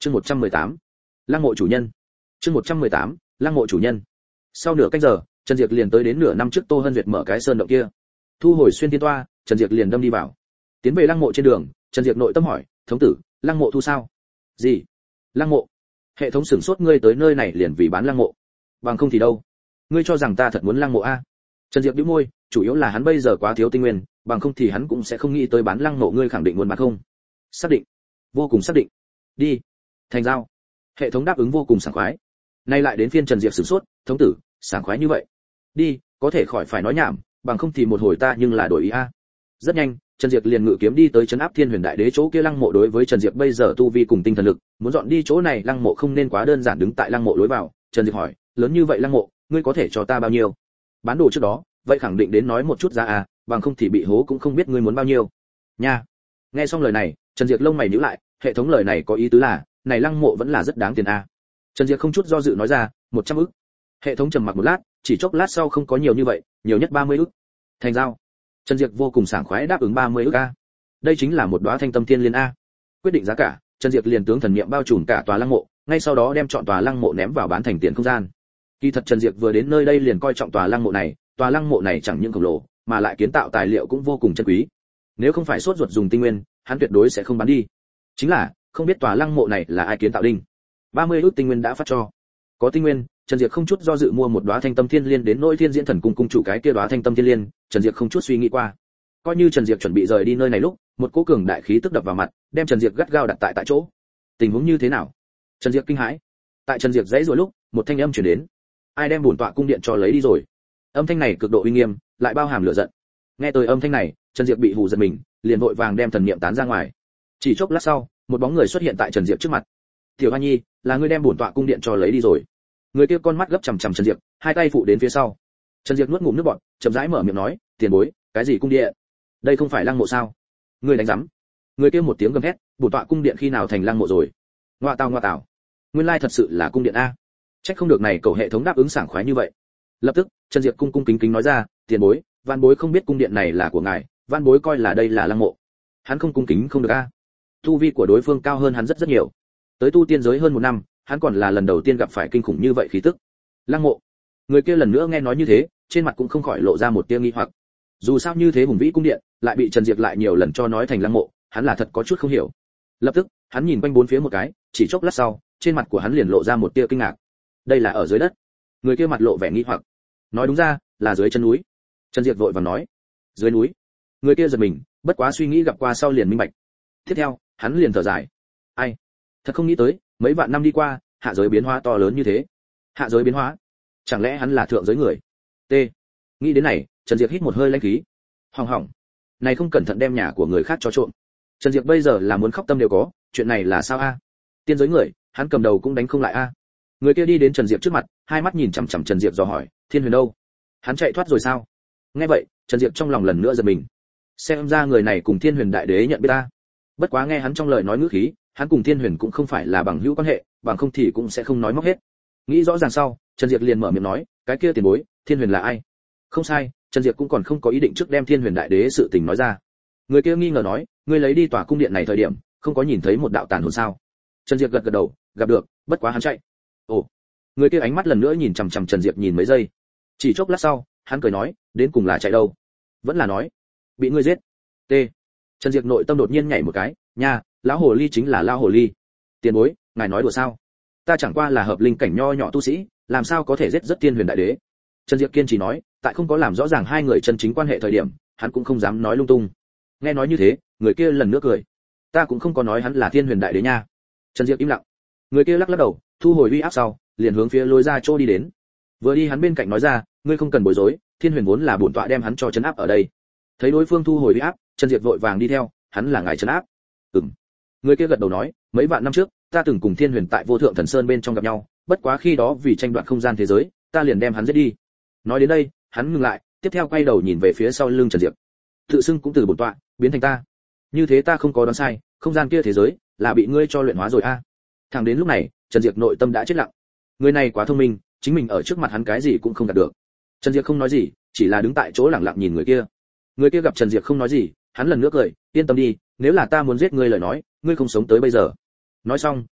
Chương 118. Lăng mộ chủ nhân. Chương 118. Lăng mộ chủ nhân. Sau nửa canh giờ, Trần Diệp liền tới đến nửa năm trước Tô Hân Duyệt mở cái sơn động kia. Thu hồi xuyên tiên toa, Trần Diệp liền đâm đi vào. Tiến về lăng mộ trên đường, Trần Diệp nội tâm hỏi, "Thống tử, lăng mộ thu sao?" "Gì? Lăng mộ?" Hệ thống sửng sốt, "Ngươi tới nơi này liền vì bán lăng mộ? Bằng không thì đâu? Ngươi cho rằng ta thật muốn lăng mộ a?" Trần Diệp bĩu môi, chủ yếu là hắn bây giờ quá thiếu tinh nguyên, bằng không thì hắn cũng sẽ không nghĩ tới bán lăng mộ. "Ngươi khẳng định muốn bán không?" "Xác định." "Vô cùng xác định." "Đi." "Thành giao." Hệ thống đáp ứng vô cùng sảng khoái. Nay lại đến phiên Trần Diệp sửng sốt, "Thống tử, sảng khoái như vậy?" "Đi, có thể khỏi phải nói nhảm, bằng không thì một hồi ta nhưng là đổi ý a." Rất nhanh, Trần Diệp liền ngự kiếm đi tới trấn áp Thiên Huyền Đại Đế chỗ kia lăng mộ. Đối với Trần Diệp bây giờ tu vi cùng tinh thần lực, muốn dọn đi chỗ này lăng mộ không nên quá đơn giản. Đứng tại lăng mộ lối vào, Trần Diệp hỏi, "Lớn như vậy lăng mộ, ngươi có thể cho ta bao nhiêu?" "Bán đồ trước đó, vậy khẳng định đến nói một chút giá à, bằng không thì bị hố cũng không biết ngươi muốn bao nhiêu." Nha. Nghe xong lời này, Trần Diệp lông mày nhíu lại, hệ thống lời này có ý tứ là, này lăng mộ vẫn là rất đáng tiền a. Trần Diệp không chút do dự nói ra, 100 ức. Hệ thống trầm mặc một lát, chỉ chốc lát sau, "Không có nhiều như vậy, nhiều nhất 30 ức." "Thành giao." Trần Diệp vô cùng sảng khoái đáp ứng 30 ức a. Đây chính là một đóa thanh tâm thiên liên a. Quyết định giá cả, Trần Diệp liền tướng thần niệm bao trùm cả tòa lăng mộ, ngay sau đó đem chọn tòa lăng mộ ném vào bán thành tiền không gian. Kỳ thật Trần Diệp vừa đến nơi đây liền coi trọng tòa lăng mộ này chẳng những khổng lồ, mà lại kiến tạo tài liệu cũng vô cùng chân quý. Nếu không phải sốt ruột dùng tinh nguyên, hắn tuyệt đối sẽ không bán đi. Chính là, không biết tòa lăng mộ này là ai kiến tạo đinh. 30 ức tinh nguyên đã phát cho. Có tinh nguyên, Trần Diệp không chút do dự mua một đóa thanh tâm thiên liên. Đến nỗi Thiên Diễn Thần cung cung chủ cái kia đóa thanh tâm thiên liên, Trần Diệp không chút suy nghĩ qua. Coi như Trần Diệp chuẩn bị rời đi nơi này lúc, một cỗ cường đại khí tức đập vào mặt, đem Trần Diệp gắt gao đặt tại chỗ. Tình huống như thế nào? Trần Diệp kinh hãi. Tại Trần Diệp giãy giụa lúc, một thanh âm truyền đến. "Ai đem bổn tọa cung điện cho lấy đi rồi?" Âm thanh này cực độ uy nghiêm, lại bao hàm lửa giận. Nghe tới âm thanh này, Trần Diệp bị hù giật mình, liền vội vàng đem thần niệm tán ra ngoài. Chỉ chốc lát sau, một bóng người xuất hiện tại Trần Diệp trước mặt. "Tiểu Hoa Nhi, là ngươi đem bổn tọa cung điện cho lấy đi rồi?" Người kia con mắt gấp chằm chằm Trần Diệp, hai tay phụ đến phía sau. Trần Diệp nuốt ngụm nước bọt, chậm rãi mở miệng nói, "Tiền bối, cái gì cung điện? Đây không phải lăng mộ sao?" "Ngươi đánh rắm." Người kia một tiếng gầm hét, "Bổn tọa cung điện khi nào thành lăng mộ rồi?" Ngoa tào. Nguyên lai thật sự là cung điện a. Trách không được này cầu hệ thống đáp ứng sảng khoái như vậy. Lập tức, Trần Diệp cung kính kính nói ra, "Tiền bối, van bối không biết cung điện này là của ngài, van bối coi là đây là lăng mộ." Hắn không cung kính không được a. Tu vi của đối phương cao hơn hắn rất rất nhiều. Tới tu tiên giới hơn 1 năm, hắn còn là lần đầu tiên gặp phải kinh khủng như vậy khí tức. Lăng mộ. Người kia lần nữa nghe nói như thế, trên mặt cũng không khỏi lộ ra một tia nghi hoặc. Dù sao như thế hùng vĩ cung điện, lại bị Trần Diệp lại nhiều lần cho nói thành lăng mộ, hắn là thật có chút không hiểu. Lập tức, hắn nhìn quanh bốn phía một cái, chỉ chốc lát sau, trên mặt của hắn liền lộ ra một tia kinh ngạc. Đây là ở dưới đất. Người kia mặt lộ vẻ nghi hoặc. Nói đúng ra, là dưới chân núi. Trần Diệp vội vàng nói, dưới núi. Người kia giật mình, bất quá suy nghĩ gặp qua sau liền minh bạch. Tiếp theo, hắn liền thở dài. Ai, thật không nghĩ tới, mấy vạn năm đi qua, hạ giới biến hóa to lớn như thế. Hạ giới biến hóa? Chẳng lẽ hắn là thượng giới người? T. Nghĩ đến này, Trần Diệp hít một hơi lãnh khí. Hỏng. Này không cẩn thận đem nhà của người khác cho trộm. Trần Diệp bây giờ là muốn khóc tâm đều có, chuyện này là sao a? Tiên giới người, hắn cầm đầu cũng đánh không lại a. Người kia đi đến Trần Diệp trước mặt, hai mắt nhìn chằm chằm Trần Diệp dò hỏi, Thiên Huyền đâu? Hắn chạy thoát rồi sao? Nghe vậy, Trần Diệp trong lòng lần nữa giật mình. Xem ra người này cùng Thiên Huyền đại đế nhận biết ta. Bất quá nghe hắn trong lời nói ngữ khí, hắn cùng Thiên Huyền cũng không phải là bằng hữu quan hệ, bằng không thì cũng sẽ không nói móc hết. Nghĩ rõ ràng sau, Trần Diệp liền mở miệng nói, cái kia tiền bối, Thiên Huyền là ai? Không sai, Trần Diệp cũng còn không có ý định trước đem Thiên Huyền đại đế sự tình nói ra. Người kia nghi ngờ nói, ngươi lấy đi tòa cung điện này thời điểm, không có nhìn thấy một đạo tàn hồn sao? Trần Diệp gật gật đầu, gặp được, bất quá hắn chạy. Ồ. Người kia ánh mắt lần nữa nhìn chằm chằm Trần Diệp nhìn mấy giây. Chỉ chốc lát sau, hắn cười nói, đến cùng là chạy đâu? Vẫn là nói, bị ngươi giết. T. Trần Diệp nội tâm đột nhiên nhảy một cái, nha, lão hồ ly chính là lão hồ ly. Tiền bối, ngài nói đùa sao? Ta chẳng qua là hợp linh cảnh nho nhỏ tu sĩ, làm sao có thể giết rất Thiên Huyền đại đế? Trần Diệp kiên trì nói, tại không có làm rõ ràng hai người chân chính quan hệ thời điểm, hắn cũng không dám nói lung tung. Nghe nói như thế, người kia lần nữa cười. Ta cũng không có nói hắn là Thiên Huyền đại đế nha. Trần Diệp im lặng. Người kia lắc lắc đầu, thu hồi uy áp sau, liền hướng phía lối ra chỗ đi đến. Vừa đi hắn bên cạnh nói ra, ngươi không cần bối rối, Thiên Huyền vốn là bổn tọa đem hắn cho trấn áp ở đây. Thấy đối phương thu hồi uy áp, Trần Diệp vội vàng đi theo, hắn là ngài trấn áp. Ừm. Người kia gật đầu nói, mấy vạn năm trước, ta từng cùng Thiên Huyền tại Vô Thượng Thần Sơn bên trong gặp nhau, bất quá khi đó vì tranh đoạt không gian thế giới, ta liền đem hắn giết đi. Nói đến đây, hắn ngừng lại, tiếp theo quay đầu nhìn về phía sau lưng Trần Diệp. Tự xưng cũng từ bổn tọa biến thành ta. Như thế ta không có đoán sai, không gian kia thế giới là bị ngươi cho luyện hóa rồi a. Thẳng đến lúc này, Trần Diệp nội tâm đã chết lặng. Người này quá thông minh, chính mình ở trước mặt hắn cái gì cũng không đạt được. Trần Diệp không nói gì, chỉ là đứng tại chỗ lặng lặng nhìn người kia. Người kia gặp Trần Diệp không nói gì, hắn lần nữa cười, yên tâm đi, nếu là ta muốn giết ngươi lời nói, ngươi không sống tới bây giờ. Nói xong,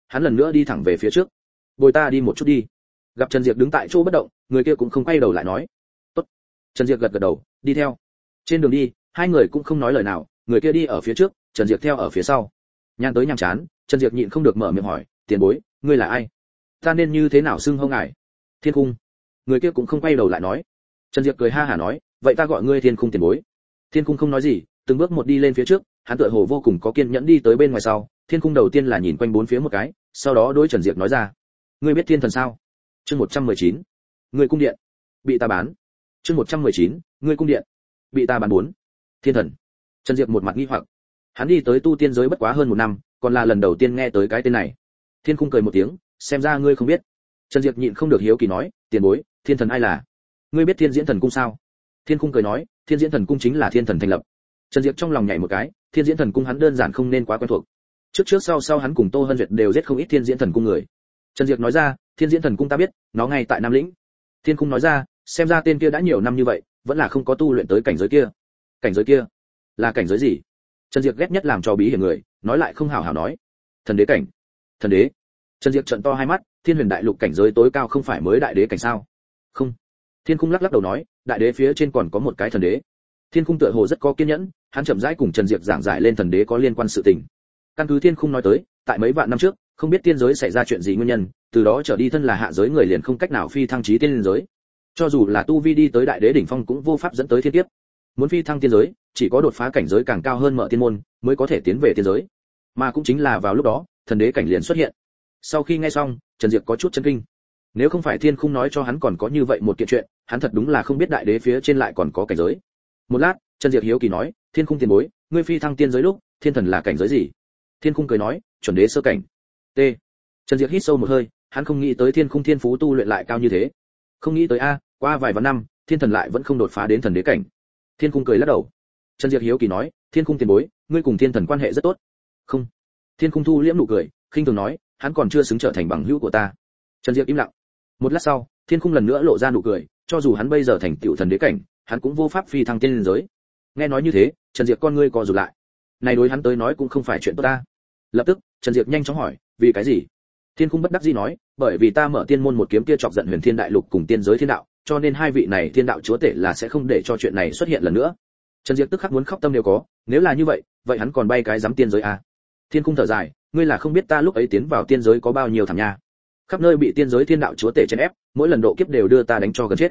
hắn lần nữa đi thẳng về phía trước. Bồi ta đi một chút đi. Gặp Trần Diệp đứng tại chỗ bất động, người kia cũng không quay đầu lại nói. Tốt. Trần Diệp gật gật đầu, đi theo. Trên đường đi, hai người cũng không nói lời nào, người kia đi ở phía trước, Trần Diệp theo ở phía sau. Nhàn tới nhàm chán, Trần Diệp nhịn không được mở miệng hỏi, tiền bối, ngươi là ai? Ta nên như thế nào xưng hô ngài? Thiên Khung. Người kia cũng không quay đầu lại nói. Trần Diệp cười ha hả nói, vậy ta gọi ngươi Thiên Khung tiền bối. Thiên Khung không nói gì, từng bước một đi lên phía trước, hắn tựa hồ vô cùng có kiên nhẫn đi tới bên ngoài sau. Thiên Khung đầu tiên là nhìn quanh bốn phía một cái, sau đó đối Trần Diệp nói ra, ngươi biết thiên thần sao? Chương 119. Ngươi cung điện bị ta bán. Chương 119. Ngươi cung điện bị ta bán. 4. Thiên thần. Trần Diệp một mặt nghi hoặc. Hắn đi tới tu tiên giới bất quá hơn một năm, còn là lần đầu tiên nghe tới cái tên này. Thiên Khung cười một tiếng, xem ra ngươi không biết. Trần Diệp nhịn không được hiếu kỳ nói, tiền bối, thiên thần ai là? Ngươi biết Thiên Diễn Thần Cung sao? Thiên Khung cười nói, Thiên Diễn Thần Cung chính là thiên thần thành lập. Trần Diệp trong lòng nhảy một cái, Thiên Diễn Thần Cung hắn đơn giản không nên quá quen thuộc. Trước sau hắn cùng Tô Hân Duyệt đều giết không ít Thiên Diễn Thần Cung người. Trần Diệp nói ra, Thiên Diễn Thần Cung ta biết, nó ngay tại Nam Lĩnh. Thiên Khung nói ra, xem ra tên kia đã nhiều năm như vậy, vẫn là không có tu luyện tới cảnh giới kia. Cảnh giới kia? Là cảnh giới gì? Trần Diệp ghét nhất làm trò bí hiểm người, nói lại không hảo hảo nói. Thần đế cảnh. Thần đế? Trần Diệp trợn to hai mắt, Thiên Huyền Đại Lục cảnh giới tối cao không phải mới đại đế cảnh sao? Không. Thiên Khung lắc lắc đầu nói, đại đế phía trên còn có một cái thần đế. Thiên Khung tựa hồ rất có kiên nhẫn, hắn chậm rãi cùng Trần Diệp giảng giải lên thần đế có liên quan sự tình. Căn cứ Thiên Khung nói tới, tại mấy vạn năm trước, không biết tiên giới xảy ra chuyện gì nguyên nhân, từ đó trở đi thân là hạ giới người liền không cách nào phi thăng chí tiên giới. Cho dù là tu vi đi tới đại đế đỉnh phong cũng vô pháp dẫn tới thiên kiếp. Muốn phi thăng tiên giới, chỉ có đột phá cảnh giới càng cao hơn mở tiên môn, mới có thể tiến về tiên giới. Mà cũng chính là vào lúc đó, thần đế cảnh liền xuất hiện. Sau khi nghe xong, Trần Diệp có chút chấn kinh. Nếu không phải Thiên Khung nói cho hắn còn có như vậy một kiện chuyện, hắn thật đúng là không biết đại đế phía trên lại còn có cảnh giới. Một lát, Trần Diệp hiếu kỳ nói, Thiên Khung tiền bối, ngươi phi thăng tiên giới lúc, thiên thần là cảnh giới gì? Thiên Khung cười nói, chuẩn đế sơ cảnh. T. Trần Diệp hít sâu một hơi, hắn không nghĩ tới Thiên Khung thiên phú tu luyện lại cao như thế. Không nghĩ tới a, qua vài vạn năm, thiên thần lại vẫn không đột phá đến thần đế cảnh. Thiên Khung cười lắc đầu. Trần Diệp hiếu kỳ nói, Thiên Khung tiền bối, ngươi cùng thiên thần quan hệ rất tốt. Không. Thiên Khung thu liễm nụ cười, khinh thường nói, hắn còn chưa xứng trở thành bằng hữu của ta. Trần Diệp im lặng. Một lát sau, Thiên Khung lần nữa lộ ra nụ cười, cho dù hắn bây giờ thành tựu thần đế cảnh, hắn cũng vô pháp phi thăng tiên giới. Nghe nói như thế, Trần Diệp con ngươi co rụt lại. Này đối hắn tới nói cũng không phải chuyện tốt ta. Lập tức, Trần Diệp nhanh chóng hỏi, vì cái gì? Thiên Khung bất đắc dĩ nói, bởi vì ta mở tiên môn một kiếm kia chọc giận Huyền Thiên Đại Lục cùng tiên giới thiên đạo, cho nên hai vị này thiên đạo chúa tể là sẽ không để cho chuyện này xuất hiện lần nữa. Trần Diệp tức khắc muốn khóc tâm đều có, nếu là như vậy, vậy hắn còn bay cái dám tiên giới à? Thiên Khung thở dài, ngươi là không biết ta lúc ấy tiến vào tiên giới có bao nhiêu thảm nha. Khắp nơi bị tiên giới thiên đạo chúa tể chèn ép, mỗi lần độ kiếp đều đưa ta đánh cho gần chết.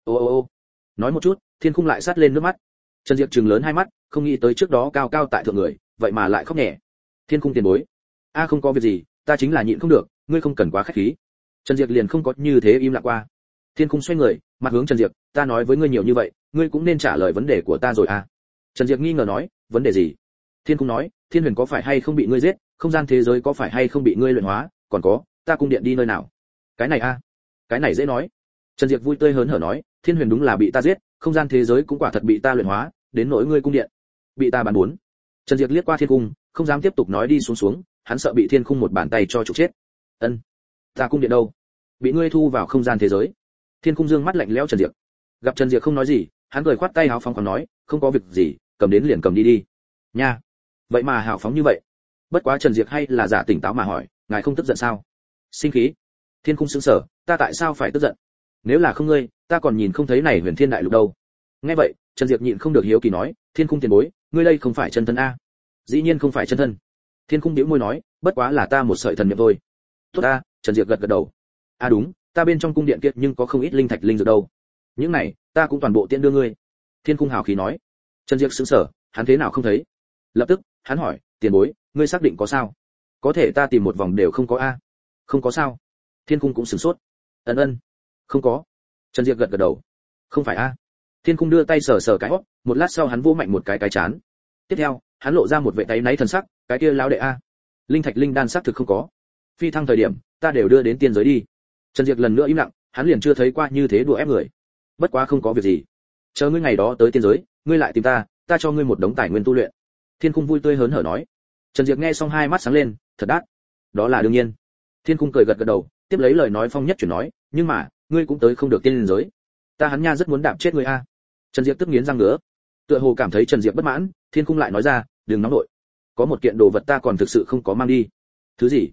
Ô. Nói một chút, Thiên Khung lại sát lên nước mắt. Trần Diệp trừng lớn hai mắt, không nghĩ tới trước đó cao cao tại thượng người, vậy mà lại khóc nhẹ. Thiên Khung tiền bối, a không có việc gì, ta chính là nhịn không được, ngươi không cần quá khách khí. Trần Diệp liền không có như thế im lặng qua. Thiên Khung xoay người, mặt hướng Trần Diệp, ta nói với ngươi nhiều như vậy, ngươi cũng nên trả lời vấn đề của ta rồi à? Trần Diệp nghi ngờ nói, vấn đề gì? Thiên Khung nói, Thiên Huyền có phải hay không bị ngươi giết, không gian thế giới có phải hay không bị ngươi luyện hóa, còn có, ta cung điện đi nơi nào? Cái này a, cái này dễ nói. Trần Diệp vui tươi hớn hở nói, Thiên Huyền đúng là bị ta giết, không gian thế giới cũng quả thật bị ta luyện hóa, đến nỗi ngươi cung điện, bị ta bán 4. Trần Diệp liếc qua Thiên Khung, không dám tiếp tục nói đi xuống, hắn sợ bị Thiên Khung một bàn tay cho trục chết. Ân, ta cung điện đâu? Bị ngươi thu vào không gian thế giới. Thiên Khung dương mắt lạnh lẽo Trần Diệp. Gặp Trần Diệp không nói gì, hắn cười khoát tay hào phóng còn nói, không có việc gì, cầm đến liền cầm đi đi. Nha. Vậy mà hào phóng như vậy. Bất quá Trần Diệp hay là giả tỉnh táo mà hỏi, ngài không tức giận sao? Sinh khí. Thiên Khung sững sờ, ta tại sao phải tức giận? Nếu là không ngươi, ta còn nhìn không thấy này Huyền Thiên Đại Lục đâu. Nghe vậy, Trần Diệp nhịn không được hiếu kỳ nói, Thiên Khung tiền bối, ngươi đây không phải chân thân a? Dĩ nhiên không phải chân thân. Thiên Khung bĩu môi nói, bất quá là ta một sợi thần niệm thôi. Tốt a, Trần Diệp gật gật đầu. À đúng, ta bên trong cung điện kia nhưng có không ít linh thạch linh dược đâu. Những này, ta cũng toàn bộ tiện đưa ngươi. Thiên Khung hào khí nói. Trần Diệp sững sờ, hắn thế nào không thấy? Lập tức, hắn hỏi, tiền bối, ngươi xác định có sao? Có thể ta tìm một vòng đều không có a. Không có sao? Thiên Khung cũng sửng sốt. Ân, không có. Trần Diệp gật gật đầu. Không phải a. Thiên Khung đưa tay sờ sờ cái hót, một lát sau hắn vỗ mạnh một cái chán. Tiếp theo, hắn lộ ra một vẻ tay náy thần sắc, cái kia lão đệ a. Linh thạch linh đan xác thực không có. Phi thăng thời điểm, ta đều đưa đến tiên giới đi. Trần Diệp lần nữa im lặng, hắn liền chưa thấy qua như thế đùa ép người. Bất quá không có việc gì. Chờ ngươi ngày đó tới tiên giới, ngươi lại tìm ta, ta cho ngươi một đống tài nguyên tu luyện. Thiên Khung vui tươi hớn hở nói. Trần Diệp nghe xong hai mắt sáng lên, thật đắt. Đó là đương nhiên. Thiên Khung cười gật gật đầu, tiếp lấy lời nói phong nhất chuyển nói, nhưng mà, ngươi cũng tới không được tiên giới. Ta hắn nha rất muốn đạp chết ngươi a. Trần Diệp tức nghiến răng ngứa. Tựa hồ cảm thấy Trần Diệp bất mãn, Thiên Khung lại nói ra, đừng nóng nội. Có một kiện đồ vật ta còn thực sự không có mang đi. Thứ gì?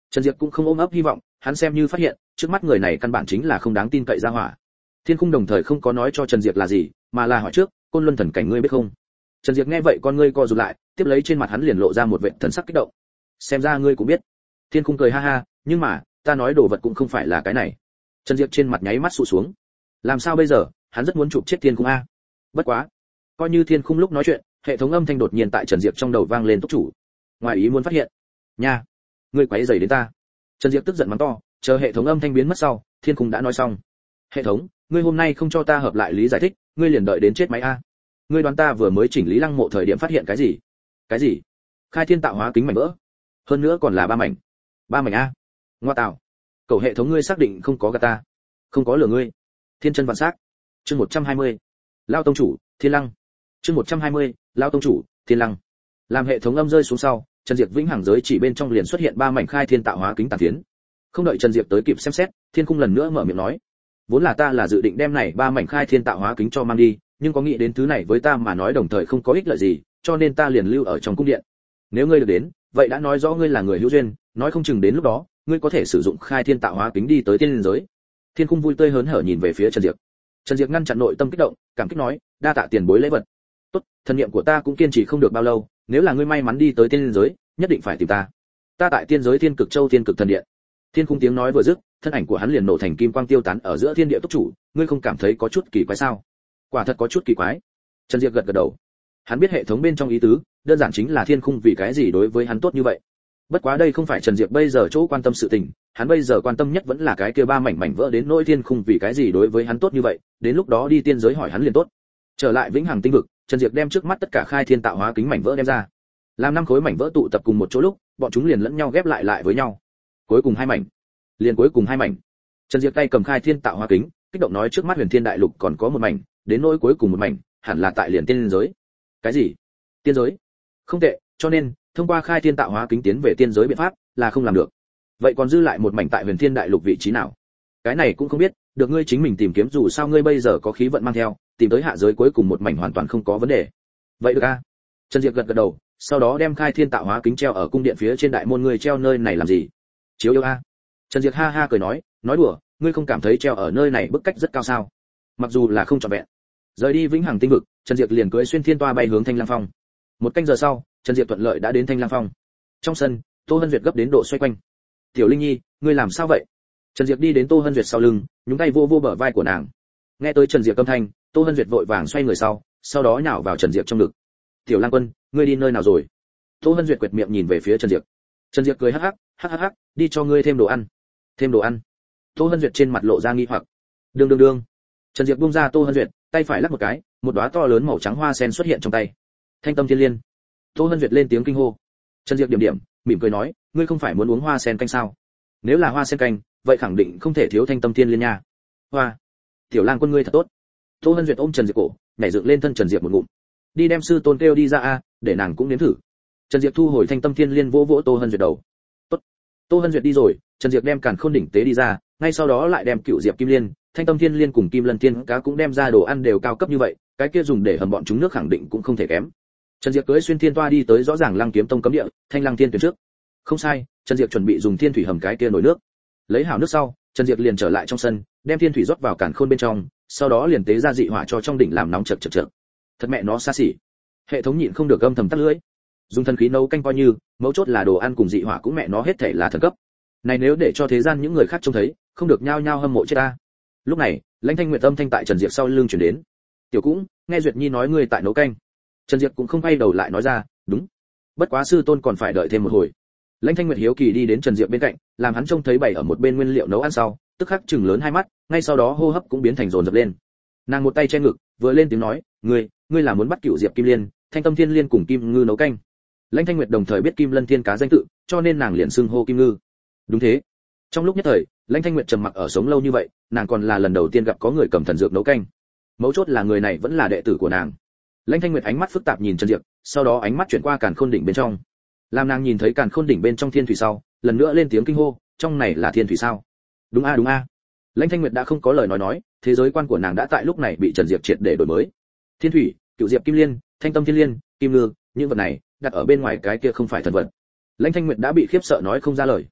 Trần Diệp cũng không ôm ấp hy vọng, hắn xem như phát hiện, trước mắt người này căn bản chính là không đáng tin cậy ra hỏa. Thiên Khung đồng thời không có nói cho Trần Diệp là gì, mà là hỏi trước, Côn Luân thần cảnh ngươi biết không? Trần Diệp nghe vậy con ngươi co rụt lại, tiếp lấy trên mặt hắn liền lộ ra một vẻ thần sắc kích động. Xem ra ngươi cũng biết. Thiên Khung cười ha ha, nhưng mà, ta nói đồ vật cũng không phải là cái này. Trần Diệp trên mặt nháy mắt sụt xuống. Làm sao bây giờ, hắn rất muốn chụp chết Thiên Khung a. Bất quá, coi như Thiên Khung lúc nói chuyện, hệ thống âm thanh đột nhiên tại Trần Diệp trong đầu vang lên túc chủ. Ngoài ý muốn phát hiện. Nha, ngươi quấy rầy đến ta. Trần Diệp tức giận mắng to, chờ hệ thống âm thanh biến mất sau, Thiên Khung đã nói xong. Hệ thống, ngươi hôm nay không cho ta hợp lại lý giải thích, ngươi liền đợi đến chết máy a. Ngươi đoán ta vừa mới chỉnh lý lăng mộ thời điểm phát hiện cái gì? Cái gì? Khai thiên tạo hóa kính mảnh vỡ. Hơn nữa còn là 3 mảnh. 3 mảnh a. Ngoa tạo. Cầu hệ thống ngươi xác định không có gạt ta, không có lừa ngươi. Thiên chân vạn sắc. Chương 120. Lao tông chủ, Thiên Lăng. Chương 120. Lao tông chủ, Thiên Lăng. Làm hệ thống âm rơi xuống sau, Trần Diệp vĩnh hằng giới chỉ bên trong liền xuất hiện 3 mảnh khai thiên tạo hóa kính tàn phiến. Không đợi Trần Diệp tới kịp xem xét, Thiên Khung lần nữa mở miệng nói: "Vốn là ta là dự định đem này 3 mảnh khai thiên tạo hóa kính cho mang đi, nhưng có nghĩ đến thứ này với ta mà nói đồng thời không có ích lợi gì, cho nên ta liền lưu ở trong cung điện. Nếu ngươi được đến, vậy đã nói rõ ngươi là người hữu duyên, nói không chừng đến lúc đó, ngươi có thể sử dụng khai thiên tạo hóa kính đi tới tiên giới." Thiên Khung vui tươi hớn hở nhìn về phía Trần Diệp. Trần Diệp ngăn chặn nội tâm kích động, cảm kích nói: "Đa tạ tiền bối lễ vật. Tốt, thần niệm của ta cũng kiên trì không được bao lâu, nếu là ngươi may mắn đi tới tiên giới, nhất định phải tìm ta. Ta tại tiên giới Thiên Cực Châu Thiên Cực Thần Điện." Thiên Khung tiếng nói vừa dứt, thân ảnh của hắn liền nổ thành kim quang tiêu tán ở giữa thiên địa túc chủ, ngươi không cảm thấy có chút kỳ quái sao? Quả thật có chút kỳ quái. Trần Diệp gật gật đầu. Hắn biết hệ thống bên trong ý tứ, đơn giản chính là Thiên Khung vì cái gì đối với hắn tốt như vậy. Bất quá đây không phải Trần Diệp bây giờ chỗ quan tâm sự tình, hắn bây giờ quan tâm nhất vẫn là cái kia 3 mảnh mảnh vỡ đến nỗi Thiên Khung vì cái gì đối với hắn tốt như vậy, đến lúc đó đi tiên giới hỏi hắn liền tốt. Trở lại vĩnh hằng tinh vực, Trần Diệp đem trước mắt tất cả khai thiên tạo hóa kính mảnh vỡ đem ra. Làm 5 khối mảnh vỡ tụ tập cùng một chỗ lúc, bọn chúng liền lẫn nhau ghép lại với nhau. Cuối cùng 2 mảnh. Liền cuối cùng 2 mảnh. Trần Diệp tay cầm khai thiên tạo hóa kính, kích động nói trước mắt Huyền Thiên Đại Lục còn có 1 mảnh, đến nỗi cuối cùng 1 mảnh, hẳn là tại liền tiên giới. Cái gì? Tiên giới? Không tệ, cho nên, thông qua khai thiên tạo hóa kính tiến về tiên giới biện pháp là không làm được. Vậy còn dư lại 1 mảnh tại Huyền Thiên Đại Lục vị trí nào? Cái này cũng không biết, được ngươi chính mình tìm kiếm, dù sao ngươi bây giờ có khí vận mang theo, tìm tới hạ giới cuối cùng 1 mảnh hoàn toàn không có vấn đề. Vậy được a? Trần Diệp gật gật đầu, sau đó đem khai thiên tạo hóa kính treo ở cung điện phía trên đại môn, ngươi treo nơi này làm gì? Chiếu yêu a. Trần Diệp ha ha cười nói đùa, ngươi không cảm thấy treo ở nơi này bức cách rất cao sao? Mặc dù là không trọn vẹn. Rời đi vĩnh hằng tinh vực, Trần Diệp liền cưỡi xuyên thiên toa bay hướng Thanh Lang Phong. 1 canh giờ sau, Trần Diệp thuận lợi đã đến Thanh Lang Phong. Trong sân, Tô Hân Duyệt gấp đến độ xoay quanh. "Tiểu Linh Nhi, ngươi làm sao vậy?" Trần Diệp đi đến Tô Hân Duyệt sau lưng, nhúng tay vô bờ vai của nàng. Nghe tới Trần Diệp âm thanh, Tô Hân Duyệt vội vàng xoay người sau đó nhào vào Trần Diệp trong ngực. "Tiểu Lang Quân, ngươi đi nơi nào rồi?" Tô Hân Duyệt quệt miệng nhìn về phía Trần Diệp. Trần Diệp cười hắc hắc, "Đi cho ngươi thêm đồ ăn." "Thêm đồ ăn?" Tô Hân Duyệt trên mặt lộ ra nghi hoặc. Đương. Trần Diệp buông ra Tô Hân Duyệt, tay phải lắc một cái, một đóa to lớn màu trắng hoa sen xuất hiện trong tay. "Thanh Tâm Thiên Liên." Tô Hân Duyệt lên tiếng kinh hô. Trần Diệp điểm, mỉm cười nói, "Ngươi không phải muốn uống hoa sen canh sao? Nếu là hoa sen canh, vậy khẳng định không thể thiếu Thanh Tâm Thiên Liên nha." "Hoa, Tiểu Lang Quân ngươi thật tốt." Tô Hân Duyệt ôm Trần Diệp cổ, nhảy dựng lên thân Trần Diệp một ngụm. "Đi đem sư tôn kêu đi ra a, để nàng cũng nếm thử." Trần Diệp thu hồi Thanh Tâm Thiên Liên, vỗ Tô Hân Duyệt đầu. "Tốt." Tô Hân Duyệt đi rồi, Trần Diệp đem Càn Khôn đỉnh tế đi ra, ngay sau đó lại đem Cựu Diệp Kim Liên, Thanh Tâm Thiên Liên cùng Kim Lân Tiên cá cũng đem ra, đồ ăn đều cao cấp như vậy, cái kia dùng để hầm bọn chúng nước khẳng định cũng không thể kém. Trần Diệp cưỡi xuyên thiên toa đi tới rõ ràng Lăng Kiếm Tông cấm địa, Thanh Lăng Tiên tuyển trước. Không sai, Trần Diệp chuẩn bị dùng thiên thủy hầm cái kia nồi nước. Lấy hảo nước sau, Trần Diệp liền trở lại trong sân, đem thiên thủy rót vào Càn Khôn bên trong, sau đó liền tế ra dị hỏa cho trong đỉnh làm nóng chật. Thật mẹ nó xa xỉ. Hệ thống nhịn không được âm thầm tắt lưỡi. Dùng thần khí nấu canh coi như, mấu chốt là đồ ăn cùng dị hỏa cũng mẹ nó hết thảy là thần cấp. Này nếu để cho thế gian những người khác trông thấy, không được nhao nhao hâm mộ chết ta. Lúc này, Lãnh Thanh Nguyệt âm thanh tại Trần Diệp sau lưng truyền đến. "Tiểu Cũng, nghe Duyệt Nhi nói ngươi tại nấu canh." Trần Diệp cũng không quay đầu lại nói ra, "Đúng. Bất quá sư tôn còn phải đợi thêm một hồi." Lãnh Thanh Nguyệt hiếu kỳ đi đến Trần Diệp bên cạnh, làm hắn trông thấy bày ở một bên nguyên liệu nấu ăn sau, tức khắc trừng lớn hai mắt, ngay sau đó hô hấp cũng biến thành dồn dập lên. Nàng một tay che ngực, vừa lên tiếng nói, ngươi là muốn bắt Cựu Diệp Kim Liên, Thanh Tâm Thiên Liên cùng Kim Ngư nấu canh." Lãnh Thanh Nguyệt đồng thời biết Kim Lân Thiên cá danh tự, cho nên nàng liền xưng hô Kim Ngư. "Đúng thế." Trong lúc nhất thời, Lãnh Thanh Nguyệt trầm mặc ở sống lâu như vậy, nàng còn là lần đầu tiên gặp có người cầm thần dược nấu canh. Mấu chốt là người này vẫn là đệ tử của nàng. Lãnh Thanh Nguyệt ánh mắt phức tạp nhìn Trần Diệp, sau đó ánh mắt chuyển qua Càn Khôn đỉnh bên trong. Làm nàng nhìn thấy Càn Khôn đỉnh bên trong thiên thủy sau, lần nữa lên tiếng kinh hô, "Trong này là thiên thủy sao?" Đúng a." Lãnh Thanh Nguyệt đã không có lời nói, thế giới quan của nàng đã tại lúc này bị Trần Diệp triệt để đổi mới. Thiên thủy, Cựu Diệp Kim Liên, Thanh Tâm Thiên Liên, Kim Ngư, những vật này đặt ở bên ngoài cái kia không phải thần vật. Lãnh Thanh Nguyệt đã bị khiếp sợ nói không ra lời.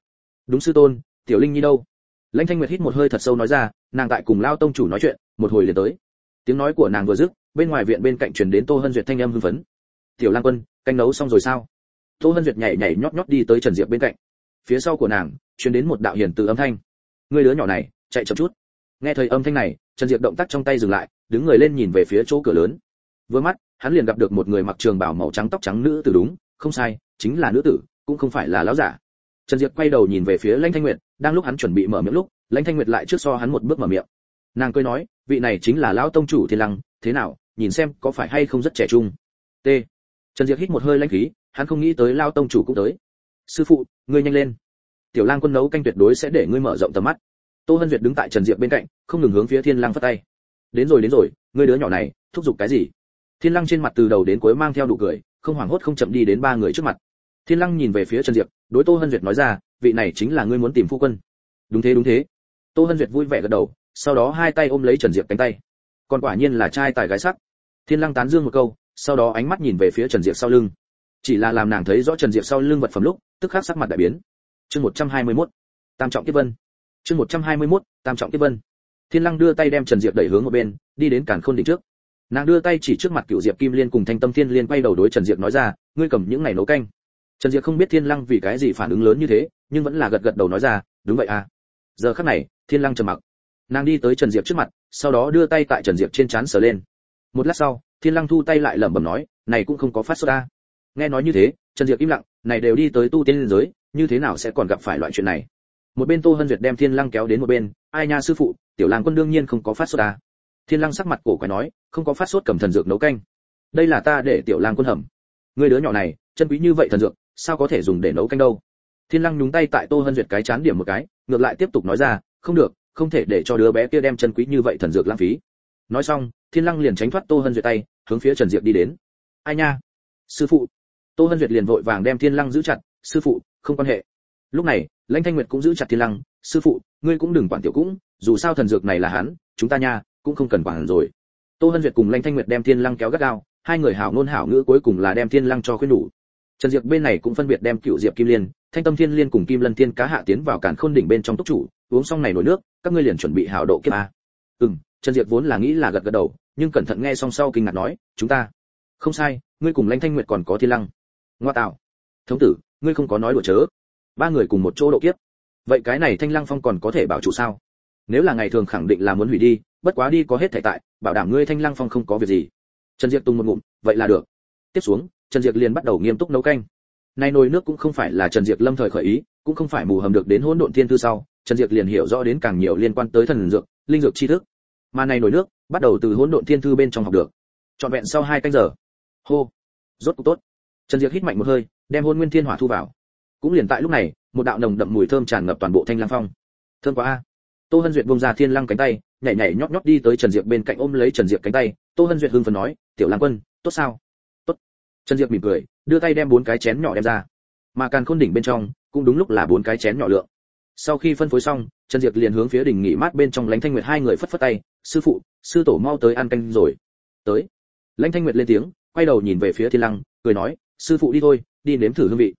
Đúng sư tôn, tiểu linh nhi đâu? Lãnh Thanh Nguyệt hít một hơi thật sâu nói ra, nàng tại cùng Lao tông chủ nói chuyện, một hồi liền tới. Tiếng nói của nàng vừa dứt, bên ngoài viện bên cạnh truyền đến Tô Hân Duyệt thanh âm hưng phấn. Tiểu Lang Quân, canh nấu xong rồi sao? Tô Hân Duyệt nhảy nhảy nhót nhót đi tới Trần Diệp bên cạnh. Phía sau của nàng truyền đến một đạo hiền từ âm thanh. Ngươi đứa nhỏ này, chạy chậm chút. Nghe thấy âm thanh này, Trần Diệp động tác trong tay dừng lại, đứng người lên nhìn về phía chỗ cửa lớn. Vừa mắt, hắn liền gặp được một người mặc trường bào màu trắng tóc trắng nữ tử, đúng, không sai, chính là nữ tử, cũng không phải là lão giả. Trần Diệp quay đầu nhìn về phía Lãnh Thanh Nguyệt, đang lúc hắn chuẩn bị mở miệng lúc, Lãnh Thanh Nguyệt lại trước so hắn một bước mở miệng. Nàng cười nói, vị này chính là lão tông chủ Thiên Lăng, thế nào, nhìn xem có phải hay không rất trẻ trung. T. Trần Diệp hít một hơi lãnh khí, hắn không nghĩ tới lão tông chủ cũng tới. Sư phụ, ngươi nhanh lên. Tiểu Lang Quân nấu canh tuyệt đối sẽ để ngươi mở rộng tầm mắt. Tô Hân Duyệt đứng tại Trần Diệp bên cạnh, không ngừng hướng phía Thiên Lăng phất tay. Đến rồi, ngươi đứa nhỏ này, thúc giục cái gì? Thiên Lăng trên mặt từ đầu đến cuối mang theo nụ cười, không hoảng hốt không chậm đi đến ba người trước mặt. Thiên Lăng nhìn về phía Trần Diệp, đối Tô Hân Duyệt nói ra, vị này chính là ngươi muốn tìm phu quân. Đúng thế. Tô Hân Duyệt vui vẻ gật đầu, sau đó hai tay ôm lấy Trần Diệp cánh tay. Còn quả nhiên là trai tài gái sắc. Thiên Lăng tán dương một câu, sau đó ánh mắt nhìn về phía Trần Diệp sau lưng. Chỉ là làm nàng thấy rõ Trần Diệp sau lưng vật phẩm lúc, tức khắc sắc mặt đại biến. Chương 121, Tam trọng kiếp vân. Chương 121, Tam trọng kiếp vân. Thiên Lăng đưa tay đem Trần Diệp đẩy hướng một bên, đi đến Càn Khôn đỉnh trước. Nàng đưa tay chỉ trước mặt Cửu Diệp Kim Liên cùng Thanh Tâm Thiên Liên, quay đầu đối Trần Diệp nói ra, ngươi cầm những này nấu canh. Trần Diệp không biết Thiên Lăng vì cái gì phản ứng lớn như thế, nhưng vẫn là gật gật đầu nói ra, đúng vậy à. Giờ khắc này, Thiên Lăng trầm mặc. Nàng đi tới Trần Diệp trước mặt, sau đó đưa tay tại Trần Diệp trên trán sờ lên. Một lát sau, Thiên Lăng thu tay lại lẩm bẩm nói, này cũng không có phát sốt a. Nghe nói như thế, Trần Diệp im lặng, này đều đi tới tu tiên liên giới, như thế nào sẽ còn gặp phải loại chuyện này? Một bên Tô Hân Duyệt đem Thiên Lăng kéo đến một bên, ai nha sư phụ, Tiểu Lang Quân đương nhiên không có phát sốt a. Thiên Lăng sắc mặt cổ quái nói, không có phát sốt cầm thần dược nấu canh. Đây là ta để Tiểu Lang Quân hầm. Ngươi đứa nhỏ này, chân quý như vậy thần dược, sao có thể dùng để nấu canh đâu? Thiên Lăng nhúng tay tại Tô Hân Duyệt cái chán điểm một cái, ngược lại tiếp tục nói ra, không được, không thể để cho đứa bé kia đem chân quý như vậy thần dược lãng phí. Nói xong, Thiên Lăng liền tránh thoát Tô Hân Duyệt tay, hướng phía Trần Diệp đi đến. Ai nha, sư phụ. Tô Hân Duyệt liền vội vàng đem Thiên Lăng giữ chặt, sư phụ, không quan hệ. Lúc này, Lãnh Thanh Nguyệt cũng giữ chặt Thiên Lăng, sư phụ, ngươi cũng đừng quản tiểu cũng, dù sao thần dược này là hắn, chúng ta nha, cũng không cần quản rồi. Tô Hân Duyệt cùng Lãnh Thanh Nguyệt đem Thiên Lăng kéo gắt gao, hai người hảo ngôn hảo ngữ cuối cùng là đem Thiên Lăng cho khuyên đủ. Trần Diệp bên này cũng phân biệt đem Cửu Diệp Kim Liên, Thanh Tâm Thiên Liên cùng Kim Lân Thiên Cá hạ tiến vào Càn Khôn đỉnh bên trong túc chủ, uống xong này nồi nước, các ngươi liền chuẩn bị hảo độ kiếp a. Trần Diệp vốn là nghĩ là gật gật đầu, nhưng cẩn thận nghe xong sau kinh ngạc nói, chúng ta. Không sai, ngươi cùng Lãnh Thanh Nguyệt còn có Thiên Lăng. Ngoa tạo. Thống tử, ngươi không có nói đùa chớ. Ba người cùng một chỗ độ kiếp. Vậy cái này Thanh Lăng Phong còn có thể bảo trụ sao? Nếu là ngày thường khẳng định là muốn hủy đi, bất quá đi có hết thể tại, bảo đảm ngươi Thanh Lăng Phong không có việc gì. Trần Diệp tung một ngụm, vậy là được. Tiếp xuống, Trần Diệp liền bắt đầu nghiêm túc nấu canh. Này nồi nước cũng không phải là Trần Diệp lâm thời khởi ý, cũng không phải mù hầm được đến Hỗn Độn Thiên Thư sau, Trần Diệp liền hiểu rõ đến càng nhiều liên quan tới thần dược, linh dược tri thức. Mà này nồi nước, bắt đầu từ Hỗn Độn Thiên Thư bên trong học được. Trọn vẹn sau 2 canh giờ. Hô, rốt cục tốt. Trần Diệp hít mạnh một hơi, đem Hôn Nguyên Thiên Hỏa thu vào. Cũng liền tại lúc này, một đạo nồng đậm mùi thơm tràn ngập toàn bộ Thanh Lăng Phong. Thơm quá a. Tô Hân Duyệt buông ra Thiên Lăng cánh tay, nhảy nhảy nhót nhót đi tới Trần Diệp bên cạnh ôm lấy Trần Diệp cánh tay, Tô Hân Duyệt hưng phấn nói, "Tiểu Lang Quân, tốt sao?" "Tốt." Trần Diệp mỉm cười, đưa tay đem 4 cái chén nhỏ đem ra. Mà Càn Khôn đỉnh bên trong, cũng đúng lúc là 4 cái chén nhỏ lượng. Sau khi phân phối xong, Trần Diệp liền hướng phía đỉnh nghỉ mát bên trong Lãnh Thanh Nguyệt hai người phất phất tay, "Sư phụ, sư tổ mau tới ăn canh rồi." "Tới." Lãnh Thanh Nguyệt lên tiếng, quay đầu nhìn về phía Thiên Lăng, cười nói, "Sư phụ đi thôi, đi nếm thử hương vị."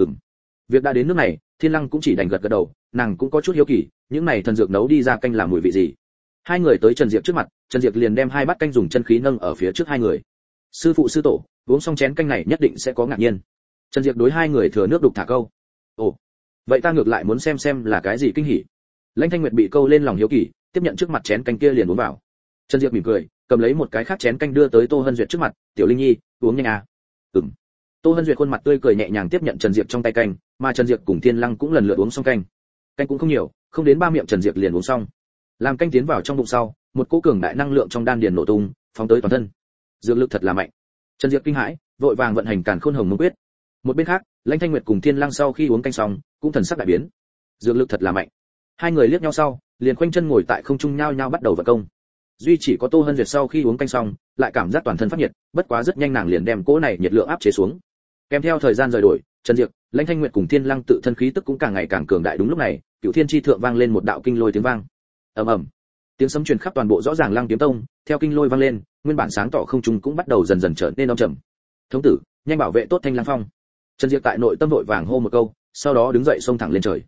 Việc đã đến nước này, Thiên Lăng cũng chỉ đành gật gật đầu, nàng cũng có chút hiếu kỳ, những này thần dược nấu đi ra canh là mùi vị gì. Hai người tới Trần Diệp trước mặt, Trần Diệp liền đem 2 bát canh dùng chân khí nâng ở phía trước hai người. "Sư phụ sư tổ, uống xong chén canh này nhất định sẽ có ngạc nhiên." Trần Diệp đối hai người thừa nước đục thả câu. "Ồ, vậy ta ngược lại muốn xem là cái gì kinh hỉ." Lãnh Thanh Nguyệt bị câu lên lòng hiếu kỳ, tiếp nhận trước mặt chén canh kia liền uống vào. Trần Diệp mỉm cười, cầm lấy một cái khác chén canh đưa tới Tô Hân Duyệt trước mặt, "Tiểu Linh Nhi, uống nhanh à?" Tô Hân Duyệt khuôn mặt tươi cười nhẹ nhàng tiếp nhận Trần Diệp trong tay canh, mà Trần Diệp cùng Thiên Lăng cũng lần lượt uống xong canh. Canh cũng không nhiều, không đến 3 miệng Trần Diệp liền uống xong. Làm canh tiến vào trong bụng sau, một cỗ cường đại năng lượng trong đan điền nổ tung, phóng tới toàn thân. Dược lực thật là mạnh. Trần Diệp kinh hãi, vội vàng vận hành Càn Khôn Hồng Mông Quyết. Một bên khác, Lãnh Thanh Nguyệt cùng Thiên Lăng sau khi uống canh xong, cũng thần sắc đại biến. Dược lực thật là mạnh. Hai người liếc nhau sau, liền khoanh chân ngồi tại không trung nhao nhao bắt đầu vận công. Duy chỉ có Tô Hân Duyệt sau khi uống canh xong, lại cảm giác toàn thân phát nhiệt, bất quá rất nhanh nàng liền đem cỗ này nhiệt lượng áp chế xuống. Kèm theo thời gian rời đổi, Trần Diệp, Lãnh Thanh Nguyệt cùng Thiên Lăng tự thân khí tức cũng càng ngày càng cường đại. Đúng lúc này, Cửu Thiên chi thượng vang lên một đạo kinh lôi tiếng vang. Ầm ầm. Tiếng sấm truyền khắp toàn bộ rõ ràng Lăng Kiếm Tông, theo kinh lôi vang lên, nguyên bản sáng tỏ không trung cũng bắt đầu dần dần trở nên âm trầm. "Thống tử, nhanh bảo vệ tốt Thanh Lăng Phong." Trần Diệp tại nội tâm vội vàng hô một câu, sau đó đứng dậy xông thẳng lên trời.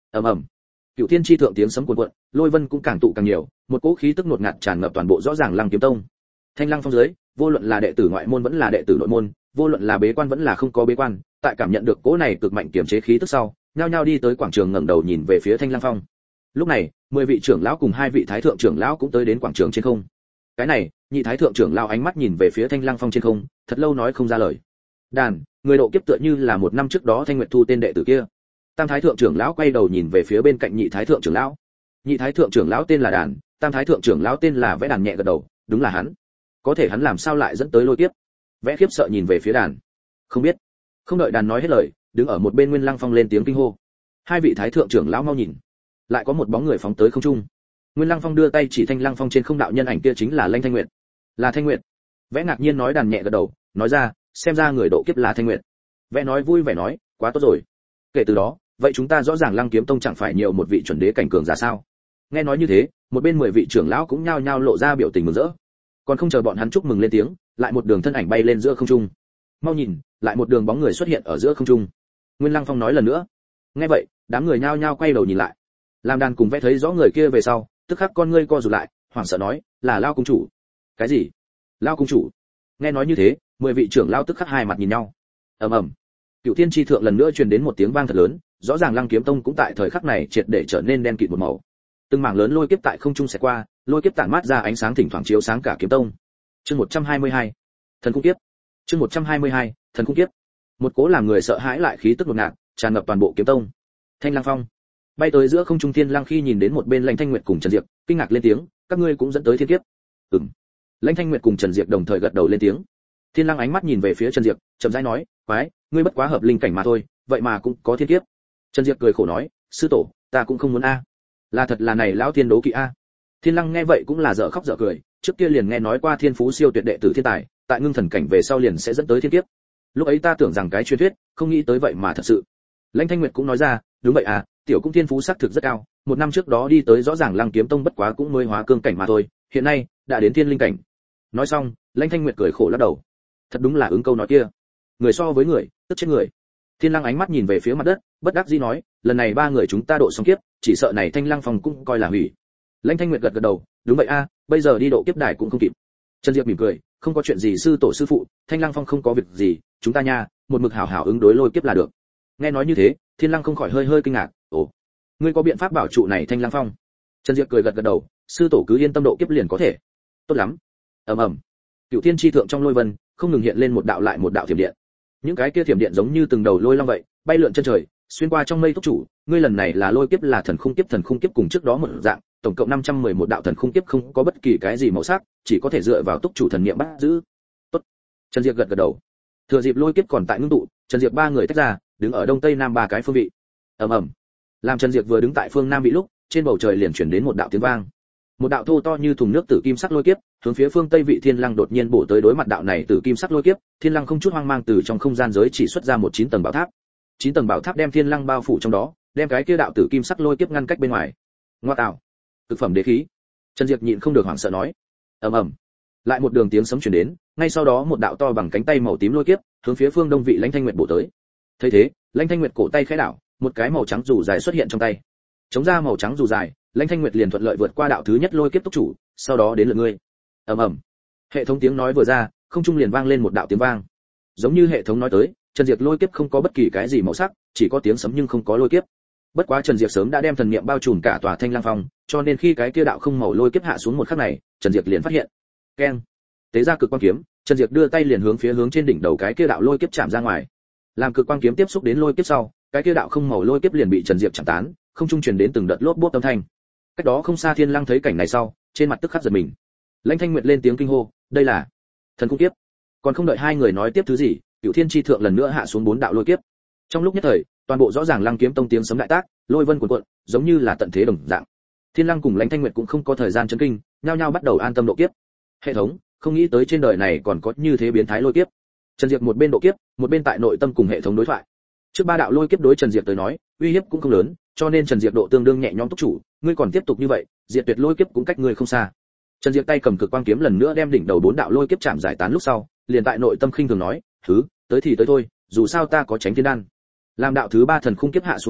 ầm ầm, cựu thiên chi thượng tiếng sấm cuồn cuộn, lôi vân cũng càng tụ càng nhiều, một cỗ khí tức ngột ngạt tràn ngập toàn bộ rõ ràng Lăng Kiếm Tông. Thanh Lăng Phong dưới, vô luận là đệ tử ngoại môn vẫn là đệ tử nội môn, vô luận là bế quan vẫn là không có bế quan, tại cảm nhận được cỗ này cực mạnh kiểm chế khí tức sau, nhao nhao đi tới quảng trường ngẩng đầu nhìn về phía Thanh Lăng Phong. Lúc này, 10 vị trưởng lão cùng 2 vị thái thượng trưởng lão cũng tới đến quảng trường trên không. Cái này, nhị thái thượng trưởng lão ánh mắt nhìn về phía Thanh Lăng Phong trên không, thật lâu nói không ra lời. Đàn, người độ kiếp tựa như là một năm trước đó Thanh Nguyệt Thu tên đệ tử kia. Tam thái thượng trưởng lão quay đầu nhìn về phía bên cạnh nhị thái thượng trưởng lão. Nhị thái thượng trưởng lão tên là Đàn, tam thái thượng trưởng lão tên là Vẽ. Đàn nhẹ gật đầu, đúng là hắn. Có thể hắn làm sao lại dẫn tới lôi kiếp? Vẽ khiếp sợ nhìn về phía Đàn. Không biết. Không đợi Đàn nói hết lời, đứng ở một bên Nguyên Lăng Phong lên tiếng kinh hô. 2 vị thái thượng trưởng lão mau nhìn, lại có một bóng người phóng tới không trung. Nguyên Lăng Phong đưa tay chỉ Thanh Lăng Phong trên không đạo nhân ảnh kia chính là Lãnh Thanh Nguyệt. Là Thanh Nguyệt. Vẽ ngạc nhiên nói. Đàn nhẹ gật đầu, nói ra, xem ra người độ kiếp là Thanh Nguyệt. Vẽ nói vui vẻ nói, quá tốt rồi. Kể từ đó, vậy chúng ta rõ ràng Lăng Kiếm Tông chẳng phải nhiều một vị chuẩn đế cảnh cường giả sao? Nghe nói như thế, một bên 10 vị trưởng lão cũng nhao nhao lộ ra biểu tình mừng rỡ. Còn không chờ bọn hắn chúc mừng lên tiếng, lại một đường thân ảnh bay lên giữa không trung. Mau nhìn, lại một đường bóng người xuất hiện ở giữa không trung. Nguyên Lăng Phong nói lần nữa. Nghe vậy, đám người nhao nhao quay đầu nhìn lại. Làm Đàn cùng Vẽ thấy rõ người kia về sau, tức khắc con ngươi co rụt lại, hoảng sợ nói, là Lao cung chủ. Cái gì? Lao cung chủ? Nghe nói như thế, 10 vị trưởng lão tức khắc hai mặt nhìn nhau. Ầm ầm. Cựu Thiên chi thượng lần nữa truyền đến một tiếng vang thật lớn, rõ ràng Lăng Kiếm Tông cũng tại thời khắc này triệt để trở nên đen kịt một màu. Từng mảng lớn lôi kiếp tại không trung xẹt qua, lôi kiếp tản mát ra ánh sáng thỉnh thoảng chiếu sáng cả kiếm tông. Chương 122, Thần cung kiếp. Chương 122, Thần cung kiếp. Một cố làm người sợ hãi lại khí tức đột ngột, tràn ngập toàn bộ kiếm tông. Thanh Lăng Phong bay tới giữa không trung. Thiên Lăng khi nhìn đến một bên Lãnh Thanh Nguyệt cùng Trần Diệp, kinh ngạc lên tiếng, các ngươi cũng dẫn tới thiên kiếp? Ừm. Lãnh Thanh Nguyệt cùng Trần Diệp đồng thời gật đầu lên tiếng. Thiên Lăng ánh mắt nhìn về phía Trần Diệp, chậm rãi nói, quái, ngươi bất quá hợp linh cảnh mà thôi, vậy mà cũng có thiên kiếp. Trần Diệp cười khổ nói, sư tổ, ta cũng không muốn a. Là thật là này lão thiên đố kỵ a. Thiên Lăng nghe vậy cũng là dở khóc dở cười, trước kia liền nghe nói qua thiên phú siêu tuyệt đệ tử thiên tài, tại ngưng thần cảnh về sau liền sẽ dẫn tới thiên kiếp. Lúc ấy ta tưởng rằng cái truyền thuyết, không nghĩ tới vậy mà thật sự. Lãnh Thanh Nguyệt cũng nói ra, đúng vậy à, tiểu cung thiên phú sắc thực rất cao, một năm trước đó đi tới rõ ràng Lăng Kiếm Tông bất quá cũng mới hóa cương cảnh mà thôi, hiện nay đã đến thiên linh cảnh. Nói xong, Lãnh Thanh Nguyệt cười khổ lắc đầu. Thật đúng là ứng câu nói kia, người so với người, tức chết người. Thiên Lăng ánh mắt nhìn về phía mặt đất, bất đắc dĩ nói, lần này 3 người chúng ta độ xong kiếp, chỉ sợ này Thanh Lăng Phong cũng coi là hủy. Lãnh Thanh Nguyệt gật gật đầu, đúng vậy a, bây giờ đi độ kiếp đài cũng không kịp. Trần Diệp mỉm cười, không có chuyện gì sư tổ sư phụ, Thanh Lăng Phong không có việc gì, chúng ta nha, một mực hảo hảo ứng đối lôi kiếp là được. Nghe nói như thế, Thiên Lăng không khỏi hơi kinh ngạc, ồ, ngươi có biện pháp bảo trụ này Thanh Lăng Phong? Trần Diệp cười gật gật đầu, sư tổ cứ yên tâm độ kiếp liền có thể. Tốt lắm. Ầm ầm. Cửu Thiên chi thượng trong lôi vân, không ngừng hiện lên một đạo lại một đạo thiểm điện. Những cái kia thiểm điện giống như từng đầu lôi long vậy, bay lượn chân trời, xuyên qua trong mây túc chủ, ngươi lần này là lôi kiếp là thần khung kiếp cùng trước đó một dạng, tổng cộng 511 đạo thần khung kiếp không có bất kỳ cái gì màu sắc, chỉ có thể dựa vào túc chủ thần niệm bắt giữ. Tốt. Trần Diệp gật gật đầu. Thừa dịp lôi kiếp còn tại ngưng tụ, Trần Diệp 3 người tách ra, đứng ở đông tây nam 3 cái phương vị. Ầm ầm. Làm Trần Diệp vừa đứng tại phương nam vị lúc, trên bầu trời liền chuyển đến một đạo tiếng vang. Một đạo thô to như thùng nước tử kim sắc lôi kiếp, hướng phía phương tây vị Thiên Lăng đột nhiên bổ tới. Đối mặt đạo này tử kim sắc lôi kiếp, Thiên Lăng không chút hoang mang từ trong không gian giới chỉ xuất ra một 9 tầng bảo tháp. 9 tầng bảo tháp đem Thiên Lăng bao phủ trong đó, đem cái kia đạo tử kim sắc lôi kiếp ngăn cách bên ngoài. Ngoa tạo, thực phẩm đế khí. Trần Diệp nhịn không được hoảng sợ nói. Ầm ầm. Lại một đường tiếng sấm truyền đến, ngay sau đó một đạo to bằng cánh tay màu tím lôi kiếp, hướng phía phương đông vị Lãnh Thanh Nguyệt bổ tới. Thấy thế, Lãnh Thanh Nguyệt cổ tay khẽ đảo, một cái màu trắng dù dài xuất hiện trong tay. Chống ra màu trắng dù dài, Lãnh Thanh Nguyệt liền thuận lợi vượt qua đạo thứ nhất lôi kiếp túc chủ, sau đó đến lượt ngươi. Ầm ầm. Hệ thống tiếng nói vừa ra, không trung liền vang lên một đạo tiếng vang. Giống như hệ thống nói tới, Trần Diệp lôi kiếp không có bất kỳ cái gì màu sắc, chỉ có tiếng sấm nhưng không có lôi kiếp. Bất quá Trần Diệp sớm đã đem thần niệm bao trùm cả tòa Thanh Lăng Phong, cho nên khi cái kia đạo không màu lôi kiếp hạ xuống một khắc này, Trần Diệp liền phát hiện. Keng. Tế ra cực quang kiếm, Trần Diệp đưa tay liền hướng trên đỉnh đầu cái kia đạo lôi kiếp chạm ra ngoài. Làm cực quang kiếm tiếp xúc đến lôi kiếp sau, cái kia đạo không màu lôi kiếp liền bị Trần Diệp chạm tán, không trung truyền đến từng đợt lốp bốp âm thanh. Cách đó không xa Thiên Lăng thấy cảnh này sau, trên mặt tức khắc giật mình. Lãnh Thanh Nguyệt lên tiếng kinh hô, đây là thần cung kiếp. Còn không đợi hai người nói tiếp thứ gì, Cửu Thiên chi thượng lần nữa hạ xuống 4 đạo lôi kiếp. Trong lúc nhất thời, toàn bộ rõ ràng Lăng Kiếm Tông tiếng sấm đại tác, lôi vân cuồn cuộn, giống như là tận thế đồng dạng. Thiên Lăng cùng Lãnh Thanh Nguyệt cũng không có thời gian chấn kinh, nhao nhao bắt đầu an tâm độ kiếp. Hệ thống, không nghĩ tới trên đời này còn có như thế biến thái lôi kiếp. Trần Diệp một bên độ kiếp, một bên tại nội tâm cùng hệ thống đối thoại. Trước 3 đạo lôi kiếp đối Trần Diệp tới nói, uy hiếp cũng không lớn, cho nên Trần Diệp độ tương đương nhẹ nhõm túc chủ, ngươi còn tiếp tục như vậy, diệt tuyệt lôi kiếp cũng cách ngươi không xa. Trần Diệp tay cầm cực quang kiếm lần nữa đem đỉnh đầu 4 đạo lôi kiếp chạm giải tán lúc sau, liền tại nội tâm khinh thường nói, "Thứ, tới thì tới thôi, dù sao ta có tránh thiên đan." Làm đạo thứ 3 thần khung kiếp hạ xuống sau,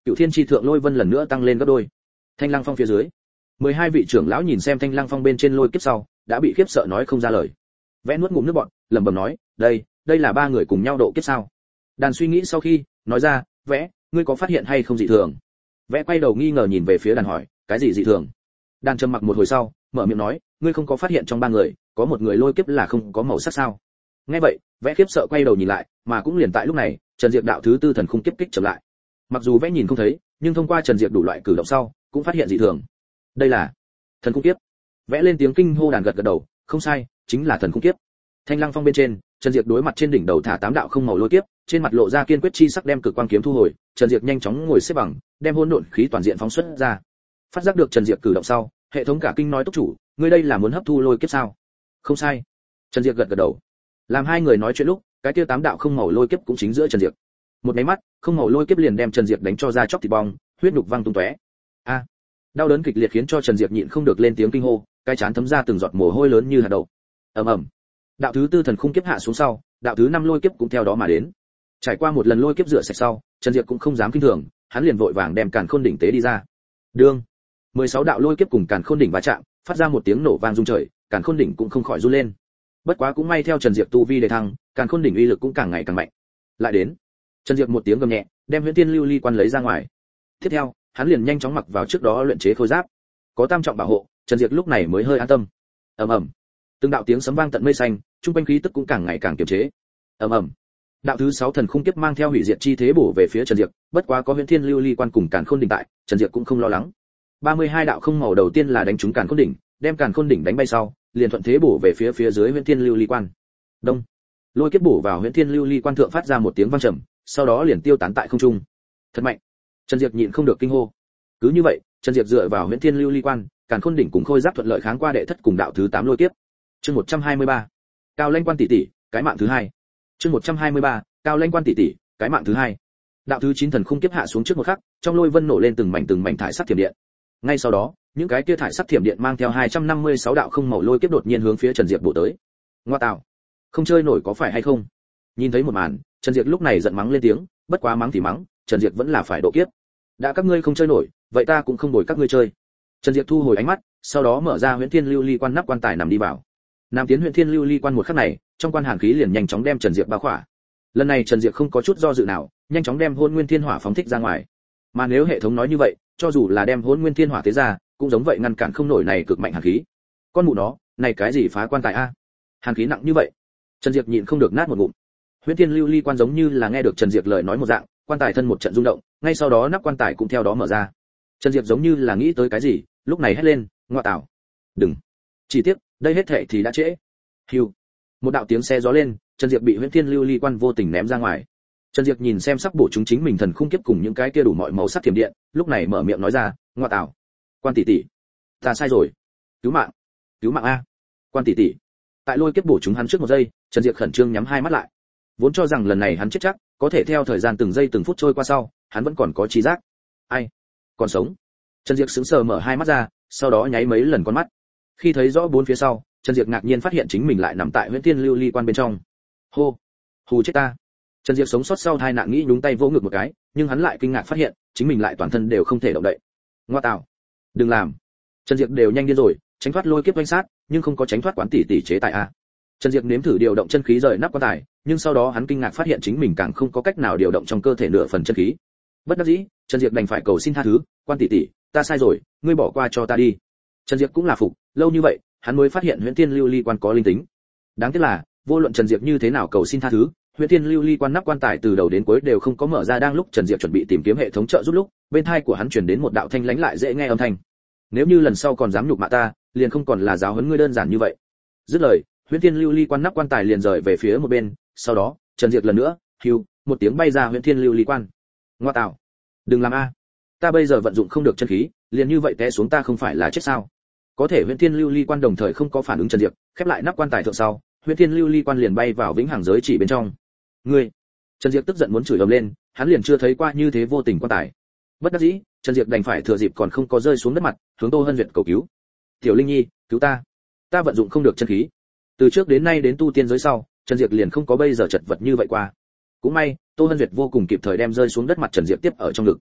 Cửu Thiên chi thượng lôi vân lần nữa tăng lên gấp đôi. Thanh Lăng Phong phía dưới, 12 vị trưởng lão nhìn xem Thanh Lăng Phong bên trên lôi kiếp sau, đã bị khiếp sợ nói không ra lời. Vẽ nuốt ngụm nước bọt, lẩm bẩm nói, đây là ba người cùng nhau độ kiếp sao? Đàn suy nghĩ sau khi, nói ra, Vẽ, ngươi có phát hiện hay không dị thường? Vẽ quay đầu nghi ngờ nhìn về phía đàn hỏi, cái gì dị thường? Đàn trầm mặc một hồi sau, mở miệng nói, ngươi không có phát hiện trong ba người, có một người lôi kiếp là không có màu sắc sao? Nghe vậy, Vẽ khiếp sợ quay đầu nhìn lại, mà cũng liền tại lúc này, Trần Diệp đạo thứ tư thần khung kiếp kích chậm lại. Mặc dù Vẽ nhìn không thấy, nhưng thông qua Trần Diệp đủ loại cử động sau, cũng phát hiện dị thường. Đây là thần khung kiếp. Vẽ lên tiếng kinh hô, đàn gật gật đầu, không sai, chính là thần khung kiếp. Thanh Lăng Phong bên trên, Trần Diệp đối mặt trên đỉnh đầu thả 8 đạo không màu lôi kiếp, trên mặt lộ ra kiên quyết chi sắc đem cực quang kiếm thu hồi, Trần Diệp nhanh chóng ngồi xếp bằng, đem hỗn độn khí toàn diện phóng xuất ra. Phát giác được Trần Diệp cử động sau, hệ thống cả kinh nói tốc chủ, ngươi đây là muốn hấp thu lôi kiếp sao? Không sai. Trần Diệp gật gật đầu. Làm hai người nói chuyện lúc, cái kia 8 đạo không màu lôi kiếp cũng chính giữa Trần Diệp. Một cái mắt, không màu lôi kiếp liền đem Trần Diệp đánh cho ra chóc thịt bong, huyết nhục văng tung tóe. A! Đau đớn kịch liệt khiến cho Trần Diệp nhịn không được lên tiếng kinh hô, cái chán thấm ra từng giọt mồ hôi lớn như hạt đậu. Ầm ầm. Đạo thứ tư thần khung kiếp hạ xuống sau, đạo thứ 5 lôi kiếp cũng theo đó mà đến. Trải qua một lần lôi kiếp rửa sạch sau, Trần Diệp cũng không dám kinh thường, hắn liền vội vàng đem Càn Khôn đỉnh tế đi ra. Đương, 16 đạo lôi kiếp cùng Càn Khôn đỉnh va chạm, phát ra một tiếng nổ vang rung trời, Càn Khôn đỉnh cũng không khỏi run lên. Bất quá cũng may theo Trần Diệp tu vi đề thăng, Càn Khôn đỉnh uy lực cũng càng ngày càng mạnh. Lại đến, Trần Diệp một tiếng gầm nhẹ, đem Huyễn Tiên Lưu Ly Quan lấy ra ngoài. Tiếp theo, hắn liền nhanh chóng mặc vào trước đó luyện chế khôi giáp. Có tam trọng bảo hộ, Trần Diệp lúc này mới hơi an tâm. Ầm ầm. Từng đạo tiếng sấm vang tận mây xanh, trung quanh khí tức cũng càng ngày càng kiềm chế. Ầm ầm. Đạo thứ 6 thần khung kiếp mang theo hủy diệt chi thế bổ về phía Trần Diệp, bất quá có Huyễn Thiên Lưu Ly Quan cùng Càn Khôn đỉnh tại, Trần Diệp cũng không lo lắng. 32 đạo không màu đầu tiên là đánh trúng Càn Khôn đỉnh, đem Càn Khôn đỉnh đánh bay sau, liền thuận thế bổ về phía dưới Huyễn Thiên Lưu Ly Quan. Đông. Lôi kiếp bổ vào Huyễn Thiên Lưu Ly Quan thượng phát ra một tiếng vang trầm, sau đó liền tiêu tán tại không trung. Thật mạnh. Trần Diệp nhịn không được kinh hô. Cứ như vậy, Trần Diệp dựa vào Huyễn Thiên Lưu Ly Quan, Càn Khôn đỉnh cùng khôi giáp thuận lợi kháng qua đệ thất cùng đạo thứ 8 lôi kiếp. Chương 123. Cao Lãnh Quan tỷ tỷ, cái mạng thứ 2. Chương 123. Cao Lãnh Quan tỷ tỷ, cái mạng thứ 2. Đạo thứ 9 thần khung kiếp hạ xuống trước một khắc, trong lôi vân nổ lên từng mảnh thải sắc thiểm điện. Ngay sau đó, những cái kia thải sắc thiểm điện mang theo 256 đạo không màu lôi kiếp đột nhiên hướng phía Trần Diệp bổ tới. Ngoa tạo, không chơi nổi có phải hay không? Nhìn thấy một màn, Trần Diệp lúc này giận mắng lên tiếng, bất quá mắng thì mắng, Trần Diệp vẫn là phải độ kiếp. Đã các ngươi không chơi nổi, vậy ta cũng không bồi các ngươi chơi. Trần Diệp thu hồi ánh mắt, sau đó mở ra Huyễn Thiên Lưu Ly Quan nắp quan tài nằm đi vào. Nam tiến Huyễn Thiên Lưu Ly Quan một khắc này, trong quan hàn khí liền nhanh chóng đem Trần Diệp bao khỏa. Lần này Trần Diệp không có chút do dự nào, nhanh chóng đem Hỗn Nguyên Thiên Hỏa phóng thích ra ngoài. Mà nếu hệ thống nói như vậy, cho dù là đem Hỗn Nguyên Thiên Hỏa tế ra, cũng giống vậy ngăn cản không nổi này cực mạnh hàn khí. Con mụ nó, này cái gì phá quan tài a? Hàn khí nặng như vậy. Trần Diệp nhịn không được nát một ngụm. Huyễn Thiên Lưu Ly Quan giống như là nghe được Trần Diệp lời nói một dạng, quan tài thân một trận rung động, ngay sau đó nắp quan tài cũng theo đó mở ra. Trần Diệp giống như là nghĩ tới cái gì, lúc này hét lên, ngoa tạo. Đừng. Chỉ tiếc, đây hết thảy thì đã trễ. Hưu. Một đạo tiếng xe gió lên, Trần Diệp bị Huyễn Thiên Lưu Ly Quan vô tình ném ra ngoài. Trần Diệp nhìn xem sắc bổ chúng chính mình thần khung kiếp cùng những cái kia đủ mọi màu sắc thiểm điện, lúc này mở miệng nói ra, ngoa tạo. Quan tỷ tỷ, ta sai rồi. Cứu mạng a. Quan tỷ tỷ. Tại lôi kiếp bổ chúng hắn trước một giây, Trần Diệp khẩn trương nhắm hai mắt lại. Vốn cho rằng lần này hắn chết chắc, có thể theo thời gian từng giây từng phút trôi qua sau, hắn vẫn còn có trí giác. Ai? Còn sống. Trần Diệp sững sờ mở hai mắt ra, sau đó nháy mấy lần con mắt. Khi thấy rõ bốn phía sau, Trần Diệp ngạc nhiên phát hiện chính mình lại nằm tại Huyễn Thiên Lưu Ly Quan bên trong. Hô, hù chết ta. Trần Diệp sống sót sau tai nạn nghĩ nhúng tay vỗ ngực một cái, nhưng hắn lại kinh ngạc phát hiện, chính mình lại toàn thân đều không thể động đậy. Ngoa tạo, đừng làm. Trần Diệp đều nhanh điên rồi, tránh thoát lôi kiếp oanh sát, nhưng không có tránh thoát quán tỷ tỷ chế tài a. Trần Diệp nếm thử điều động chân khí rời nắp quan tài, nhưng sau đó hắn kinh ngạc phát hiện chính mình càng không có cách nào điều động trong cơ thể nửa phần chân khí. Bất đắc dĩ, Trần Diệp đành phải cầu xin tha thứ, quan tỷ tỷ, ta sai rồi, ngươi bỏ qua cho ta đi. Trần Diệp cũng là phục, lâu như vậy, hắn mới phát hiện Huyễn Thiên Lưu Ly Quan có linh tính. Đáng tiếc là, vô luận Trần Diệp như thế nào cầu xin tha thứ, Huyễn Thiên Lưu Ly Quan nắp quan tài từ đầu đến cuối đều không có mở ra. Đang lúc Trần Diệp chuẩn bị tìm kiếm hệ thống trợ giúp lúc, bên tai của hắn truyền đến một đạo thanh lãnh lại dễ nghe âm thanh. Nếu như lần sau còn dám nhục mạ ta, liền không còn là giáo huấn ngươi đơn giản như vậy. Dứt lời, Huyễn Thiên Lưu Ly Quan nắp quan tài liền rời về phía một bên, sau đó, Trần Diệp lần nữa, hưu, một tiếng bay ra Huyễn Thiên Lưu Ly Quan. Ngoa tạo, đừng làm a. Ta bây giờ vận dụng không được chân khí, liền như vậy té xuống ta không phải là chết sao? Có thể Huyễn Thiên Lưu Ly Quan đồng thời không có phản ứng Trần Diệp, khép lại nắp quan tài thượng sau, Huyễn Thiên Lưu Ly Quan liền bay vào vĩnh hằng giới chỉ bên trong. Ngươi! Trần Diệp tức giận muốn chửi ầm lên, hắn liền chưa thấy qua như thế vô tình quan tài. Bất đắc dĩ, Trần Diệp đành phải thừa dịp còn không có rơi xuống đất mặt, hướng Tô Hân Duyệt cầu cứu. Tiểu Linh Nhi, cứu ta! Ta vận dụng không được chân khí. Từ trước đến nay đến tu tiên giới sau, Trần Diệp liền không có bây giờ chật vật như vậy qua. Cũng may, Tô Hân Duyệt vô cùng kịp thời đem rơi xuống đất mặt Trần Diệp tiếp ở trong ngực.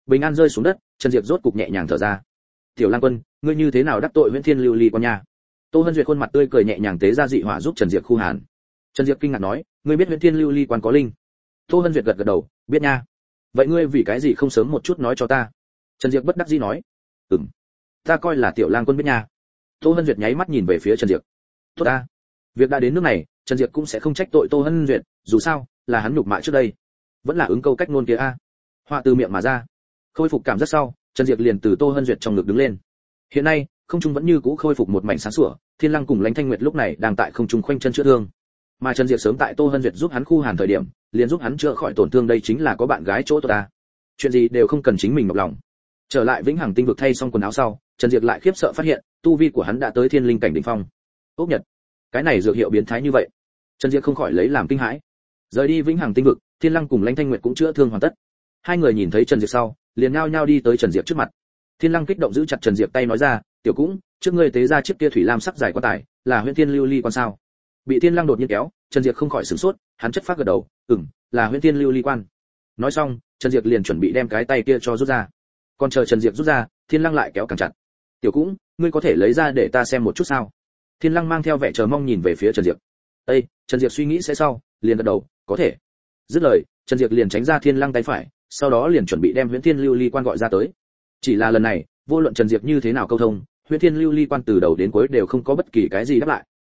Bình an rơi xuống đất, Trần Diệp rốt cục nhẹ nhàng thở ra. Tiểu Lang Quân, ngươi như thế nào đắc tội Huyễn Thiên Lưu Ly Quan nha? Tô Hân Duyệt khuôn mặt tươi cười nhẹ nhàng tế ra dị hỏa giúp Trần Diệp khu hàn. Trần Diệp kinh ngạc nói, ngươi biết Huyễn Thiên Lưu Ly Quan có linh? Tô Hân Duyệt gật gật đầu, biết nha. Vậy ngươi vì cái gì không sớm một chút nói cho ta? Trần Diệp bất đắc dĩ nói, ta coi là Tiểu Lang Quân biết nha. Tô Hân Duyệt nháy mắt nhìn về phía Trần Diệp. Tốt ta, việc đã đến nước này, Trần Diệp cũng sẽ không trách tội Tô Hân Duyệt, dù sao là hắn nhục mạ trước đây, vẫn là ứng câu cách ngôn kia a. Họa từ miệng mà ra. Khôi phục cảm giác sau, Trần Diệp liền từ Tô Hân Duyệt trong ngực đứng lên. Hiện nay, không trung vẫn như cũ khôi phục một mảnh sáng sủa, Thiên Lăng cùng Lãnh Thanh Nguyệt lúc này đang tại không trung khoanh chân chữa thương. Mà Trần Diệp sớm tại Tô Hân Duyệt giúp hắn khu hàn thời điểm, liền giúp hắn chữa khỏi tổn thương, đây chính là có bạn gái chỗ ta. Chuyện gì đều không cần chính mình nhọc lòng. Trở lại Vĩnh Hằng tinh vực thay xong quần áo sau, Trần Diệp lại khiếp sợ phát hiện, tu vi của hắn đã tới Thiên Linh cảnh đỉnh phong. Ốc Nhật, cái này dược hiệu biến thái như vậy. Trần Diệp không khỏi lấy làm kinh hãi. Rời đi Vĩnh Hằng tinh vực, Thiên Lăng cùng Lãnh Thanh Nguyệt cũng chữa thương hoàn tất. Hai người nhìn thấy Trần Diệp sau, liền nhao nhao đi tới Trần Diệp trước mặt. Thiên Lăng kích động giữ chặt Trần Diệp tay nói ra, "Tiểu Cũng, trước ngươi tế ra chiếc kia thủy lam sắc dài quan tài, là Huyễn Thiên Lưu Ly Quan sao?" Bị Thiên Lăng đột nhiên kéo, Trần Diệp không khỏi sửng sốt, hắn chất phác gật đầu, là Huyễn Thiên Lưu Ly Quan." Nói xong, Trần Diệp liền chuẩn bị đem cái tay kia cho rút ra. Còn chờ Trần Diệp rút ra, Thiên Lăng lại kéo càng chặt. "Tiểu Cũng, ngươi có thể lấy ra để ta xem một chút sao?" Thiên Lăng mang theo vẻ chờ mong nhìn về phía Trần Diệp. "Ê," Trần Diệp suy nghĩ sẽ sau, liền gật đầu, "Có thể." Dứt lời, Trần Diệp liền tránh ra Thiên Lăng tay phải, sau đó liền chuẩn bị đem Huyễn Thiên Lưu Ly Quan gọi ra tới. Chỉ là lần này, vô luận Trần Diệp như thế nào câu thông, Huyễn Thiên Lưu Ly Quan từ đầu đến cuối đều không có bất kỳ cái gì đáp lại.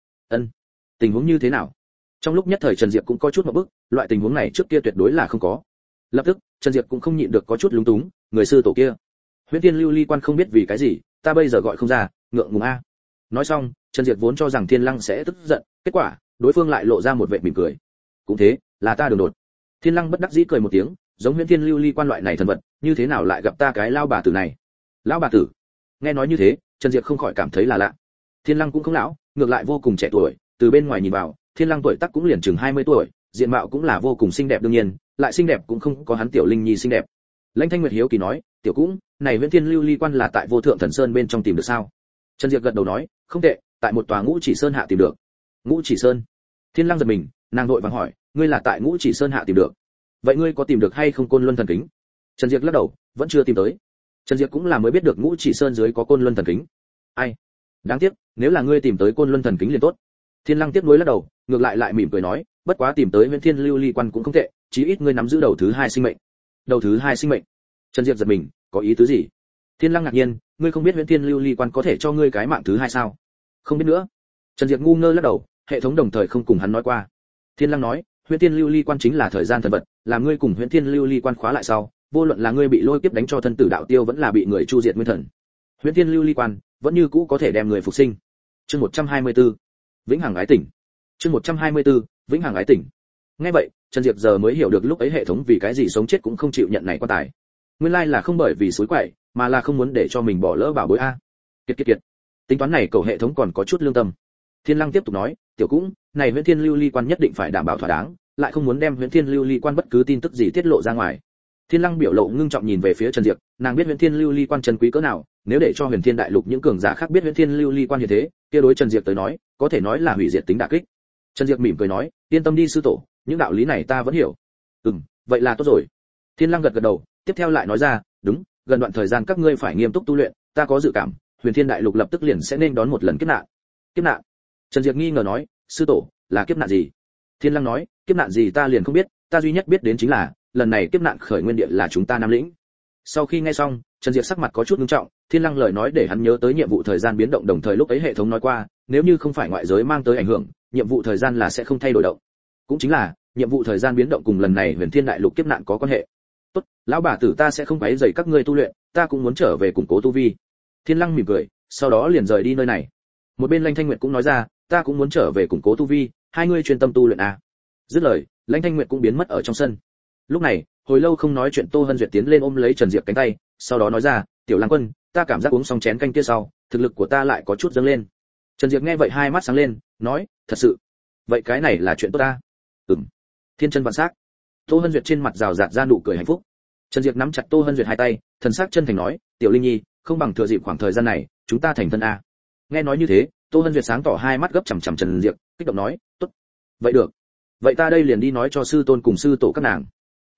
Tình huống như thế nào? Trong lúc nhất thời Trần Diệp cũng có chút ngượng bức, loại tình huống này trước kia tuyệt đối là không có. Lập tức, Trần Diệp cũng không nhịn được có chút lúng túng, người sư tổ kia, Huyễn Thiên Lưu Ly Quan không biết vì cái gì, ta bây giờ gọi không ra, ngượng ngùng a. Nói xong, Trần Diệp vốn cho rằng Thiên Lăng sẽ tức giận, kết quả, đối phương lại lộ ra một vệt mỉm cười. Cũng thế, là ta đường đột. Thiên Lăng bất đắc dĩ cười một tiếng, giống Huyễn Thiên Lưu Ly Quan loại này thần vật, như thế nào lại gặp ta cái lão bà tử này? Lão bà tử? Nghe nói như thế, Trần Diệp không khỏi cảm thấy là lạ. Thiên Lăng cũng không lão, ngược lại vô cùng trẻ tuổi, từ bên ngoài nhìn vào, Thiên Lăng tuổi tác cũng liền chừng 20 tuổi, diện mạo cũng là vô cùng xinh đẹp, đương nhiên, lại xinh đẹp cũng không có hắn tiểu Linh Nhi xinh đẹp. Lãnh Thanh Nguyệt hiếu kỳ nói, "Tiểu Cũng, này Huyễn Thiên Lưu Ly Quan là tại Vô Thượng Thần Sơn bên trong tìm được sao?" Trần Diệp gật đầu nói, "Không tệ, tại một tòa Ngũ Chỉ Sơn hạ tìm được." Ngũ Chỉ Sơn? Thiên Lăng giật mình, nàng vội vàng hỏi, "Ngươi là tại Ngũ Chỉ Sơn hạ tìm được? Vậy ngươi có tìm được hay không Côn Luân Thần Kính?" Trần Diệp lắc đầu, vẫn chưa tìm tới. Trần Diệp cũng là mới biết được Ngũ Chỉ Sơn dưới có Côn Luân Thần Kính. Ai, đáng tiếc, nếu là ngươi tìm tới Côn Luân Thần Kính liền tốt. Thiên Lăng tiếp nối lắc đầu, ngược lại mỉm cười nói, bất quá tìm tới Huyễn Thiên Lưu Ly Quan cũng không tệ, chí ít ngươi nắm giữ đầu thứ hai sinh mệnh. Đầu thứ hai sinh mệnh? Trần Diệp giật mình, có ý tứ gì? Thiên Lăng ngạc nhiên, ngươi không biết Huyễn Thiên Lưu Ly Quan có thể cho ngươi cái mạng thứ hai sao? Không biết nữa. Trần Diệp ngu ngơ lắc đầu, hệ thống đồng thời không cùng hắn nói qua. Thiên Lăng nói, Huyễn Thiên Lưu Ly Quan chính là thời gian thần vật, làm ngươi cùng Huyễn Thiên Lưu Ly Quan khóa lại sau, vô luận là ngươi bị lôi kiếp đánh cho thân tử đạo tiêu vẫn là bị người chu diệt nguyên thần, Huyễn Thiên Lưu Ly Quan vẫn như cũ có thể đem người phục sinh. Chương 124, Vĩnh Hằng ái tỉnh. Chương 124, Vĩnh Hằng ái tỉnh. Nghe vậy, Trần Diệp giờ mới hiểu được lúc ấy hệ thống vì cái gì sống chết cũng không chịu nhận này quan tài. Nguyên lai là không bởi vì suối quậy, mà là không muốn để cho mình bỏ lỡ bảo bối a. Kiệt. Tính toán này cầu hệ thống còn có chút lương tâm. Thiên Lăng tiếp tục nói, "Tiểu Cũng, này Huyễn Thiên Lưu Ly Quan nhất định phải đảm bảo thỏa đáng, lại không muốn đem Huyễn Thiên Lưu Ly Quan bất cứ tin tức gì tiết lộ ra ngoài." Thiên Lăng biểu lộ ngưng trọng nhìn về phía Trần Diệp, nàng biết Huyễn Thiên Lưu Ly Quan chân quý cỡ nào, nếu để cho Huyền Thiên Đại Lục những cường giả khác biết Huyễn Thiên Lưu Ly Quan như thế, kia đối Trần Diệp tới nói, có thể nói là hủy diệt tính đả kích. Trần Diệp mỉm cười nói, "Yên tâm đi sư tổ, những đạo lý này ta vẫn hiểu." Vậy là tốt rồi." Thiên Lăng gật gật đầu, tiếp theo lại nói ra, "Đúng, gần đoạn thời gian các ngươi phải nghiêm túc tu luyện, ta có dự cảm, Huyền Thiên Đại Lục lập tức liền sẽ nên đón một lần kiếp nạn." "Kiếp nạn?" Trần Diệp nghi ngờ nói, "Sư tổ, là kiếp nạn gì?" Thiên Lăng nói, "Kiếp nạn gì ta liền không biết, ta duy nhất biết đến chính là, lần này kiếp nạn khởi nguyên địa là chúng ta Nam Lĩnh." Sau khi nghe xong, Trần Diệp sắc mặt có chút nghiêm trọng, Thiên Lăng lời nói để hắn nhớ tới nhiệm vụ thời gian biến động, đồng thời lúc ấy hệ thống nói qua, nếu như không phải ngoại giới mang tới ảnh hưởng, nhiệm vụ thời gian là sẽ không thay đổi động. Cũng chính là, nhiệm vụ thời gian biến động cùng lần này Huyền Thiên Đại Lục kiếp nạn có quan hệ. "Tốt, lão bà tử ta sẽ không quấy rầy các ngươi tu luyện, ta cũng muốn trở về củng cố tu vi." Thiên Lăng mỉm cười, sau đó liền rời đi nơi này. Một bên Lãnh Thanh Nguyệt cũng nói ra, "Ta cũng muốn trở về củng cố tu vi, hai ngươi chuyên tâm tu luyện a." Dứt lời, Lãnh Thanh Nguyệt cũng biến mất ở trong sân. Lúc này, hồi lâu không nói chuyện Tô Hân Duyệt tiến lên ôm lấy Trần Diệp cánh tay, sau đó nói ra, "Tiểu Lang Quân, ta cảm giác uống xong chén canh kia sau, thực lực của ta lại có chút dâng lên." Trần Diệp nghe vậy hai mắt sáng lên, nói, "Thật sự? Vậy cái này là chuyện tốt ta?" Thiên chân vạn sắc. Tô Hân Duyệt trên mặt rào rạt ra nụ cười hạnh phúc. Trần Diệp nắm chặt Tô Hân Duyệt hai tay, thần sắc chân thành nói, "Tiểu Linh Nhi, không bằng thừa dịp khoảng thời gian này, chúng ta thành thân a." Nghe nói như thế, Tô Hân Duyệt sáng tỏ hai mắt gấp chằm chằm Trần Diệp, kích động nói, "Tốt, vậy được. Vậy ta đây liền đi nói cho sư tôn cùng sư tổ các nàng." Nói,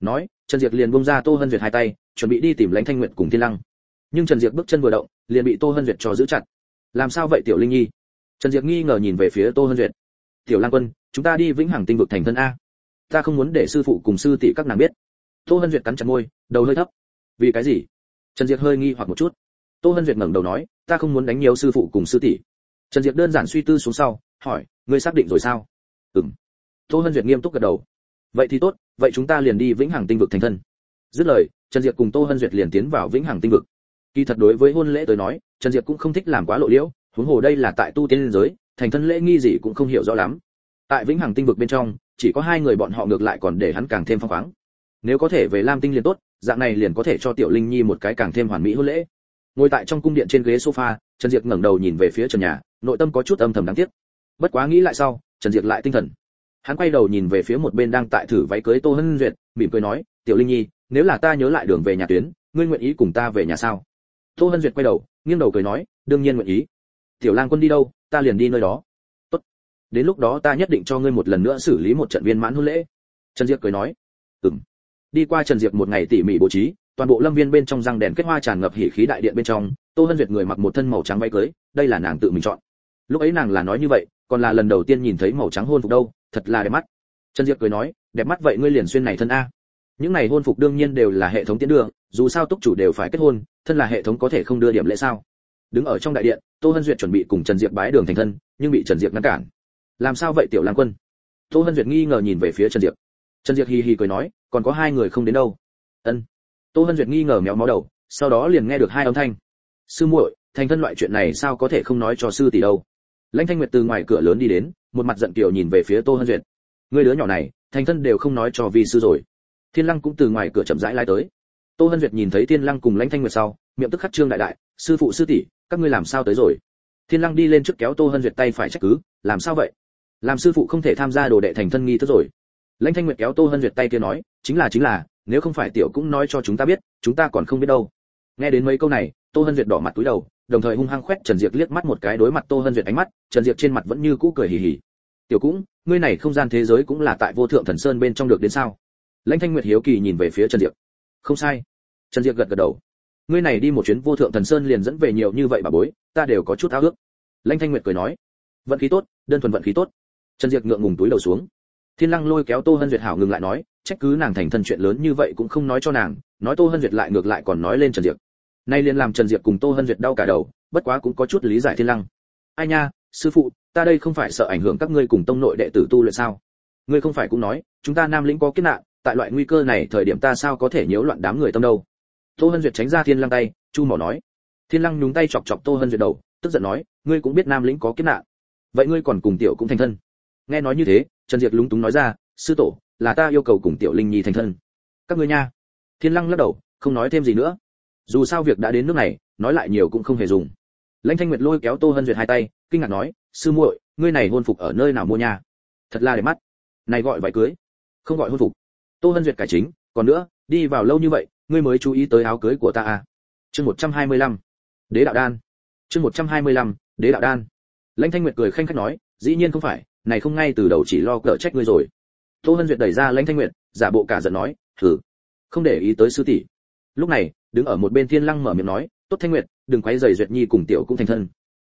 Trần Diệp liền buông ra Tô Hân Duyệt hai tay, chuẩn bị đi tìm Lãnh Thanh Nguyệt cùng Thiên Lăng. Nhưng Trần Diệp bước chân vừa động, liền bị Tô Hân Duyệt cho giữ chặt. Làm sao vậy Tiểu Linh Nhi? Trần Diệp nghi ngờ nhìn về phía Tô Hân Duyệt. Tiểu Lang Quân, chúng ta đi Vĩnh Hằng Tinh vực thành thân a. Ta không muốn để sư phụ cùng sư tỷ các nàng biết. Tô Hân Duyệt cắn chặt môi, đầu hơi thấp. Vì cái gì? Trần Diệp hơi nghi hoặc một chút. Tô Hân Duyệt ngẩng đầu nói, ta không muốn đánh nhiều sư phụ cùng sư tỷ. Trần Diệp đơn giản suy tư xuống sau, hỏi, ngươi xác định rồi sao? Ừm. Tô Hân Duyệt nghiêm túc gật đầu. Vậy thì tốt, vậy chúng ta liền đi Vĩnh Hằng Tinh vực thành thân. Dứt lời, Trần Diệp cùng Tô Hân Duyệt liền tiến vào Vĩnh Hằng Tinh vực. Kỳ thật đối với hôn lễ tới nói, Trần Diệp cũng không thích làm quá lộ liễu, huống hồ đây là tại tu tiên liên giới, thành thân lễ nghi gì cũng không hiểu rõ lắm. Tại Vĩnh Hằng Tinh vực bên trong, chỉ có hai người bọn họ ngược lại còn để hắn càng thêm phong khoáng. Nếu có thể về Lam Tinh liền tốt, dạng này liền có thể cho Tiểu Linh Nhi một cái càng thêm hoàn mỹ hôn lễ. Ngồi tại trong cung điện trên ghế sofa, Trần Diệp ngẩng đầu nhìn về phía trần nhà, nội tâm có chút âm thầm đáng tiếc. Bất quá nghĩ lại sau, Trần Diệp lại tinh thần. Hắn quay đầu nhìn về phía một bên đang tại thử váy cưới Tô Hân Duyệt, mỉm cười nói, Tiểu Linh Nhi, nếu là ta nhớ lại đường về nhà tuyến, ngươi nguyện ý cùng ta về nhà sao? Tô Hân Duyệt quay đầu, nghiêng đầu cười nói, đương nhiên nguyện ý. Tiểu Lang Quân đi đâu, ta liền đi nơi đó. Tốt. Đến lúc đó ta nhất định cho ngươi một lần nữa xử lý một trận viên mãn hôn lễ. Trần Diệp cười nói, ừm. Đi qua Trần Diệp một ngày tỉ mỉ bố trí, toàn bộ lâm viên bên trong răng đèn kết hoa tràn ngập hỉ khí đại điện bên trong, Tô Hân Duyệt người mặc một thân màu trắng váy cưới, đây là nàng tự mình chọn. Lúc ấy nàng là nói như vậy, còn là lần đầu tiên nhìn thấy màu trắng hôn phục đâu, thật là đẹp mắt. Trần Diệp cười nói, đẹp mắt vậy ngươi liền xuyên này thân a. Những này hôn phục đương nhiên đều là hệ thống tiến đưa, dù sao túc chủ đều phải kết hôn, thân là hệ thống có thể không đưa điểm lễ sao? Đứng ở trong đại điện, Tô Hân Duyệt chuẩn bị cùng Trần Diệp bái đường thành thân, nhưng bị Trần Diệp ngăn cản. Làm sao vậy Tiểu Lang Quân? Tô Hân Duyệt nghi ngờ nhìn về phía Trần Diệp. Trần Diệp hì hì cười nói, còn có hai người không đến đâu. Ân. Tô Hân Duyệt nghi ngờ méo mó đầu, sau đó liền nghe được hai âm thanh. Sư muội, thành thân loại chuyện này sao có thể không nói cho sư tỷ đâu? Lãnh Thanh Nguyệt từ ngoài cửa lớn đi đến, một mặt giận kiều nhìn về phía Tô Hân Duyệt. Ngươi đứa nhỏ này, thành thân đều không nói cho vi sư rồi. Thiên Lăng cũng từ ngoài cửa chậm rãi lái tới. Tô Hân Duyệt nhìn thấy Thiên Lăng cùng Lãnh Thanh Nguyệt sau, miệng tức khắc trương đại đại, sư phụ sư tỷ, các ngươi làm sao tới rồi? Thiên Lăng đi lên trước kéo Tô Hân Duyệt tay phải trách cứ, làm sao vậy? Làm sư phụ không thể tham gia đồ đệ thành thân nghi thức rồi. Lãnh Thanh Nguyệt kéo Tô Hân Duyệt tay kia nói, chính là, nếu không phải tiểu cũng nói cho chúng ta biết, chúng ta còn không biết đâu. Nghe đến mấy câu này, Tô Hân Duyệt đỏ mặt cúi đầu, đồng thời hung hăng khoét Trần Diệp liếc mắt một cái, đối mặt Tô Hân Duyệt ánh mắt, Trần Diệp trên mặt vẫn như cũ cười hì hì. Tiểu cũng, ngươi này không gian thế giới cũng là tại Vô Thượng Thần Sơn bên trong được đến sao? Lãnh Thanh Nguyệt hiếu kỳ nhìn về phía Trần Diệp. Không sai. Trần Diệp gật gật đầu. Ngươi này đi một chuyến Vô Thượng Thần Sơn liền dẫn về nhiều như vậy bà bối, ta đều có chút ao ước. Lãnh Thanh Nguyệt cười nói, vận khí tốt, đơn thuần vận khí tốt. Trần Diệp ngượng ngùng túi đầu xuống. Thiên Lăng lôi kéo Tô Hân Duyệt hảo ngừng lại nói, trách cứ nàng thành thân chuyện lớn như vậy cũng không nói cho nàng, nói Tô Hân Duyệt lại ngược lại còn nói lên Trần Diệp. Nay liền làm Trần Diệp cùng Tô Hân Duyệt đau cả đầu, bất quá cũng có chút lý giải Thiên Lăng. Ai nha, sư phụ, ta đây không phải sợ ảnh hưởng các ngươi cùng tông nội đệ tử tu luyện sao? Ngươi không phải cũng nói, chúng ta Nam lĩnh có kiếp nạn, tại loại nguy cơ này thời điểm ta sao có thể nhiễu loạn đám người tâm đâu? Tô Hân Duyệt tránh ra Thiên Lăng tay, chu mỏ nói. Thiên Lăng nhúng tay chọc chọc Tô Hân Duyệt đầu, tức giận nói, ngươi cũng biết Nam lĩnh có kiếp nạn, vậy ngươi còn cùng tiểu cũng thành thân? Nghe nói như thế, Trần Diệp lúng túng nói ra, sư tổ, là ta yêu cầu cùng tiểu Linh Nhi thành thân. Các ngươi nha. Thiên Lăng lắc đầu, không nói thêm gì nữa. Dù sao việc đã đến nước này, nói lại nhiều cũng không hề dùng. Lãnh Thanh Nguyệt lôi kéo Tô Hân Duyệt hai tay, kinh ngạc nói, sư muội, ngươi này hôn phục ở nơi nào mua nha? Thật là đẹp mắt. Này gọi váy cưới, không gọi hôn phục. Tô Hân Duyệt cải chính, còn nữa, đi vào lâu như vậy, ngươi mới chú ý tới áo cưới của ta à? Chương 125. Đế đạo đan. Chương 125. Đế đạo đan. Lãnh Thanh Nguyệt cười khanh khách nói, dĩ nhiên không phải, này không ngay từ đầu chỉ lo cỡ trách ngươi rồi. Tô Hân Duyệt đẩy ra Lãnh Thanh Nguyệt, giả bộ cả giận nói, thử, không để ý tới sư tỷ. Lúc này, đứng ở một bên Thiên Lăng mở miệng nói, tốt Thanh Nguyệt, đừng quấy rầy Duyệt Nhi cùng tiểu cũng thành thân.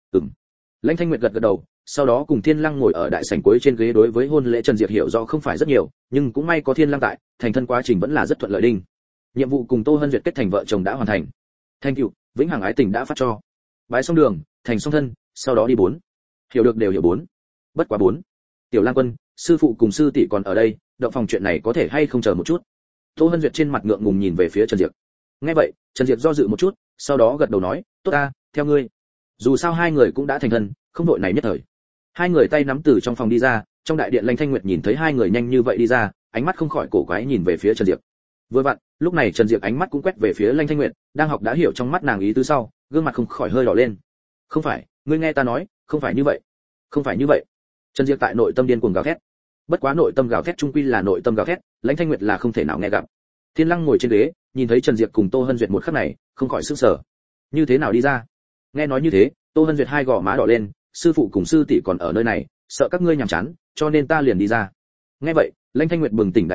Lãnh Thanh Nguyệt gật gật đầu, sau đó cùng Thiên Lăng ngồi ở đại sảnh cuối trên ghế. Đối với hôn lễ Trần Diệp hiểu rõ không phải rất nhiều, nhưng cũng may có Thiên Lăng tại, thành thân quá trình vẫn là rất thuận lợi đinh. Nhiệm vụ cùng Tô Hân Duyệt kết thành vợ chồng đã hoàn thành. Thanh cựu, vĩnh hằng ái tình đã phát cho. Bái xong đường, thành xong thân, sau đó đi 4. Hiểu được đều hiểu 4. Bất quá 4. Tiểu Lang Quân, sư phụ cùng sư tỷ còn ở đây, động phòng chuyện này có thể hay không chờ một chút? Tô Hân Duyệt trên mặt ngượng ngùng nhìn về phía Trần Diệp. Nghe vậy, Trần Diệp do dự một chút, sau đó gật đầu nói, tốt ta, theo ngươi. Dù sao hai người cũng đã thành thân, không đội này nhất thời. Hai người tay nắm từ trong phòng đi ra, trong đại điện Lãnh Thanh Nguyệt nhìn thấy hai người nhanh như vậy đi ra, ánh mắt không khỏi cổ quái nhìn về phía Trần Diệp. Vừa vặn, lúc này Trần Diệp ánh mắt cũng quét về phía Lãnh Thanh Nguyệt, đang học đã hiểu trong mắt nàng ý tứ sau, gương mặt không khỏi hơi đỏ lên. Không phải, ngươi nghe ta nói, không phải như vậy. Không phải như vậy. Trần Diệp tại nội tâm điên cuồng gào thét. Bất quá nội tâm gào thét trung quy là nội tâm gào thét, Lãnh Thanh Nguyệt là không thể nào nghe gặp. Thiên Lăng ngồi trên ghế, nhìn thấy Trần Diệp cùng Tô Hân Duyệt một khắc này, không khỏi sửng sở. Như thế nào đi ra? Nghe nói như thế, Tô Hân Duyệt hai gò má đỏ lên, sư phụ cùng sư tỷ còn ở nơi này, sợ các ngươi nhàm chán, cho nên ta liền đi ra. Nghe vậy, Lãnh Thanh Nguyệt bừng tỉnh đại ngộ,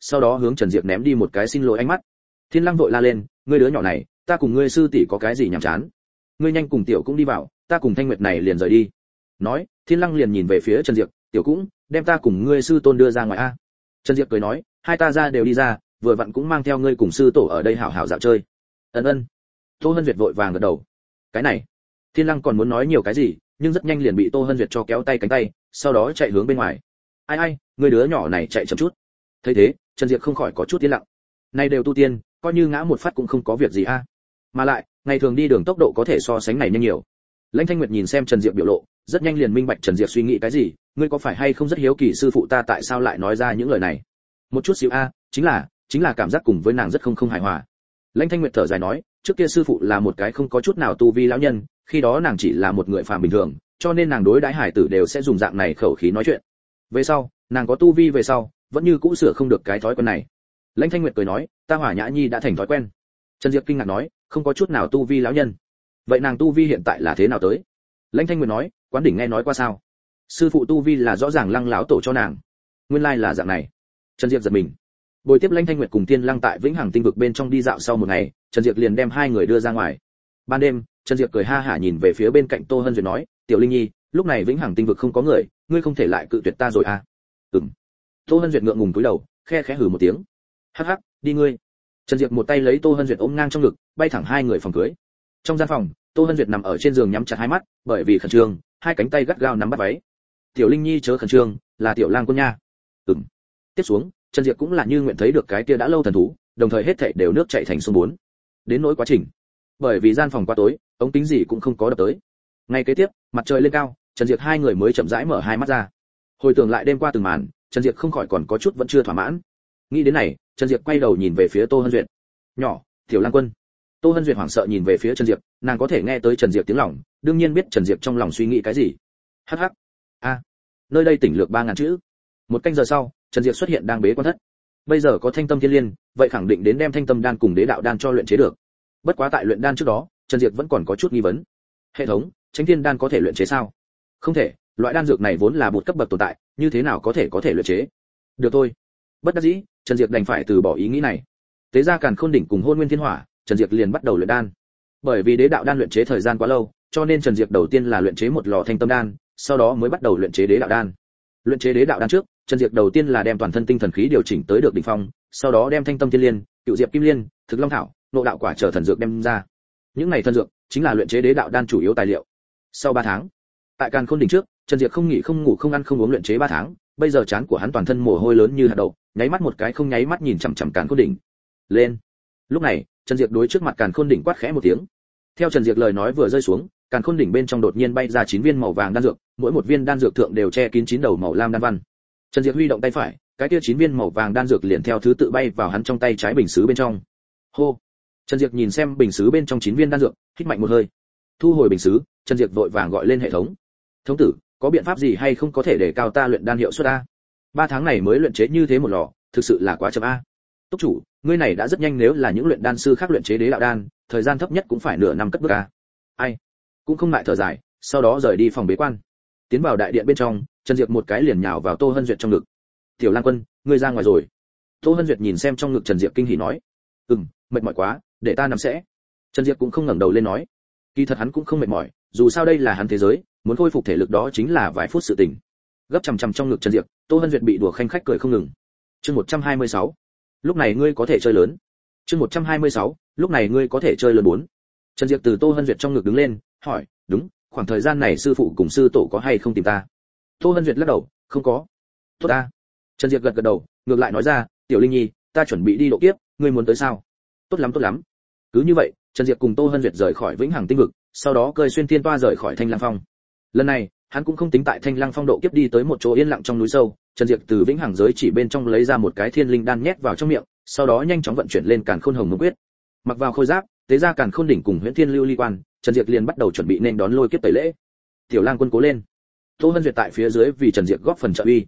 sau đó hướng Trần Diệp ném đi một cái xin lỗi ánh mắt. Thiên Lăng vội la lên, ngươi đứa nhỏ này, ta cùng ngươi sư tỷ có cái gì nhảm chán? Ngươi nhanh cùng tiểu cũng đi vào, ta cùng Thanh Nguyệt này liền rời đi. Nói, Thiên Lăng liền nhìn về phía Trần Diệp, tiểu cũng, đem ta cùng ngươi sư tôn đưa ra ngoài a. Trần Diệp cười nói, hai ta ra đều đi ra, vừa vặn cũng mang theo ngươi cùng sư tổ ở đây hảo hảo dạo chơi. Ân. Tô Hân Duyệt vội vàng gật đầu. Cái này, Thiên Lăng còn muốn nói nhiều cái gì, nhưng rất nhanh liền bị Tô Hân Duyệt cho kéo tay cánh tay, sau đó chạy hướng bên ngoài. Ai, người đứa nhỏ này chạy chậm chút. Thấy thế, Trần Diệp không khỏi có chút tiến lặng. Này đều tu tiên, coi như ngã một phát cũng không có việc gì a. Mà lại, ngày thường đi đường tốc độ có thể so sánh này nhanh nhiều. Lãnh Thanh Nguyệt nhìn xem Trần Diệp biểu lộ, rất nhanh liền minh bạch Trần Diệp suy nghĩ cái gì, ngươi có phải hay không rất hiếu kỳ sư phụ ta tại sao lại nói ra những lời này? Một chút xíu a, chính là cảm giác cùng với nàng rất không hài hòa. Lãnh Thanh Nguyệt thở dài nói, trước kia sư phụ là một cái không có chút nào tu vi lão nhân, khi đó nàng chỉ là một người phàm bình thường, cho nên nàng đối đãi hải tử đều sẽ dùng dạng này khẩu khí nói chuyện. Về sau, nàng có tu vi về sau, vẫn như cũ sửa không được cái thói quen này. Lãnh Thanh Nguyệt cười nói, ta Hỏa Nhã Nhi đã thành thói quen. Trần Diệp kinh ngạc nói, không có chút nào tu vi lão nhân. Vậy nàng tu vi hiện tại là thế nào tới? Lãnh Thanh Nguyệt nói, quán đỉnh nghe nói qua sao? Sư phụ tu vi là rõ ràng Lăng lão tổ cho nàng. Nguyên lai là dạng này. Trần Diệp giật mình. Buổi tiếp Lãnh Thanh Nguyệt cùng Tiên Lăng tại Vĩnh Hằng Tinh vực bên trong đi dạo sau một ngày, Trần Diệp liền đem hai người đưa ra ngoài. Ban đêm, Trần Diệp cười ha hả nhìn về phía bên cạnh Tô Hân Duyệt nói, "Tiểu Linh Nhi, lúc này Vĩnh Hằng Tinh vực không có người, ngươi không thể lại cự tuyệt ta rồi à?" "Ừm." Tô Hân Duyệt ngượng ngùng cúi đầu, khẽ hừ một tiếng. "Hắc hắc, đi ngươi." Trần Diệp một tay lấy Tô Hân Duyệt ôm ngang trong ngực, bay thẳng hai người phòng cưới. Trong gian phòng, Tô Hân Duyệt nằm ở trên giường nhắm chặt hai mắt, bởi vì khẩn trương, hai cánh tay gắt gao nắm bắt váy. "Tiểu Linh Nhi chớ khẩn trương, là Tiểu Lang Quân nha." "Ừm." Tiếp xuống, Trần Diệp cũng là như nguyện thấy được cái kia đã lâu thần thú, đồng thời hết thảy đều nước chảy thành sông bốn. Đến nỗi quá trình, bởi vì gian phòng quá tối, ống kính gì cũng không có đập tới. Ngay kế tiếp, mặt trời lên cao, Trần Diệp hai người mới chậm rãi mở hai mắt ra. Hồi tưởng lại đêm qua từng màn, Trần Diệp không khỏi còn có chút vẫn chưa thỏa mãn. Nghĩ đến này, Trần Diệp quay đầu nhìn về phía Tô Hân Duyệt. "Nhỏ, Tiểu Lang Quân." Tô Hân Duyệt hoảng sợ nhìn về phía Trần Diệp, nàng có thể nghe tới Trần Diệp tiếng lòng, đương nhiên biết Trần Diệp trong lòng suy nghĩ cái gì. Hắc hắc. A. Nơi đây tỉnh lược 3000 chữ. Một canh giờ sau, Trần Diệp xuất hiện đang bế quan thất. Bây giờ có Thanh Tâm Thiên Liên, vậy khẳng định đến đem Thanh Tâm đan cùng Đế đạo đan cho luyện chế được. Bất quá tại luyện đan trước đó, Trần Diệp vẫn còn có chút nghi vấn. Hệ thống, Chánh Thiên đan có thể luyện chế sao? Không thể, loại đan dược này vốn là một cấp bậc tồn tại, như thế nào có thể luyện chế? Được thôi. Bất đắc dĩ, Trần Diệp đành phải từ bỏ ý nghĩ này. Tế ra Càn Khôn đỉnh cùng Hôn Nguyên Thiên Hỏa, Trần Diệp liền bắt đầu luyện đan. Bởi vì Đế đạo đan luyện chế thời gian quá lâu, cho nên Trần Diệp đầu tiên là luyện chế một lò Thanh Tâm đan, sau đó mới bắt đầu luyện chế Đế đạo đan. Luyện chế Đế đạo đan trước, Trần Diệp đầu tiên là đem toàn thân tinh thần khí điều chỉnh tới được đỉnh phong, sau đó đem Thanh Tâm Thiên Liên, Cựu Diệp Kim Liên, Thực Long Thảo, Nộ đạo quả trở thần dược đem ra. Những này thần dược chính là luyện chế Đế đạo đan chủ yếu tài liệu. Sau 3 tháng, tại Càn Khôn đỉnh trước, Trần Diệp không nghỉ không ngủ không ăn không uống luyện chế 3 tháng, bây giờ trán của hắn toàn thân mồ hôi lớn như hạt đậu, nháy mắt một cái không nháy mắt nhìn chằm chằm Càn Khôn đỉnh. Lên. Lúc này, Trần Diệp đối trước mặt Càn Khôn đỉnh quát khẽ một tiếng. Theo Trần Diệp lời nói vừa rơi xuống, Càn Khôn đỉnh bên trong đột nhiên bay ra 9 viên màu vàng đan dược, mỗi một viên đan dược thượng đều che kín 9 đầu màu lam đan văn. Trần Diệp huy động tay phải, cái kia 9 viên màu vàng đan dược liền theo thứ tự bay vào hắn trong tay trái bình sứ bên trong. Hô. Trần Diệp nhìn xem bình sứ bên trong 9 viên đan dược, hít mạnh một hơi. Thu hồi bình sứ, Trần Diệp vội vàng gọi lên hệ thống. "Thống tử, có biện pháp gì hay không có thể để cao ta luyện đan hiệu suất a? 3 tháng này mới luyện chế như thế một lò, thực sự là quá chậm a." "Túc chủ, ngươi này đã rất nhanh, nếu là những luyện đan sư khác luyện chế Đế đạo đan, thời gian thấp nhất cũng phải nửa năm cất bước a." Ai, cũng không lại thở dài, sau đó rời đi phòng bế quan. Tiến vào đại điện bên trong, Trần Diệp một cái liền nhào vào Tô Hân Duyệt trong ngực. "Tiểu Lang Quân, ngươi ra ngoài rồi." Tô Hân Duyệt nhìn xem trong ngực Trần Diệp kinh hỉ nói. Mệt mỏi quá, để ta nằm sẽ." Trần Diệp cũng không ngẩng đầu lên nói. Kỳ thật hắn cũng không mệt mỏi, dù sao đây là hắn thế giới, muốn khôi phục thể lực đó chính là vài phút sự tình. Gấp chằm chằm trong ngực Trần Diệp, Tô Hân Duyệt bị đùa khanh khách cười không ngừng. Chương 126. Lúc này ngươi có thể chơi lớn. Chương 126. Lúc này ngươi có thể chơi lớn 4. Trần Diệp từ Tô Hân Duyệt trong ngực đứng lên, hỏi, "Đúng, khoảng thời gian này sư phụ cùng sư tổ có hay không tìm ta?" Tô Hân Duyệt lắc đầu, "Không có." "Tốt ta." Trần Diệp gật gật đầu, ngược lại nói ra, "Tiểu Linh Nhi, ta chuẩn bị đi độ kiếp, ngươi muốn tới sao?" Tốt lắm tốt lắm." Cứ như vậy, Trần Diệp cùng Tô Hân Duyệt rời khỏi Vĩnh Hằng Tinh vực, sau đó cơi xuyên thiên toa rời khỏi Thanh Lăng Phong. Lần này, hắn cũng không tính tại Thanh Lăng Phong độ kiếp đi tới một chỗ yên lặng trong núi sâu, Trần Diệp từ Vĩnh Hằng giới chỉ bên trong lấy ra một cái thiên linh đan nhét vào trong miệng, sau đó nhanh chóng vận chuyển lên Càn Khôn Hồng Mông Quyết. Mặc vào khôi giáp, tế ra Càn Khôn đỉnh cùng Huyễn Thiên Lưu Ly Quan, Trần Diệp liền bắt đầu chuẩn bị nên đón lôi kiếp tẩy lễ. "Tiểu Lang Quân cố lên." Tô Hân Duyệt tại phía dưới vì Trần Diệp góp phần trợ uy.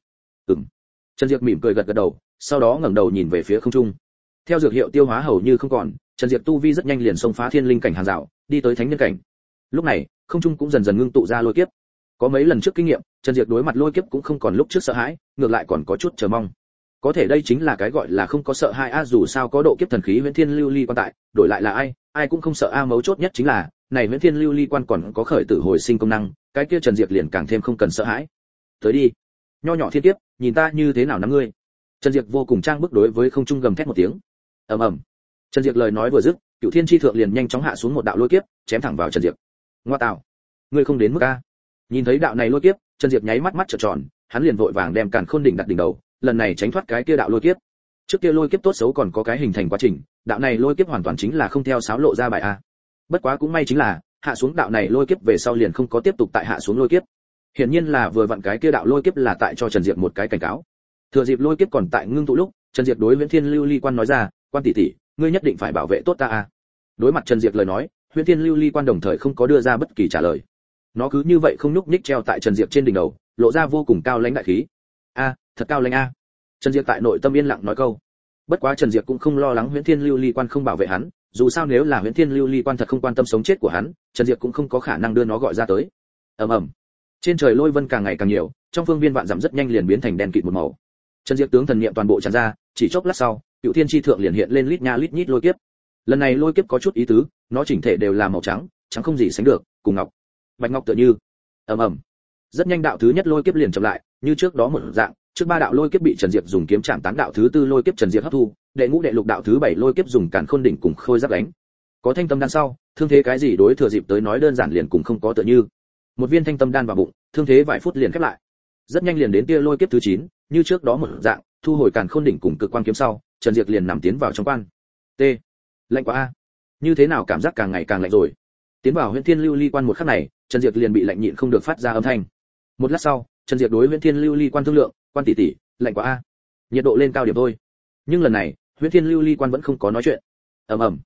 Trần Diệp mỉm cười gật gật đầu, sau đó ngẩng đầu nhìn về phía không trung. Theo dược hiệu tiêu hóa hầu như không còn, Trần Diệp tu vi rất nhanh liền xông phá thiên linh cảnh hàng rào, đi tới thánh nhân cảnh. Lúc này, không trung cũng dần dần ngưng tụ ra lôi kiếp. Có mấy lần trước kinh nghiệm, Trần Diệp đối mặt lôi kiếp cũng không còn lúc trước sợ hãi, ngược lại còn có chút chờ mong. Có thể đây chính là cái gọi là không có sợ hai a, dù sao có độ kiếp thần khí Huyễn Thiên Lưu Ly Quan tại, đổi lại là ai cũng không sợ a, mấu chốt nhất chính là, này Huyễn Thiên Lưu Ly Quan còn có khởi tử hồi sinh công năng, cái kia Trần Diệp liền càng thêm không cần sợ hãi. Tới đi, nho nhỏ thiên kiếp, nhìn ta như thế nào nắm ngươi. Trần Diệp vô cùng trang bức đối với không trung gầm thét một tiếng. Ầm ầm. Trần Diệp lời nói vừa dứt, Cửu Thiên chi thượng liền nhanh chóng hạ xuống một đạo lôi kiếp, chém thẳng vào Trần Diệp. Ngoa tạo, ngươi không đến mức a. Nhìn thấy đạo này lôi kiếp, Trần Diệp nháy mắt mắt trợn tròn, hắn liền vội vàng đem Càn Khôn đỉnh đặt đỉnh đầu, lần này tránh thoát cái kia đạo lôi kiếp. Trước kia lôi kiếp tốt xấu còn có cái hình thành quá trình, đạo này lôi kiếp hoàn toàn chính là không theo sáo lộ ra bài a. Bất quá cũng may chính là, hạ xuống đạo này lôi kiếp về sau liền không có tiếp tục tại hạ xuống lôi kiếp. Hiển nhiên là vừa vặn cái kia đạo lôi kiếp là tại cho Trần Diệp một cái cảnh cáo. Thừa dịp lôi kiếp còn tại ngưng tụ lúc, Trần Diệp đối Huyễn Thiên Lưu Ly Quan nói ra, "Quan tỷ tỷ, ngươi nhất định phải bảo vệ tốt ta a." Đối mặt Trần Diệp lời nói, Huyễn Thiên Lưu Ly Quan đồng thời không có đưa ra bất kỳ trả lời. Nó cứ như vậy không nhúc nhích treo tại Trần Diệp trên đỉnh đầu, lộ ra vô cùng cao lãnh đại khí. "A, thật cao lãnh a." Trần Diệp tại nội tâm yên lặng nói câu. Bất quá Trần Diệp cũng không lo lắng Huyễn Thiên Lưu Ly Quan không bảo vệ hắn, dù sao nếu là Huyễn Thiên Lưu Ly Quan thật không quan tâm sống chết của hắn, Trần Diệp cũng không có khả năng đưa nó gọi ra tới. Ầm ầm. Trên trời lôi vân càng ngày càng nhiều, trong phương viên vạn dặm rất nhanh liền biến thành đen kịt một màu. Trần Diệp tướng thần niệm toàn bộ tràn ra, chỉ chốc lát sau, Cửu Thiên chi thượng liền hiện lên lít nha lít nhít lôi kiếp. Lần này lôi kiếp có chút ý tứ, nó chỉnh thể đều là màu trắng, trắng không gì sánh được, cùng ngọc, bạch ngọc tựa như. Ầm ầm. Rất nhanh đạo thứ nhất lôi kiếp liền chậm lại, như trước đó một dạng, trước ba đạo lôi kiếp bị Trần Diệp dùng kiếm chạm tán, đạo thứ tư lôi kiếp Trần Diệp hấp thu, đệ ngũ đệ lục đạo thứ bảy lôi kiếp dùng Càn Khôn đỉnh cùng khôi giáp đánh. Có thanh tâm đan sau, thương thế cái gì đối Thừa Dịp tới nói đơn giản liền cùng không có tựa như. Một viên thanh tâm đan vào bụng, thương thế vài phút liền khép lại. Rất nhanh liền đến tia lôi kiếp thứ 9, như trước đó một dạng, thu hồi Càn Khôn đỉnh cùng cực quang kiếm sau, Trần Diệp liền nằm tiến vào trong quan. T. Lạnh quá a. Như thế nào cảm giác càng ngày càng lạnh rồi. Tiến vào Huyễn Thiên Lưu Ly Quan một khắc này, Trần Diệp liền bị lạnh nhịn không được phát ra âm thanh. Một lát sau, Trần Diệp đối Huyễn Thiên Lưu Ly Quan thương lượng, "Quan tỷ tỷ, lạnh quá a." Nhiệt độ lên cao điểm thôi. Nhưng lần này, Huyễn Thiên Lưu Ly Quan vẫn không có nói chuyện. Ầm ầm.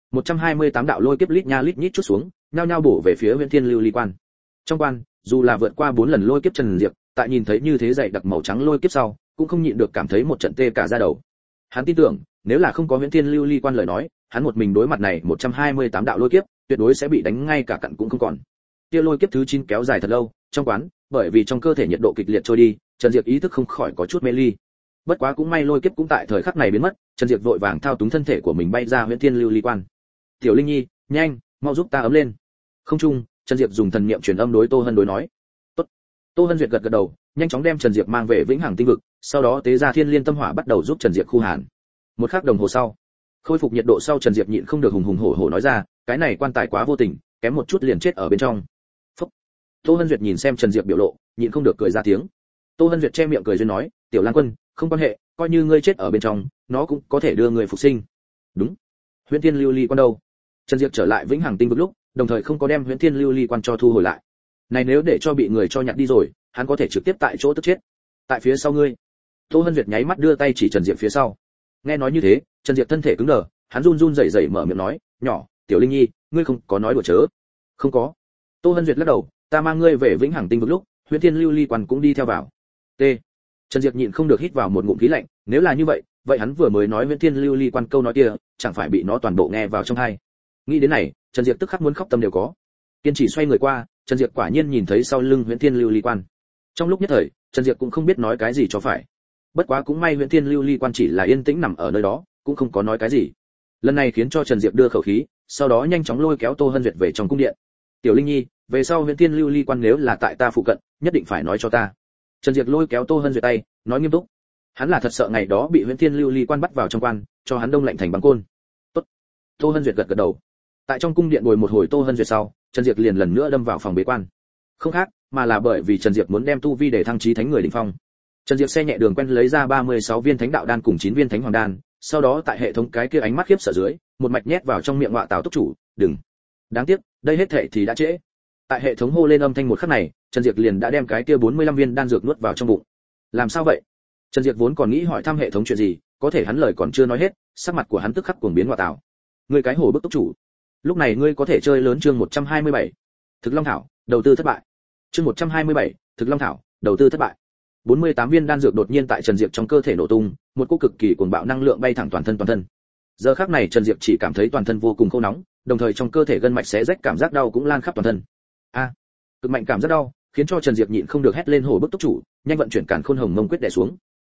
128 đạo lôi kiếp lít nha lít nhít chút xuống, nhao nhao bổ về phía Huyễn Thiên Lưu Ly Quan. Trong quan, dù là vượt qua 4 lần lôi kiếp Trần Diệp, tại nhìn thấy như thế dày đặc màu trắng lôi kiếp sau, cũng không nhịn được cảm thấy một trận tê cả da đầu. Hắn tin tưởng, nếu là không có Huyễn Thiên Lưu Ly Quan lời nói, hắn một mình đối mặt này 128 đạo lôi kiếp, tuyệt đối sẽ bị đánh ngay cả cặn cũng không còn. Kia lôi kiếp thứ 9 kéo dài thật lâu, trong quán, bởi vì trong cơ thể nhiệt độ kịch liệt trôi đi, Trần Diệp ý thức không khỏi có chút mê ly. Bất quá cũng may lôi kiếp cũng tại thời khắc này biến mất, Trần Diệp vội vàng thao túng thân thể của mình bay ra Huyễn Thiên Lưu Ly Quan. "Tiểu Linh Nhi, nhanh, mau giúp ta ấm lên." Không trung, Trần Diệp dùng thần niệm truyền âm đối Tô Hân đối nói. "Tốt." Tô Hân Duyệt gật gật đầu, nhanh chóng đem Trần Diệp mang về Vĩnh Hằng Tinh vực, sau đó tế ra Thiên Liên Tâm Hỏa bắt đầu giúp Trần Diệp khu hàn. Một khắc đồng hồ sau, khôi phục nhiệt độ sau, Trần Diệp nhịn không được hùng hùng hổ hổ nói ra, "Cái này quan tài quá vô tình, kém một chút liền chết ở bên trong." Phúc. Tô Hân Duyệt nhìn xem Trần Diệp biểu lộ, nhịn không được cười ra tiếng. Tô Hân Duyệt che miệng cười duyên nói, "Tiểu Lan Quân, không quan hệ, coi như ngươi chết ở bên trong, nó cũng có thể đưa ngươi phục sinh." "Đúng." Huyễn Thiên Lưu Ly Quan đâu? Trần Diệp trở lại Vĩnh Hằng Tinh vực lúc, đồng thời không có đem Huyễn Thiên Lưu Ly Quan cho thu hồi lại. Này nếu để cho bị người cho nhặt đi rồi, hắn có thể trực tiếp tại chỗ tức chết. "Tại phía sau ngươi." Tô Hân Duyệt nháy mắt đưa tay chỉ Trần Diệp phía sau. Nghe nói như thế, Trần Diệp thân thể cứng đờ, hắn run run rẩy rẩy mở miệng nói, "Nhỏ, Tiểu Linh Nhi, ngươi không có nói đùa chớ." "Không có." Tô Hân Duyệt lắc đầu, "Ta mang ngươi về Vĩnh Hằng Tinh vực lúc, Huyễn Thiên Lưu Ly Quan cũng đi theo vào." T. Trần Diệp nhịn không được hít vào một ngụm khí lạnh, nếu là như vậy, vậy hắn vừa mới nói Huyễn Thiên Lưu Ly Quan câu nói kia, chẳng phải bị nó toàn bộ nghe vào trong tai. Nghĩ đến này, Trần Diệp tức khắc muốn khóc tâm đều có. Kiên trì xoay người qua, Trần Diệp quả nhiên nhìn thấy sau lưng Huyễn Thiên Lưu Ly Quan. Trong lúc nhất thời, Trần Diệp cũng không biết nói cái gì cho phải. Bất quá cũng may Huyễn Thiên Lưu Ly Quan chỉ là yên tĩnh nằm ở nơi đó, cũng không có nói cái gì. Lần này khiến cho Trần Diệp đưa khẩu khí, sau đó nhanh chóng lôi kéo Tô Hân Duyệt về trong cung điện. "Tiểu Linh Nhi, về sau Huyễn Thiên Lưu Ly Quan nếu là tại ta phụ cận, nhất định phải nói cho ta." Trần Diệp lôi kéo Tô Hân Duyệt tay, nói nghiêm túc. Hắn là thật sợ ngày đó bị Huyễn Thiên Lưu Ly Quan bắt vào trong quan, cho hắn đông lạnh thành băng côn. "Tốt." Tô Hân Duyệt gật gật đầu. Tại trong cung điện ngồi một hồi Tô Hân Duyệt sau, Trần Diệp liền lần nữa đâm vào phòng bế quan. Không khác, mà là bởi vì Trần Diệp muốn đem tu vi để thăng chí thánh người đỉnh phong. Trần Diệp xe nhẹ đường quen lấy ra 36 viên thánh đạo đan cùng 9 viên thánh hoàng đan, sau đó tại hệ thống cái kia ánh mắt khiếp sợ dưới, một mạch nhét vào trong miệng Ngọa Tào túc chủ, "Đừng." Đáng tiếc, đây hết thảy thì đã trễ. Tại hệ thống hô lên âm thanh một khắc này, Trần Diệp liền đã đem cái kia 45 viên đan dược nuốt vào trong bụng. Làm sao vậy? Trần Diệp vốn còn nghĩ hỏi thăm hệ thống chuyện gì, có thể hắn lời còn chưa nói hết, sắc mặt của hắn tức khắc cuồng biến Ngọa Tào. "Ngươi cái hổ bức túc chủ, lúc này ngươi có thể chơi lớn." Chương 127. Thực Long Thảo, đầu tư thất bại. Chương 127. Thực Long Thảo, đầu tư thất bại. 48 viên đan dược đột nhiên tại Trần Diệp trong cơ thể nổ tung, một cỗ cực kỳ cuồng bạo năng lượng bay thẳng toàn thân. Giờ khắc này Trần Diệp chỉ cảm thấy toàn thân vô cùng khô nóng, đồng thời trong cơ thể gân mạch xé rách, cảm giác đau cũng lan khắp toàn thân. A, cực mạnh cảm giác đau, khiến cho Trần Diệp nhịn không được hét lên hổ bức túc chủ, nhanh vận chuyển Càn Khôn Hồng Mông quyết đè xuống.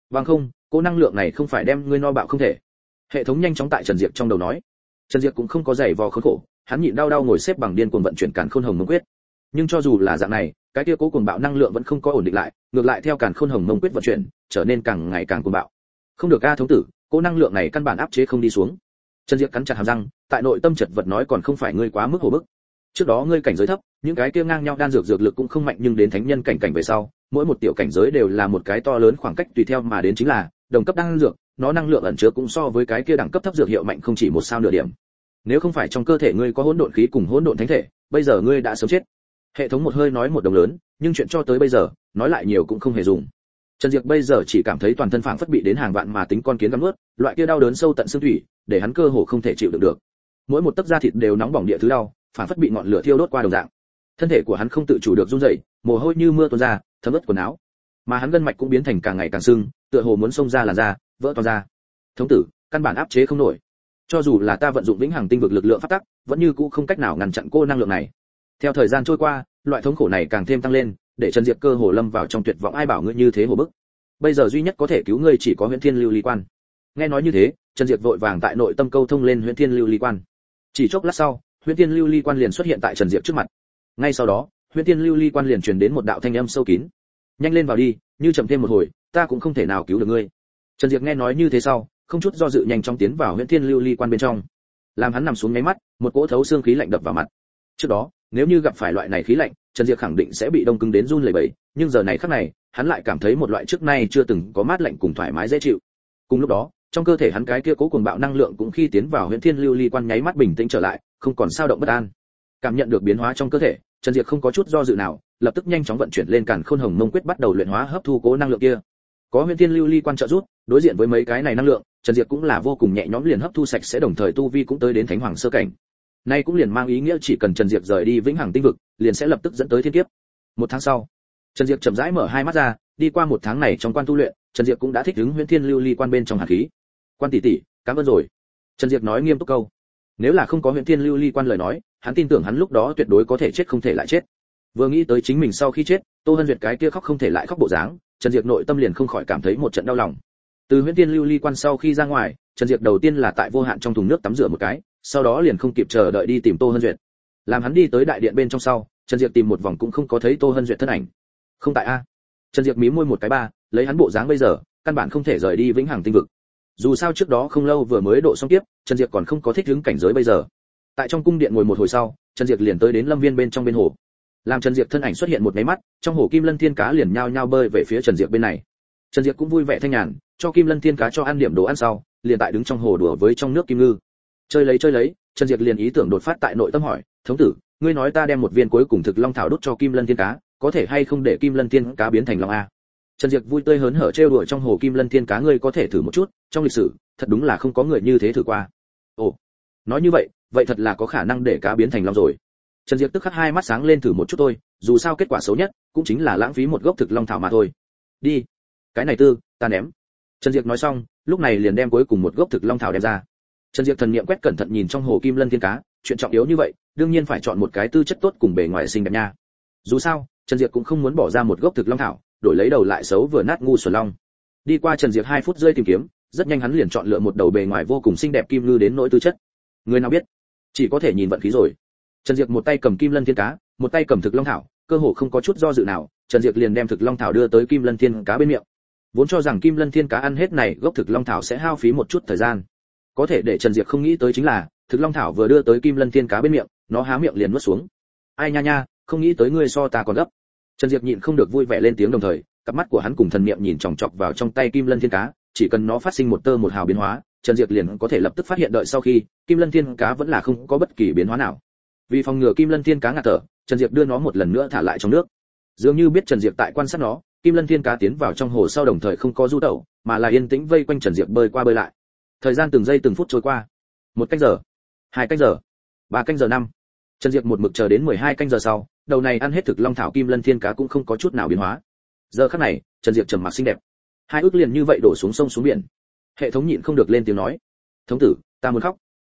Vâng không, cô năng lượng này không phải đem ngươi no bạo không thể. Hệ thống nhanh chóng tại Trần Diệp trong đầu nói. Trần Diệp cũng không có giày vò khốn khổ, hắn nhịn đau ngồi xếp bằng điên cuồng vận chuyển càn khôn hồng mông quyết. Nhưng cho dù là dạng này, cái kia cố cuồng bạo năng lượng vẫn không có ổn định lại, ngược lại theo càn khôn hồng mông quyết vận chuyển, trở nên càng ngày càng cuồng bạo. Không được a thống tử, cố năng lượng này căn bản áp chế không đi xuống. Trần Diệp cắn chặt hàm răng, tại nội tâm chợt vật nói còn không phải ngươi quá mức hồ bức. Trước đó ngươi cảnh giới thấp, những cái kia ngang nhau đan dược lực cũng không mạnh, nhưng đến thánh nhân cảnh về sau, mỗi một tiểu cảnh giới đều là một cái to lớn khoảng cách tùy theo mà đến chính là đồng cấp đan dược, nó năng lượng ẩn chứa cũng so với cái kia đẳng cấp thấp dược hiệu mạnh không chỉ một sao nửa điểm. Nếu không phải trong cơ thể ngươi có hỗn độn khí cùng hỗn độn thánh thể, bây giờ ngươi đã sớm chết. Hệ thống một hơi nói một đồng lớn, nhưng chuyện cho tới bây giờ, nói lại nhiều cũng không hề dùng. Trần Diệp bây giờ chỉ cảm thấy toàn thân phảng phất bị đến hàng vạn mà tính con kiến gặm nuốt, loại kia đau đớn sâu tận xương thủy, để hắn cơ hồ không thể chịu đựng được. Mỗi một tấc da thịt đều nóng bỏng địa thứ đau, phảng phất bị ngọn lửa thiêu đốt qua đồng dạng. Thân thể của hắn không tự chủ được run rẩy, mồ hôi như mưa tuôn ra, thấm ướt quần áo. Mà hắn gân mạch cũng biến thành càng ngày càng sưng, tựa hồ muốn xông ra làn da, vỡ toang ra. Thống tử, căn bản áp chế không nổi. Cho dù là ta vận dụng vĩnh hằng tinh vực lực lượng phát tắc, vẫn như cũ không cách nào ngăn chặn cô năng lượng này. Theo thời gian trôi qua, loại thống khổ này càng thêm tăng lên, để Trần Diệp cơ hồ lâm vào trong tuyệt vọng. Ai bảo ngươi như thế hồ bức? Bây giờ duy nhất có thể cứu ngươi chỉ có Huyễn Thiên Lưu Ly Quan. Nghe nói như thế, Trần Diệp vội vàng tại nội tâm câu thông lên Huyễn Thiên Lưu Ly Quan. Chỉ chốc lát sau, Huyễn Thiên Lưu Ly Quan liền xuất hiện tại Trần Diệp trước mặt. Ngay sau đó, Huyễn Thiên Lưu Ly Quan liền truyền đến một đạo thanh âm sâu kín. Nhanh lên vào đi, như chậm thêm một hồi, ta cũng không thể nào cứu được ngươi. Trần Diệp nghe nói như thế sau, không chút do dự nhanh chóng tiến vào Huyễn Thiên Lưu Ly Quan bên trong. Làm hắn nằm xuống nháy mắt, một cỗ thấu xương khí lạnh đập vào mặt. Trước đó, nếu như gặp phải loại này khí lạnh, Trần Diệp khẳng định sẽ bị đông cứng đến run lẩy bẩy, nhưng giờ này khắc này, hắn lại cảm thấy một loại trước nay chưa từng có mát lạnh cùng thoải mái dễ chịu. Cùng lúc đó, trong cơ thể hắn cái kia cố cuồng bạo năng lượng cũng khi tiến vào Huyễn Thiên Lưu Ly Quan nháy mắt bình tĩnh trở lại, không còn sao động bất an. Cảm nhận được biến hóa trong cơ thể, Trần Diệp không có chút do dự nào, lập tức nhanh chóng vận chuyển lên càn khôn hồng mông quyết bắt đầu luyện hóa hấp thu cố năng lượng kia. Có Huyễn Thiên Lưu Ly Quan trợ giúp, đối diện với mấy cái này năng lượng, Trần Diệp cũng là vô cùng nhẹ nhõm liền hấp thu sạch sẽ, đồng thời tu vi cũng tới đến thánh hoàng sơ cảnh. Nay cũng liền mang ý nghĩa chỉ cần Trần Diệp rời đi vĩnh hằng tinh vực, liền sẽ lập tức dẫn tới thiên kiếp. Một tháng sau, Trần Diệp chậm rãi mở hai mắt ra, đi qua một tháng này trong quan tu luyện, Trần Diệp cũng đã thích ứng Huyễn Thiên Lưu Ly Quan bên trong hàn khí. Quan tỷ tỷ, cảm ơn rồi. Trần Diệp nói nghiêm túc câu. Nếu là không có Huyễn Thiên Lưu Ly Quan lời nói, hắn tin tưởng hắn lúc đó tuyệt đối có thể chết không thể lại chết. Vừa nghĩ tới chính mình sau khi chết, Tô Hân Duyệt cái kia khóc không thể lại khóc bộ dáng, Trần Diệp nội tâm liền không khỏi cảm thấy một trận đau lòng. Từ Huyễn Thiên Lưu Ly Quan sau khi ra ngoài, Trần Diệp đầu tiên là tại vô hạn trong thùng nước tắm rửa một cái, sau đó liền không kịp chờ đợi đi tìm Tô Hân Duyệt. Làm hắn đi tới đại điện bên trong sau, Trần Diệp tìm một vòng cũng không có thấy Tô Hân Duyệt thân ảnh. Không tại a. Trần Diệp mím môi một cái ba, lấy hắn bộ dáng bây giờ, căn bản không thể rời đi vĩnh hằng tinh vực. Dù sao trước đó không lâu vừa mới độ xong tiếp, Trần Diệp còn không có thích ứng cảnh giới bây giờ. Tại trong cung điện ngồi một hồi sau, Trần Diệp liền tới đến lâm viên bên trong bên hồ. Làm Trần Diệp thân ảnh xuất hiện một cái mắt, trong hồ Kim Lân Thiên cá liền nhao nhao bơi về phía Trần Diệp bên này. Trần Diệp cũng vui vẻ thanh nhàn, cho Kim Lân Thiên cá cho ăn điểm đồ ăn sau, liền tại đứng trong hồ đùa với trong nước kim ngư. Chơi lấy, Trần Diệp liền ý tưởng đột phát tại nội tâm hỏi, thống tử, ngươi nói ta đem một viên cuối cùng thực long thảo đốt cho Kim Lân Thiên cá, có thể hay không để Kim Lân Thiên cá biến thành long a? Trần Diệp vui tươi hớn hở trêu đùa trong hồ Kim Lân Thiên cá, ngươi có thể thử một chút, trong lịch sử, thật đúng là không có người như thế thử qua. Ồ, nói như vậy, vậy thật là có khả năng để cá biến thành long rồi. Trần Diệp tức khắc hai mắt sáng lên, thử một chút thôi, dù sao kết quả xấu nhất cũng chính là lãng phí một gốc thực long thảo mà thôi. Đi, cái này tư, ta ném. Trần Diệp nói xong, lúc này liền đem cuối cùng một gốc thực long thảo đem ra. Trần Diệp thần niệm quét cẩn thận nhìn trong hồ Kim Lân Thiên cá, chuyện trọng yếu như vậy, đương nhiên phải chọn một cái tư chất tốt cùng bề ngoài xinh đẹp nha. Dù sao, Trần Diệp cũng không muốn bỏ ra một gốc thực long thảo, đổi lấy đầu lại xấu vừa nát ngu xuẩn long. Đi qua Trần Diệp 2 phút rơi tìm kiếm, rất nhanh hắn liền chọn lựa một đầu bề ngoài vô cùng xinh đẹp kim ngư đến nỗi tư chất. Người nào biết, chỉ có thể nhìn vận khí rồi. Trần Diệp một tay cầm Kim Lân Thiên cá, một tay cầm thực long thảo, cơ hồ không có chút do dự nào, Trần Diệp liền đem thực long thảo đưa tới Kim Lân Thiên cá bên miệng. Vốn cho rằng Kim Lân Thiên cá ăn hết này gốc thực long thảo sẽ hao phí một chút thời gian. Có thể để Trần Diệp không nghĩ tới chính là, thực long thảo vừa đưa tới Kim Lân Thiên cá bên miệng, nó há miệng liền nuốt xuống. Ai nha nha, không nghĩ tới ngươi so ta còn gấp. Trần Diệp nhịn không được vui vẻ lên tiếng, đồng thời, cặp mắt của hắn cùng thần niệm nhìn chòng chọc vào trong tay Kim Lân Thiên cá, chỉ cần nó phát sinh một tơ một hào biến hóa, Trần Diệp liền có thể lập tức phát hiện, đợi sau khi, Kim Lân Thiên cá vẫn là không có bất kỳ biến hóa nào. Vì phòng ngừa Kim Lân Thiên cá ngạt thở, Trần Diệp đưa nó một lần nữa thả lại trong nước. Dường như biết Trần Diệp tại quan sát nó, Kim Lân Thiên cá tiến vào trong hồ sau đồng thời không có du tẩu, mà là yên tĩnh vây quanh Trần Diệp bơi qua bơi lại. Thời gian từng giây từng phút trôi qua. 1 canh giờ, 2 canh giờ, 3 canh giờ 5. Trần Diệp một mực chờ đến 12 canh giờ sau, đầu này ăn hết thực long thảo Kim Lân Thiên cá cũng không có chút nào biến hóa. Giờ khắc này, Trần Diệp trầm mặc xinh đẹp. 2 ước liền như vậy đổ xuống sông xuống biển. Hệ thống nhịn không được lên tiếng nói, thống tử, ta muốn khóc.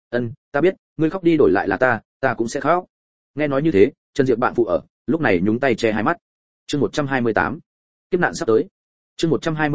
Ta biết, ngươi khóc đi đổi lại là ta cũng sẽ khóc. Nghe nói như thế, Trần Diệp bạn phụ ở, lúc này nhúng tay che hai mắt. Chương 128. Kiếp nạn sắp tới. Chương 128.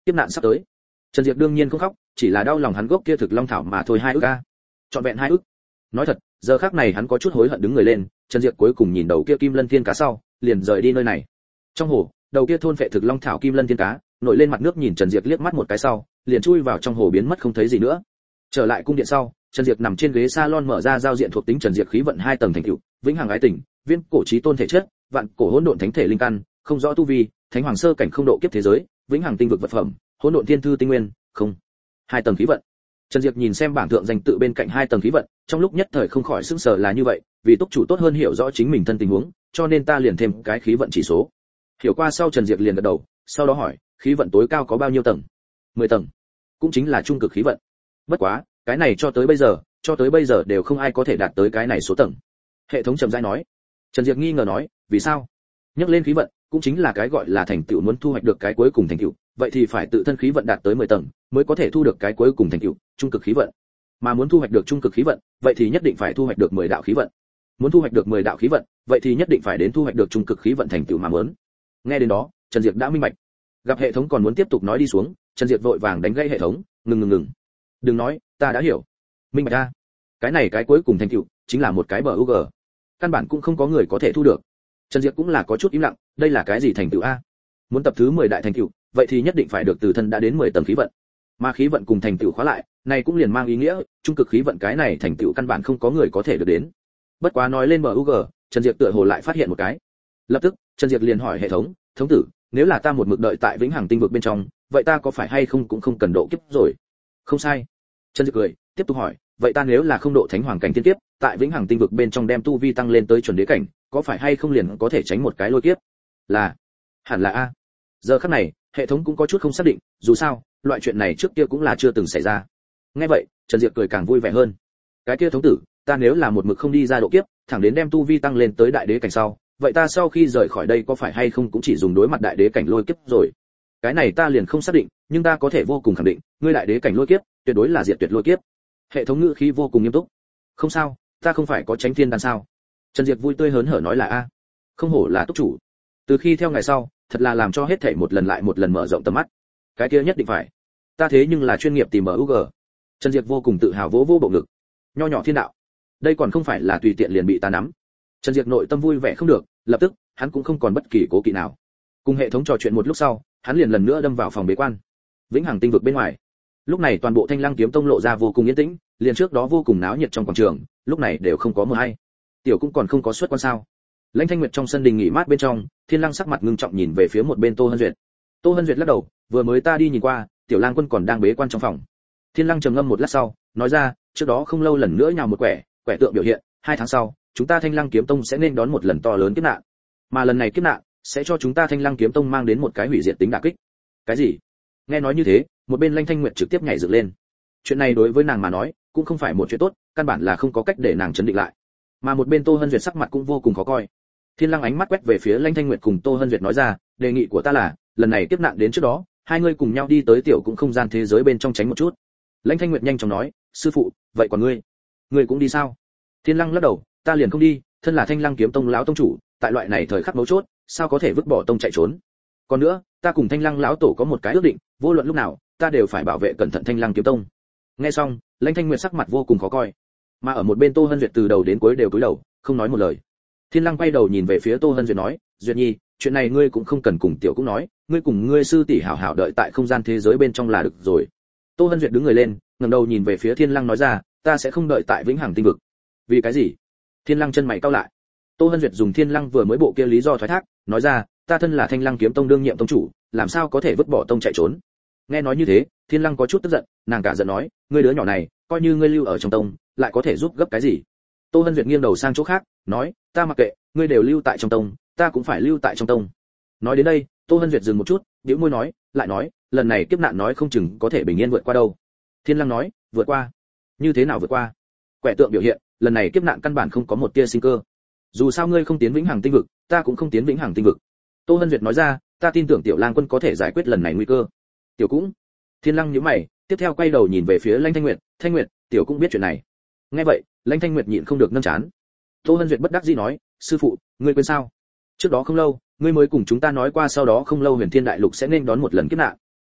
kiếp nạn sắp tới. Trần Diệp đương nhiên không khóc, chỉ là đau lòng hắn gốc kia thực long thảo mà thôi. 2 ức a, trọn vẹn 2 ức. Nói thật, giờ khắc này hắn có chút hối hận đứng người lên. Trần Diệp cuối cùng nhìn đầu kia kim lân thiên cá sau, liền rời đi nơi này. Trong hồ, đầu kia thôn phệ thực long thảo kim lân thiên cá nổi lên mặt nước nhìn Trần Diệp liếc mắt một cái sau, liền chui vào trong hồ biến mất không thấy gì nữa. Trở lại cung điện sau, Trần Diệp nằm trên ghế salon mở ra giao diện thuộc tính Trần Diệp khí vận 2 tầng thành tựu, vĩnh hằng ái tình, viên cổ chí tôn thể chất, vạn cổ hỗn độn thánh thể linh căn, không rõ tu vi, thánh hoàng sơ cảnh không độ kiếp thế giới, vĩnh hằng tinh vực vật phẩm, hỗn độn thiên thư tinh nguyên, không. 2 tầng khí vận. Trần Diệp nhìn xem bảng thượng danh tự bên cạnh 2 tầng khí vận, trong lúc nhất thời không khỏi sững sờ là như vậy, vì túc chủ tốt hơn hiểu rõ chính mình thân tình huống, cho nên ta liền thêm cái khí vận chỉ số. Hiểu qua sau Trần Diệp liền gật đầu, sau đó hỏi, khí vận tối cao có bao nhiêu tầng? 10 tầng. Cũng chính là trung cực khí vận. Bất quá, cái này cho tới bây giờ đều không ai có thể đạt tới cái này số tầng. Hệ thống trầm rãi nói. Trần Diệp nghi ngờ nói, vì sao? Nhắc lên khí vận, cũng chính là cái gọi là thành tựu, muốn thu hoạch được cái cuối cùng thành tựu, vậy thì phải tự thân khí vận đạt tới 10 tầng, mới có thể thu được cái cuối cùng thành tựu, trung cực khí vận. Mà muốn thu hoạch được trung cực khí vận, vậy thì nhất định phải thu hoạch được 10 đạo khí vận. Muốn thu hoạch được 10 đạo khí vận, vậy thì nhất định phải đến thu hoạch được trung cực khí vận thành tựu mà muốn. Nghe đến đó, Trần Diệp đã minh bạch. Gặp hệ thống còn muốn tiếp tục nói đi xuống, Trần Diệp vội vàng đánh gãy hệ thống, ngừng. Đừng nói, ta đã hiểu. Minh bạch a. Cái này cái cuối cùng thành tựu chính là một cái bờ UG. Căn bản cũng không có người có thể thu được. Trần Diệp cũng là có chút im lặng, đây là cái gì thành tựu a? Muốn tập thứ 10 đại thành tựu, vậy thì nhất định phải được từ thân đã đến 10 tầng khí vận. Mà khí vận cùng thành tựu khóa lại, này cũng liền mang ý nghĩa, trung cực khí vận cái này thành tựu căn bản không có người có thể được đến. Bất quá nói lên MUG, Trần Diệp tựa hồ lại phát hiện một cái. Lập tức, Trần Diệp liền hỏi hệ thống, thống tử, nếu là ta một mực đợi tại vĩnh hằng tinh vực bên trong, vậy ta có phải hay không cũng không cần độ kiếp rồi? Không sai. Trần Diệp cười, tiếp tục hỏi, vậy ta nếu là không độ thánh hoàng cảnh tiên kiếp, tại vĩnh hằng tinh vực bên trong đem tu vi tăng lên tới chuẩn đế cảnh, có phải hay không liền có thể tránh một cái lôi kiếp? Là, hẳn là a. Giờ khắc này, hệ thống cũng có chút không xác định, dù sao, loại chuyện này trước kia cũng là chưa từng xảy ra. Nghe vậy, Trần Diệp cười càng vui vẻ hơn. Cái kia thống tử, ta nếu là một mực không đi ra độ kiếp, thẳng đến đem tu vi tăng lên tới đại đế cảnh sau, vậy ta sau khi rời khỏi đây có phải hay không cũng chỉ dùng đối mặt đại đế cảnh lôi kiếp rồi? Cái này ta liền không xác định, nhưng ta có thể vô cùng khẳng định, ngươi đại đế cảnh lôi kiếp, tuyệt đối là diệt tuyệt lôi kiếp. Hệ thống ngữ khí vô cùng nghiêm túc. Không sao, ta không phải có tránh thiên đan sao? Trần Diệp vui tươi hớn hở nói là a. Không hổ là túc chủ. Từ khi theo ngày sau, thật là làm cho hết thảy một lần lại một lần mở rộng tầm mắt. Cái kia nhất định phải. Ta thế nhưng là chuyên nghiệp tìm MUG. Trần Diệp vô cùng tự hào vỗ bộ ngực. Nho nhỏ thiên đạo. Đây còn không phải là tùy tiện liền bị ta nắm. Trần Diệp nội tâm vui vẻ không được, lập tức, hắn cũng không còn bất kỳ cố kỵ nào. Cùng hệ thống trò chuyện một lúc sau, hắn liền lần nữa đâm vào phòng bế quan. Vĩnh hằng tinh vực bên ngoài. Lúc này toàn bộ Thanh Lăng kiếm tông lộ ra vô cùng yên tĩnh, liền trước đó vô cùng náo nhiệt trong quảng trường, lúc này đều không có mưa hay. Tiểu cũng còn không có xuất quan sao? Lãnh Thanh Nguyệt trong sân đình nghỉ mát bên trong, Thiên Lăng sắc mặt ngưng trọng nhìn về phía một bên Tô Hân Duyệt. Tô Hân Duyệt lắc đầu, vừa mới ta đi nhìn qua, Tiểu Lang Quân còn đang bế quan trong phòng. Thiên Lăng trầm ngâm một lát sau, nói ra, trước đó không lâu lần nữa nhào một quẻ tượng biểu hiện, 2 tháng sau, chúng ta Thanh Lăng kiếm tông sẽ nên đón một lần to lớn kiếp nạn. Mà lần này kiếp nạn sẽ cho chúng ta Thanh Lăng kiếm tông mang đến một cái hủy diệt tính đả kích. Cái gì? Nghe nói như thế, một bên Lãnh Thanh Nguyệt trực tiếp nhảy dựng lên. Chuyện này đối với nàng mà nói, cũng không phải một chuyện tốt, căn bản là không có cách để nàng chấn định lại. Mà một bên Tô Hân Duyệt sắc mặt cũng vô cùng khó coi. Thiên Lăng ánh mắt quét về phía Lãnh Thanh Nguyệt cùng Tô Hân Duyệt nói ra, đề nghị của ta là, lần này kiếp nạn đến trước đó, hai người cùng nhau đi tới tiểu cũng không gian thế giới bên trong tránh một chút. Lãnh Thanh Nguyệt nhanh chóng nói, sư phụ, vậy còn ngươi cũng đi sao? Thiên Lăng lắc đầu, ta liền không đi, thân là Thanh Lăng kiếm tông lão tông chủ, tại loại này thời khắc mấu chốt, sao có thể vứt bỏ tông chạy trốn? Còn nữa, ta cùng Thanh Lăng lão tổ có một cái ước định, vô luận lúc nào, ta đều phải bảo vệ cẩn thận Thanh Lăng kiếm tông. Nghe xong, Lãnh Thanh Nguyệt sắc mặt vô cùng khó coi. Mà ở một bên Tô Hân Duyệt từ đầu đến cuối đều cúi đầu, không nói một lời. Thiên Lăng quay đầu nhìn về phía Tô Hân Duyệt nói, Duyệt Nhi, chuyện này ngươi cũng không cần cùng tiểu cũng nói, ngươi cùng ngươi sư tỷ hảo hảo đợi tại không gian thế giới bên trong là được rồi. Tô Hân Duyệt đứng người lên, ngẩng đầu nhìn về phía Thiên Lăng nói ra, ta sẽ không đợi tại vĩnh hằng tinh vực. Vì cái gì? Thiên Lăng chân mày cau lại. Tô Hân Duyệt dùng Thiên Lăng vừa mới bộ kia lý do thoái thác, nói ra, ta thân là Thanh Lăng kiếm tông đương nhiệm tông chủ, làm sao có thể vứt bỏ tông chạy trốn? Nghe nói như thế, Thiên Lăng có chút tức giận, nàng cả giận nói, ngươi đứa nhỏ này, coi như ngươi lưu ở trong tông, lại có thể giúp gấp cái gì? Tô Hân Duyệt nghiêng đầu sang chỗ khác, nói, ta mặc kệ, ngươi đều lưu tại trong tông, ta cũng phải lưu tại trong tông. Nói đến đây, Tô Hân Duyệt dừng một chút, bĩu môi nói, lại nói, lần này kiếp nạn nói không chừng có thể bình yên vượt qua đâu. Thiên Lăng nói, vượt qua? Như thế nào vượt qua? Quẻ tượng biểu hiện, lần này kiếp nạn căn bản không có một tia sinh cơ. Dù sao ngươi không tiến vĩnh hằng tinh vực, ta cũng không tiến vĩnh hằng tinh vực. Tô Hân Duyệt nói ra, ta tin tưởng Tiểu Lang Quân có thể giải quyết lần này nguy cơ. Tiểu cũng. Thiên Lăng nhíu mày, tiếp theo quay đầu nhìn về phía Lãnh Thanh Nguyệt, Thanh Nguyệt, tiểu cũng biết chuyện này. Nghe vậy, Lãnh Thanh Nguyệt nhịn không được nâng chán. Tô Hân Duyệt bất đắc dĩ nói, sư phụ, ngươi quên sao? Trước đó không lâu, ngươi mới cùng chúng ta nói qua sau đó không lâu Huyền Thiên Đại Lục sẽ nên đón một lần kiếp nạn.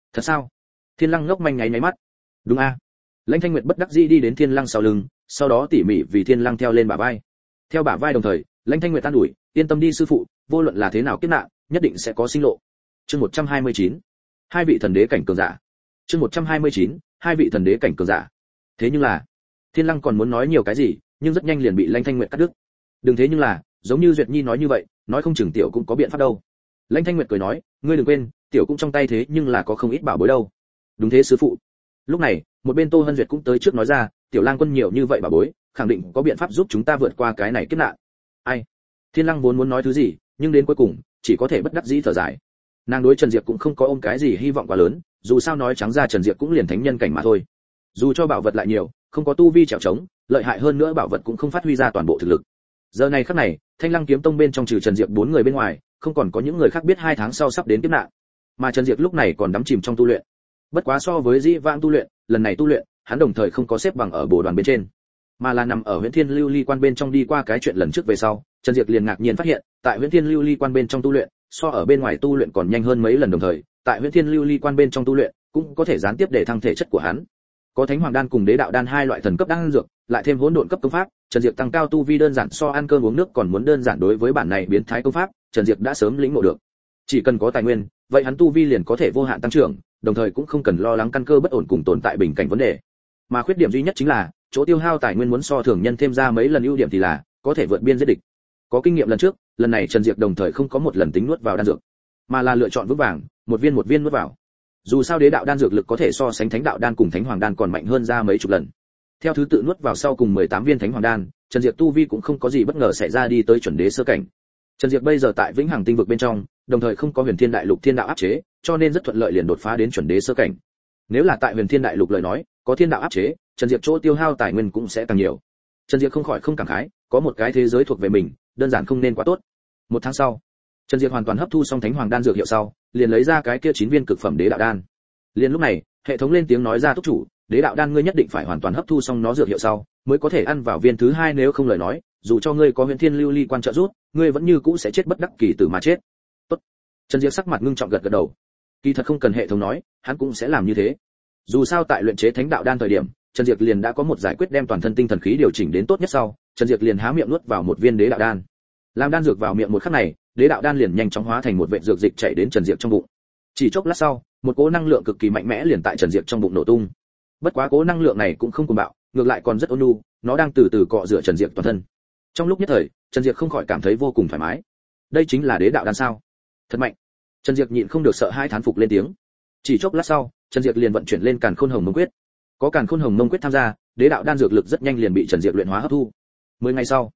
Thật sao? Thiên Lăng ngốc manh nháy nháy mắt. Đúng a. Lãnh Thanh Nguyệt bất đắc dĩ đi đến Thiên Lăng sau lưng, sau đó tỉ mỉ vì Thiên Lăng theo lên bả vai. Theo bả vai đồng thời, Lãnh Thanh Nguyệt an ủi, yên tâm đi sư phụ, vô luận là thế nào kiếp nạn, nhất định sẽ có sinh lộ. Chương 129. Hai vị thần đế cảnh cường giả. Chương 129. Hai vị thần đế cảnh cường giả. Thế nhưng là, Thiên Lăng còn muốn nói nhiều cái gì, nhưng rất nhanh liền bị Lãnh Thanh Nguyệt cắt đứt. Đừng thế nhưng là, giống như Duyệt Nhi nói như vậy, nói không chừng tiểu cũng có biện pháp đâu. Lãnh Thanh Nguyệt cười nói, ngươi đừng quên, tiểu cũng trong tay thế nhưng là có không ít bảo bối đâu. Đúng thế sư phụ. Lúc này, một bên Tô Hân Duyệt cũng tới trước nói ra, tiểu lang quân nhiều như vậy bảo bối, khẳng định có biện pháp giúp chúng ta vượt qua cái này kiếp nạn. Ai? Thiên Lăng vốn muốn nói thứ gì, nhưng đến cuối cùng, chỉ có thể bất đắc dĩ thở dài. Nàng đối Trần Diệp cũng không có ôm cái gì hy vọng quá lớn, dù sao nói trắng ra Trần Diệp cũng liền thánh nhân cảnh mà thôi. Dù cho bảo vật lại nhiều, không có tu vi trèo trống, lợi hại hơn nữa bảo vật cũng không phát huy ra toàn bộ thực lực. Giờ này khắc này, Thanh Lăng kiếm tông bên trong trừ Trần Diệp 4 người bên ngoài, không còn có những người khác biết 2 tháng sau sắp đến kiếp nạn. Mà Trần Diệp lúc này còn đắm chìm trong tu luyện. Bất quá so với dĩ vãng tu luyện, lần này tu luyện, hắn đồng thời không có xếp bằng ở bồ đoàn bên trên, mà là nằm ở Huyễn Thiên Lưu Ly Quan bên trong. Đi qua cái chuyện lần trước về sau, Trần Diệp liền ngạc nhiên phát hiện, tại Huyễn Thiên Lưu Ly Quan bên trong tu luyện, so ở bên ngoài tu luyện còn nhanh hơn mấy lần, đồng thời, tại Huyễn Thiên Lưu Ly Quan bên trong tu luyện, cũng có thể gián tiếp để thăng thể chất của hắn. Có Thánh Hoàng đan cùng Đế đạo đan hai loại thần cấp đan dược, lại thêm hỗn độn cấp công pháp, Trần Diệp tăng cao tu vi đơn giản so ăn cơm uống nước còn muốn đơn giản. Đối với bản này biến thái công pháp, Trần Diệp đã sớm lĩnh ngộ được. Chỉ cần có tài nguyên, vậy hắn tu vi liền có thể vô hạn tăng trưởng, đồng thời cũng không cần lo lắng căn cơ bất ổn cùng tồn tại bình cảnh vấn đề. Mà khuyết điểm duy nhất chính là, chỗ tiêu hao tài nguyên muốn so thường nhân thêm ra mấy lần. Ưu điểm thì là có thể vượt biên giết địch. Có kinh nghiệm lần trước, lần này Trần Diệp đồng thời không có một lần tính nuốt vào đan dược, mà là lựa chọn vững vàng, một viên nuốt vào. Dù sao Đế đạo đan dược lực có thể so sánh Thánh đạo đan cùng Thánh Hoàng đan còn mạnh hơn ra mấy chục lần. Theo thứ tự nuốt vào sau cùng 18 viên Thánh Hoàng đan, Trần Diệp tu vi cũng không có gì bất ngờ xảy ra, đi tới chuẩn đế sơ cảnh. Trần Diệp bây giờ tại Vĩnh Hằng tinh vực bên trong, đồng thời không có Huyền Thiên đại lục thiên đạo áp chế, cho nên rất thuận lợi liền đột phá đến chuẩn đế sơ cảnh. Nếu là tại Huyền Thiên đại lục lời nói, có thiên đạo áp chế, Trần Diệp chỗ tiêu hao tài nguyên cũng sẽ càng nhiều. Trần Diệp không khỏi không cảm khái, có một cái thế giới thuộc về mình, đơn giản không nên quá tốt. Một tháng sau, Trần Diệp hoàn toàn hấp thu xong Thánh Hoàng đan dược hiệu sau, liền lấy ra cái kia 9 viên cực phẩm Đế đạo đan. Liền lúc này, hệ thống lên tiếng nói ra, thúc chủ, Đế đạo đan ngươi nhất định phải hoàn toàn hấp thu xong nó dược hiệu sau, mới có thể ăn vào viên thứ 2, nếu không lời nói, dù cho ngươi có Huyền Thiên Lưu Ly Quan trợ giúp, ngươi vẫn như cũ sẽ chết bất đắc kỳ tử mà chết. Tốt. Trần Diệp sắc mặt ngưng trọng gật gật đầu. Kỳ thật không cần hệ thống nói, hắn cũng sẽ làm như thế. Dù sao tại luyện chế Thánh đạo đan thời điểm, Trần Diệp liền đã có một giải quyết đem toàn thân tinh thần khí điều chỉnh đến tốt nhất sau, Trần Diệp liền há miệng nuốt vào một viên Đế đạo đan. Làm đan dược vào miệng một khắc này, Đế đạo đan liền nhanh chóng hóa thành một vệt dược dịch chảy đến Trần Diệp trong bụng. Chỉ chốc lát sau, một cỗ năng lượng cực kỳ mạnh mẽ liền tại Trần Diệp trong bụng nổ tung. Bất quá cỗ năng lượng này cũng không cuồng bạo, ngược lại còn rất ôn nhu, nó đang từ từ cọ rửa Trần Diệp toàn thân. Trong lúc nhất thời, Trần Diệp không khỏi cảm thấy vô cùng thoải mái. Đây chính là Đế đạo đan sao? Thật mạnh. Trần Diệp nhịn không được sợ hai thán phục lên tiếng. Chỉ chốc lát sau, Trần Diệp liền vận chuyển lên Càn Khôn Hồng Mông Quyết. Có Càn Khôn Hồng Mông Quyết tham gia, Đế đạo đan dược lực rất nhanh liền bị Trần Diệp luyện hóa hấp thu. 10 ngày sau,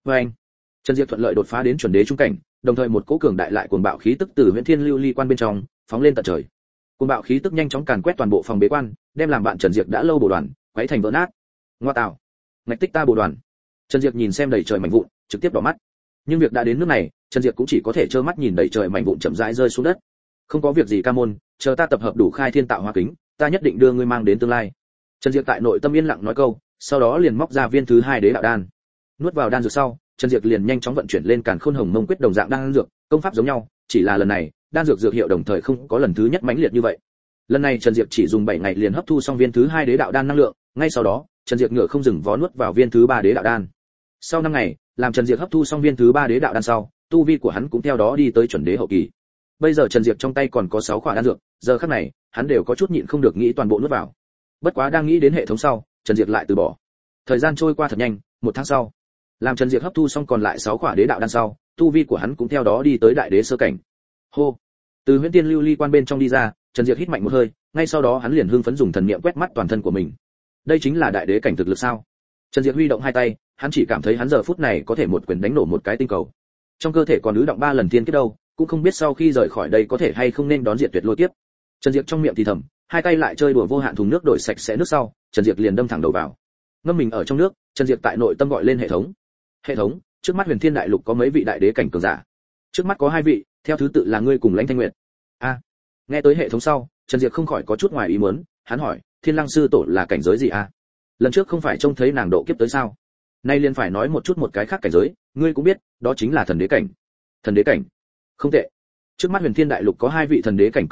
Trần Diệp thuận lợi đột phá đến chuẩn đế trung cảnh, đồng thời một cỗ cường đại lại cuồng bạo khí tức từ Huyễn Thiên Lưu Ly Quan bên trong phóng lên tận trời. Cuồng bạo khí tức nhanh chóng càn quét toàn bộ phòng bế quan, đem làm bạn Trần Diệp đã lâu bổ đoàn quấy thành vỡ nát. Ngoa tạo, ngạch tích ta bổ đoàn. Trần Diệp nhìn xem đầy trời mảnh vụn, trực tiếp đỏ mắt. Nhưng việc đã đến nước này, Trần Diệp cũng chỉ có thể trơ mắt nhìn đầy trời mảnh vụn chậm rãi rơi xuống đất. Không có việc gì ca môn, chờ ta tập hợp đủ khai thiên tạo hóa kính, ta nhất định đưa ngươi mang đến tương lai. Trần Diệp tại nội tâm yên lặng nói câu, sau đó liền móc ra viên thứ 2 Đế đạo đan. Nuốt vào đan dược sau, Trần Diệp liền nhanh chóng vận chuyển lên Càn Khôn Hồng Mông Quyết đồng dạng đan dược, công pháp giống nhau, chỉ là lần này, đan dược dược hiệu đồng thời không có lần thứ nhất mãnh liệt như vậy. Lần này Trần Diệp chỉ dùng 7 ngày liền hấp thu xong viên thứ 2 Đế đạo đan năng lượng, ngay sau đó, Trần Diệp ngựa không dừng vó nuốt vào viên thứ 3 Đế đạo đan. Sau 5 ngày, làm Trần Diệp hấp thu xong viên thứ 3 Đế đạo đan sau, tu vi của hắn cũng theo đó đi tới chuẩn đế hậu kỳ. Bây giờ Trần Diệp trong tay còn có 6 khỏa đan dược, giờ khắc này, hắn đều có chút nhịn không được nghĩ toàn bộ nuốt vào. Bất quá đang nghĩ đến hệ thống sau, Trần Diệp lại từ bỏ. Thời gian trôi qua thật nhanh, 1 tháng sau, làm Trần Diệp hấp thu xong còn lại 6 khỏa Đế đạo đan sau, tu vi của hắn cũng theo đó đi tới đại đế sơ cảnh. Hô. Từ Huyễn Tiên Lưu Ly Quan bên trong đi ra, Trần Diệp hít mạnh một hơi, ngay sau đó hắn liền hưng phấn dùng thần niệm quét mắt toàn thân của mình. Đây chính là đại đế cảnh thực lực sao? Trần Diệp huy động hai tay, hắn chỉ cảm thấy hắn giờ phút này có thể một quyền đánh nổ một cái tinh cầu. Trong cơ thể còn ứ động 3 lần thiên kiếp đâu, cũng không biết sau khi rời khỏi đây có thể hay không nên đón diệt tuyệt lôi kiếp. Trần Diệp trong miệng thì thầm, hai tay lại chơi đùa vô hạn thùng nước đổi sạch sẽ nước sau, Trần Diệp liền đâm thẳng đầu vào. Ngâm mình ở trong nước, Trần Diệp tại nội tâm gọi lên hệ thống. Hệ thống, trước mắt Huyền Thiên đại lục có mấy vị đại đế cảnh cường giả? Trước mắt có 2 vị, theo thứ tự là ngươi cùng Lãnh Thanh Nguyệt. A. Nghe tới hệ thống sau, Trần Diệp không khỏi có chút ngoài ý muốn, hắn hỏi, Thiên Lăng sư tổ là cảnh giới gì a? Lần trước không phải trông thấy nàng độ kiếp tới sao? Nay liền phải nói một chút một cái khác cảnh giới, ngươi cũng biết, đó chính là thần đế cảnh. Thần đế cảnh? Không tệ. Trước mắt Huyền Thiên đại lục có 2 vị thần đế cảnh cường giả,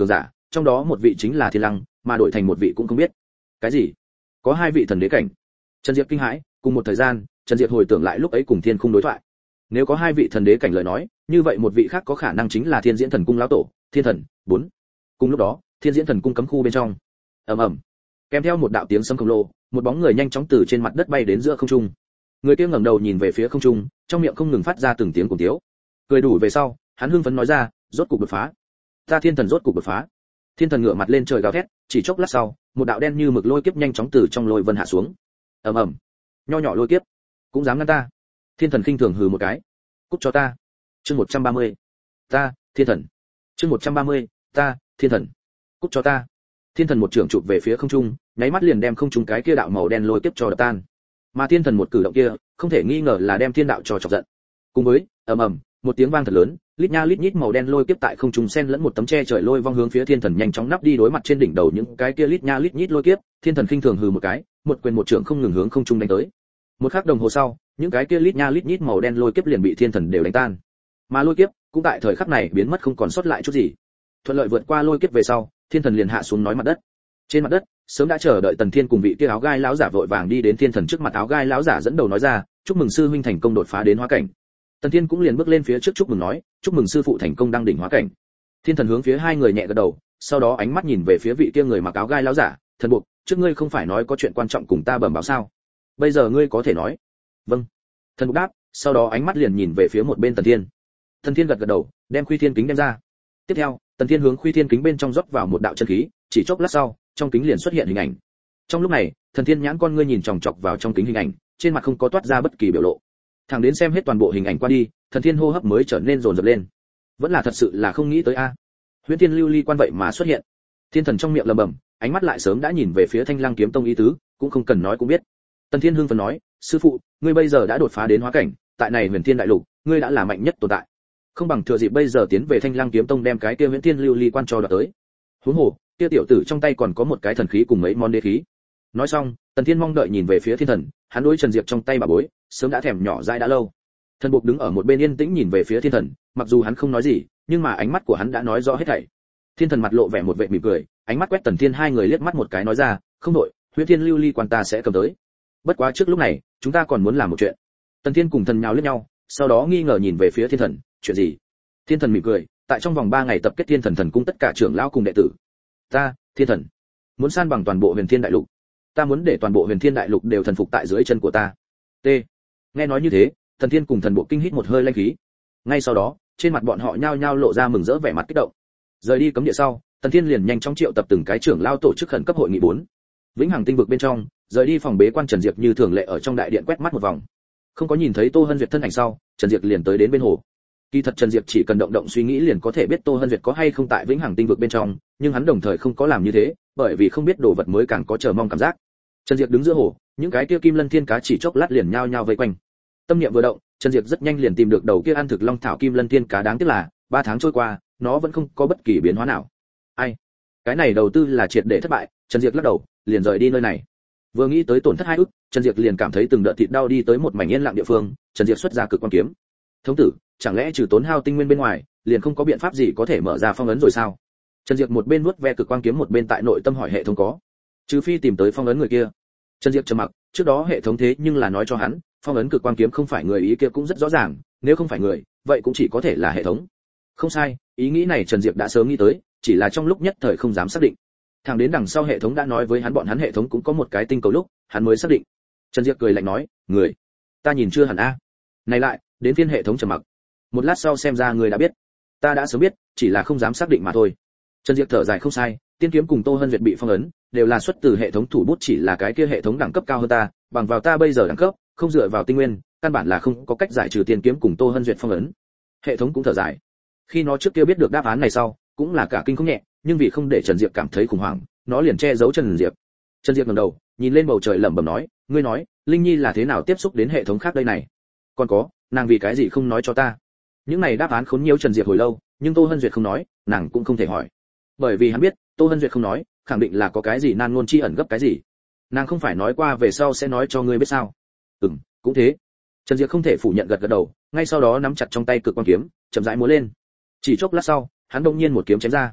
trong đó một vị chính là Thiên Lăng, mà đổi thành một vị cũng không biết. Cái gì? Có hai vị thần đế cảnh? Trần Diệp kinh hãi, cùng một thời gian, Trần Diệp hồi tưởng lại lúc ấy cùng Thiên Khung đối thoại. Nếu có hai vị thần đế cảnh lời nói, như vậy một vị khác có khả năng chính là Thiên Diễn Thần Cung lão tổ, Thiên Thần 4. Cùng lúc đó, Thiên Diễn Thần Cung cấm khu bên trong. Ầm ầm. Kèm theo một đạo tiếng sấm khổng lồ, một bóng người nhanh chóng từ trên mặt đất bay đến giữa không trung. Người kia ngẩng đầu nhìn về phía không trung, trong miệng không ngừng phát ra từng tiếng cùng tiếu. Cười đủ về sau, hắn hưng phấn nói ra, rốt cục đột phá. Ta Thiên Thần rốt cục đột phá. Thiên Thần ngửa mặt lên trời gào thét, chỉ chốc lát sau, một đạo đen như mực lôi kiếp nhanh chóng từ trong lôi vân hạ xuống. Ầm ầm. Nho nhỏ lôi kiếp, cũng dám ngăn ta? Thiên Thần khinh thường hừ một cái. Cút cho ta. Chương 130. Ta, Thiên Thần. Chương 130. Ta, Thiên Thần. Cút cho ta. Thiên Thần một trường chụp về phía không trung, nháy mắt liền đem không trung cái kia đạo màu đen lôi kiếp cho đập tan. Mà Thiên Thần một cử động kia, không thể nghi ngờ là đem thiên đạo cho chọc giận. Cùng với, ầm ầm, một tiếng vang thật lớn, lít nha lít nhít màu đen lôi kiếp tại không trung xen lẫn một tấm che trời lôi vong hướng phía Thiên Thần nhanh chóng nắp đi đối mặt trên đỉnh đầu những cái kia lít nha lít nhít lôi kiếp, Thiên Thần khinh thường hừ một cái, một quyền một trường không ngừng hướng không trung đánh tới. Một khắc đồng hồ sau, những cái kia lít nha lít nhít màu đen lôi kiếp liền bị Thiên Thần đều đánh tan. Mà lôi kiếp cũng tại thời khắc này biến mất không còn sót lại chút gì. Thuận lợi vượt qua lôi kiếp về sau, Thiên Thần liền hạ xuống nói mặt đất. Trên mặt đất, sớm đã chờ đợi Tần Thiên cùng vị kia áo gai lão giả vội vàng đi đến Thiên Thần trước mặt. Áo gai lão giả dẫn đầu nói ra, chúc mừng sư huynh thành công đột phá đến hóa cảnh. Tần Thiên cũng liền bước lên phía trước chúc mừng nói, chúc mừng sư phụ thành công đăng đỉnh hóa cảnh. Thiên Thần hướng phía hai người nhẹ gật đầu, sau đó ánh mắt nhìn về phía vị kia người mặc áo gai lão giả, thần buộc, trước ngươi không phải nói có chuyện quan trọng cùng ta bẩm báo sao? Bây giờ ngươi có thể nói. Vâng. Thần buộc đáp, sau đó ánh mắt liền nhìn về phía một bên Tần Thiên. Tần Thiên gật gật đầu, đem Khuy Thiên kính đem ra. Tiếp theo, Tần Thiên hướng Khuy Thiên kính bên trong rót vào một đạo chân khí, chỉ chốc lát sau, trong kính liền xuất hiện hình ảnh. Trong lúc này, Thần Thiên nhãn con ngươi nhìn chòng chọc vào trong kính hình ảnh, trên mặt không có toát ra bất kỳ biểu lộ. Thẳng đến xem hết toàn bộ hình ảnh qua đi, Thần Thiên hô hấp mới trở nên dồn dập lên. Vẫn là thật sự là không nghĩ tới a. Huyễn Thiên Lưu Ly quan vậy mà xuất hiện. Thiên Thần trong miệng lẩm bẩm, ánh mắt lại sớm đã nhìn về phía Thanh Lăng Kiếm Tông ý tứ, cũng không cần nói cũng biết. Tần Thiên hưng phấn nói, sư phụ, ngươi bây giờ đã đột phá đến hóa cảnh, tại này Huyền Thiên đại lục, ngươi đã là mạnh nhất tồn tại. Không bằng thừa dịp bây giờ tiến về Thanh Lăng Kiếm Tông đem cái kia Huyễn Thiên Lưu Ly quan cho đoạt tới. Huống hồ, kia tiểu tử trong tay còn có một cái thần khí cùng mấy món đế khí. Nói xong, Tần Thiên mong đợi nhìn về phía Thiên Thần, hắn đối Trần Diệp trong tay bà bối, sớm đã thèm nhỏ dãi đã lâu. Thần Buộc đứng ở một bên yên tĩnh nhìn về phía Thiên Thần, mặc dù hắn không nói gì, nhưng mà ánh mắt của hắn đã nói rõ hết thảy. Thiên Thần mặt lộ vẻ một vẻ mỉm cười, ánh mắt quét Tần Thiên hai người liếc mắt một cái nói ra, không đổi, Huyễn Thiên Lưu Ly quan ta sẽ cầm tới. Bất quá trước lúc này, chúng ta còn muốn làm một chuyện. Tần Thiên cùng Thần nhào liếc nhau, sau đó nghi ngờ nhìn về phía Thiên Thần, chuyện gì? Thiên Thần mỉm cười, tại trong vòng 3 ngày tập kết Thiên Thần Thần cung tất cả trưởng lão cùng đệ tử. Ta, Thiên Thần, muốn san bằng toàn bộ Huyền Thiên đại lục. Ta muốn để toàn bộ Huyền Thiên đại lục đều thần phục tại dưới chân của ta. T. Nghe nói như thế, Thần Thiên cùng Thần Bộ kinh hít một hơi lanh khí. Ngay sau đó, trên mặt bọn họ nhao nhao lộ ra mừng rỡ vẻ mặt kích động. Rời đi cấm địa sau, Tần Thiên liền nhanh chóng triệu tập từng cái trưởng lao tổ chức khẩn cấp hội nghị 4. Vĩnh Hằng tinh vực bên trong, rời đi phòng bế quan Trần Diệp như thường lệ ở trong đại điện quét mắt một vòng. Không có nhìn thấy Tô Hân Duyệt thân ảnh sau, Trần Diệp liền tới đến bên hồ. Kỳ thật Trần Diệp chỉ cần động động suy nghĩ liền có thể biết Tô Hân Duyệt có hay không tại Vĩnh Hằng tinh vực bên trong, nhưng hắn đồng thời không có làm như thế, bởi vì không biết đồ vật mới càng có chờ mong cảm giác. Trần Diệp đứng giữa hồ, những cái kia kim lân thiên cá chỉ chốc lát liền nhao nhao vây quanh. Tâm niệm vừa động, Trần Diệp rất nhanh liền tìm được đầu kia ăn thực long thảo kim lân thiên cá, đáng tiếc là 3 tháng trôi qua, nó vẫn không có bất kỳ biến hóa nào. Ai? Cái này đầu tư là triệt để thất bại, Trần Diệp lắc đầu, liền rời đi nơi này. Vừa nghĩ tới tổn thất 2 ức, Trần Diệp liền cảm thấy từng đợt thịt đau đi tới một mảnh yên lặng địa phương, Trần Diệp xuất ra cực quan kiếm. Thống tử, chẳng lẽ trừ tốn hao tinh nguyên bên ngoài, liền không có biện pháp gì có thể mở ra phong ấn rồi sao? Trần Diệp một bên vuốt ve cực quan kiếm một bên tại nội tâm hỏi hệ thống có. Trừ phi tìm tới phong ấn người kia. Trần Diệp trầm mặc, trước đó hệ thống thế nhưng là nói cho hắn, phong ấn cực quan kiếm không phải người ý kia cũng rất rõ ràng, nếu không phải người, vậy cũng chỉ có thể là hệ thống. Không sai, ý nghĩ này Trần Diệp đã sớm nghĩ tới, chỉ là trong lúc nhất thời không dám xác định. Thẳng đến đằng sau hệ thống đã nói với hắn bọn hắn hệ thống cũng có một cái tinh cầu lúc, hắn mới xác định. Trần Diệp cười lạnh nói, người, ta nhìn chưa hẳn a. Này lại, đến phiên hệ thống trầm mặc. Một lát sau xem ra người đã biết. Ta đã sớm biết, chỉ là không dám xác định mà thôi. Trần Diệp thở dài không sai, tiên kiếm cùng Tô Hân Duyệt bị phong ấn, đều là xuất từ hệ thống thủ bút, chỉ là cái kia hệ thống đẳng cấp cao hơn ta, bằng vào ta bây giờ đẳng cấp, không dựa vào tinh nguyên, căn bản là không có cách giải trừ tiên kiếm cùng Tô Hân Duyệt phong ấn. Hệ thống cũng thở dài. Khi nó trước kia biết được đáp án này sau, cũng là cả kinh không nhẹ, nhưng vì không để Trần Diệp cảm thấy khủng hoảng, nó liền che giấu Trần Diệp. Trần Diệp ngẩng đầu, nhìn lên bầu trời lẩm bẩm nói, ngươi nói, Linh Nhi là thế nào tiếp xúc đến hệ thống khác đây này? Còn có, nàng vì cái gì không nói cho ta? Những này đáp án khốn nhiễu Trần Diệp hồi lâu, nhưng Tô Hân Duyệt không nói, nàng cũng không thể hỏi. Bởi vì hắn biết, Tô Hân Duyệt không nói, khẳng định là có cái gì nan ngôn chi ẩn gấp cái gì. Nàng không phải nói qua về sau sẽ nói cho ngươi biết sao? Cũng thế. Trần Diệp không thể phủ nhận gật gật đầu, ngay sau đó nắm chặt trong tay cực quang kiếm, chậm rãi múa lên. Chỉ chốc lát sau, hắn đột nhiên một kiếm chém ra.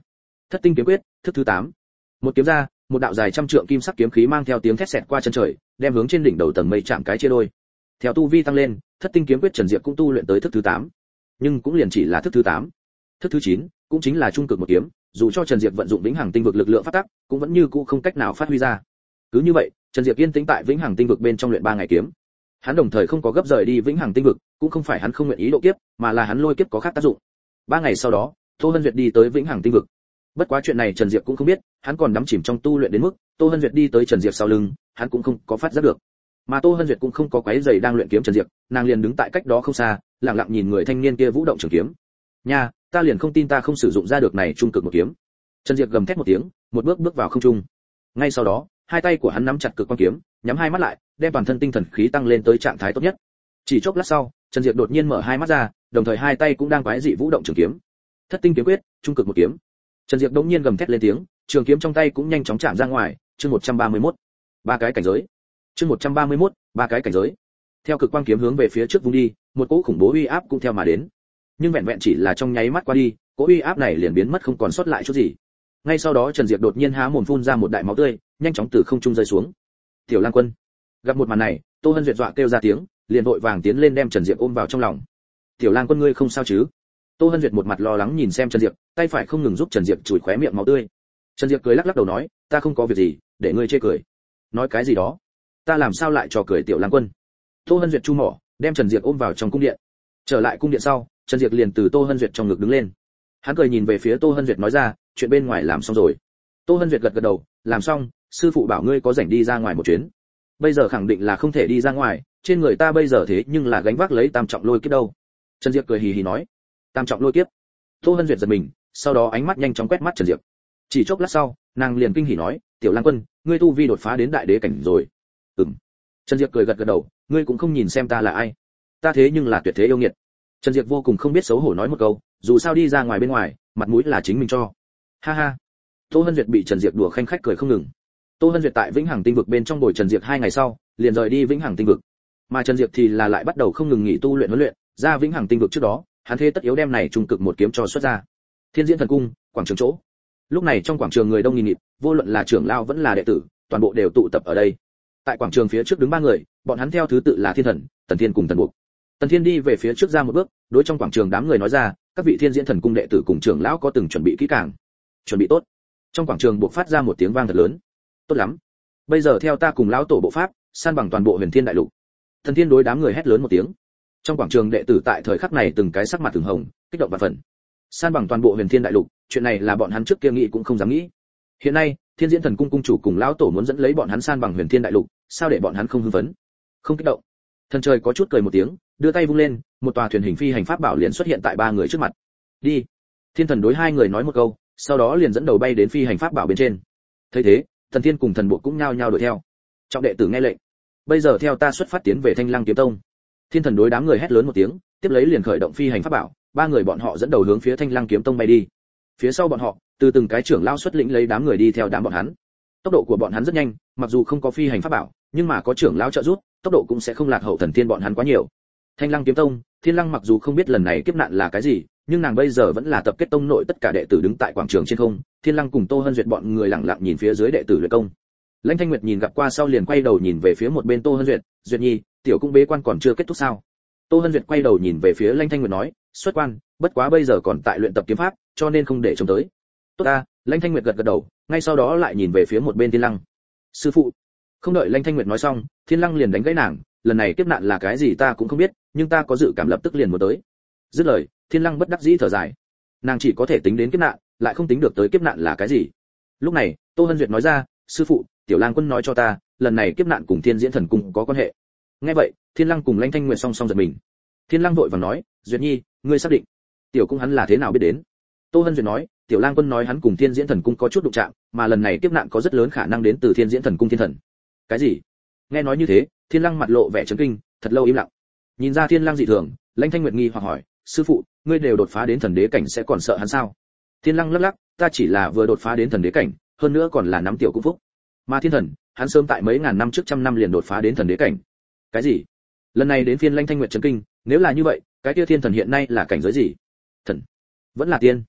Thất tinh kiếm quyết, thức thứ 8. Một kiếm ra, một đạo dài trăm trượng kim sắc kiếm khí mang theo tiếng thét xẹt qua chân trời, đem hướng trên đỉnh đầu tầng mây chạm cái chia đôi. Theo tu vi tăng lên, thất tinh kiếm quyết Trần Diệp cũng tu luyện tới thức thứ 8. Nhưng cũng liền chỉ là thức thứ 8. Thức thứ 9 cũng chính là trung cực một kiếm, dù cho Trần Diệp vận dụng vĩnh hằng tinh vực lực lượng phát tác, cũng vẫn như cũ không cách nào phát huy ra. Cứ như vậy, Trần Diệp yên tĩnh tại vĩnh hằng tinh vực bên trong luyện 3 ngày kiếm. Hắn đồng thời không có gấp rời đi vĩnh hằng tinh vực, cũng không phải hắn không nguyện ý độ kiếp, mà là hắn lôi kiếp có khác tác dụng. 3 ngày sau đó, Tô Hân Duyệt đi tới vĩnh hằng tinh vực. Bất quá chuyện này Trần Diệp cũng không biết, hắn còn đắm chìm trong tu luyện đến mức Tô Hân Duyệt đi tới Trần Diệp sau lưng, hắn cũng không có phát giác được. Mà Tô Hân Duyệt cũng không có quấy rầy đang luyện kiếm Trần Diệp, nàng liền đứng tại cách đó không xa, lặng lặng nhìn người thanh niên kia vũ động trường kiếm. "Nha, ta liền không tin ta không sử dụng ra được này trung cực một kiếm." Trần Diệp gầm thét một tiếng, một bước bước vào không trung. Ngay sau đó, hai tay của hắn nắm chặt cực quang kiếm, nhắm hai mắt lại, đem toàn thân tinh thần khí tăng lên tới trạng thái tốt nhất. Chỉ chốc lát sau, Trần Diệp đột nhiên mở hai mắt ra, đồng thời hai tay cũng đang quái dị vũ động trường kiếm. Thất tinh kiếm quyết, trung cực một kiếm. Trần Diệp đống nhiên gầm thét lên tiếng, trường kiếm trong tay cũng nhanh chóng chạm ra ngoài, chương 131. Ba cái cảnh giới. Chương 131, ba cái cảnh giới. Theo cực quang kiếm hướng về phía trước vung đi, một cỗ khủng bố uy áp cũng theo mà đến. Nhưng vẹn vẹn chỉ là trong nháy mắt qua đi, cỗ uy áp này liền biến mất không còn sót lại chút gì. Ngay sau đó Trần Diệp đột nhiên há mồm phun ra một đại máu tươi, nhanh chóng từ không trung rơi xuống. Tiểu Lang Quân. Gặp một màn này, Tô Hân Duyệt dọa kêu ra tiếng, liền vội vàng tiến lên đem Trần Diệp ôm vào trong lòng. "Tiểu Lang Quân ngươi không sao chứ?" Tô Hân Duyệt một mặt lo lắng nhìn xem Trần Diệp, tay phải không ngừng giúp Trần Diệp chùi khóe miệng máu tươi. Trần Diệp cười lắc lắc đầu nói, "Ta không có việc gì, để ngươi chê cười." "Nói cái gì đó? Ta làm sao lại trò cười Tiểu Lang Quân?" Tô Hân Duyệt chu mỏ, đem Trần Diệp ôm vào trong cung điện. Trở lại cung điện sau, Trần Diệp liền từ Tô Hân Duyệt trong ngực đứng lên. Hắn cười nhìn về phía Tô Hân Duyệt nói ra, "Chuyện bên ngoài làm xong rồi." Tô Hân Duyệt gật gật đầu, "Làm xong, sư phụ bảo ngươi có rảnh đi ra ngoài một chuyến." Bây giờ khẳng định là không thể đi ra ngoài, trên người ta bây giờ thế nhưng là gánh vác lấy tam trọng lôi kiếp đâu. Trần Diệp cười hì hì nói, "Tam trọng lôi kiếp?" Tô Hân Duyệt giật mình, sau đó ánh mắt nhanh chóng quét mắt Trần Diệp. Chỉ chốc lát sau, nàng liền kinh hỉ nói, "Tiểu Lang Quân, ngươi tu vi đột phá đến đại đế cảnh rồi." "Ừm." Trần Diệp cười gật gật đầu, "Ngươi cũng không nhìn xem ta là ai. Ta thế nhưng là tuyệt thế yêu nghiệt." Trần Diệp vô cùng không biết xấu hổ nói một câu, dù sao đi ra ngoài bên ngoài, mặt mũi là chính mình cho. Ha ha. Tô Hân Duyệt bị Trần Diệp đùa khanh khách cười không ngừng. Tô Hân Duyệt tại Vĩnh Hằng Tinh vực bên trong bồi Trần Diệp 2 ngày sau, liền rời đi Vĩnh Hằng Tinh vực. Mà Trần Diệp thì là lại bắt đầu không ngừng nghỉ tu luyện huấn luyện, ra Vĩnh Hằng Tinh vực trước đó, hắn thế tất yếu đem này trung cực một kiếm cho xuất ra. Thiên Diễn Thần Cung, quảng trường chỗ. Lúc này trong quảng trường người đông nghìn nghịt, vô luận là trưởng lão vẫn là đệ tử, toàn bộ đều tụ tập ở đây. Tại quảng trường phía trước đứng 3 người, bọn hắn theo thứ tự là Thiên Thần, Tần Thiên cùng Tần Buộc. Tần Thiên đi về phía trước ra một bước, đối trong quảng trường đám người nói ra, "Các vị Thiên Diễn Thần Cung đệ tử cùng trưởng lão có từng chuẩn bị kỹ càng?" "Chuẩn bị tốt." Trong quảng trường buộc phát ra một tiếng vang thật lớn. "Tốt lắm. Bây giờ theo ta cùng lão tổ bộ pháp, san bằng toàn bộ Huyền Thiên đại lục." Tần Thiên đối đám người hét lớn một tiếng. Trong quảng trường đệ tử tại thời khắc này từng cái sắc mặt từng hồng, kích động và phần. San bằng toàn bộ Huyền Thiên đại lục, chuyện này là bọn hắn trước kia nghĩ cũng không dám nghĩ. Hiện nay, Thiên Diễn Thần Cung cung chủ cùng lão tổ muốn dẫn lấy bọn hắn san bằng Huyền Thiên đại lục, sao để bọn hắn không hưng phấn, không kích động? Thần trời có chút cười một tiếng, đưa tay vung lên, một tòa thuyền hình phi hành pháp bảo liền xuất hiện tại 3 người trước mặt. "Đi." Thiên Thần đối 2 người nói một câu, sau đó liền dẫn đầu bay đến phi hành pháp bảo bên trên. Thấy thế, Thần Thiên cùng Thần Bộ cũng nhao nhao đuổi theo. Trọng đệ tử nghe lệnh, "Bây giờ theo ta xuất phát tiến về Thanh Lăng Kiếm Tông." Thiên Thần đối đám người hét lớn một tiếng, tiếp lấy liền khởi động phi hành pháp bảo, 3 người bọn họ dẫn đầu hướng phía Thanh Lăng Kiếm Tông bay đi. Phía sau bọn họ, từ từng cái trưởng lao xuất lĩnh lấy đám người đi theo đám bọn hắn. Tốc độ của bọn hắn rất nhanh, mặc dù không có phi hành pháp bảo, nhưng mà có trưởng lao trợ giúp, tốc độ cũng sẽ không lạc hậu Thần Thiên bọn hắn quá nhiều. Thanh Lăng Kiếm Tông, Thiên Lăng mặc dù không biết lần này kiếp nạn là cái gì, nhưng nàng bây giờ vẫn là tập kết tông nội tất cả đệ tử đứng tại quảng trường trên không. Thiên Lăng cùng Tô Hân Duyệt bọn người lặng lặng nhìn phía dưới đệ tử luyện công. Lãnh Thanh Nguyệt nhìn gặp qua sau liền quay đầu nhìn về phía một bên Tô Hân Duyệt, "Duyệt Nhi, tiểu cung bế quan còn chưa kết thúc sao?" Tô Hân Duyệt quay đầu nhìn về phía Lãnh Thanh Nguyệt nói, "Xuất quan, bất quá bây giờ còn tại luyện tập kiếm pháp, cho nên không để trông tới." "Tốt ta." Lãnh Thanh Nguyệt gật gật đầu, ngay sau đó lại nhìn về phía một bên Thiên Lăng. "Sư phụ." Không đợi Lãnh Thanh Nguyệt nói xong, Thiên Lăng liền đánh gãy nàng, "Lần này kiếp nạn là cái gì ta cũng không biết, nhưng ta có dự cảm lập tức liền muốn tới." Dứt lời, Thiên Lăng bất đắc dĩ thở dài. Nàng chỉ có thể tính đến kiếp nạn, lại không tính được tới kiếp nạn là cái gì. Lúc này, Tô Hân Duyệt nói ra, "Sư phụ, Tiểu Lang Quân nói cho ta, lần này kiếp nạn cùng Thiên Diễn Thần Cung có quan hệ." Nghe vậy, Thiên Lăng cùng Lãnh Thanh Nguyệt song song giật mình. Thiên Lăng vội vàng nói, "Duyệt Nhi, ngươi xác định?" "Tiểu cung hắn là thế nào biết đến?" Tô Hân Duyệt nói, "Tiểu Lang Quân nói hắn cùng Thiên Diễn Thần Cung có chút đụng chạm, mà lần này kiếp nạn có rất lớn khả năng đến từ Thiên Diễn Thần Cung thiên thần." "Cái gì?" Nghe nói như thế, Thiên Lăng mặt lộ vẻ chấn kinh, thật lâu im lặng. Nhìn ra Thiên Lăng dị thường, Lãnh Thanh Nguyệt nghi hoặc hỏi, "Sư phụ, ngươi đều đột phá đến thần đế cảnh sẽ còn sợ hắn sao?" Thiên Lăng lắc lắc, "Ta chỉ là vừa đột phá đến thần đế cảnh, hơn nữa còn là nắm tiểu cung phúc. Mà thiên thần, hắn sớm tại mấy ngàn năm trước 100 năm liền đột phá đến thần đế cảnh." "Cái gì?" Lần này đến phiên Lãnh Thanh Nguyệt chấn kinh, nếu là như vậy, cái kia thiên thần hiện nay là cảnh giới gì? Thần? Vẫn là tiên?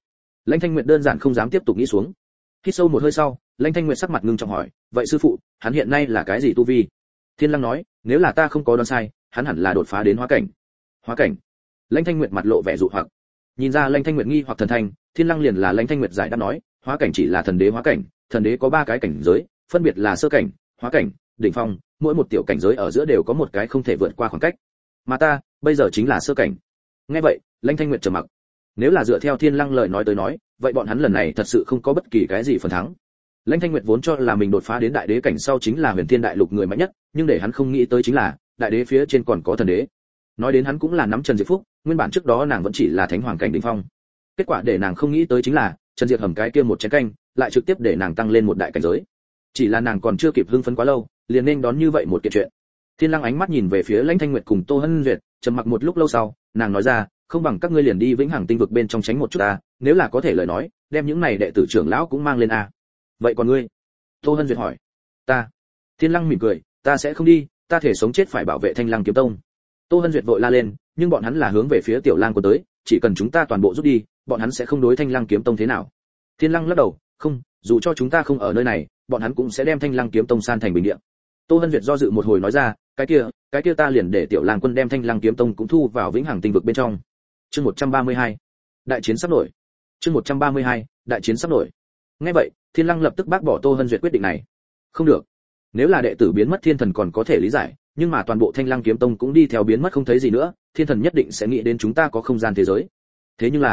Lãnh Thanh Nguyệt đơn giản không dám tiếp tục nghĩ xuống. Hít sâu một hơi sau, Lãnh Thanh Nguyệt sắc mặt ngưng trọng hỏi, vậy sư phụ, hắn hiện nay là cái gì tu vi? Thiên Lăng nói, nếu là ta không có đoán sai, hắn hẳn là đột phá đến hóa cảnh. Hóa cảnh? Lãnh Thanh Nguyệt mặt lộ vẻ dụ hoặc. Nhìn ra Lãnh Thanh Nguyệt nghi hoặc thần thành, Thiên Lăng liền là Lãnh Thanh Nguyệt giải đáp nói, hóa cảnh chỉ là thần đế hóa cảnh, thần đế có 3 cái cảnh giới, phân biệt là sơ cảnh, hóa cảnh, đỉnh phong, mỗi một tiểu cảnh giới ở giữa đều có một cái không thể vượt qua khoảng cách. Mà ta, bây giờ chính là sơ cảnh. Nghe vậy, Lãnh Thanh Nguyệt trầm mặc. Nếu là dựa theo Thiên Lăng lời nói tới nói, vậy bọn hắn lần này thật sự không có bất kỳ cái gì phần thắng. Lãnh Thanh Nguyệt vốn cho là mình đột phá đến đại đế cảnh sau chính là Huyền Thiên Đại Lục người mạnh nhất, nhưng để hắn không nghĩ tới chính là, đại đế phía trên còn có thần đế. Nói đến hắn cũng là nắm Trần Diệp phúc, nguyên bản trước đó nàng vẫn chỉ là thánh hoàng cảnh đỉnh phong. Kết quả để nàng không nghĩ tới chính là, Trần Diệp hầm cái kia một chén canh, lại trực tiếp để nàng tăng lên một đại cảnh giới. Chỉ là nàng còn chưa kịp hưng phấn quá lâu, liền nên đón như vậy một kiện chuyện. Thiên Lăng ánh mắt nhìn về phía Lãnh Thanh Nguyệt cùng Tô Hân Duyệt, trầm mặc một lúc lâu sau, nàng nói ra, không bằng các ngươi liền đi Vĩnh Hằng Tinh vực bên trong tránh một chút a, nếu là có thể lời nói, đem những này đệ tử trưởng lão cũng mang lên a. Vậy còn ngươi? Tô Hân Duyệt hỏi. Ta. Thiên Lăng mỉm cười, ta sẽ không đi, ta thể sống chết phải bảo vệ Thanh Lăng kiếm tông. Tô Hân Duyệt vội la lên, nhưng bọn hắn là hướng về phía Tiểu Lang của tới, chỉ cần chúng ta toàn bộ rút đi, bọn hắn sẽ không đối Thanh Lăng kiếm tông thế nào. Thiên Lăng lắc đầu, không, dù cho chúng ta không ở nơi này, bọn hắn cũng sẽ đem Thanh Lăng kiếm tông san thành bình địa. Tô Hân Duyệt do dự một hồi nói ra, cái kia ta liền để Tiểu Lang quân đem Thanh Lăng kiếm tông cũng thu vào Vĩnh Hằng Tinh vực bên trong. Chương 132. Đại chiến sắp nổi. Chương 132. Đại chiến sắp nổi. Nghe vậy, Thiên Lăng lập tức bác bỏ Tô Hân Duyệt quyết định này. Không được. Nếu là đệ tử biến mất Thiên Thần còn có thể lý giải, nhưng mà toàn bộ Thanh Lăng kiếm tông cũng đi theo biến mất không thấy gì nữa, Thiên Thần nhất định sẽ nghĩ đến chúng ta có không gian thế giới. Thế nhưng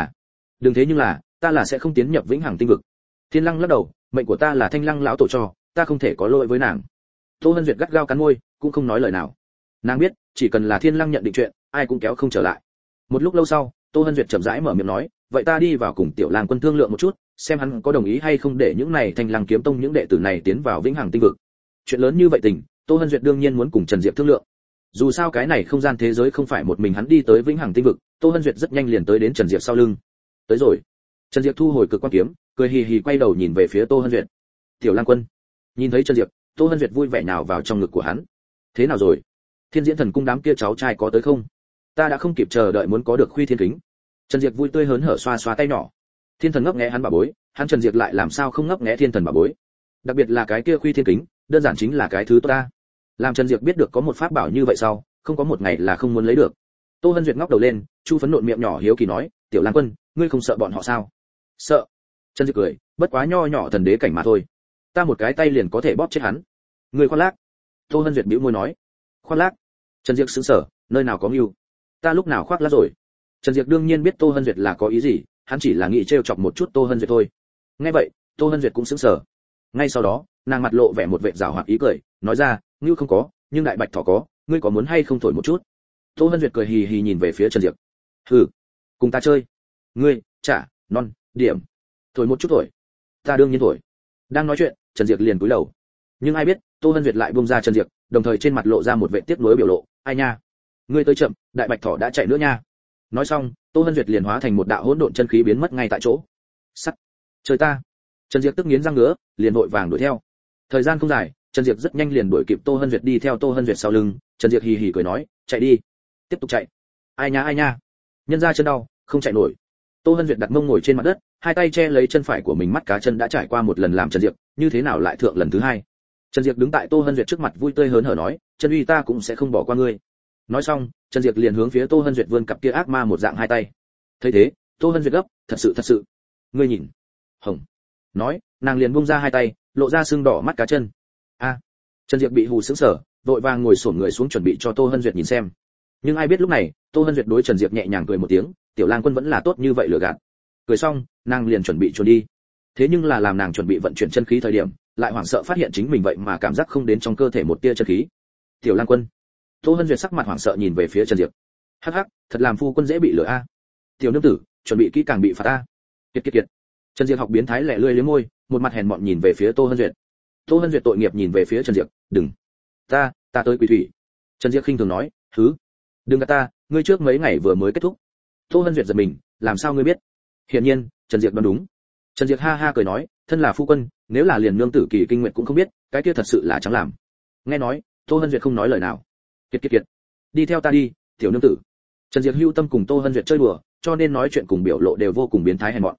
là, ta là sẽ không tiến nhập Vĩnh Hằng Tinh vực. Thiên Lăng lắc đầu, mệnh của ta là Thanh Lăng lão tổ cho, ta không thể có lỗi với nàng. Tô Hân Duyệt gắt gao cắn môi, cũng không nói lời nào. Nàng biết, chỉ cần là Thiên Lăng nhận định chuyện, ai cũng kéo không trở lại. Một lúc lâu sau, Tô Hân Duyệt chậm rãi mở miệng nói, vậy ta đi vào cùng Tiểu Lang quân thương lượng một chút, xem hắn có đồng ý hay không để những này Thanh Lăng kiếm tông những đệ tử này tiến vào Vĩnh Hằng Tinh vực. Chuyện lớn như vậy tình, Tô Hân Duyệt đương nhiên muốn cùng Trần Diệp thương lượng. Dù sao cái này không gian thế giới không phải một mình hắn đi tới Vĩnh Hằng Tinh vực, Tô Hân Duyệt rất nhanh liền tới đến Trần Diệp sau lưng. Tới rồi. Trần Diệp thu hồi cực quan kiếm, cười hì hì quay đầu nhìn về phía Tô Hân Duyệt. Tiểu Lang quân. Nhìn thấy Trần Diệp, Tô Hân Duyệt vui vẻ nào vào trong ngực của hắn. Thế nào rồi? Thiên Diễn Thần cung đám kia cháu trai có tới không? Ta đã không kịp chờ đợi muốn có được Khuy Thiên Kính. Trần Diệp vui tươi hớn hở xoa xoa tay nhỏ. Thiên Thần ngấp nghé hắn bảo bối, hắn Trần Diệp lại làm sao không ngấp nghé Thiên Thần bảo bối? Đặc biệt là cái kia Khuy Thiên Kính, đơn giản chính là cái thứ tốt ta. Làm Trần Diệp biết được có một pháp bảo như vậy sau, không có một ngày là không muốn lấy được. Tô Hân Duyệt ngóc đầu lên, chu phấn nộn miệng nhỏ hiếu kỳ nói, Tiểu Lang quân, ngươi không sợ bọn họ sao? Sợ. Trần Diệp cười, bất quá nho nhỏ thần đế cảnh mà thôi, ta một cái tay liền có thể bóp chết hắn. Ngươi khoác lác. Tô Hân Duyệt bĩu môi nói. Khoác lác? Trần Diệp sững sờ, nơi nào có mưu? Ta lúc nào khoác lác rồi? Trần Diệp đương nhiên biết Tô Hân Duyệt là có ý gì, hắn chỉ là nghĩ trêu chọc một chút Tô Hân Duyệt thôi. Nghe vậy, Tô Hân Duyệt cũng sững sờ. Ngay sau đó, nàng mặt lộ vẻ một vẻ giảo hoạt ý cười, nói ra, ngưu không có, nhưng đại bạch thỏ có, ngươi có muốn hay không thổi một chút? Tô Hân Duyệt cười hì hì nhìn về phía Trần Diệp. Hừ, cùng ta chơi. Ngươi, chả, non, điểm. Thổi một chút thổi. Ta đương nhiên thổi. Đang nói chuyện, Trần Diệp liền cúi đầu. Nhưng ai biết, Tô Hân Duyệt lại buông ra Trần Diệp, đồng thời trên mặt lộ ra một vẻ tiếc nuối biểu lộ, ai nha, ngươi tới chậm, đại bạch thỏ đã chạy nữa nha. Nói xong, Tô Hân Duyệt liền hóa thành một đạo hỗn độn chân khí biến mất ngay tại chỗ. Sắt, trời ta. Trần Diệp tức nghiến răng ngứa, liền vội vàng đuổi theo. Thời gian không dài, Trần Diệp rất nhanh liền đuổi kịp Tô Hân Duyệt đi theo Tô Hân Duyệt sau lưng, Trần Diệp hì hì cười nói, chạy đi, tiếp tục chạy. Ai nha, nhân ra chân đau, không chạy nổi. Tô Hân Duyệt đặt mông ngồi trên mặt đất, hai tay che lấy chân phải của mình, mắt cá chân đã trải qua một lần làm Trần Diệp, như thế nào lại thượng lần thứ hai. Trần Diệp đứng tại Tô Hân Duyệt trước mặt vui tươi hớn hở nói, chân uy ta cũng sẽ không bỏ qua ngươi. Nói xong, Trần Diệp liền hướng phía Tô Hân Duyệt vươn cặp kia ác ma một dạng hai tay. Thấy thế, Tô Hân Duyệt gấp, thật sự, ngươi nhìn, hồng. Nói, nàng liền buông ra hai tay, lộ ra sưng đỏ mắt cá chân. A. Trần Diệp bị hù sững sờ, vội vàng ngồi xổm người xuống chuẩn bị cho Tô Hân Duyệt nhìn xem. Nhưng ai biết lúc này, Tô Hân Duyệt đối Trần Diệp nhẹ nhàng cười một tiếng, Tiểu Lang quân vẫn là tốt như vậy lừa gạt. Cười xong, nàng liền chuẩn bị trốn đi. Thế nhưng là làm nàng chuẩn bị vận chuyển chân khí thời điểm, lại hoảng sợ phát hiện chính mình vậy mà cảm giác không đến trong cơ thể một tia chân khí. Tiểu Lang quân. Tô Hân Duyệt sắc mặt hoảng sợ nhìn về phía Trần Diệp. Hắc hắc, thật làm phu quân dễ bị lừa a. Tiểu nương tử, chuẩn bị kỹ càng bị phạt a. Kiệt. Trần Diệp học biến thái lẻ lươi liếm môi, một mặt hèn mọn nhìn về phía Tô Hân Duyệt. Tô Hân Duyệt tội nghiệp nhìn về phía Trần Diệp, đừng. Ta tới Quỷ Thủy. Trần Diệp khinh thường nói, thứ. Đừng gạt ta, ngươi trước mấy ngày vừa mới kết thúc. Tô Hân Duyệt giật mình, làm sao ngươi biết? Hiển nhiên, Trần Diệp đoán đúng. Trần Diệp ha ha cười nói, thân là phu quân, nếu là liền nương tử Kỳ Kinh Nguyệt cũng không biết, cái kia thật sự là chẳng làm. Nghe nói, Tô Hân Duyệt không nói lời nào. Kiệt. Đi theo ta đi, tiểu nương tử. Trần Diệp hưu tâm cùng Tô Hân Duyệt chơi đùa, cho nên nói chuyện cùng biểu lộ đều vô cùng biến thái hèn mọn.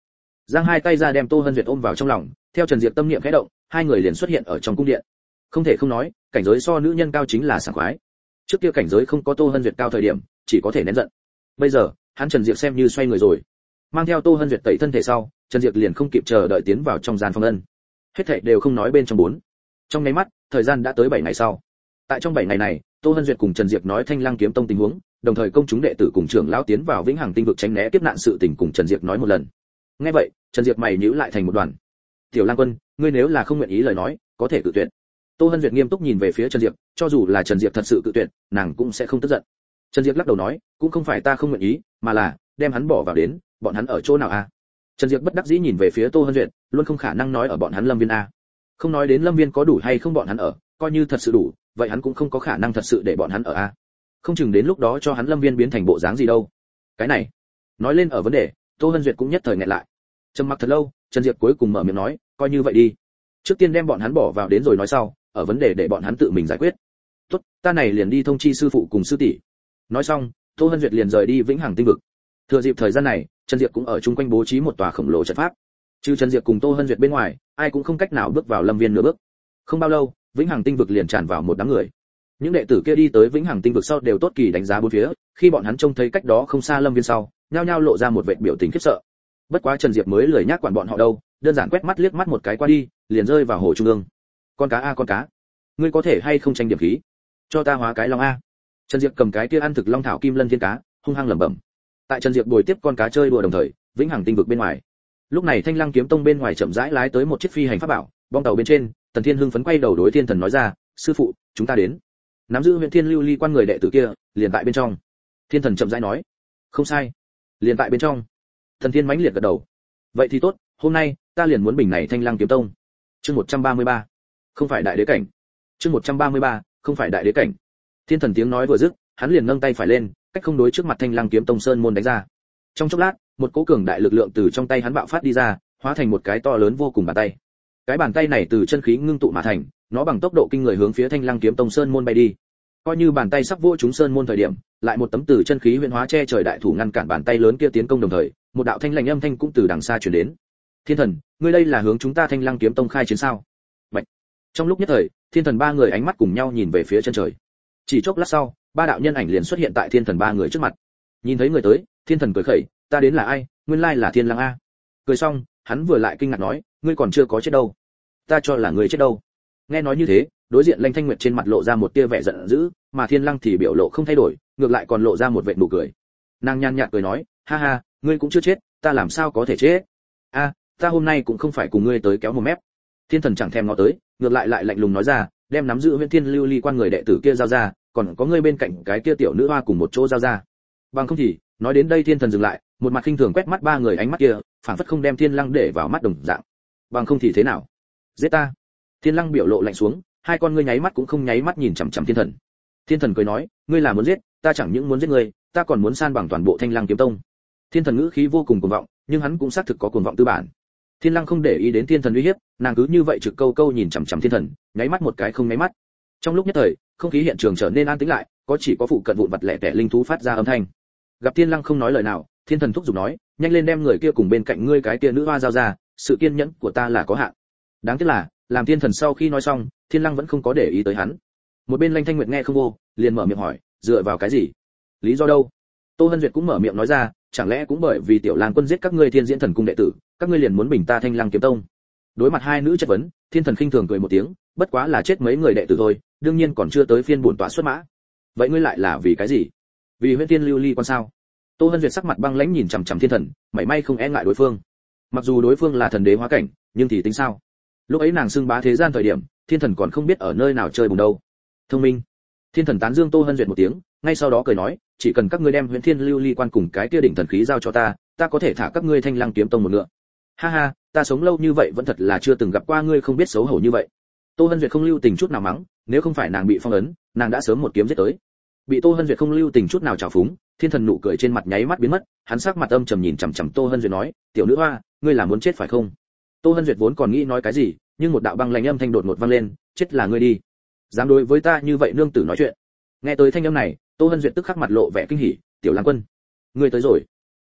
giang hai tay ra đem Tô Hân Duyệt ôm vào trong lòng, theo Trần Diệp tâm niệm khẽ động, hai người liền xuất hiện ở trong cung điện. Không thể không nói, cảnh giới so nữ nhân cao chính là sảng khoái. Trước kia cảnh giới không có Tô Hân Duyệt cao thời điểm, chỉ có thể nén giận. Bây giờ, hắn Trần Diệp xem như xoay người rồi. Mang theo Tô Hân Duyệt tẩy thân thể sau, Trần Diệp liền không kịp chờ đợi tiến vào trong gian phòng ân. Hết thảy đều không nói bên trong 4. Trong nháy mắt, thời gian đã tới 7 ngày sau. Tại trong 7 ngày này, Tô Hân Duyệt cùng Trần Diệp nói Thanh Lăng Kiếm Tông tình huống, đồng thời công chúng đệ tử cùng trưởng lão tiến vào Vĩnh Hằng Tinh vực tránh né kiếp nạn sự tình cùng Trần Diệp nói một lần. Nghe vậy, Trần Diệp mày nhíu lại thành một đoàn. "Tiểu Lang Quân, ngươi nếu là không nguyện ý lời nói, có thể cự tuyệt." Tô Hân Duyệt nghiêm túc nhìn về phía Trần Diệp, cho dù là Trần Diệp thật sự cự tuyệt, nàng cũng sẽ không tức giận. Trần Diệp lắc đầu nói, "Cũng không phải ta không nguyện ý, mà là đem hắn bỏ vào đến, bọn hắn ở chỗ nào a?" Trần Diệp bất đắc dĩ nhìn về phía Tô Hân Duyệt, luôn không khả năng nói ở bọn hắn Lâm Viên a. Không nói đến Lâm Viên có đủ hay không bọn hắn ở, coi như thật sự đủ, vậy hắn cũng không có khả năng thật sự để bọn hắn ở a. Không chừng đến lúc đó cho hắn Lâm Viên biến thành bộ dáng gì đâu. Cái này, nói lên ở vấn đề, Tô Hân Duyệt cũng nhất thời nghẹn lại. Trầm mặc thật lâu, Trần Diệp cuối cùng mở miệng nói, "Coi như vậy đi. Trước tiên đem bọn hắn bỏ vào đến rồi nói sau, ở vấn đề để bọn hắn tự mình giải quyết." "Tốt, ta này liền đi thông chi sư phụ cùng sư tỷ." Nói xong, Tô Hân Duyệt liền rời đi Vĩnh Hằng Tinh vực. Thừa dịp thời gian này, Trần Diệp cũng ở chung quanh bố trí một tòa khổng lồ trận pháp. Trừ Trần Diệp cùng Tô Hân Duyệt bên ngoài, ai cũng không cách nào bước vào Lâm Viên nửa bước. Không bao lâu, Vĩnh Hằng Tinh vực liền tràn vào một đám người. Những đệ tử kia đi tới Vĩnh Hằng Tinh vực sau đều tốt kỳ đánh giá bốn phía, khi bọn hắn trông thấy cách đó không xa Lâm Viên sau, nhao nhao lộ ra một vệt biểu tình khiếp sợ. Bất quá Trần Diệp mới lười nhác quản bọn họ đâu, đơn giản quét mắt liếc mắt một cái qua đi, liền rơi vào hồ trung ương. "Con cá a con cá, ngươi có thể hay không tranh điểm khí, cho ta hóa cái long a." Trần Diệp cầm cái kia ăn thực long thảo kim lân thiên cá, hung hăng lẩm bẩm. Tại Trần Diệp bồi tiếp con cá chơi đùa đồng thời, Vĩnh Hằng Tinh vực bên ngoài, lúc này Thanh Lăng Kiếm Tông bên ngoài chậm rãi lái tới một chiếc phi hành pháp bảo, bong tàu bên trên, Tần Thiên hưng phấn quay đầu đối Thiên Thần nói ra, "Sư phụ, chúng ta đến." Nắm giữ Huyền Thiên Lưu Ly quan người đệ tử kia, liền tại bên trong. Thiên Thần chậm rãi nói, "Không sai, liền tại bên trong." Thần Thiên mãnh liệt gật đầu. "Vậy thì tốt, hôm nay ta liền muốn bình này Thanh Lăng Kiếm Tông." Chương 133. Không phải đại đế cảnh. Chương 133. Không phải đại đế cảnh. Thiên Thần tiếng nói vừa dứt, hắn liền nâng tay phải lên, cách không đối trước mặt Thanh Lăng Kiếm Tông sơn môn đánh ra. Trong chốc lát, một cỗ cường đại lực lượng từ trong tay hắn bạo phát đi ra, hóa thành một cái to lớn vô cùng bàn tay. Cái bàn tay này từ chân khí ngưng tụ mà thành, nó bằng tốc độ kinh người hướng phía Thanh Lăng Kiếm Tông sơn môn bay đi. Coi như bàn tay sắp vỗ trúng sơn môn thời điểm, lại một tấm từ chân khí huyễn hóa che trời đại thủ ngăn cản bàn tay lớn kia tiến công đồng thời, một đạo thanh lạnh âm thanh cũng từ đằng xa truyền đến. "Thiên Thần, ngươi đây là hướng chúng ta Thanh Lăng Kiếm Tông khai chiến sao?" Bạch. Trong lúc nhất thời, Thiên Thần ba người ánh mắt cùng nhau nhìn về phía chân trời. Chỉ chốc lát sau, ba đạo nhân ảnh liền xuất hiện tại Thiên Thần ba người trước mặt. Nhìn thấy người tới, Thiên Thần cười khẩy, "Ta đến là ai? Nguyên lai là Thiên Lăng a." Cười xong, hắn vừa lại kinh ngạc nói, "Ngươi còn chưa có chết đâu. Ta cho là ngươi chết đâu." Nghe nói như thế, đối diện Lanh Thanh Nguyệt trên mặt lộ ra một tia vẻ giận dữ, mà Thiên Lăng thì biểu lộ không thay đổi, ngược lại còn lộ ra một vệt nụ cười. Nàng nhàn nhạt cười nói, "Ha ha, ngươi cũng chưa chết, ta làm sao có thể chết? A, ta hôm nay cũng không phải cùng ngươi tới kéo một mép." Thiên Thần chẳng thèm ngó tới, ngược lại lại lạnh lùng nói ra, "Đem nắm giữ Huyền Thiên Lưu Ly quan người đệ tử kia giao ra, còn có ngươi bên cạnh cái kia tiểu nữ hoa cùng một chỗ giao ra. Bằng không thì." Nói đến đây Thiên Thần dừng lại, một mặt khinh thường quét mắt ba người ánh mắt kia, phảng phất không đem Thiên Lăng để vào mắt đồng dạng. "Bằng không thì thế nào? Giết ta." Thiên Lăng biểu lộ lạnh xuống, hai con ngươi nháy mắt cũng không nháy mắt nhìn chằm chằm Thiên Thần. Thiên Thần cười nói, "Ngươi là muốn giết, ta chẳng những muốn giết ngươi, ta còn muốn san bằng toàn bộ Thanh Lăng Kiếm Tông." Thiên Thần ngữ khí vô cùng cuồng vọng, nhưng hắn cũng xác thực có cuồng vọng tư bản. Thiên Lăng không để ý đến Thiên Thần uy hiếp, nàng cứ như vậy trực câu câu nhìn chằm chằm Thiên Thần, nháy mắt một cái không nháy mắt. Trong lúc nhất thời, không khí hiện trường trở nên an tĩnh lại, có chỉ có phụ cận vụn vặt lẻ tẻ linh thú phát ra âm thanh. Gặp Thiên Lăng không nói lời nào, Thiên Thần thúc giục nói, "Nhanh lên đem người kia cùng bên cạnh ngươi cái kia nữ hoa giao ra, sự kiên nhẫn của ta là có hạn." Đáng tiếc là, làm Thiên Thần sau khi nói xong, Thiên Lăng vẫn không có để ý tới hắn. Một bên Lanh Thanh Nguyệt nghe không vô, liền mở miệng hỏi, "Dựa vào cái gì? Lý do đâu?" Tô Hân Duyệt cũng mở miệng nói ra, "Chẳng lẽ cũng bởi vì Tiểu Lang Quân giết các ngươi Thiên Diễn Thần cung đệ tử, các ngươi liền muốn bình ta Thanh Lăng Kiếm Tông?" Đối mặt hai nữ chất vấn, Thiên Thần khinh thường cười một tiếng, "Bất quá là chết mấy người đệ tử thôi, đương nhiên còn chưa tới phiên bổn tọa xuất mã." "Vậy ngươi lại là vì cái gì? Vì Huyền Thiên Lưu Ly quan sao?" Tô Hân Duyệt sắc mặt băng lãnh nhìn chằm chằm Thiên Thần, mảy may không e ngại đối phương. Mặc dù đối phương là thần đế hóa cảnh, nhưng thì tính sao? Lúc ấy nàng xưng bá thế gian thời điểm, Thiên Thần còn không biết ở nơi nào chơi bùng đâu. Thông minh. Thiên Thần tán dương Tô Hân Duyệt một tiếng, ngay sau đó cười nói, "Chỉ cần các ngươi đem Huyền Thiên Lưu Ly quan cùng cái kia đỉnh thần khí giao cho ta, ta có thể thả các ngươi Thanh Lăng Kiếm Tông một ngựa." "Ha ha, ta sống lâu như vậy vẫn thật là chưa từng gặp qua ngươi không biết xấu hổ như vậy." Tô Hân Duyệt không lưu tình chút nào mắng, nếu không phải nàng bị phong ấn, nàng đã sớm một kiếm giết tới. Bị Tô Hân Duyệt không lưu tình chút nào trào phúng, Thiên Thần nụ cười trên mặt nháy mắt biến mất, hắn sắc mặt âm trầm nhìn chằm chằm Tô Hân Duyệt nói, "Tiểu nữ hoa, ngươi là muốn chết phải không?" Tô Hân Duyệt vốn còn nghĩ nói cái gì, nhưng một đạo băng lãnh âm thanh đột ngột vang lên, "Chết là ngươi đi. Dám đối với ta như vậy nương tử nói chuyện." Nghe tới thanh âm này, Tô Hân Duyệt tức khắc mặt lộ vẻ kinh hỉ, "Tiểu Lang Quân, ngươi tới rồi."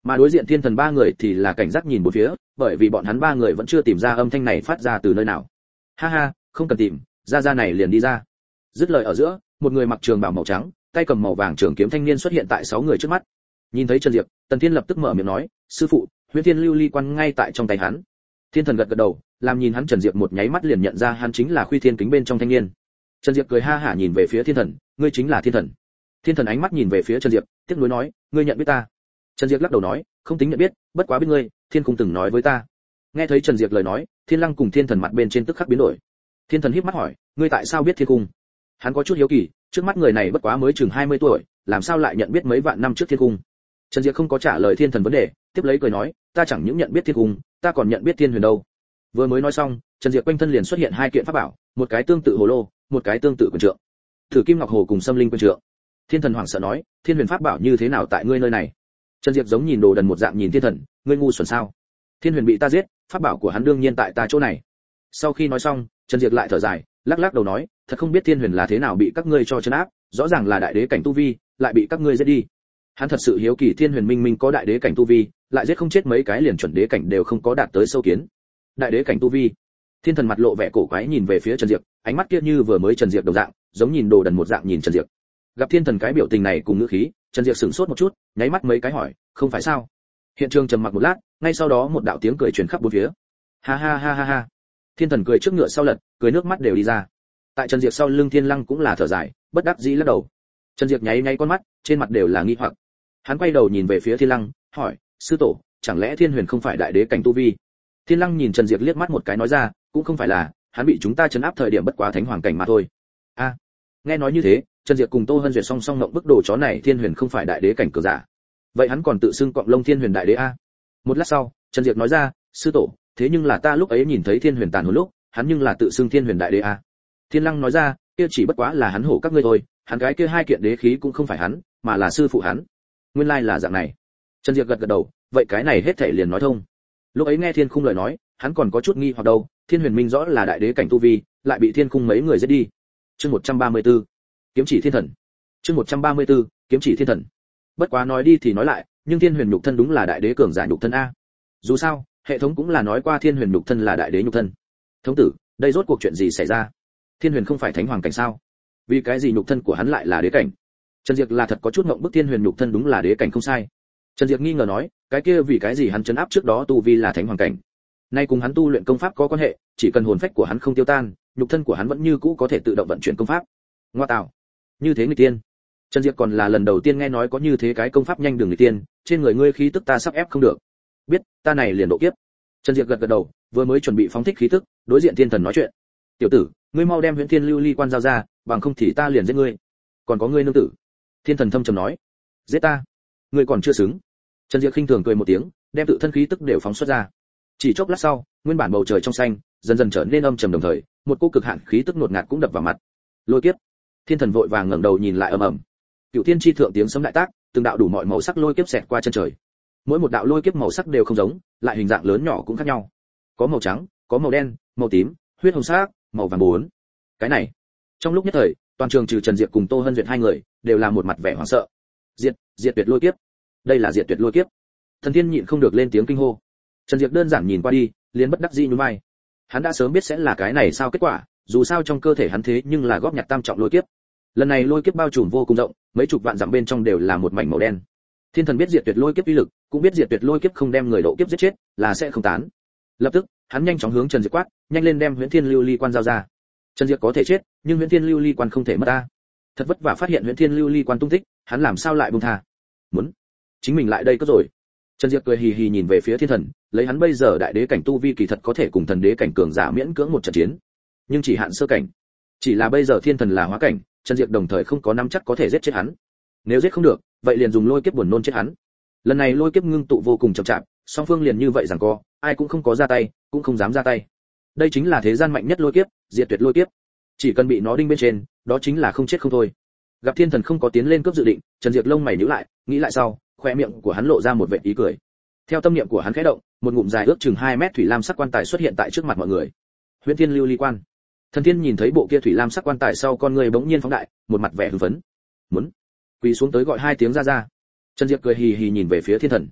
Mà đối diện thiên thần ba người thì là cảnh giác nhìn bốn phía, bởi vì bọn hắn ba người vẫn chưa tìm ra âm thanh này phát ra từ nơi nào. Ha ha, không cần tìm, ra này liền đi ra. Dứt lời ở giữa, một người mặc trường bào màu trắng, tay cầm màu vàng trường kiếm thanh niên xuất hiện tại 6 người trước mắt. Nhìn thấy Trần Diệp, Tần Thiên lập tức mở miệng nói, sư phụ, Huyễn Thiên Lưu Ly Quan ngay tại trong tay hắn. Thiên thần gật gật đầu, làm nhìn hắn Trần Diệp một nháy mắt liền nhận ra hắn chính là Khuy Thiên Kính bên trong thanh niên. Trần Diệp cười ha hả nhìn về phía Thiên thần, ngươi chính là Thiên thần. Thiên thần ánh mắt nhìn về phía Trần Diệp, tiếc nuối nói, ngươi nhận biết ta? Trần Diệp lắc đầu nói, không tính nhận biết, bất quá biết ngươi, Thiên Khung từng nói với ta. Nghe thấy Trần Diệp lời nói, Thiên Lăng cùng Thiên thần mặt bên trên tức khắc biến đổi. Thiên thần híp mắt hỏi, ngươi tại sao biết Thiên Khung? Hắn có chút hiếu kỳ, trước mắt người này bất quá mới chừng 20 tuổi, làm sao lại nhận biết mấy vạn năm trước Thiên Khung? Trần Diệp không có trả lời Thiên thần vấn đề, tiếp lấy cười nói, ta chẳng những nhận biết Thiên Khung, ta còn nhận biết Thiên Huyền đâu. Vừa mới nói xong, Trần Diệp quanh thân liền xuất hiện hai kiện pháp bảo, một cái tương tự hồ lô, một cái tương tự quyền trượng. Thử Kim Ngọc Hồ cùng Xâm Linh quyền trượng. Thiên thần hoảng sợ nói, Thiên Huyền pháp bảo như thế nào tại ngươi nơi này? Trần Diệp giống nhìn đồ đần một dạng nhìn Thiên thần, ngươi ngu xuẩn sao? Thiên Huyền bị ta giết, pháp bảo của hắn đương nhiên tại ta chỗ này. Sau khi nói xong, Trần Diệp lại thở dài, lắc lắc đầu nói, thật không biết Thiên Huyền là thế nào bị các ngươi cho trấn áp, rõ ràng là đại đế cảnh tu vi, lại bị các ngươi giết đi. Hắn thật sự hiếu kỳ Thiên Huyền minh minh có đại đế cảnh tu vi, lại giết không chết mấy cái liền chuẩn đế cảnh đều không có đạt tới sâu kiến. Đại đế cảnh tu vi. Thiên thần mặt lộ vẻ cổ quái nhìn về phía Trần Diệp, ánh mắt kia như vừa mới Trần Diệp đồng dạng, giống nhìn đồ đần một dạng nhìn Trần Diệp. Gặp Thiên thần cái biểu tình này cùng ngữ khí, Trần Diệp sửng sốt một chút, nháy mắt mấy cái hỏi, không phải sao? Hiện trường trầm mặc một lát, ngay sau đó một đạo tiếng cười truyền khắp bốn phía. Ha ha ha ha ha. Thiên thần cười trước ngựa sau lật, cười nước mắt đều đi ra. Tại Trần Diệp sau lưng Thiên Lăng cũng là thở dài, bất đắc dĩ lắc đầu. Trần Diệp nháy nháy con mắt, trên mặt đều là nghi hoặc. Hắn quay đầu nhìn về phía Thiên Lăng, hỏi, sư tổ, chẳng lẽ Thiên Huyền không phải đại đế cảnh tu vi? Thiên Lăng nhìn Trần Diệp liếc mắt một cái nói ra, cũng không phải là, hắn bị chúng ta trấn áp thời điểm bất quá thánh hoàng cảnh mà thôi. A, nghe nói như thế, Trần Diệp cùng Tô Hân Duyệt song song ngậm bức đồ chó này, Thiên Huyền không phải đại đế cảnh cường giả. Vậy hắn còn tự xưng cọng lông Thiên Huyền đại đế a? Một lát sau, Trần Diệp nói ra, sư tổ, thế nhưng là ta lúc ấy nhìn thấy Thiên Huyền tàn hồn lúc, hắn nhưng là tự xưng Thiên Huyền đại đế a. Thiên Lăng nói ra, kia chỉ bất quá là hắn hổ các ngươi thôi, hắn cái kia hai kiện đế khí cũng không phải hắn, mà là sư phụ hắn. Nguyên lai là dạng này. Trần Diệp gật gật đầu, vậy cái này hết thảy liền nói thông. Lúc ấy nghe Thiên Khung lời nói, hắn còn có chút nghi hoặc đâu, Thiên Huyền minh rõ là đại đế cảnh tu vi, lại bị Thiên Khung mấy người giết đi. Chương 134, kiếm chỉ thiên thần. Chương 134, kiếm chỉ thiên thần. Bất quá nói đi thì nói lại, nhưng Thiên Huyền nhục thân đúng là đại đế cường giả nhục thân a. Dù sao, hệ thống cũng là nói qua Thiên Huyền nhục thân là đại đế nhục thân. Thống tử, đây rốt cuộc chuyện gì xảy ra? Thiên Huyền không phải thánh hoàng cảnh sao? Vì cái gì nhục thân của hắn lại là đế cảnh? Trần Diệp là thật có chút ngộng bức, Thiên Huyền nhục thân đúng là đế cảnh không sai. Trần Diệp nghi ngờ nói, cái kia vì cái gì hắn trấn áp trước đó tu vi là thánh hoàng cảnh? Nay cùng hắn tu luyện công pháp có quan hệ, chỉ cần hồn phách của hắn không tiêu tan, nhục thân của hắn vẫn như cũ có thể tự động vận chuyển công pháp. Ngoa tạo, như thế người tiên. Trần Diệp còn là lần đầu tiên nghe nói có như thế cái công pháp nhanh đường người tiên, trên người ngươi khí tức ta sắp ép không được. Biết, ta này liền độ kiếp. Trần Diệp gật gật đầu, vừa mới chuẩn bị phóng thích khí tức, đối diện thiên thần nói chuyện. Tiểu tử, ngươi mau đem Huyễn Thiên Lưu Ly Quan giao ra, bằng không thì ta liền giết ngươi. Còn có ngươi nương tử. Thiên thần thâm trầm nói, giết ta? Ngươi còn chưa xứng. Trần Diệp khinh thường cười một tiếng, đem tự thân khí tức đều phóng xuất ra. Chỉ chốc lát sau, nguyên bản bầu trời trong xanh dần dần trở nên âm trầm, đồng thời một cô cực hạn khí tức ngột ngạt cũng đập vào mặt. Lôi kiếp. Thiên thần vội vàng ngẩng đầu nhìn lại, ầm ầm. Cửu Thiên chi thượng tiếng sấm đại tác, từng đạo đủ mọi màu sắc lôi kiếp xẹt qua chân trời. Mỗi một đạo lôi kiếp màu sắc đều không giống, lại hình dạng lớn nhỏ cũng khác nhau. Có màu trắng, có màu đen, màu tím, huyết hồng sắc, màu vàng bốn. Cái này, trong lúc nhất thời, toàn trường trừ Trần Diệp cùng Tô Hân Duyệt hai người, đều là một mặt vẻ hoảng sợ. Diệt tuyệt lôi kiếp. Đây là diệt tuyệt lôi kiếp. Thần Thiên nhịn không được lên tiếng kinh hô. Trần Diệp đơn giản nhìn qua đi, liền bất đắc dĩ nhún vai. Hắn đã sớm biết sẽ là cái này sao kết quả, dù sao trong cơ thể hắn thế nhưng là góp nhặt tam trọng lôi kiếp. Lần này lôi kiếp bao trùm vô cùng rộng, mấy chục vạn dặm bên trong đều là một mảnh màu đen. Thiên thần biết diệt tuyệt lôi kiếp uy lực, cũng biết diệt tuyệt lôi kiếp không đem người độ kiếp giết chết, là sẽ không tán. Lập tức, hắn nhanh chóng hướng Trần Diệp quát, nhanh lên đem Huyễn Thiên Lưu Ly Quan giao ra. Trần Diệp có thể chết, nhưng Huyễn Thiên Lưu Ly Quan không thể mất ta. Thật vất vả phát hiện Huyễn Thiên Lưu Ly Quan tung tích, hắn làm sao lại buông tha? Muốn chính mình lại đây có rồi. Trần Diệp cười hì hì nhìn về phía thiên thần, lấy hắn bây giờ đại đế cảnh tu vi kỳ thật có thể cùng thần đế cảnh cường giả miễn cưỡng một trận chiến, nhưng chỉ hạn sơ cảnh. Chỉ là bây giờ thiên thần là hóa cảnh, Trần Diệp đồng thời không có nắm chắc có thể giết chết hắn. Nếu giết không được, vậy liền dùng lôi kiếp buồn nôn chết hắn. Lần này lôi kiếp ngưng tụ vô cùng chậm chạp, song phương liền như vậy giằng co, ai cũng không có ra tay, cũng không dám ra tay. Đây chính là thế gian mạnh nhất lôi kiếp, diệt tuyệt lôi kiếp. Chỉ cần bị nó đinh bên trên, đó chính là không chết không thôi. Gặp thiên thần không có tiến lên cướp dự định, Trần Diệp lông mày nhíu lại, nghĩ lại sau, khóe miệng của hắn lộ ra một vệt ý cười. Theo tâm niệm của hắn khẽ động, một ngụm dài ước chừng 2 mét thủy lam sắc quan tài xuất hiện tại trước mặt mọi người. Huyễn Thiên Lưu Ly Quan. Thần Thiên nhìn thấy bộ kia thủy lam sắc quan tài sau, con người bỗng nhiên phóng đại, một mặt vẻ hưng phấn. Muốn quỳ xuống tới gọi 2 tiếng ra ra. Trần Diệp cười hì hì nhìn về phía thiên thần.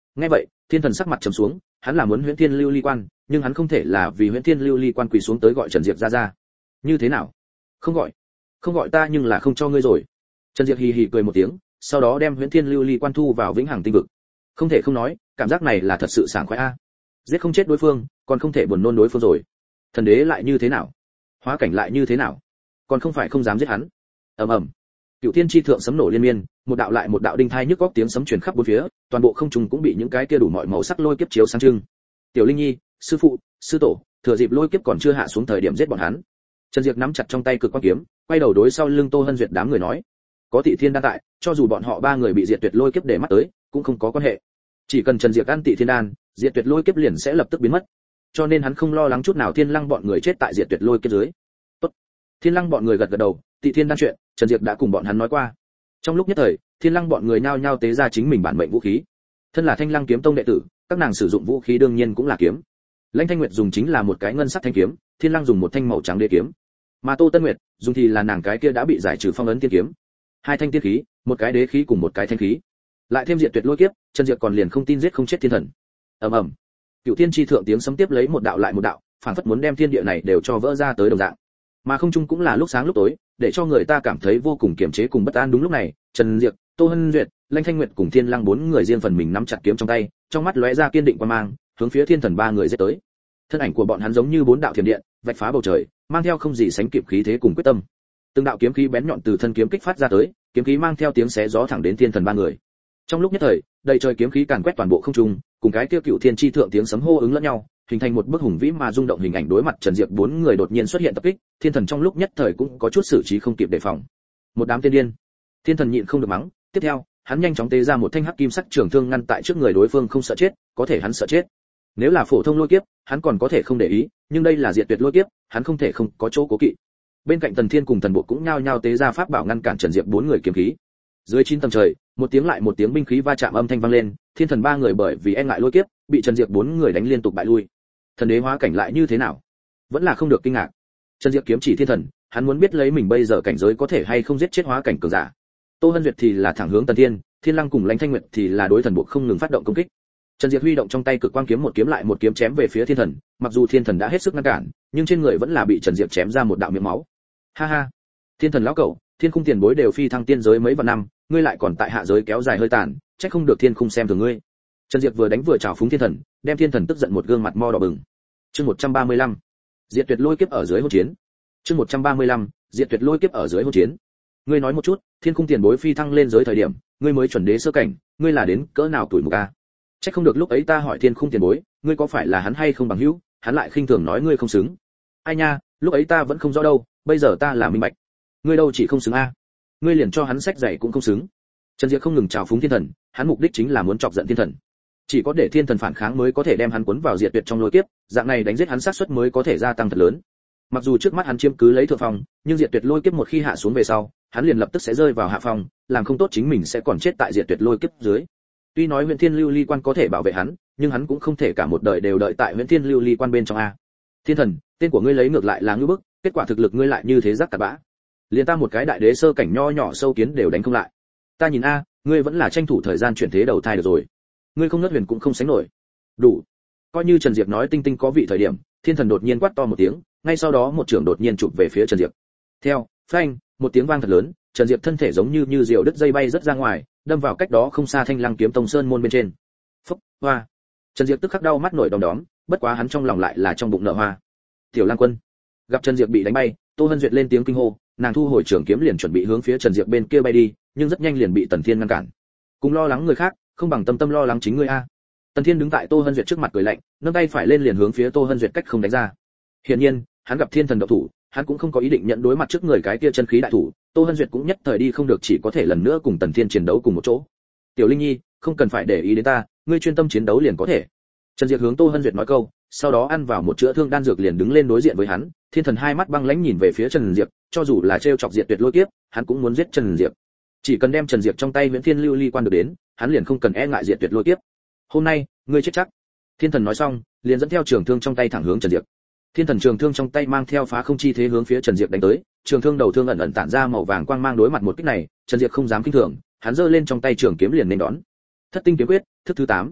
Nghe vậy, Thiên Thần sắc mặt trầm xuống, hắn là muốn Huyễn Thiên Lưu Ly Quan, nhưng hắn không thể là vì Huyễn Thiên Lưu Ly Quan quỳ xuống tới gọi Trần Diệp ra. Như thế nào? Không gọi ta nhưng là không cho ngươi rồi. Trần Diệp hì hì cười một tiếng, sau đó đem Huyễn Thiên Lưu Ly Quan thu vào Vĩnh Hằng Tinh Vực. Không thể không nói, cảm giác này là thật sự sảng khoái a. Giết không chết đối phương, còn không thể buồn nôn đối phương rồi. Thần đế lại như thế nào? Hóa cảnh lại như thế nào? Còn không phải không dám giết hắn. Ầm ầm. Cựu Thiên chi thượng sấm nổ liên miên, một đạo lại một đạo đinh thai nhức óc tiếng sấm truyền khắp bốn phía, toàn bộ không trung cũng bị những cái kia đủ mọi màu sắc lôi kiếp chiếu sáng trưng. Tiểu Linh Nhi, sư phụ, sư tổ, thừa dịp lôi kiếp còn chưa hạ xuống thời điểm giết bọn hắn. Trần Diệp nắm chặt trong tay cực quang kiếm, quay đầu đối sau lưng Tô Hân Duyệt đám người nói: có Tị Thiên đan tại, cho dù bọn họ ba người bị diệt tuyệt lôi kiếp để mắt tới, cũng không có quan hệ. Chỉ cần Trần Diệp ăn Tị Thiên đan, diệt tuyệt lôi kiếp liền sẽ lập tức biến mất. Cho nên hắn không lo lắng chút nào Thiên Lăng bọn người chết tại diệt tuyệt lôi kiếp dưới. Tốt. Thiên Lăng bọn người gật gật đầu, Tị Thiên đan chuyện, Trần Diệp đã cùng bọn hắn nói qua. Trong lúc nhất thời, Thiên Lăng bọn người nhao nhao tế ra chính mình bản mệnh vũ khí. Thân là Thanh Lăng kiếm tông đệ tử, các nàng sử dụng vũ khí đương nhiên cũng là kiếm. Lãnh Thanh Nguyệt dùng chính là một cái ngân sắc thanh kiếm, Thiên Lăng dùng một thanh màu trắng đế kiếm. Mà Tô Tân Nguyệt dùng thì là nàng cái kia đã bị giải trừ phong ấn tiên kiếm. Hai thanh tiên khí, một cái đế khí cùng một cái thanh khí. Lại thêm diệt tuyệt lôi kiếp, Trần Diệp còn liền không tin giết không chết thiên thần. Ầm ầm. Cựu Thiên chi thượng tiếng sấm tiếp lấy một đạo lại một đạo, phảng phất muốn đem thiên địa này đều cho vỡ ra tới đồng dạng. Mà không trung cũng là lúc sáng lúc tối, để cho người ta cảm thấy vô cùng kiềm chế cùng bất an. Đúng lúc này, Trần Diệp, Tô Hân Duyệt, Lãnh Thanh Nguyệt cùng Thiên Lăng bốn người riêng phần mình nắm chặt kiếm trong tay, trong mắt lóe ra kiên định quan mang, hướng phía thiên thần ba người giết tới. Thân ảnh của bọn hắn giống như bốn đạo thiểm điện, vạch phá bầu trời, mang theo không gì sánh kịp khí thế cùng quyết tâm. Từng đạo kiếm khí bén nhọn từ thân kiếm kích phát ra tới, kiếm khí mang theo tiếng xé gió thẳng đến thiên thần ba người. Trong lúc nhất thời, đầy trời kiếm khí càn quét toàn bộ không trung, cùng cái kia Cựu Thiên chi thượng tiếng sấm hô ứng lẫn nhau, hình thành một bức hùng vĩ mà rung động hình ảnh. Đối mặt Trần Diệp bốn người đột nhiên xuất hiện tập kích, thiên thần trong lúc nhất thời cũng có chút xử trí không kịp đề phòng. Một đám tiên điên. Thiên thần nhịn không được mắng, tiếp theo, hắn nhanh chóng tế ra một thanh hắc kim sắc trường thương ngăn tại trước người đối phương. Không sợ chết, có thể hắn sợ chết. Nếu là phổ thông lôi kiếp, hắn còn có thể không để ý, nhưng đây là diệt tuyệt lôi kiếp, hắn không thể không có chỗ cố kỵ. Bên cạnh Tần Thiên cùng Thần Bộ cũng nhao nhao tế ra pháp bảo ngăn cản Trần Diệp bốn người kiếm khí. Dưới 9 tầng trời, một tiếng lại một tiếng binh khí va chạm âm thanh vang lên, thiên thần ba người bởi vì e ngại lôi kiếp, bị Trần Diệp bốn người đánh liên tục bại lui. Thần đế hóa cảnh lại như thế nào? Vẫn là không được kinh ngạc. Trần Diệp kiếm chỉ thiên thần, hắn muốn biết lấy mình bây giờ cảnh giới có thể hay không giết chết hóa cảnh cường giả. Tô Hân Duyệt thì là thẳng hướng Tần Thiên, Thiên Lăng cùng Lãnh Thanh Nguyệt thì là đối Thần Bộ không ngừng phát động công kích. Trần Diệp huy động trong tay cực quang kiếm, một kiếm lại một kiếm chém về phía thiên thần, mặc dù thiên thần đã hết sức ngăn cản, nhưng trên người vẫn là bị Trần Diệp chém ra một đạo miệng máu. Ha ha, thiên thần lão cẩu, thiên khung tiền bối đều phi thăng tiên giới mấy vạn năm, ngươi lại còn tại hạ giới kéo dài hơi tàn, trách không được thiên khung xem thường ngươi. Trần Diệp vừa đánh vừa chào phúng thiên thần, đem thiên thần tức giận một gương mặt mo đỏ bừng. Chương 135, diệt tuyệt lôi kiếp ở dưới hỗn chiến. Chương 135, diệt tuyệt lôi kiếp ở dưới hỗn chiến. Ngươi nói một chút, thiên khung tiền bối phi thăng lên giới thời điểm, ngươi mới chuẩn đế sơ cảnh, ngươi là đến cỡ nào tuổi mục a? Chắc không được lúc ấy ta hỏi thiên khung tiền bối, ngươi có phải là hắn hay không bằng hữu, hắn lại khinh thường nói ngươi không xứng. Ai nha, lúc ấy ta vẫn không rõ đâu, bây giờ ta là minh bạch. Ngươi đâu chỉ không xứng a, ngươi liền cho hắn sách dạy cũng không xứng. Trần Diệp không ngừng chào phúng thiên thần, hắn mục đích chính là muốn chọc giận thiên thần. Chỉ có để thiên thần phản kháng mới có thể đem hắn cuốn vào diệt tuyệt trong lôi kiếp, dạng này đánh giết hắn xác suất mới có thể gia tăng thật lớn. Mặc dù trước mắt hắn chiếm cứ lấy thượng phong, nhưng diệt tuyệt lôi kiếp một khi hạ xuống về sau, hắn liền lập tức sẽ rơi vào hạ phong, làm không tốt chính mình sẽ còn chết tại diệt tuyệt lôi kiếp dưới. Tuy nói Huyền Thiên Lưu Ly Quan có thể bảo vệ hắn, nhưng hắn cũng không thể cả một đời đều đợi tại Huyền Thiên Lưu Ly Quan bên trong a. Thiên thần, tên của ngươi lấy ngược lại là ngưu bức, kết quả thực lực ngươi lại như thế rắc tạt bã. Liền ta một cái đại đế sơ cảnh nho nhỏ sâu kiến đều đánh không lại. Ta nhìn a, ngươi vẫn là tranh thủ thời gian chuyển thế đầu thai được rồi. Ngươi không ngất huyền cũng không sánh nổi. Đủ. Coi như Trần Diệp nói tinh tinh có vị thời điểm, thiên thần đột nhiên quát to một tiếng, ngay sau đó một trường đột nhiên chụp về phía Trần Diệp. Theo, phanh, một tiếng vang thật lớn, Trần Diệp thân thể giống như diều đứt dây bay rất ra ngoài, đâm vào cách đó không xa Thanh Lăng kiếm tông sơn môn bên trên. Phốc, hoa. Trần Diệp tức khắc đau mắt nổi đom đóm, bất quá hắn trong lòng lại là trong bụng nở hoa. Tiểu Lang Quân. Gặp Trần Diệp bị đánh bay, Tô Hân Duyệt lên tiếng kinh hô, nàng thu hồi trường kiếm liền chuẩn bị hướng phía Trần Diệp bên kia bay đi, nhưng rất nhanh liền bị Tần Thiên ngăn cản. Cùng lo lắng người khác, không bằng tâm tâm lo lắng chính ngươi a. Tần Thiên đứng tại Tô Hân Duyệt trước mặt cười lạnh, nâng tay phải lên liền hướng phía Tô Hân Duyệt cách không đánh ra. Hiển nhiên, hắn gặp thiên thần động thủ, hắn cũng không có ý định nhận đối mặt trước người cái kia chân khí đại thủ, Tô Hân Duyệt cũng nhất thời đi không được, chỉ có thể lần nữa cùng Tần Thiên chiến đấu cùng một chỗ. Tiểu Linh Nhi, không cần phải để ý đến ta, ngươi chuyên tâm chiến đấu liền có thể. Trần Diệp hướng Tô Hân Duyệt nói câu, sau đó ăn vào một chữa thương đan dược liền đứng lên đối diện với hắn. Thiên thần hai mắt băng lãnh nhìn về phía Trần Diệp, cho dù là trêu chọc diệt tuyệt lôi kiếp, hắn cũng muốn giết Trần Diệp. Chỉ cần đem Trần Diệp trong tay Viễn Thiên Lưu Ly Quan được đến, hắn liền không cần e ngại diệt tuyệt lôi kiếp. Hôm nay, ngươi chết chắc. Thiên thần nói xong, liền dẫn theo trường thương trong tay thẳng hướng Trần Diệp. Thiên thần trường thương trong tay mang theo phá không chi thế hướng phía Trần Diệp đánh tới, trường thương đầu thương ẩn ẩn tản ra màu vàng quang mang. Đối mặt một kích này, Trần Diệp không dám kinh thường, hắn giơ lên trong tay trường kiếm liền nên đón. Thất tinh kiếm quyết, thức thứ 8.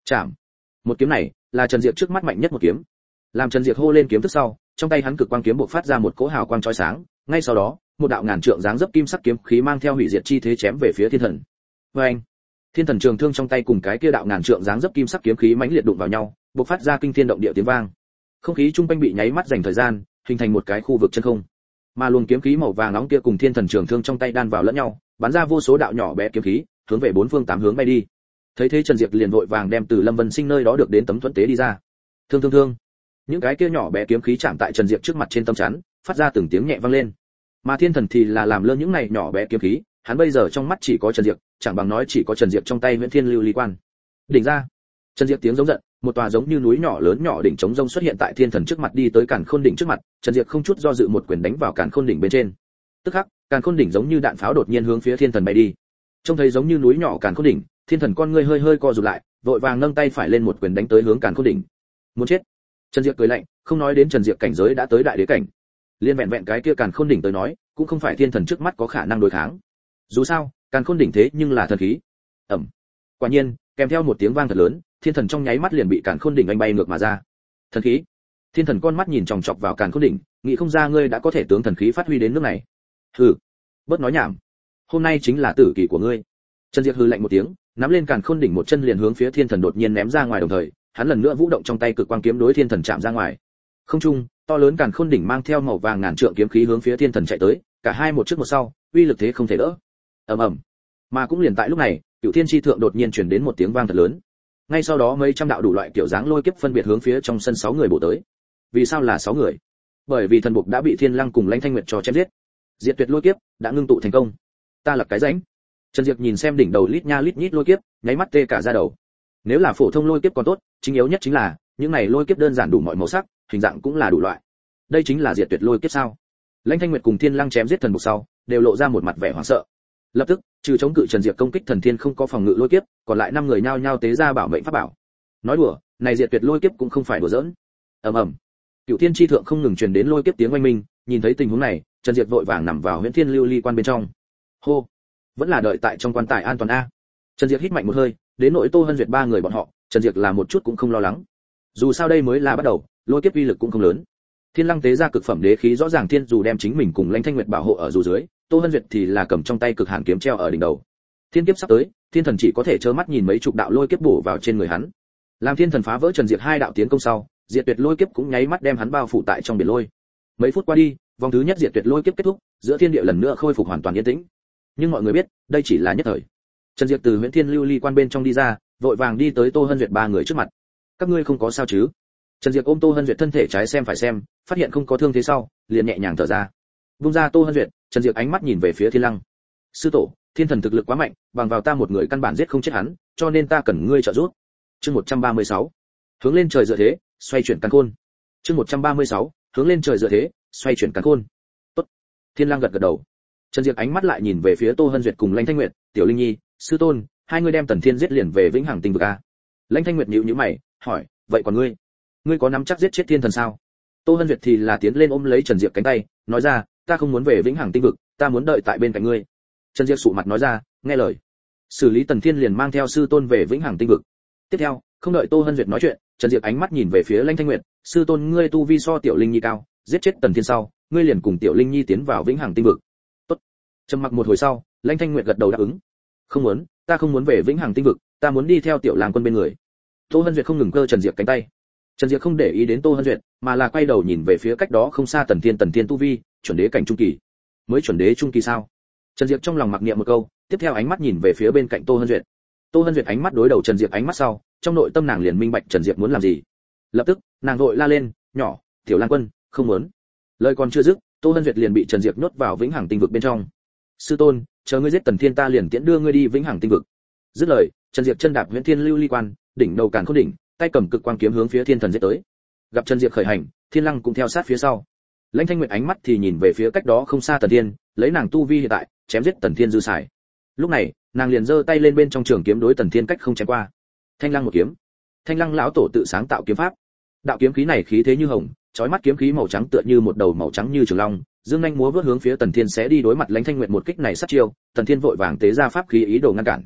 Chạm. Một kiếm này là Trần Diệp trước mắt mạnh nhất một kiếm. Làm Trần Diệp hô lên kiếm tức sau, trong tay hắn cực quang kiếm bộc phát ra một cỗ hào quang chói sáng, ngay sau đó, một đạo ngàn trượng dáng dấp kim sắc kiếm khí mang theo hủy diệt chi thế chém về phía thiên thần. Oeng! Thiên thần trường thương trong tay cùng cái kia đạo ngàn trượng dáng dấp kim sắc kiếm khí mãnh liệt đụng vào nhau, bộc phát ra kinh thiên động địa tiếng vang. Không khí trung quanh bị nháy mắt dành thời gian, hình thành một cái khu vực chân không. Mà luồng kiếm khí màu vàng nóng kia cùng thiên thần trường thương trong tay đan vào lẫn nhau, bắn ra vô số đạo nhỏ bé kiếm khí, hướng về bốn phương tám hướng bay đi. Thấy thế Trần Diệp liền vội vàng đem từ Lâm Vân Sinh nơi đó được đến tấm thuẫn tế đi ra. Thương. Những cái kia nhỏ bé kiếm khí chạm tại Trần Diệp trước mặt trên tấm chắn, phát ra từng tiếng nhẹ vang lên. Mà thiên thần thì là làm lơ những này nhỏ bé kiếm khí, hắn bây giờ trong mắt chỉ có Trần Diệp, chẳng bằng nói chỉ có Trần Diệp trong tay Huyễn Thiên Lưu Ly Quan. Đỉnh ra. Trần Diệp tiếng giống giận, một tòa giống như núi nhỏ lớn nhỏ đỉnh chống rông xuất hiện tại thiên thần trước mặt đi tới Càn Khôn đỉnh trước mặt, Trần Diệp không chút do dự một quyền đánh vào Càn Khôn đỉnh bên trên. Tức khắc, Càn Khôn đỉnh giống như đạn pháo đột nhiên hướng phía thiên thần bay đi. Trông thấy giống như núi nhỏ Càn Khôn đỉnh, thiên thần con ngươi hơi hơi co rụt lại, vội vàng nâng tay phải lên một quyền đánh tới hướng Càn Khôn đỉnh. Muốn chết. Trần Diệp cười lạnh, không nói đến Trần Diệp cảnh giới đã tới đại đế cảnh. Liên vẹn vẹn cái kia Càn Khôn đỉnh tới nói, cũng không phải thiên thần trước mắt có khả năng đối kháng. Dù sao, Càn Khôn đỉnh thế nhưng là thần khí. Ầm. Quả nhiên, kèm theo một tiếng vang thật lớn, thiên thần trong nháy mắt liền bị Càn Khôn đỉnh anh bay ngược mà ra. Thần khí. Thiên thần con mắt nhìn chòng chọc vào Càn Khôn đỉnh, nghĩ không ra ngươi đã có thể tướng thần khí phát huy đến nước này. Hừ, bớt nói nhảm. Hôm nay chính là tử kỳ của ngươi. Trần Diệp hừ lạnh một tiếng, nắm lên Càn Khôn đỉnh một chân liền hướng phía thiên thần đột nhiên ném ra ngoài, đồng thời, hắn lần nữa vũ động trong tay cực quang kiếm đối thiên thần chạm ra ngoài. Không trung, to lớn Càn Khôn đỉnh mang theo màu vàng ngàn trượng kiếm khí hướng phía thiên thần chạy tới, cả hai một trước một sau, uy lực thế không thể đỡ. Ầm ầm. Mà cũng liền tại lúc này, Cửu Thiên chi thượng đột nhiên truyền đến một tiếng vang thật lớn. Ngay sau đó mấy trăm đạo đủ loại kiểu dáng lôi kiếp phân biệt hướng phía trong sân 6 người bổ tới. Vì sao là 6 người? Bởi vì thần buộc đã bị Thiên Lăng cùng Lãnh Thanh Nguyệt cho chém giết. Diệt tuyệt lôi kiếp đã ngưng tụ thành công. Ta là cái rãnh. Trần Diệp nhìn xem đỉnh đầu lít nha lít nhít lôi kiếp, nháy mắt tê cả da đầu. Nếu là phổ thông lôi kiếp còn tốt, chính yếu nhất chính là những này lôi kiếp đơn giản đủ mọi màu sắc, hình dạng cũng là đủ loại. Đây chính là diệt tuyệt lôi kiếp sao? Lãnh Thanh Nguyệt cùng Thiên Lăng chém giết thần buộc sau, đều lộ ra một mặt vẻ hoảng sợ. Lập tức, trừ chống cự Trần Diệp công kích thần thiên không có phòng ngự lôi kiếp, còn lại 5 người nhao nhao tế ra bảo mệnh pháp bảo. Nói đùa, này diệt tuyệt lôi kiếp cũng không phải đùa giỡn. Ầm ầm. Cửu Thiên chi thượng không ngừng truyền đến lôi kiếp tiếng oanh minh, nhìn thấy tình huống này, Trần Diệp vội vàng nằm vào Huyễn Thiên Lưu Ly Quan bên trong. Hô, vẫn là đợi tại trong quan tài an toàn a. Trần Diệp hít mạnh một hơi, đến nỗi Tô Hân Duyệt 3 người bọn họ, Trần Diệp là một chút cũng không lo lắng. Dù sao đây mới là bắt đầu, lôi kiếp uy lực cũng không lớn. Thiên Lăng tế ra cực phẩm đế khí rõ ràng thiên dù đem chính mình cùng Lãnh Thanh Nguyệt bảo hộ ở dù dưới, Tô Hân Duyệt thì là cầm trong tay cực hàn kiếm treo ở đỉnh đầu. Thiên kiếp sắp tới, thiên thần chỉ có thể trơ mắt nhìn mấy chục đạo lôi kiếp bổ vào trên người hắn. Làm thiên thần phá vỡ Trần Diệp 2 đạo tiến công sau, diệt tuyệt lôi kiếp cũng nháy mắt đem hắn bao phủ tại trong biển lôi. Mấy phút qua đi, vòng thứ nhất diệt tuyệt lôi kiếp kết thúc, giữa thiên địa lần nữa khôi phục hoàn toàn yên tĩnh. Nhưng mọi người biết, đây chỉ là nhất thời. Trần Diệp từ Huyễn Thiên Lưu Ly Quan bên trong đi ra, vội vàng đi tới Tô Hân Duyệt 3 người trước mặt. Các ngươi không có sao chứ? Trần Diệp ôm Tô Hân Duyệt thân thể trái xem phải xem, phát hiện không có thương thế sau, liền nhẹ nhàng thở ra. Vung ra Tô Hân Duyệt, Trần Diệp ánh mắt nhìn về phía Thiên Lăng. Sư tổ, thiên thần thực lực quá mạnh, bằng vào ta một người căn bản giết không chết hắn, cho nên ta cần ngươi trợ giúp. Chương 136. Hướng lên trời dựa thế, xoay chuyển càn khôn. Chương 136. Hướng lên trời dựa thế, xoay chuyển càn khôn. Tốt. Thiên Lăng gật gật đầu. Trần Diệp ánh mắt lại nhìn về phía Tô Hân Duyệt cùng Lãnh Thanh Nguyệt, Tiểu Linh Nhi, sư tôn, hai người đem Tần Thiên giết liền về Vĩnh Hằng Tinh vực a. Lãnh Thanh Nguyệt nhíu nhíu mày, hỏi, vậy còn ngươi có nắm chắc giết chết thiên thần sao? Tô Hân Duyệt thì là tiến lên ôm lấy Trần Diệp cánh tay, nói ra, ta không muốn về Vĩnh Hằng Tinh vực, ta muốn đợi tại bên cạnh ngươi. Trần Diệp sụ mặt nói ra, nghe lời. Xử lý Tần Thiên liền mang theo sư tôn về Vĩnh Hằng Tinh vực. Tiếp theo, không đợi Tô Hân Duyệt nói chuyện, Trần Diệp ánh mắt nhìn về phía Lãnh Thanh Nguyệt, sư tôn ngươi tu vi so Tiểu Linh Nhi cao, giết chết Tần Thiên sau, ngươi liền cùng Tiểu Linh Nhi tiến vào Vĩnh Hằng Tinh vực. Tốt. Trầm mặc một hồi sau, Lãnh Thanh Nguyệt gật đầu đáp ứng. Không muốn, ta không muốn về Vĩnh Hằng Tinh vực, ta muốn đi theo Tiểu Lang Quân bên người. Tô Hân Duyệt không ngừng cơ Trần Diệp cánh tay. Trần Diệp không để ý đến Tô Hân Duyệt, mà là quay đầu nhìn về phía cách đó không xa Tần Thiên tu vi, chuẩn đế cảnh trung kỳ. Mới chuẩn đế trung kỳ sao? Trần Diệp trong lòng mặc niệm một câu, tiếp theo ánh mắt nhìn về phía bên cạnh Tô Hân Duyệt. Tô Hân Duyệt ánh mắt đối đầu Trần Diệp ánh mắt sau, trong nội tâm nàng liền minh bạch Trần Diệp muốn làm gì. Lập tức, nàng vội la lên, "Nhỏ, Tiểu Lang Quân, không muốn." Lời còn chưa dứt, Tô Hân Duyệt liền bị Trần Diệp nhốt vào Vĩnh Hằng Tinh vực bên trong. "Sư tôn, chờ ngươi giết Tần Thiên ta liền tiễn đưa ngươi đi Vĩnh Hằng Tinh vực." Dứt lời, Trần Diệp chân đạp Huyễn Thiên Lưu Ly Quan, đỉnh đầu Càn Khôn đỉnh, tay cầm cực quang kiếm hướng phía thiên thần giết tới. Gặp Trần Diệp khởi hành, Thiên Lăng cũng theo sát phía sau. Lãnh Thanh Nguyệt ánh mắt thì nhìn về phía cách đó không xa Tần Thiên, lấy nàng tu vi hiện tại, chém giết Tần Thiên dư xài. Lúc này, nàng liền giơ tay lên bên trong trường kiếm đối Tần Thiên cách không chém qua. Thanh Lăng một kiếm. Thanh Lăng lão tổ tự sáng tạo kiếm pháp. Đạo kiếm khí này khí thế như hồng, chói mắt kiếm khí màu trắng tựa như một đầu màu trắng như trường long, dương nhanh múa vớt hướng phía Tần Thiên sẽ đi đối mặt Lãnh Thanh Nguyệt một kích này sát chiêu, Tần Thiên vội vàng tế ra pháp khí ý đồ ngăn cản.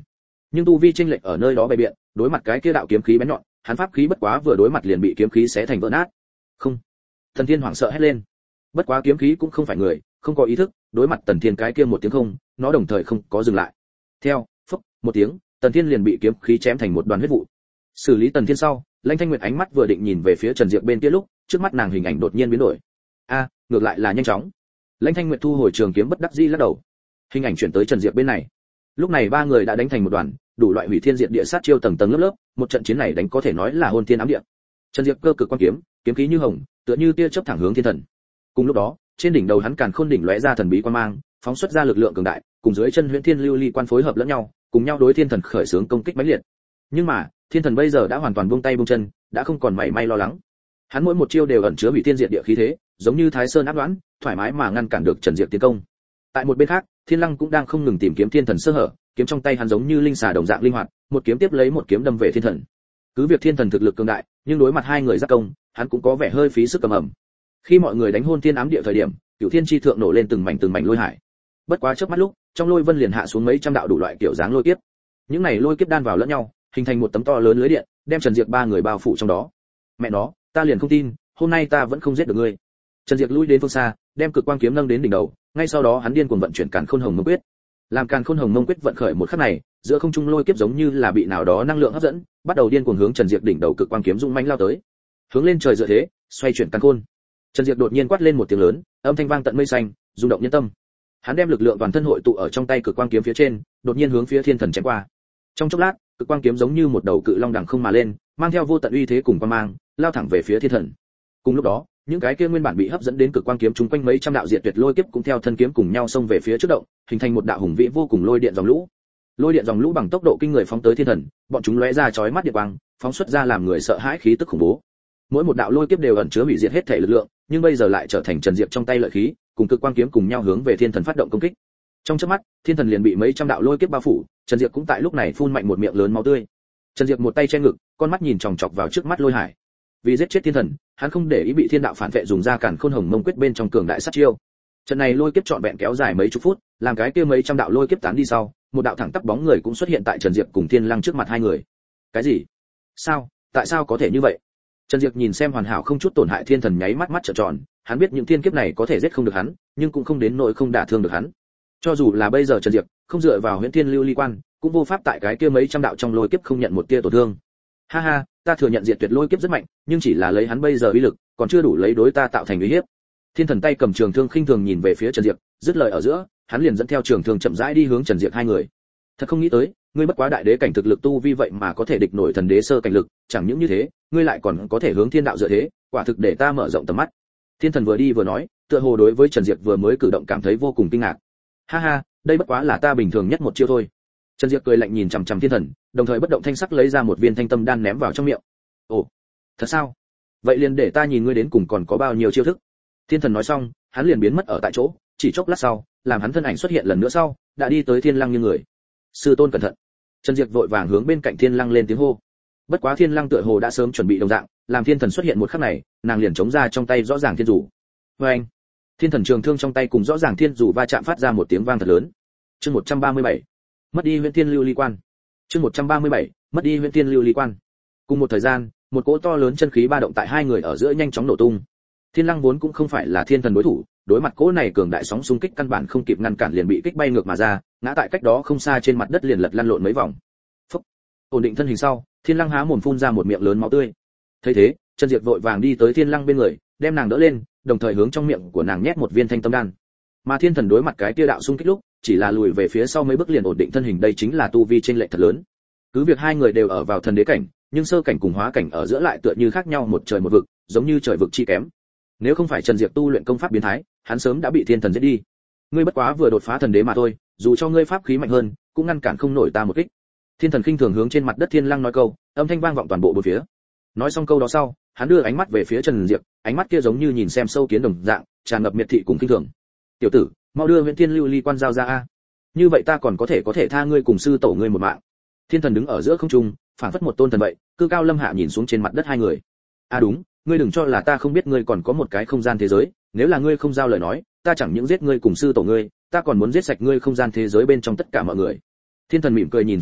nhưng tu vi chênh lệch ở nơi đó bày biện, đối mặt cái kia đạo kiếm khí bén nhọn, hắn pháp khí bất quá vừa đối mặt liền bị kiếm khí xé thành vỡ nát. Không. Tần Thiên hoảng sợ hét lên. Bất quá kiếm khí cũng không phải người, không có ý thức, đối mặt Tần Thiên cái kia một tiếng không, nó đồng thời không có dừng lại. Theo, phốc, một tiếng, Tần Thiên liền bị kiếm khí chém thành một đoàn huyết vụ. Xử lý Tần Thiên sau, Lãnh Thanh Nguyệt ánh mắt vừa định nhìn về phía Trần Diệp bên kia lúc, trước mắt nàng hình ảnh đột nhiên biến đổi. A, ngược lại là nhanh chóng. Lãnh Thanh Nguyệt thu hồi trường kiếm bất đắc dĩ lắc đầu. Hình ảnh chuyển tới Trần Diệp bên này. Lúc này ba người đã đánh thành một đoàn, đủ loại hủy thiên diệt địa sát chiêu tầng tầng lớp lớp, một trận chiến này đánh có thể nói là hôn thiên ám địa. Trần Diệp cơ cực quan kiếm, kiếm khí như hồng, tựa như tia chớp thẳng hướng thiên thần. Cùng lúc đó, trên đỉnh đầu hắn càn khôn đỉnh lóe ra thần bí quang mang, phóng xuất ra lực lượng cường đại, cùng dưới chân Huyễn Thiên Lưu Ly quan phối hợp lẫn nhau, cùng nhau đối thiên thần khởi xướng công kích mãnh liệt. Nhưng mà, thiên thần bây giờ đã hoàn toàn buông tay buông chân, đã không còn mảy may lo lắng. Hắn mỗi một chiêu đều ẩn chứa hủy thiên diệt địa khí thế, giống như Thái Sơn áp đoán, thoải mái mà ngăn cản được Trần Diệp tiến công. Tại một bên khác, Thiên Lăng cũng đang không ngừng tìm kiếm thiên thần sơ hở, kiếm trong tay hắn giống như linh xà đồng dạng linh hoạt, một kiếm tiếp lấy một kiếm đâm về thiên thần. Cứ việc thiên thần thực lực cường đại, nhưng đối mặt hai người giáp công, hắn cũng có vẻ hơi phí sức cầm ẩm. Khi mọi người đánh hôn thiên ám địa thời điểm, Cửu Thiên chi thượng nổ lên từng mảnh lôi hải. Bất quá chớp mắt lúc, trong lôi vân liền hạ xuống mấy trăm đạo đủ loại kiểu dáng lôi kiếp. Những này lôi kiếp đan vào lẫn nhau, hình thành một tấm to lớn lưới điện, đem Trần Diệp ba người bao phủ trong đó. Mẹ nó, ta liền không tin, hôm nay ta vẫn không giết được ngươi. Trần Diệp lui đến phương xa, đem cực quang kiếm nâng đến đỉnh đầu, ngay sau đó hắn điên cuồng vận chuyển Càn Khôn Hồng Mông Quyết. Làm Càn Khôn Hồng Mông Quyết vận khởi một khắc này, giữa không trung lôi kiếp giống như là bị nào đó năng lượng hấp dẫn, bắt đầu điên cuồng hướng Trần Diệp đỉnh đầu cực quang kiếm dũng mãnh lao tới. Hướng lên trời dựa thế, xoay chuyển càn khôn. Trần Diệp đột nhiên quát lên một tiếng lớn, âm thanh vang tận mây xanh, rung động nhân tâm. Hắn đem lực lượng toàn thân hội tụ ở trong tay cực quang kiếm phía trên, đột nhiên hướng phía thiên thần chém qua. Trong chốc lát, cực quang kiếm giống như một đầu cự long đằng không mà lên, mang theo vô tận uy thế cùng quang mang, lao thẳng về phía thiên thần. Cùng lúc đó, những cái kia nguyên bản bị hấp dẫn đến cực quang kiếm chúng quanh mấy trăm đạo diệt tuyệt lôi kiếp cũng theo thân kiếm cùng nhau xông về phía trước động, hình thành một đạo hùng vĩ vô cùng lôi điện dòng lũ. Lôi điện dòng lũ bằng tốc độ kinh người phóng tới thiên thần, bọn chúng lóe ra chói mắt điện quang, phóng xuất ra làm người sợ hãi khí tức khủng bố. Mỗi một đạo lôi kiếp đều ẩn chứa hủy diệt hết thể lực lượng, nhưng bây giờ lại trở thành Trần Diệp trong tay lợi khí, cùng cực quang kiếm cùng nhau hướng về thiên thần phát động công kích. Trong chớp mắt, thiên thần liền bị mấy trăm đạo lôi kiếp bao phủ, Trần Diệp cũng tại lúc này phun mạnh một miệng lớn máu tươi. Trần Diệp một tay che ngực, con mắt nhìn chòng chọc vào trước mắt lôi hải. Vì giết chết thiên thần, hắn không để ý bị thiên đạo phản vệ dùng ra Càn Khôn Hồng Mông Quyết bên trong cường đại sát chiêu. Trận này lôi kiếp trọn vẹn kéo dài mấy chục phút, làm cái kia mấy trăm đạo lôi kiếp tán đi sau, một đạo thẳng tắp bóng người cũng xuất hiện tại Trần Diệp cùng Thiên Lăng trước mặt hai người. Cái gì? Sao? Tại sao có thể như vậy? Trần Diệp nhìn xem hoàn hảo không chút tổn hại thiên thần nháy mắt mắt trợn tròn, hắn biết những thiên kiếp này có thể giết không được hắn, nhưng cũng không đến nỗi không đả thương được hắn. Cho dù là bây giờ Trần Diệp không dựa vào Huyễn Thiên Lưu Ly Quan, cũng vô pháp tại cái kia mấy trăm đạo trong lôi kiếp không nhận một tia tổn thương. Ha ha, ta thừa nhận diệt tuyệt lôi kiếp rất mạnh, nhưng chỉ là lấy hắn bây giờ uy lực, còn chưa đủ lấy đối ta tạo thành uy hiếp. Thiên thần tay cầm trường thương khinh thường nhìn về phía Trần Diệp, dứt lời ở giữa, hắn liền dẫn theo trường thương chậm rãi đi hướng Trần Diệp hai người. Thật không nghĩ tới, ngươi bất quá đại đế cảnh thực lực tu vi vậy mà có thể địch nổi thần đế sơ cảnh lực, chẳng những như thế, ngươi lại còn có thể hướng thiên đạo dựa thế, quả thực để ta mở rộng tầm mắt. Thiên thần vừa đi vừa nói, tựa hồ đối với Trần Diệp vừa mới cử động cảm thấy vô cùng kinh ngạc. Ha ha, đây bất quá là ta bình thường nhất một chiêu thôi. Trần Diệp cười lạnh nhìn chằm chằm thiên thần, đồng thời bất động thanh sắc lấy ra một viên thanh tâm đan ném vào trong miệng. Ồ, thật sao? Vậy liền để ta nhìn ngươi đến cùng còn có bao nhiêu chiêu thức. Thiên thần nói xong, hắn liền biến mất ở tại chỗ, chỉ chốc lát sau, làm hắn thân ảnh xuất hiện lần nữa sau, đã đi tới Thiên Lăng như người. Sư tôn cẩn thận. Trần Diệp vội vàng hướng bên cạnh Thiên Lăng lên tiếng hô. Bất quá Thiên Lăng tựa hồ đã sớm chuẩn bị đồng dạng, làm thiên thần xuất hiện một khắc này, nàng liền chống ra trong tay rõ ràng thiên rủ. Oeng! Thiên thần trường thương trong tay cùng rõ ràng thiên rủ va chạm phát ra một tiếng vang thật lớn. Chương 137. Mất đi Huyễn Thiên Lưu Ly Quan. Chương 137. Mất đi Huyễn Thiên Lưu Ly Quan. Cùng một thời gian, một cỗ to lớn chân khí ba động tại hai người ở giữa nhanh chóng nổ tung. Thiên Lăng vốn cũng không phải là thiên thần đối thủ, đối mặt cỗ này cường đại sóng xung kích căn bản không kịp ngăn cản liền bị kích bay ngược mà ra, ngã tại cách đó không xa trên mặt đất liền lật lăn lộn mấy vòng. Phốc. Ổn định thân hình sau, Thiên Lăng há mồm phun ra một miệng lớn máu tươi. Thấy thế, Trần Diệp vội vàng đi tới Thiên Lăng bên người, đem nàng đỡ lên, đồng thời hướng trong miệng của nàng nhét một viên thanh tâm đan. Mà thiên thần đối mặt cái tia đạo xung kích lúc, chỉ là lùi về phía sau mấy bước liền ổn định thân hình, đây chính là tu vi chênh lệch thật lớn. Cứ việc hai người đều ở vào thần đế cảnh, nhưng sơ cảnh cùng hóa cảnh ở giữa lại tựa như khác nhau một trời một vực, giống như trời vực chi kém. Nếu không phải Trần Diệp tu luyện công pháp biến thái, hắn sớm đã bị thiên thần giết đi. Ngươi bất quá vừa đột phá thần đế mà thôi, dù cho ngươi pháp khí mạnh hơn, cũng ngăn cản không nổi ta một kích. Thiên thần khinh thường hướng trên mặt đất Thiên Lăng nói câu, âm thanh vang vọng toàn bộ bốn phía. Nói xong câu đó sau, hắn đưa ánh mắt về phía Trần Diệp, ánh mắt kia giống như nhìn xem sâu kiến đồng dạng, tràn ngập miệt thị cùng khinh thường. Tiểu tử, mau đưa Huyễn Thiên Lưu Ly Quan giao ra a. Như vậy ta còn có thể tha ngươi cùng sư tổ ngươi một mạng. Thiên thần đứng ở giữa không trung, phảng phất một tôn thần vậy, cư cao lâm hạ nhìn xuống trên mặt đất hai người. Đúng, ngươi đừng cho là ta không biết ngươi còn có một cái không gian thế giới, nếu là ngươi không giao lời nói, ta chẳng những giết ngươi cùng sư tổ ngươi, ta còn muốn giết sạch ngươi không gian thế giới bên trong tất cả mọi người. Thiên thần mỉm cười nhìn Trần Diệp,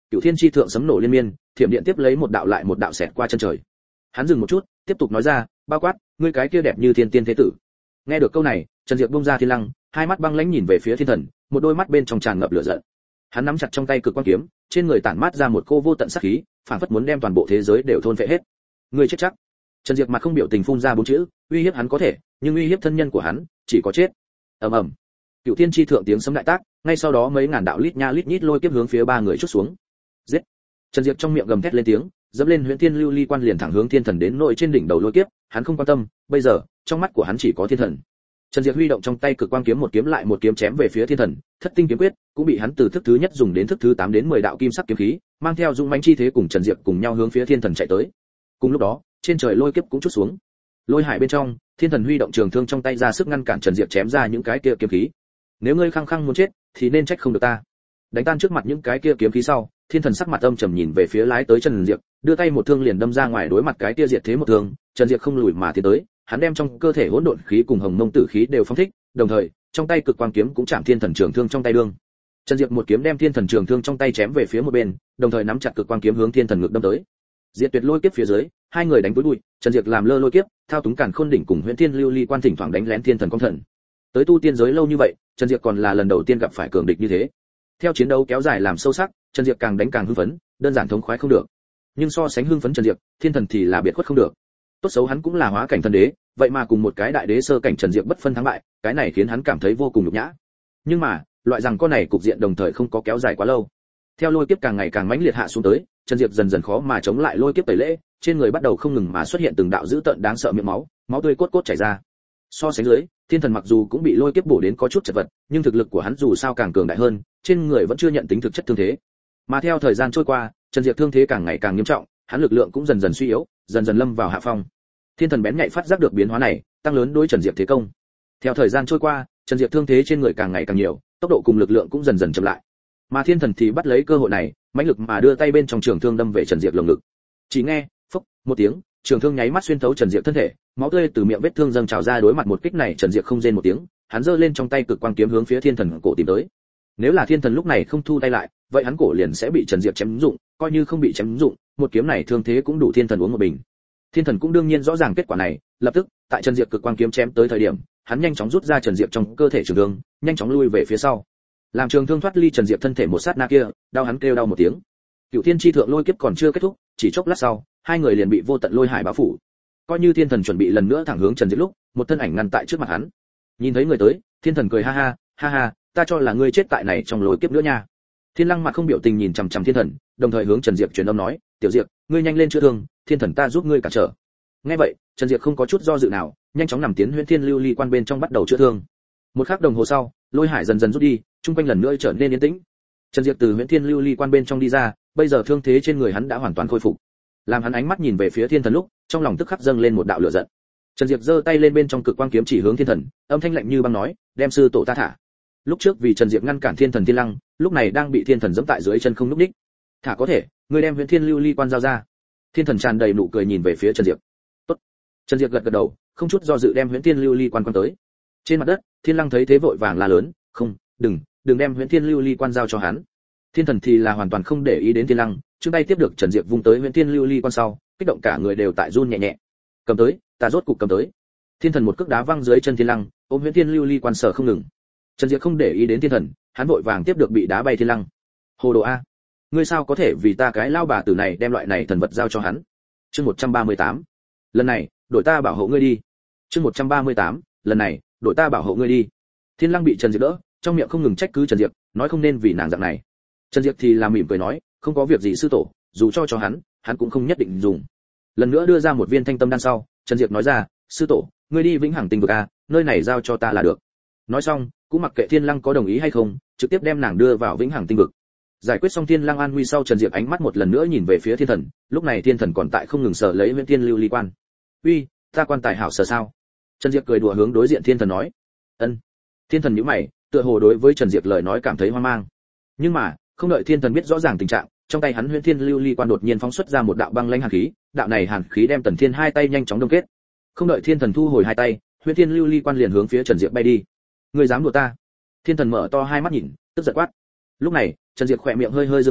Cửu thiên chi thượng sấm nổ liên miên, thiểm điện tiếp lấy một đạo lại một đạo xẹt qua chân trời. Hắn dừng một chút, tiếp tục nói ra, bao quát, ngươi cái kia đẹp như thiên tiên thế tử. Nghe được câu này, Trần Diệp bung ra thiên lăng, hai mắt băng lãnh nhìn về phía thiên thần, một đôi mắt bên trong tràn ngập lửa giận. Hắn nắm chặt trong tay cực quang kiếm, trên người tản mát ra một cô vô tận sát khí, phảng phất muốn đem toàn bộ thế giới đều thôn phệ hết. Ngươi chết chắc. Trần Diệp mặt không biểu tình phun ra bốn chữ, uy hiếp hắn có thể, nhưng uy hiếp thân nhân của hắn, chỉ có chết. Ầm ầm. Cửu thiên chi thượng tiếng sấm đại tác, ngay sau đó mấy ngàn đạo lít nha lít nhít lôi kiếp hướng phía ba người chốt xuống. Giết. Trần Diệp trong miệng gầm thét lên tiếng, dẫm lên Huyễn Thiên Lưu Ly Quan liền thẳng hướng thiên thần đến nội trên đỉnh đầu lôi kiếp, hắn không quan tâm, bây giờ, trong mắt của hắn chỉ có thiên thần. Trần Diệp huy động trong tay cực quang kiếm một kiếm lại một kiếm chém về phía thiên thần, Thất Tinh kiếm quyết cũng bị hắn từ thức thứ nhất dùng đến thức thứ 8 đến 10 đạo kim sắc kiếm khí, mang theo dũng mãnh chi thế cùng Trần Diệp cùng nhau hướng phía thiên thần chạy tới. Cùng lúc đó, trên trời lôi kiếp cũng chút xuống. Lôi hải bên trong, thiên thần huy động trường thương trong tay ra sức ngăn cản Trần Diệp chém ra những cái kia kiếm khí. Nếu ngươi khăng khăng muốn chết, thì nên trách không được ta. Đánh tan trước mặt những cái kia kiếm khí sau, thiên thần sắc mặt âm trầm nhìn về phía lái tới Trần Diệp, đưa tay một thương liền đâm ra ngoài đối mặt cái kia diệt thế một thương. Trần Diệp không lùi mà tiến tới, hắn đem trong cơ thể hỗn độn khí cùng hồng mông tử khí đều phóng thích, đồng thời trong tay cực quang kiếm cũng chạm thiên thần trường thương trong tay đương. Trần Diệp một kiếm đem thiên thần trường thương trong tay chém về phía một bên, đồng thời nắm chặt cực quang kiếm hướng thiên thần ngực đâm tới. Diệt tuyệt lôi kiếp phía dưới, hai người đánh túi bụi, Trần Diệp làm lơ lôi kiếp, thao túng càn khôn đỉnh cùng Huyễn Thiên Lưu Ly Quan thỉnh thoảng đánh lén thiên thần công thần. Tới tu tiên giới lâu như vậy, Trần Diệp còn là lần đầu tiên gặp phải cường địch như thế. Theo chiến đấu kéo dài làm sâu sắc, Trần Diệp càng đánh càng hưng phấn, đơn giản thống khoái không được. Nhưng so sánh hưng phấn Trần Diệp, thiên thần thì là biệt khuất không được. Tốt xấu hắn cũng là hóa cảnh thần đế, vậy mà cùng một cái đại đế sơ cảnh Trần Diệp bất phân thắng bại, cái này khiến hắn cảm thấy vô cùng nhục nhã. Nhưng mà, loại rằng con này cục diện đồng thời không có kéo dài quá lâu. Theo lôi kiếp càng ngày càng mãnh liệt hạ xuống tới, Trần Diệp dần dần khó mà chống lại lôi kiếp tẩy lễ, trên người bắt đầu không ngừng mà xuất hiện từng đạo dữ tợn đáng sợ miệng máu, máu tươi cốt cốt chảy ra. So sánh dưới, thiên thần mặc dù cũng bị lôi kiếp bổ đến có chút chật vật, nhưng thực lực của hắn dù sao càng cường đại hơn, trên người vẫn chưa nhận tính thực chất thương thế. Mà theo thời gian trôi qua, Trần Diệp thương thế càng ngày càng nghiêm trọng, hắn lực lượng cũng dần dần suy yếu, dần dần lâm vào hạ phong. Thiên thần bén nhạy phát giác được biến hóa này, tăng lớn đối Trần Diệp thế công. Theo thời gian trôi qua, Trần Diệp thương thế trên người càng ngày càng nhiều, tốc độ cùng lực lượng cũng dần dần chậm lại. Mà thiên thần thì bắt lấy cơ hội này, mãnh lực mà đưa tay bên trong trường thương đâm về Trần Diệp lồng ngực. Chỉ nghe, phốc, một tiếng, trường thương nháy mắt xuyên thấu Trần Diệp thân thể, máu tươi từ miệng vết thương dâng trào ra. Đối mặt một kích này, Trần Diệp không rên một tiếng, hắn giơ lên trong tay cực quang kiếm hướng phía thiên thần cổ tìm tới. Nếu là thiên thần lúc này không thu tay lại, vậy hắn cổ liền sẽ bị Trần Diệp chém dụng, coi như không bị chém dụng, một kiếm này thương thế cũng đủ thiên thần uống một bình. Thiên thần cũng đương nhiên rõ ràng kết quả này, lập tức, tại Trần Diệp cực quang kiếm chém tới thời điểm, hắn nhanh chóng rút ra Trần Diệp trong cơ thể trường thương, nhanh chóng lui về phía sau. Làm trường thương thoát ly Trần Diệp thân thể một sát na kia, đau hắn kêu đau một tiếng. Cửu thiên chi thượng lôi kiếp còn chưa kết thúc, chỉ chốc lát sau, hai người liền bị vô tận lôi hải bao phủ. Coi như thiên thần chuẩn bị lần nữa thẳng hướng Trần Diệp lúc, một thân ảnh ngăn tại trước mặt hắn. Nhìn thấy người tới, thiên thần cười ha ha, ha ha, ta cho là ngươi chết tại này trong lôi kiếp nữa nha. Thiên Lăng mặt không biểu tình nhìn chằm chằm thiên thần, đồng thời hướng Trần Diệp truyền âm nói, tiểu Diệp, ngươi nhanh lên chữa thương, thiên thần ta giúp ngươi cản trở. Nghe vậy, Trần Diệp không có chút do dự nào, nhanh chóng nằm tiến Huyễn Thiên Lưu Ly Quan bên trong bắt đầu chữa thương. Một khắc đồng hồ sau, lôi hải dần dần rút đi, trung quanh lần nữa trở nên yên tĩnh. Trần Diệp từ Huyễn Thiên Lưu Ly Quan bên trong đi ra, bây giờ thương thế trên người hắn đã hoàn toàn khôi phục. Làm hắn ánh mắt nhìn về phía thiên thần lúc, trong lòng tức khắc dâng lên một đạo lửa giận. Trần Diệp giơ tay lên bên trong cực quang kiếm chỉ hướng thiên thần, âm thanh lạnh như băng nói, đem sư tổ ta thả. Lúc trước vì Trần Diệp ngăn cản thiên thần Thiên Lăng, lúc này đang bị thiên thần giẫm tại dưới chân không lúc đích. Thả có thể, ngươi đem Huyễn Thiên Lưu Ly Quan giao ra. Thiên thần tràn đầy nụ cười nhìn về phía Trần Diệp. Tốt. Trần Diệp gật gật đầu, không chút do dự đem Huyễn Thiên Lưu Ly Quan quan tới. Trên mặt đất, Thiên Lăng thấy thế vội vàng la lớn, không, đừng đem Huyễn Thiên Lưu Ly Quan giao cho hắn. Thiên thần thì là hoàn toàn không để ý đến Thiên Lăng, trước tay tiếp được Trần Diệp vung tới Huyễn Thiên Lưu Ly Quan sau, kích động cả người đều tại run nhẹ nhẹ. Cầm tới, ta rốt cục cầm tới. Thiên thần một cước đá văng dưới chân Thiên Lăng, ôm Huyễn Thiên Lưu Ly Quan sở không ngừng. Trần Diệp không để ý đến thiên thần, hắn vội vàng tiếp được bị đá bay Thiên Lăng. Hồ đồ a, ngươi sao có thể vì ta cái lao bà tử này đem loại này thần vật giao cho hắn? Chương 138. Lần này, đội ta bảo hộ ngươi đi. Chương 138. Lần này, đội ta bảo hộ ngươi đi. Thiên Lăng bị Trần Diệp đỡ, trong miệng không ngừng trách cứ Trần Diệp, nói không nên vì nàng dạng này. Trần Diệp thì làm mỉm cười nói, không có việc gì sư tổ, dù cho hắn cũng không nhất định dùng. Lần nữa đưa ra một viên thanh tâm đan sau, Trần Diệp nói ra, sư tổ, ngươi đi Vĩnh Hằng Tinh vực a, nơi này giao cho ta là được. Nói xong, cũng mặc kệ Thiên Lăng có đồng ý hay không, trực tiếp đem nàng đưa vào Vĩnh Hằng Tinh vực. Giải quyết xong Thiên Lăng an nguy sau, Trần Diệp ánh mắt một lần nữa nhìn về phía thiên thần, lúc này thiên thần còn tại không ngừng sờ lấy Huyễn Thiên Lưu Ly Quan. Uy, ta quan tài hảo sờ sao? Trần Diệp cười đùa hướng đối diện thiên thần nói. Ân. Thiên thần nhíu mày, tựa hồ đối với Trần Diệp lời nói cảm thấy hoang mang. Nhưng mà, không đợi thiên thần biết rõ ràng tình trạng, trong tay hắn Huyễn Thiên Lưu Ly Quan đột nhiên phóng xuất ra một đạo băng lãnh hàn khí, đạo này hàn khí đem Tần Thiên hai tay nhanh chóng đông kết. Không đợi thiên thần thu hồi hai tay, Huyễn Thiên Lưu Ly Quan liền hướng phía Trần Diệp bay đi. Ngươi dám đùa ta? Thiên thần mở to hai mắt nhìn, tức giận quát. Lúc này, Trần Diệp khỏe miệng hơi hơi dương lên,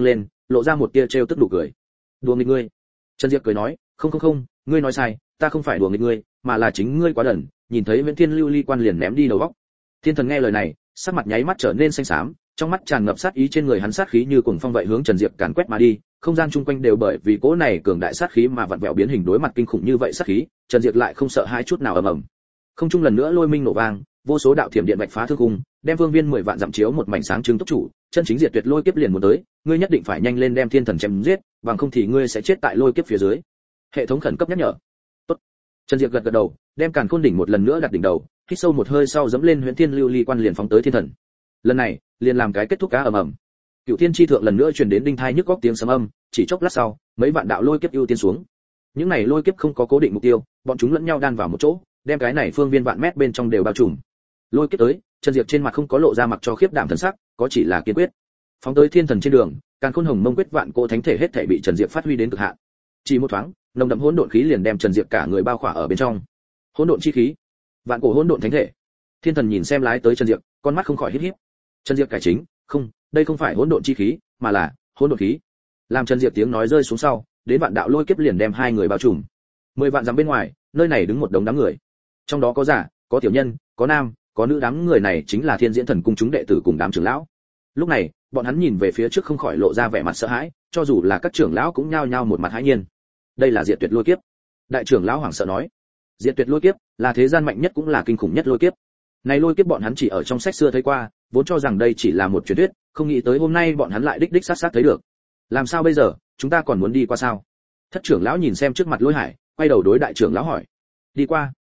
lộ ra một tia trêu tức nụ cười. Đùa nghịch ngươi. Trần Diệp cười nói, không, ngươi nói sai, ta không phải đùa nghịch ngươi, mà là chính ngươi quá đần, nhìn thấy Viễn Thiên Lưu Ly Quan liền ném đi đầu óc. Thiên Thần nghe lời này, sắc mặt nháy mắt trở nên xanh xám, trong mắt tràn ngập sát ý, trên người hắn sát khí như cuồng phong vậy hướng Trần Diệp càn quét mà đi, không gian chung quanh đều bởi vì cỗ này cường đại sát khí mà vặn vẹo biến hình, đối mặt kinh khủng như vậy sát khí, Trần Diệp lại không sợ hãi chút nào. Ầm ầm. Không trung lần nữa lôi minh nổ vang, vô số đạo thiểm điện bạch phá thương khung, đem vương viên 10 vạn dặm chiếu một mảnh sáng trưng tốc chủ, chân chính diệt tuyệt lôi kiếp liền muốn tới, ngươi nhất định phải nhanh lên đem Thiên Thần chém giết, bằng không thì ngươi sẽ chết tại lôi kiếp phía dưới. Hệ thống khẩn cấp nhắc nhở. Tốt. Trần Diệp gật gật đầu, đem Càn Khôn đỉnh một lần nữa đặt đỉnh đầu, hít sâu một hơi sau dẫm lên Huyễn Thiên Lưu Ly Quan liền phóng tới Thiên Thần. Lần này, liền làm cái kết thúc cá ầm ầm. Cửu Thiên chi thượng lần nữa truyền đến đinh thai nhức óc tiếng sấm âm, chỉ chốc lát sau, mấy vạn đạo lôi kiếp ưu tiên xuống. Những này lôi kiếp không có cố định mục tiêu, bọn chúng lẫn nhau đan vào một chỗ, đem cái này phương viên vạn mét bên trong đều bao trùm. Lôi kiếp tới, Trần Diệp trên mặt không có lộ ra mặc cho khiếp đảm thần sắc, có chỉ là kiên quyết. Phóng tới Thiên Thần trên đường, Càn Khôn Hồng Mông quyết vạn cỗ thánh thể hết thảy bị Trần Diệp phát huy đến cực hạn. Chỉ một thoáng, nồng đậm hỗn độn khí liền đem Trần Diệp cả người bao khỏa ở bên trong. Hỗn độn chi khí, vạn cổ hỗn độn thánh thể. Thiên Thần nhìn xem lái tới Trần Diệp, con mắt không khỏi híp híp. Trần Diệp cải chính, không, đây không phải hỗn độn chi khí, mà là hỗn độn khí. Làm Trần Diệp tiếng nói rơi xuống sau, đến vạn đạo lôi kiếp liền đem hai người bao trùm. 10 vạn dặm bên ngoài, nơi này đứng một đống đám người. Trong đó có già, có tiểu nhân, có nam, có nữ, đám người này chính là Thiên Diễn Thần cung chúng đệ tử cùng đám trưởng lão. Lúc này, bọn hắn nhìn về phía trước không khỏi lộ ra vẻ mặt sợ hãi, cho dù là các trưởng lão cũng nhao nhao một mặt hãi nhiên. Đây là diệt tuyệt lôi kiếp. Đại trưởng lão hoảng sợ nói, diệt tuyệt lôi kiếp là thế gian mạnh nhất cũng là kinh khủng nhất lôi kiếp. Này lôi kiếp bọn hắn chỉ ở trong sách xưa thấy qua, vốn cho rằng đây chỉ là một truyền thuyết, không nghĩ tới hôm nay bọn hắn lại đích đích sát sát thấy được. Làm sao bây giờ, chúng ta còn muốn đi qua sao? Thất trưởng lão nhìn xem trước mặt Lôi Hải, quay đầu đối đại trưởng lão hỏi, đi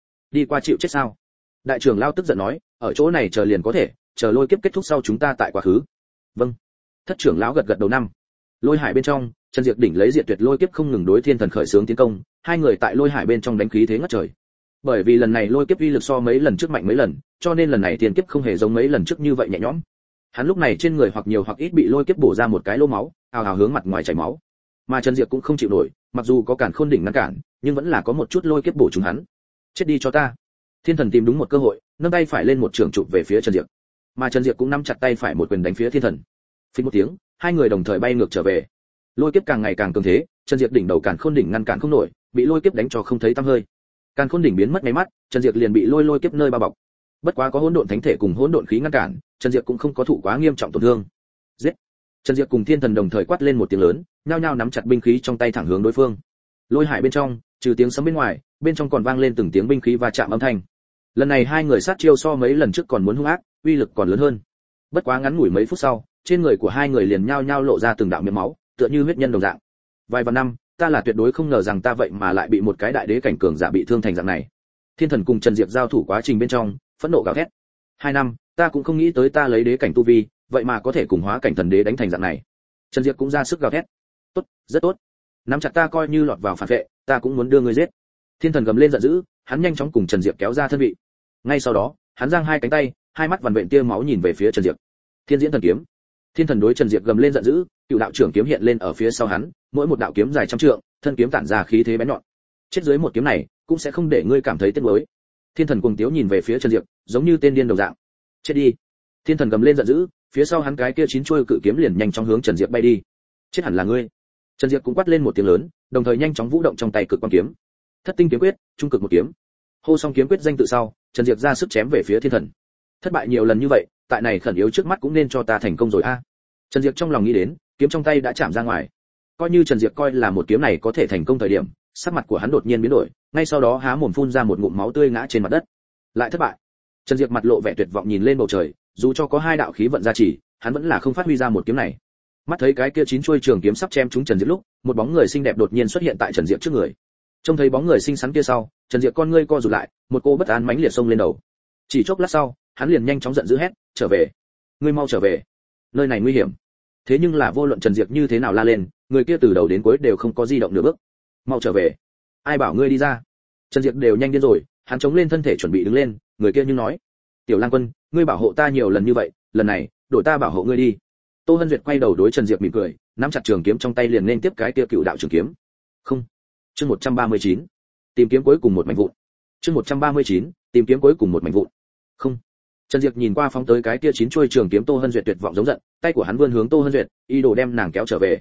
qua chịu chết sao? Đại trưởng lão tức giận nói, ở chỗ này chờ liền có thể, chờ lôi kiếp kết thúc sau chúng ta tại quá khứ. Vâng. Thất trưởng lão gật gật đầu năm. Lôi Hải bên trong, Trần Diệp đỉnh lấy diệt tuyệt lôi kiếp không ngừng đối Thiên Thần khởi xướng tiến công, hai người tại Lôi Hải bên trong đánh khí thế ngất trời. Bởi vì lần này lôi kiếp uy lực so mấy lần trước mạnh mấy lần, cho nên lần này thiên kiếp không hề giống mấy lần trước như vậy nhẹ nhõm. Hắn lúc này trên người hoặc nhiều hoặc ít bị lôi kiếp bổ ra một cái lỗ máu, ào ào hướng mặt ngoài chảy máu. Mà Trần Diệp cũng không chịu nổi, mặc dù có Càn Khôn đỉnh ngăn cản, nhưng vẫn là có một chút lôi kiếp bổ trúng hắn. Chết đi cho ta! Thiên Thần tìm đúng một cơ hội, nâng tay phải lên một trường chụp về phía Trần Diệp. Mà Trần Diệp cũng nắm chặt tay phải một quyền đánh phía Thiên Thần. Phình một tiếng, hai người đồng thời bay ngược trở về. Lôi kiếp càng ngày càng cường thế, Trần Diệp đỉnh đầu Càn Khôn đỉnh ngăn cản không nổi, bị lôi kiếp đánh cho không thấy tăm hơi. Càn Khôn đỉnh biến mất mấy mắt, Trần Diệp liền bị lôi kiếp nơi bao bọc. Bất quá có hỗn độn thánh thể cùng hỗn độn khí ngăn cản, Trần Diệp cũng không có thụ quá nghiêm trọng tổn thương. Giết! Trần Diệp cùng Thiên Thần đồng thời quát lên một tiếng lớn, nhao nhao nắm chặt binh khí trong tay thẳng hướng đối phương. Lôi Hải bên trong, trừ tiếng sấm bên ngoài, bên trong còn vang lên từng tiếng binh khí va chạm âm thanh. Lần này hai người sát chiêu so mấy lần trước còn muốn hung ác, uy lực còn lớn hơn. Bất quá ngắn ngủi mấy phút sau, trên người của hai người liền nhao nhao lộ ra từng đạo miệng máu, tựa như huyết nhân đồng dạng. Vài vạn năm, ta là tuyệt đối không ngờ rằng ta vậy mà lại bị một cái đại đế cảnh cường giả bị thương thành dạng này. Thiên Thần cùng Trần Diệp giao thủ quá trình bên trong, phẫn nộ gào thét. 2 năm, ta cũng không nghĩ tới ta lấy đế cảnh tu vi, vậy mà có thể cùng hóa cảnh thần đế đánh thành dạng này. Trần Diệp cũng ra sức gào thét. Tốt, rất tốt. Nắm chặt ta coi như lọt vào phản vệ, ta cũng muốn đưa ngươi giết. Thiên Thần gầm lên giận dữ, hắn nhanh chóng cùng Trần Diệp kéo ra thân vị. Ngay sau đó, hắn giang hai cánh tay, hai mắt vằn vện tia máu nhìn về phía Trần Diệp. Thiên Diễn Thần kiếm. Thiên Thần đối Trần Diệp gầm lên giận dữ, cựu đạo trưởng kiếm hiện lên ở phía sau hắn, mỗi một đạo kiếm dài trăm trượng, thân kiếm tản ra khí thế bén nhọn. Chết dưới một kiếm này, cũng sẽ không để ngươi cảm thấy tiếc nuối. Thiên Thần cuồng tiếu nhìn về phía Trần Diệp, giống như tên điên đồng dạng. Chết đi! Thiên Thần gầm lên giận dữ, phía sau hắn cái kia 9 chuôi cự kiếm liền nhanh chóng hướng Trần Diệp bay đi. Chết hẳn là ngươi! Trần Diệp cũng quát lên một tiếng lớn, đồng thời nhanh chóng vũ động trong tay cực quang kiếm. Thất tinh kiếm quyết, trung cực một kiếm. Hô xong kiếm quyết danh tự sau, Trần Diệp ra sức chém về phía Thiên Thần. Thất bại nhiều lần như vậy, tại này khẩn yếu trước mắt cũng nên cho ta thành công rồi a. Trần Diệp trong lòng nghĩ đến, kiếm trong tay đã chạm ra ngoài. Coi như Trần Diệp coi là một kiếm này có thể thành công thời điểm, sắc mặt của hắn đột nhiên biến đổi, ngay sau đó há mồm phun ra một ngụm máu tươi ngã trên mặt đất. Lại thất bại. Trần Diệp mặt lộ vẻ tuyệt vọng nhìn lên bầu trời, dù cho có 2 đạo khí vận gia trì, hắn vẫn là không phát huy ra một kiếm này. Mắt thấy cái kia 9 chuôi trường kiếm sắp chém trúng Trần Diệp lúc, một bóng người xinh đẹp đột nhiên xuất hiện tại Trần Diệp trước người. Trông thấy bóng người xinh xắn kia sau, Trần Diệp con ngươi co rụt lại, một cô bất an mãnh liệt xông lên đầu. Chỉ chốc lát sau, hắn liền nhanh chóng giận dữ hét, "Trở về! Ngươi mau trở về! Nơi này nguy hiểm!" Thế nhưng là vô luận Trần Diệp như thế nào la lên, người kia từ đầu đến cuối đều không có di động nửa bước. "Mau trở về! Ai bảo ngươi đi ra?" Trần Diệp đều nhanh điên rồi, hắn chống lên thân thể chuẩn bị đứng lên, người kia nhưng nói, "Tiểu Lang Quân, ngươi bảo hộ ta nhiều lần như vậy, lần này, đổi ta bảo hộ ngươi đi." Tô Hân Duyệt quay đầu đối Trần Diệp mỉm cười, nắm chặt trường kiếm trong tay liền nên tiếp cái kia cựu đạo trường kiếm. Không. Chương 139. Tìm kiếm cuối cùng một mảnh vụn. Chương 139. Tìm kiếm cuối cùng một mảnh vụn. Không. Trần Diệp nhìn qua phóng tới cái kia 9 chuôi trường kiếm Tô Hân Duyệt tuyệt vọng giống giận, tay của hắn vươn hướng Tô Hân Duyệt, ý đồ đem nàng kéo trở về.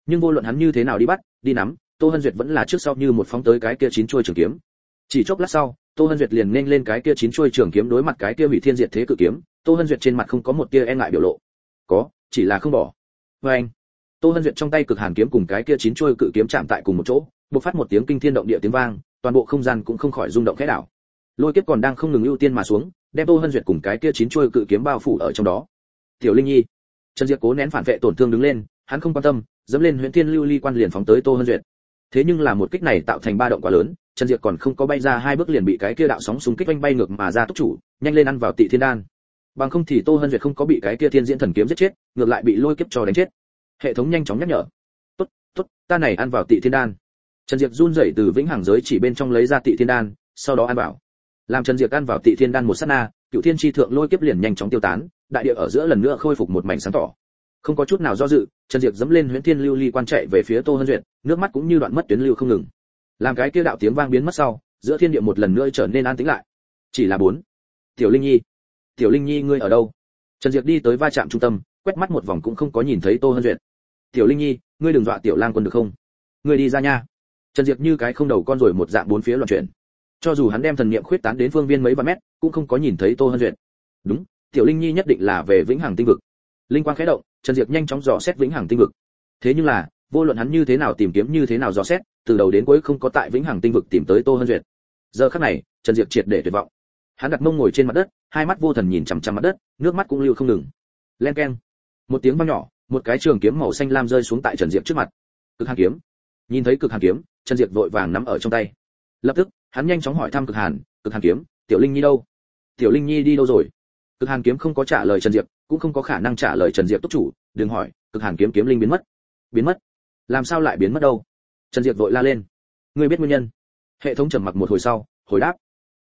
Nhưng vô luận hắn như thế nào đi bắt, đi nắm, Tô Hân Duyệt vẫn là trước sau như một phóng tới cái kia 9 chuôi trường kiếm. Chỉ chốc lát sau, Tô Hân Duyệt liền nên lên cái kia 9 chuôi trường kiếm đối mặt cái kia hủy thiên diệt thế cự kiếm, Tô Hân Duyệt trên mặt không có một tia e ngại biểu lộ. Có, chỉ là không bỏ. Oeng. Tô Hân Duyệt trong tay cực hàn kiếm cùng cái kia 9 chuôi cự kiếm chạm tại cùng một chỗ, bộc phát một tiếng kinh thiên động địa tiếng vang, toàn bộ không gian cũng không khỏi rung động khẽ đảo. Lôi kiếp còn đang không ngừng ưu tiên mà xuống, đem Tô Hân Duyệt cùng cái kia 9 chuôi cự kiếm bao phủ ở trong đó. Tiểu Linh Nhi, Trần Diệp cố nén phản vệ tổn thương đứng lên, hắn không quan tâm, dẫm lên Huyền Thiên Lưu Ly Quan liền phóng tới Tô Hân Duyệt. Thế nhưng là một kích này tạo thành ba động quá lớn, Trần Diệp còn không có bay ra hai bước liền bị cái kia đạo sóng xung kích vanh bay ngược mà ra. Túc chủ, nhanh lên ăn vào Tị Thiên Đan. Bằng không thì Tô Hân Duyệt không có bị cái kia Thiên Diễn Thần Kiếm giết chết, ngược lại bị lôi kiếp cho đánh chết. Hệ thống nhanh chóng nhắc nhở. Tốt, tốt, ta này ăn vào Tị Thiên Đan. Trần Diệp run rẩy từ vĩnh hằng giới chỉ bên trong lấy ra Tị Thiên Đan, sau đó ăn vào. Làm Trần Diệp ăn vào Tị Thiên Đan một sát na, Cửu Thiên chi thượng lôi kiếp liền nhanh chóng tiêu tán, đại địa ở giữa lần nữa khôi phục một mảnh sáng tỏ. Không có chút nào do dự, Trần Diệp dẫm lên Huyền Thiên Lưu Ly Quan chạy về phía Tô Hân Duyệt, nước mắt cũng như đoạn mất tuyến lưu không ngừng. Làm cái kia đạo tiếng vang biến mất sau, giữa thiên địa một lần nữa trở nên an tĩnh lại. Chỉ là 4. Tiểu Linh Nhi ngươi ở đâu? Trần Diệp đi tới va chạm trung tâm, quét mắt một vòng cũng không có nhìn thấy Tô Hân Duyệt. Tiểu Linh Nhi, ngươi đừng dọa Tiểu Lang Quân được không? Ngươi đi ra nha. Trần Diệp như cái không đầu con rồi một dạng bốn phía loạn chuyển. Cho dù hắn đem thần niệm khuyết tán đến phương viên mấy vạn mét, cũng không có nhìn thấy Tô Hân Duyệt. Đúng, Tiểu Linh Nhi nhất định là về Vĩnh Hằng Tinh vực. Linh quang khẽ động, Trần Diệp nhanh chóng dò xét Vĩnh Hằng Tinh vực. Thế nhưng là, vô luận hắn như thế nào tìm kiếm như thế nào dò xét, từ đầu đến cuối không có tại Vĩnh Hằng Tinh vực tìm tới Tô Hân Duyệt. Giờ khắc này, Trần Diệp triệt để tuyệt vọng. Hắn đặt mông ngồi trên mặt đất, hai mắt vô thần nhìn chằm chằm mặt đất, nước mắt cũng lưu không ngừng. Len keng. Một tiếng vang nhỏ, một cái trường kiếm màu xanh lam rơi xuống tại Trần Diệp trước mặt. Cực Hàn kiếm. Nhìn thấy Cực Hàn kiếm, Trần Diệp vội vàng nắm ở trong tay. Lập tức, hắn nhanh chóng hỏi thăm Cực Hàn kiếm, Tiểu Linh Nhi đâu? Tiểu Linh Nhi đi đâu rồi? Cực Hàn kiếm không có trả lời Trần Diệp, cũng không có khả năng trả lời Trần Diệp. Túc chủ, đừng hỏi, Cực Hàn kiếm kiếm linh biến mất. Biến mất? Làm sao lại biến mất đâu? Trần Diệp vội la lên. Ngươi biết nguyên nhân? Hệ thống trầm mặc một hồi sau, hồi đáp.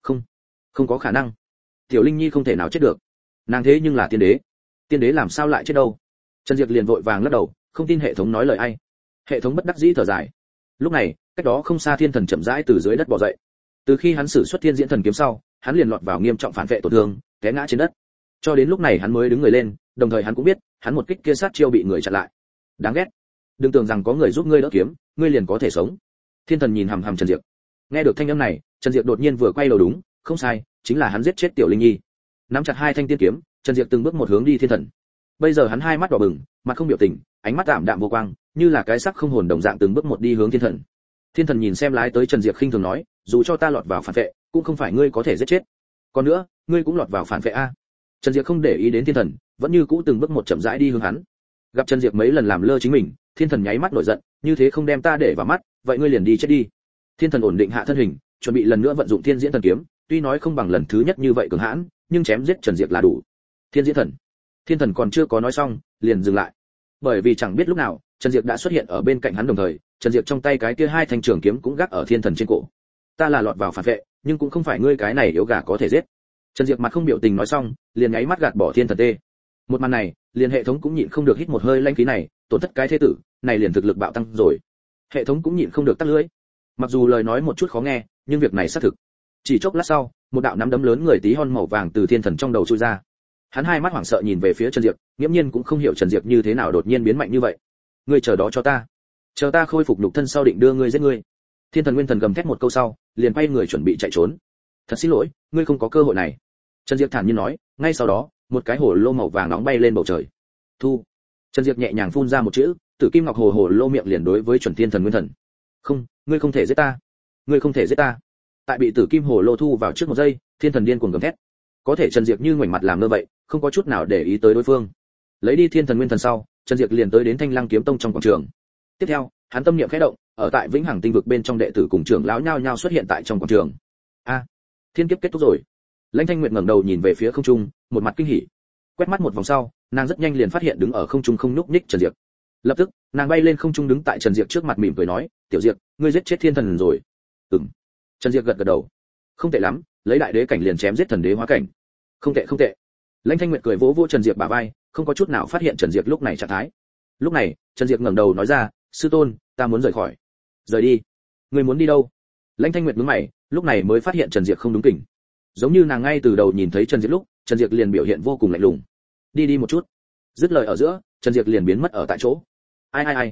Không có khả năng. Tiểu Linh Nhi không thể nào chết được. Nàng thế nhưng là tiên đế. Tiên đế làm sao lại chết đâu? Trần Diệp liền vội vàng lắc đầu, không tin hệ thống nói lời ai. Hệ thống bất đắc dĩ thở dài. Lúc này, cách đó không xa Thiên Thần chậm rãi từ dưới đất bò dậy. Từ khi hắn sử xuất Thiên Diễn Thần kiếm sau, hắn liền lọt vào nghiêm trọng phản vệ tổn thương, té ngã trên đất. Cho đến lúc này hắn mới đứng người lên, đồng thời hắn cũng biết, hắn một kích kia sát chiêu bị người chặn lại. Đáng ghét. Đừng tưởng rằng có người giúp ngươi đỡ kiếm, ngươi liền có thể sống. Thiên Thần nhìn hằm hằm Trần Diệp. Nghe được thanh âm này, Trần Diệp đột nhiên vừa quay đầu đúng, không sai, chính là hắn giết chết Tiểu Linh Nhi. Nắm chặt hai thanh tiên kiếm, Trần Diệp từng bước một hướng đi Thiên Thần. Bây giờ hắn hai mắt đỏ bừng, mặt không biểu tình, ánh mắt tạm đạm vô quang, như là cái xác không hồn đồng dạng từng bước một đi hướng Thiên Thần. Thiên Thần nhìn xem lái tới Trần Diệp khinh thường nói, dù cho ta lọt vào phản vệ, cũng không phải ngươi có thể giết chết. Còn nữa, ngươi cũng lọt vào phản vệ a. Trần Diệp không để ý đến Thiên Thần, vẫn như cũ từng bước một chậm rãi đi hướng hắn. Gặp Trần Diệp mấy lần làm lơ chính mình, Thiên Thần nháy mắt nổi giận, như thế không đem ta để vào mắt, vậy ngươi liền đi chết đi. Thiên Thần ổn định hạ thân hình, chuẩn bị lần nữa vận dụng Thiên Diễn Thần kiếm, tuy nói không bằng lần thứ nhất như vậy cường hãn, nhưng chém giết Trần Diệp là đủ. Thiên Diễn Thần. Thiên Thần còn chưa có nói xong, liền dừng lại. Bởi vì chẳng biết lúc nào, Trần Diệp đã xuất hiện ở bên cạnh hắn, đồng thời, Trần Diệp trong tay cái kia hai thanh trường kiếm cũng gác ở Thiên Thần trên cổ. Ta là lọt vào phản vệ, nhưng cũng không phải ngươi cái này yếu gà có thể giết. Trần Diệp mặt không biểu tình nói xong, liền nháy mắt gạt bỏ Thiên Thần tê. Một màn này, liền hệ thống cũng nhịn không được hít một hơi lanh khí này, tổn thất cái thế tử, này liền thực lực bạo tăng rồi. Hệ thống cũng nhịn không được tắc lưỡi. Mặc dù lời nói một chút khó nghe, nhưng việc này xác thực. Chỉ chốc lát sau, một đạo nắm đấm lớn người tí hon màu vàng từ Thiên Thần trong đầu chui ra. Hắn hai mắt hoảng sợ nhìn về phía Trần Diệp, nghiễm nhiên cũng không hiểu Trần Diệp như thế nào đột nhiên biến mạnh như vậy. Ngươi chờ đó cho ta, chờ ta khôi phục nhục thân sau định đưa ngươi giết ngươi. Thiên Thần Nguyên Thần gầm thét một câu sau, liền quay người chuẩn bị chạy trốn. Thật xin lỗi, ngươi không có cơ hội này. Trần Diệp thản nhiên nói, ngay sau đó, một cái hồ lô màu vàng nóng bay lên bầu trời. Thu. Trần Diệp nhẹ nhàng phun ra một chữ, Tử Kim Ngọc hồ lô miệng liền đối với chuẩn Thiên Thần Nguyên Thần. Không, ngươi không thể giết ta. Ngươi không thể giết ta. Tại bị Tử Kim hồ lô thu vào trước một giây, Thiên Thần điên cuồng gầm thét. Có thể Trần Diệp như ngoảnh mặt làm ngơ vậy, không có chút nào để ý tới đối phương. Lấy đi Thiên Thần Nguyên Thần sau, Trần Diệp liền tới đến Thanh Lăng Kiếm Tông trong quảng trường. Tiếp theo, hắn tâm niệm khẽ động, ở tại Vĩnh Hằng Tinh vực bên trong đệ tử cùng trưởng lão nhao nhao xuất hiện tại trong quảng trường. A, thiên kiếp kết thúc rồi. Lãnh Thanh Nguyệt ngẩng đầu nhìn về phía không trung, một mặt kinh hỉ. Quét mắt một vòng sau, nàng rất nhanh liền phát hiện đứng ở không trung không nhúc nhích Trần Diệp. Lập tức, nàng bay lên không trung đứng tại Trần Diệp trước mặt mỉm cười nói, "Tiểu Diệp, ngươi giết chết Thiên Thần rồi." "Ừm." Trần Diệp gật gật đầu. "Không tệ lắm, lấy đại đế cảnh liền chém giết thần đế hóa cảnh." "Không tệ, không tệ." Lãnh Thanh Nguyệt cười vỗ vỗ Trần Diệp bả vai, không có chút nào phát hiện Trần Diệp lúc này trạng thái. Lúc này, Trần Diệp ngẩng đầu nói ra, "Sư tôn, ta muốn rời khỏi." "Rời đi? Ngươi muốn đi đâu?" Lãnh Thanh Nguyệt nhướng mày, lúc này mới phát hiện Trần Diệp không đúng kỉnh. Giống như nàng ngay từ đầu nhìn thấy Trần Diệp lúc, Trần Diệp liền biểu hiện vô cùng lạnh lùng. "Đi đi một chút." Dứt lời ở giữa, Trần Diệp liền biến mất ở tại chỗ. Ai.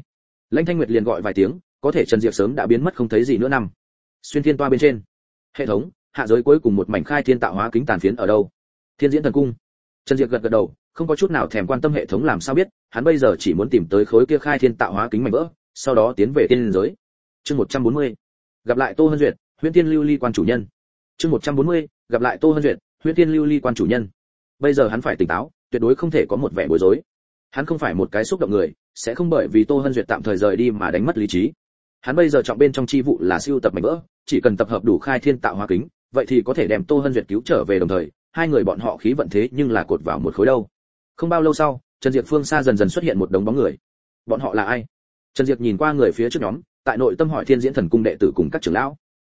Lãnh Thanh Nguyệt liền gọi vài tiếng, có thể Trần Diệp sớm đã biến mất không thấy gì nữa năm. Xuyên thiên toa bên trên, hệ thống, hạ giới cuối cùng một mảnh khai thiên tạo hóa kính tàn phiến ở đâu? Thiên Diễn Thần Cung. Trần Diệp gật gật đầu, không có chút nào thèm quan tâm hệ thống làm sao biết, hắn bây giờ chỉ muốn tìm tới khối kia khai thiên tạo hóa kính mảnh vỡ, sau đó tiến về tiên giới. Chương 140. Gặp lại Tô Hân Duyệt, Huyễn Tiên Lưu Ly quan chủ nhân. Chương 140. Gặp lại Tô Hân Duyệt, Huyễn Tiên Lưu Ly quan chủ nhân. Bây giờ hắn phải tỉnh táo, tuyệt đối không thể có một vẻ bối rối. Hắn không phải một cái xúc động người, sẽ không bởi vì Tô Hân Duyệt tạm thời rời đi mà đánh mất lý trí. Hắn bây giờ trọng bên trong chi vụ là siêu tập mảnh vỡ, chỉ cần tập hợp đủ khai thiên tạo hóa kính, vậy thì có thể đem Tô Hân Duyệt cứu trở về, đồng thời, hai người bọn họ khí vận thế nhưng là cột vào một khối đâu. Không bao lâu sau, Trần Diệp phương xa dần dần xuất hiện một đống bóng người. Bọn họ là ai? Trần Diệp nhìn qua người phía trước nhóm, tại nội tâm hỏi Thiên Diễn Thần Cung đệ tử cùng các trưởng lão.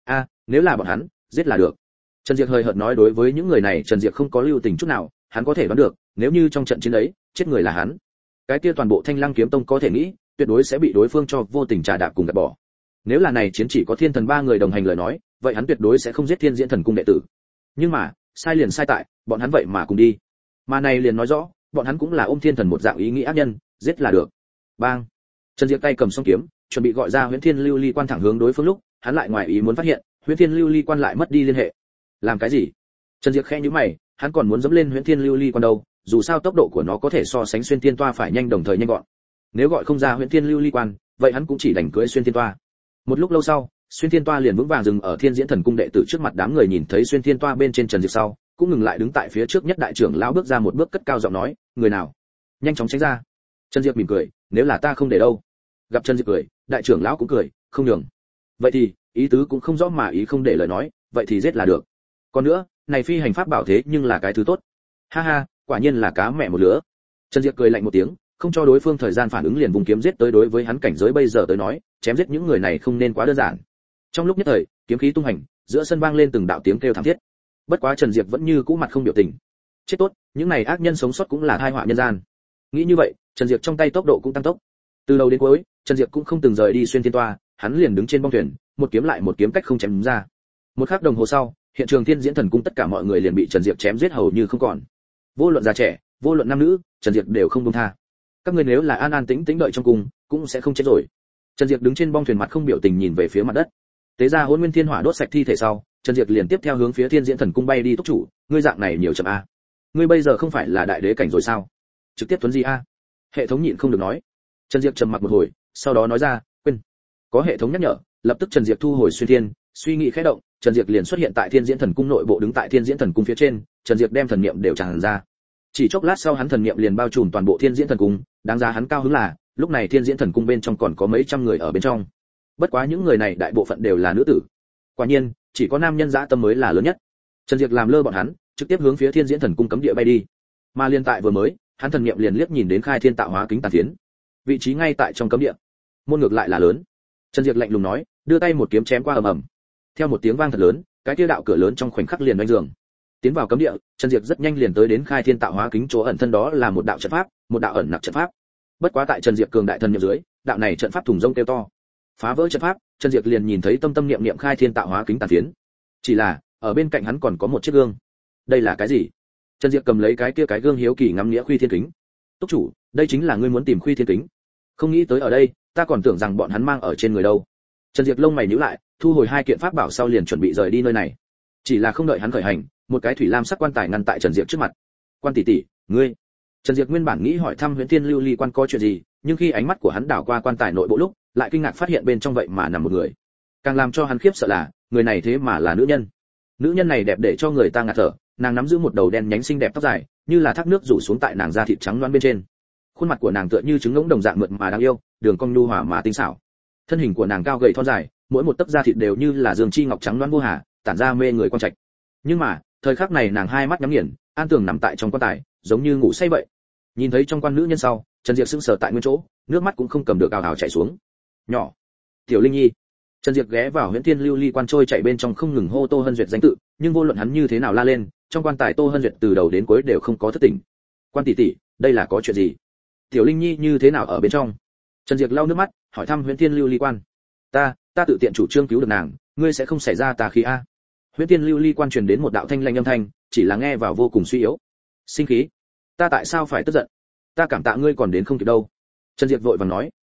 Nếu là bọn hắn, giết là được. Trần Diệp hơi hợt nói, đối với những người này Trần Diệp không có lưu tình chút nào, hắn có thể đoán được, nếu như trong trận chiến ấy, chết người là hắn, cái kia toàn bộ Thanh Lăng Kiếm Tông có thể nghĩ, tuyệt đối sẽ bị đối phương cho vô tình trà đạp cùng gạt bỏ. Nếu là này chiến chỉ có Thiên Thần ba người đồng hành lời nói, vậy hắn tuyệt đối sẽ không giết Thiên Diễn Thần Cung đệ tử. Nhưng mà, sai liền sai tại, bọn hắn vậy mà cùng đi. Mà này liền nói rõ, bọn hắn cũng là ôm Thiên Thần một dạng ý nghĩ ác nhân, giết là được. Bang. Trần Diệp tay cầm song kiếm, chuẩn bị gọi ra Huyễn Thiên Lưu Ly quan thẳng hướng đối phương lúc, hắn lại ngoài ý muốn phát hiện, Huyễn Thiên Lưu Ly quan lại mất đi liên hệ. Làm cái gì? Trần Diệp khẽ nhíu mày, hắn còn muốn dẫm lên Huyễn Thiên Lưu Ly quan đâu, dù sao tốc độ của nó có thể so sánh xuyên thiên toa phải nhanh, đồng thời nhanh gọn. Nếu gọi không ra Huyễn Thiên Lưu Ly quan, vậy hắn cũng chỉ đành cưỡi xuyên thiên toa. Một lúc lâu sau, xuyên thiên toa liền vững vàng dừng ở Thiên Diễn Thần Cung đệ tử trước mặt đám người, nhìn thấy xuyên thiên toa bên trên Trần Diệp sau, cũng ngừng lại, đứng tại phía trước nhất đại trưởng lão bước ra một bước, cất cao giọng nói, người nào? Nhanh chóng tránh ra. Trần Diệp mỉm cười, nếu là ta không để đâu. Gặp Trần Diệp cười, đại trưởng lão cũng cười, không nhường. Vậy thì, ý tứ cũng không rõ mà ý không để lời nói, vậy thì giết là được. Còn nữa, này phi hành pháp bảo thế nhưng là cái thứ tốt. Ha ha, quả nhiên là cá mẹ một lứa. Trần Diệp cười lạnh một tiếng, không cho đối phương thời gian phản ứng liền vùng kiếm giết tới, đối với hắn cảnh giới bây giờ tới nói, chém giết những người này không nên quá đơn giản. Trong lúc nhất thời, kiếm khí tung hành, giữa sân vang lên từng đạo tiếng kêu thảm thiết. Bất quá Trần Diệp vẫn như cũ mặt không biểu tình. Chết tốt, những này ác nhân sống sót cũng là tai họa nhân gian. Nghĩ như vậy, Trần Diệp trong tay tốc độ cũng tăng tốc. Từ đầu đến cuối, Trần Diệp cũng không từng rời đi xuyên thiên toa, hắn liền đứng trên bong thuyền, một kiếm lại một kiếm cách không chém đúng ra. Một khắc đồng hồ sau, hiện trường Thiên Diễn Thần Cung tất cả mọi người liền bị Trần Diệp chém giết hầu như không còn. Vô luận già trẻ, vô luận nam nữ, Trần Diệp đều không buông tha. Các ngươi nếu là an an tĩnh tĩnh đợi trong cung, cũng sẽ không chết rồi. Trần Diệp đứng trên bong thuyền mặt không biểu tình nhìn về phía mặt đất. Tế ra Hỗn Nguyên Thiên Hỏa đốt sạch thi thể sau, Trần Diệp liền tiếp theo hướng phía Thiên Diễn Thần Cung bay đi. Túc chủ, ngươi dạng này nhiều chậm a. Ngươi bây giờ không phải là đại đế cảnh rồi sao? Trực tiếp tuấn gì a? Hệ thống nhịn không được nói. Trần Diệp trầm mặc một hồi, sau đó nói ra, quên. Có hệ thống nhắc nhở, lập tức Trần Diệp thu hồi xuyên thiên, suy nghĩ khẽ động, Trần Diệp liền xuất hiện tại Thiên Diễn Thần Cung nội bộ, đứng tại Thiên Diễn Thần Cung phía trên, Trần Diệp đem thần niệm đều tràn ra. Chỉ chốc lát sau hắn thần niệm liền bao trùm toàn bộ Thiên Diễn Thần Cung, đáng giá hắn cao hứng là, lúc này Thiên Diễn Thần Cung bên trong còn có mấy trăm người ở bên trong. Bất quá những người này đại bộ phận đều là nữ tử. Quả nhiên, chỉ có nam nhân dã tâm mới là lớn nhất. Trần Diệp làm lơ bọn hắn, trực tiếp hướng phía Thiên Diễn Thần Cung cấm địa bay đi. Mà liên tại vừa mới, hắn thần niệm liền liếc nhìn đến khai thiên tạo hóa kính tàn phiến. Vị trí ngay tại trong cấm địa. Môn ngược lại là lớn. Trần Diệp lạnh lùng nói, đưa tay một kiếm chém qua ầm ầm. Theo một tiếng vang thật lớn, cái kia đạo cửa lớn trong khoảnh khắc liền đánh giường. Tiến vào cấm địa, Trần Diệp rất nhanh liền tới đến khai thiên tạo hóa kính chỗ ẩn thân, đó là một đạo trận pháp, một đạo ẩn nặc trận pháp. Bất quá tại Trần Diệp cường đại thần niệm dưới, đạo này trận pháp thủng rông kêu to. Phá vỡ trận pháp, Trần Diệp liền nhìn thấy tâm tâm niệm niệm khai thiên tạo hóa kính tàn phiến. Chỉ là, ở bên cạnh hắn còn có một chiếc gương. Đây là cái gì? Trần Diệp cầm lấy cái kia cái gương hiếu kỳ ngắm nghĩa Khuy Thiên Kính. Túc chủ, đây chính là ngươi muốn tìm Khuy Thiên Kính. Không nghĩ tới ở đây, ta còn tưởng rằng bọn hắn mang ở trên người đâu. Trần Diệp lông mày nhíu lại, thu hồi hai kiện pháp bảo sau liền chuẩn bị rời đi nơi này. Chỉ là không đợi hắn khởi hành, một cái thủy lam sắc quan tài ngăn tại Trần Diệp trước mặt. Quan tỷ tỷ, ngươi. Trần Diệp nguyên bản nghĩ hỏi thăm Huyễn Thiên Lưu Ly quan có chuyện gì, nhưng khi ánh mắt của hắn đảo qua quan tài nội bộ lúc, lại kinh ngạc phát hiện bên trong vậy mà nằm một người. Càng làm cho hắn khiếp sợ là, người này thế mà là nữ nhân. Nữ nhân này đẹp để cho người ta ngạt thở, nàng nắm giữ một đầu đen nhánh xinh đẹp tóc dài, như là thác nước rủ xuống tại nàng da thịt trắng loáng bên trên. Khuôn mặt của nàng tựa như trứng ngỗng đồng dạng mượt mà đáng yêu, đường cong nhu hòa mà tinh xảo. Thân hình của nàng cao gầy thon dài, mỗi một tấc da thịt đều như là dương chi ngọc trắng loáng vô hà, tản ra mê người quan trạch. Nhưng mà, thời khắc này nàng hai mắt nhắm nghiền, an tường nằm tại trong quan tài, giống như ngủ say vậy. Nhìn thấy trong quan nữ nhân sau, Trần Diệp sững sờ tại nguyên chỗ, nước mắt cũng không cầm được ào ào chảy xuống. Nhỏ, Tiểu Linh Nhi. Trần Diệp ghé vào Huyễn Thiên Lưu Ly quan trôi chạy bên trong, không ngừng hô Tô Hân Duyệt danh tự, nhưng vô luận hắn như thế nào la lên, trong quan tài Tô Hân Duyệt từ đầu đến cuối đều không có thức tỉnh. Quan tỷ tỷ, đây là có chuyện gì? Tiểu Linh Nhi như thế nào ở bên trong? Trần Diệp lau nước mắt, hỏi thăm Huyễn Thiên Lưu Ly quan. Ta tự tiện chủ trương cứu được nàng, ngươi sẽ không xảy ra tà khí a? Huyễn Thiên Lưu Ly quan truyền đến một đạo thanh lanh âm thanh, chỉ là nghe vào vô cùng suy yếu. Sinh khí? Ta tại sao phải tức giận? Ta cảm tạ ngươi còn đến không kịp đâu. Trần Diệp vội vàng nói,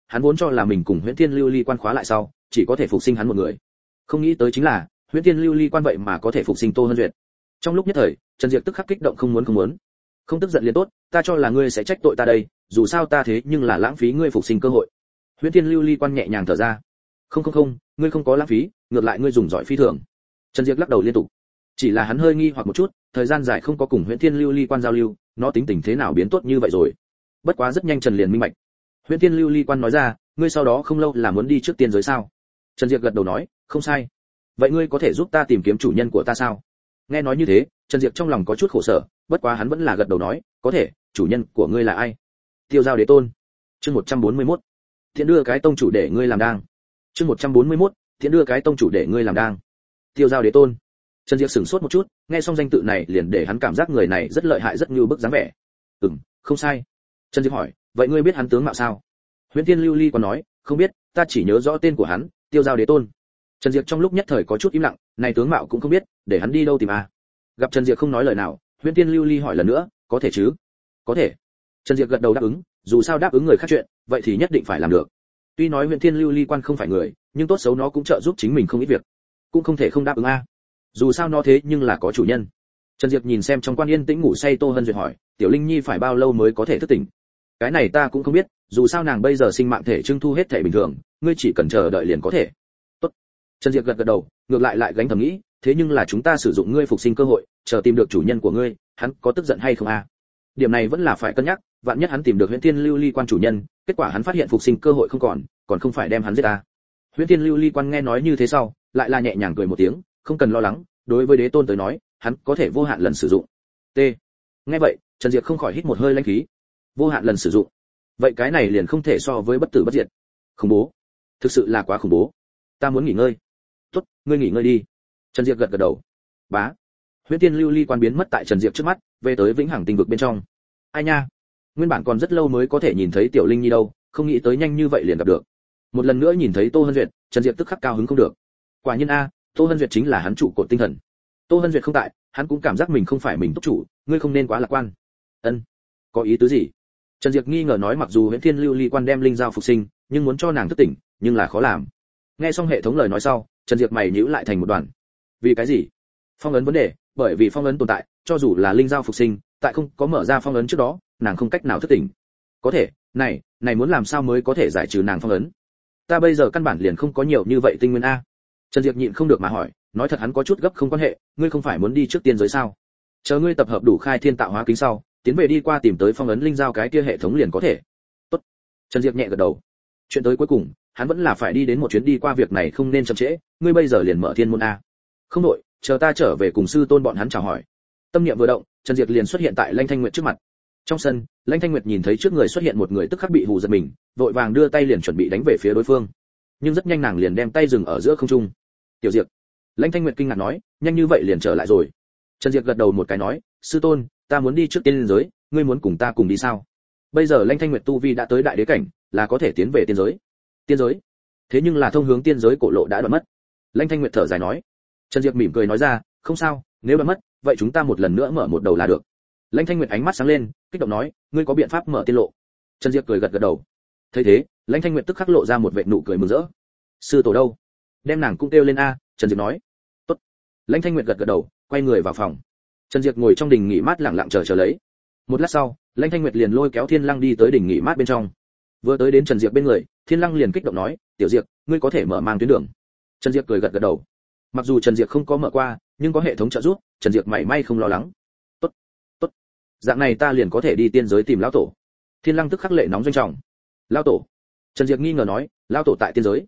hắn vốn cho là mình cùng Huyễn Thiên Lưu Ly Quan khóa lại sau, chỉ có thể phục sinh hắn một người. Không nghĩ tới chính là, Huyễn Thiên Lưu Ly Quan vậy mà có thể phục sinh Tô Hân Duyệt. Trong lúc nhất thời, Trần Diệp tức khắc kích động không muốn. Không tức giận liền tốt, ta cho là ngươi sẽ trách tội ta đây, dù sao ta thế nhưng là lãng phí ngươi phục sinh cơ hội. Huyễn Thiên Lưu Ly Quan nhẹ nhàng thở ra. Không, ngươi không có lãng phí, ngược lại ngươi dùng giỏi phi thường. Trần Diệp lắc đầu liên tục. Chỉ là hắn hơi nghi hoặc một chút, thời gian dài không có cùng Huyễn Thiên Lưu Ly Quan giao lưu, nó tính tình thế nào biến tốt như vậy rồi. Bất quá rất nhanh Trần liền minh bạch. Huyễn Thiên Lưu Ly Quan nói ra, ngươi sau đó không lâu là muốn đi trước tiên giới sao? Trần Diệp gật đầu nói, không sai. Vậy ngươi có thể giúp ta tìm kiếm chủ nhân của ta sao? Nghe nói như thế, Trần Diệp trong lòng có chút khổ sở, bất quá hắn vẫn là gật đầu nói, có thể, chủ nhân của ngươi là ai? Tiêu Giao Đế Tôn. Chương 141. Thiện đưa cái tông chủ để ngươi làm đang. Chương 141. Thiện đưa cái tông chủ để ngươi làm đang. Tiêu Giao Đế Tôn. Trần Diệp sửng sốt một chút, nghe xong danh tự này liền để hắn cảm giác người này rất lợi hại, rất như bức dáng vẻ. Không sai. Trần Diệp hỏi, vậy ngươi biết hắn tướng mạo sao? Huyễn Thiên Lưu Ly còn nói, không biết, ta chỉ nhớ rõ tên của hắn, Tiêu Giao Đế Tôn. Trần Diệp trong lúc nhất thời có chút im lặng, này tướng mạo cũng không biết, để hắn đi đâu tìm à? Gặp Trần Diệp không nói lời nào, Huyễn Thiên Lưu Ly hỏi lần nữa, có thể chứ? Có thể. Trần Diệp gật đầu đáp ứng, dù sao đáp ứng người khác chuyện, vậy thì nhất định phải làm được. Tuy nói Huyễn Thiên Lưu Ly Quan không phải người, nhưng tốt xấu nó cũng trợ giúp chính mình không ít việc, cũng không thể không đáp ứng a. Dù sao nó thế nhưng là có chủ nhân. Trần Diệp nhìn xem trong quan yên tĩnh ngủ say Tô Hân Duyệt hỏi, Tiểu Linh Nhi phải bao lâu mới có thể thức tỉnh? Cái này ta cũng không biết, dù sao nàng bây giờ sinh mạng thể trưng thu hết thể bình thường, ngươi chỉ cần chờ đợi liền có thể. Tốt. Trần Diệp gật đầu, ngược lại gánh thầm nghĩ, thế nhưng là chúng ta sử dụng ngươi phục sinh cơ hội, chờ tìm được chủ nhân của ngươi, hắn có tức giận hay không a? Điểm này vẫn là phải cân nhắc, vạn nhất hắn tìm được Huyễn Thiên Lưu Ly Quan chủ nhân, kết quả hắn phát hiện phục sinh cơ hội không còn không phải đem hắn giết ta. Huyễn Thiên Lưu Ly Quan nghe nói như thế sau, lại là nhẹ nhàng cười một tiếng, không cần lo lắng, đối với Đế Tôn tới nói, hắn có thể vô hạn lần sử dụng. T. Nghe vậy, Trần Diệp không khỏi hít một hơi lãnh khí. Vô hạn lần sử dụng. Vậy cái này liền không thể so với bất tử bất diệt. Khủng bố. Thực sự là quá khủng bố. Ta muốn nghỉ ngơi. Tốt, ngươi nghỉ ngơi đi. Trần Diệp gật đầu. Bá. Huyễn Thiên Lưu Ly Quan biến mất tại Trần Diệp trước mắt, về tới Vĩnh Hằng Tinh vực bên trong. Ai nha, nguyên bản còn rất lâu mới có thể nhìn thấy Tiểu Linh Nhi đâu, không nghĩ tới nhanh như vậy liền gặp được. Một lần nữa nhìn thấy Tô Hân Duyệt, Trần Diệp tức khắc cao hứng không được. Quả nhiên a, Tô Hân Duyệt chính là hắn trụ cột tinh thần. Tô Hân Duyệt không tại, hắn cũng cảm giác mình không phải mình túc chủ, ngươi không nên quá lạc quan. Ân, có ý tứ gì? Trần Diệp nghi ngờ nói, mặc dù Huyễn Thiên Lưu Ly Quan đem linh giao phục sinh, nhưng muốn cho nàng thức tỉnh, nhưng là khó làm. Nghe xong hệ thống lời nói sau, Trần Diệp mày nhíu lại thành một đoàn. Vì cái gì? Phong ấn vấn đề, bởi vì phong ấn tồn tại, cho dù là linh giao phục sinh, tại không có mở ra phong ấn trước đó, nàng không cách nào thức tỉnh. Có thể, này muốn làm sao mới có thể giải trừ nàng phong ấn? Ta bây giờ căn bản liền không có nhiều như vậy tinh nguyên a. Trần Diệp nhịn không được mà hỏi, nói thật hắn có chút gấp không quan hệ, ngươi không phải muốn đi trước tiên giới sao? Chờ ngươi tập hợp đủ khai thiên tạo hóa kính sau, tiến về đi qua tìm tới phong ấn linh giao cái kia hệ thống liền có thể. Tốt. Trần Diệp nhẹ gật đầu. Chuyện tới cuối cùng, hắn vẫn là phải đi đến một chuyến, đi qua việc này không nên chậm trễ, ngươi bây giờ liền mở thiên môn a. Không đội, chờ ta trở về cùng sư tôn bọn hắn chào hỏi. Tâm niệm vừa động, Trần Diệp liền xuất hiện tại Lãnh Thanh Nguyệt trước mặt. Trong sân, Lãnh Thanh Nguyệt nhìn thấy trước người xuất hiện một người tức khắc bị hù giật mình, vội vàng đưa tay liền chuẩn bị đánh về phía đối phương. Nhưng rất nhanh nàng liền đem tay dừng ở giữa không trung. Tiểu Diệp. Lãnh Thanh Nguyệt kinh ngạc nói, nhanh như vậy liền trở lại rồi. Trần Diệp gật đầu một cái nói, sư tôn, ta muốn đi trước tiên giới, ngươi muốn cùng ta cùng đi sao? Bây giờ Lãnh Thanh Nguyệt tu vi đã tới đại đế cảnh, là có thể tiến về tiên giới. Tiên giới? Thế nhưng là thông hướng tiên giới cổ lộ đã đoạn mất. Lãnh Thanh Nguyệt thở dài nói. Trần Diệp mỉm cười nói ra, không sao, nếu đoạn mất, vậy chúng ta một lần nữa mở một đầu là được. Lãnh Thanh Nguyệt ánh mắt sáng lên, kích động nói, ngươi có biện pháp mở tiên lộ? Trần Diệp cười gật đầu. Thấy thế, Lãnh Thanh Nguyệt tức khắc lộ ra một vệt nụ cười mừng rỡ. Sư tổ đâu? Đem nàng cũng kêu lên a. Trần Diệp nói. Tốt. Lãnh Thanh Nguyệt gật đầu, quay người vào phòng. Trần Diệp ngồi trong đình nghỉ mát lặng lặng chờ lấy. Một lát sau, Lãnh Thanh Nguyệt liền lôi kéo Thiên Lăng đi tới đình nghỉ mát bên trong. Vừa tới đến Trần Diệp bên người, Thiên Lăng liền kích động nói, tiểu Diệp, ngươi có thể mở mang tuyến đường. Trần Diệp cười gật đầu. Mặc dù Trần Diệp không có mở qua, nhưng có hệ thống trợ giúp, Trần Diệp mảy may không lo lắng. Tốt, tốt. Dạng này ta liền có thể đi tiên giới tìm lão tổ. Thiên Lăng tức khắc lệ nóng doanh trọng. Lão tổ? Trần Diệp nghi ngờ nói, lão tổ tại tiên giới?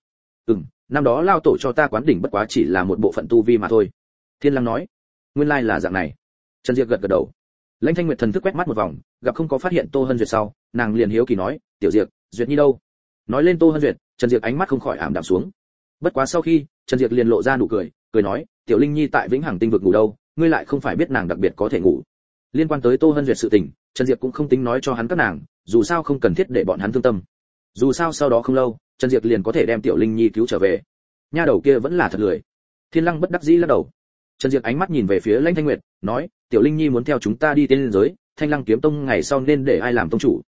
Năm đó lão tổ cho ta quán đỉnh bất quá chỉ là một bộ phận tu vi mà thôi. Thiên Lăng nói. Nguyên lai là dạng này. Trần Diệp gật đầu. Lãnh Thanh Nguyệt thần thức quét mắt một vòng, gặp không có phát hiện Tô Hân Duyệt sau, nàng liền hiếu kỳ nói, tiểu Diệp, Duyệt Nhi đâu? Nói lên Tô Hân Duyệt, Trần Diệp ánh mắt không khỏi ảm đạm xuống. Bất quá sau khi, Trần Diệp liền lộ ra nụ cười, cười nói, tiểu Linh Nhi tại Vĩnh Hằng Tinh vực ngủ đâu, ngươi lại không phải biết nàng đặc biệt có thể ngủ. Liên quan tới Tô Hân Duyệt sự tình, Trần Diệp cũng không tính nói cho hắn các nàng, dù sao không cần thiết để bọn hắn thương tâm. Dù sao sau đó không lâu, Trần Diệp liền có thể đem tiểu Linh Nhi cứu trở về. Nha đầu kia vẫn là thật lười. Thiên Lăng bất đắc dĩ lắc đầu. Trần Diệp ánh mắt nhìn về phía Lãnh Thanh Nguyệt, nói, tiểu Linh Nhi muốn theo chúng ta đi tiên giới, Thanh Lăng kiếm tông ngày sau nên để ai làm tông chủ?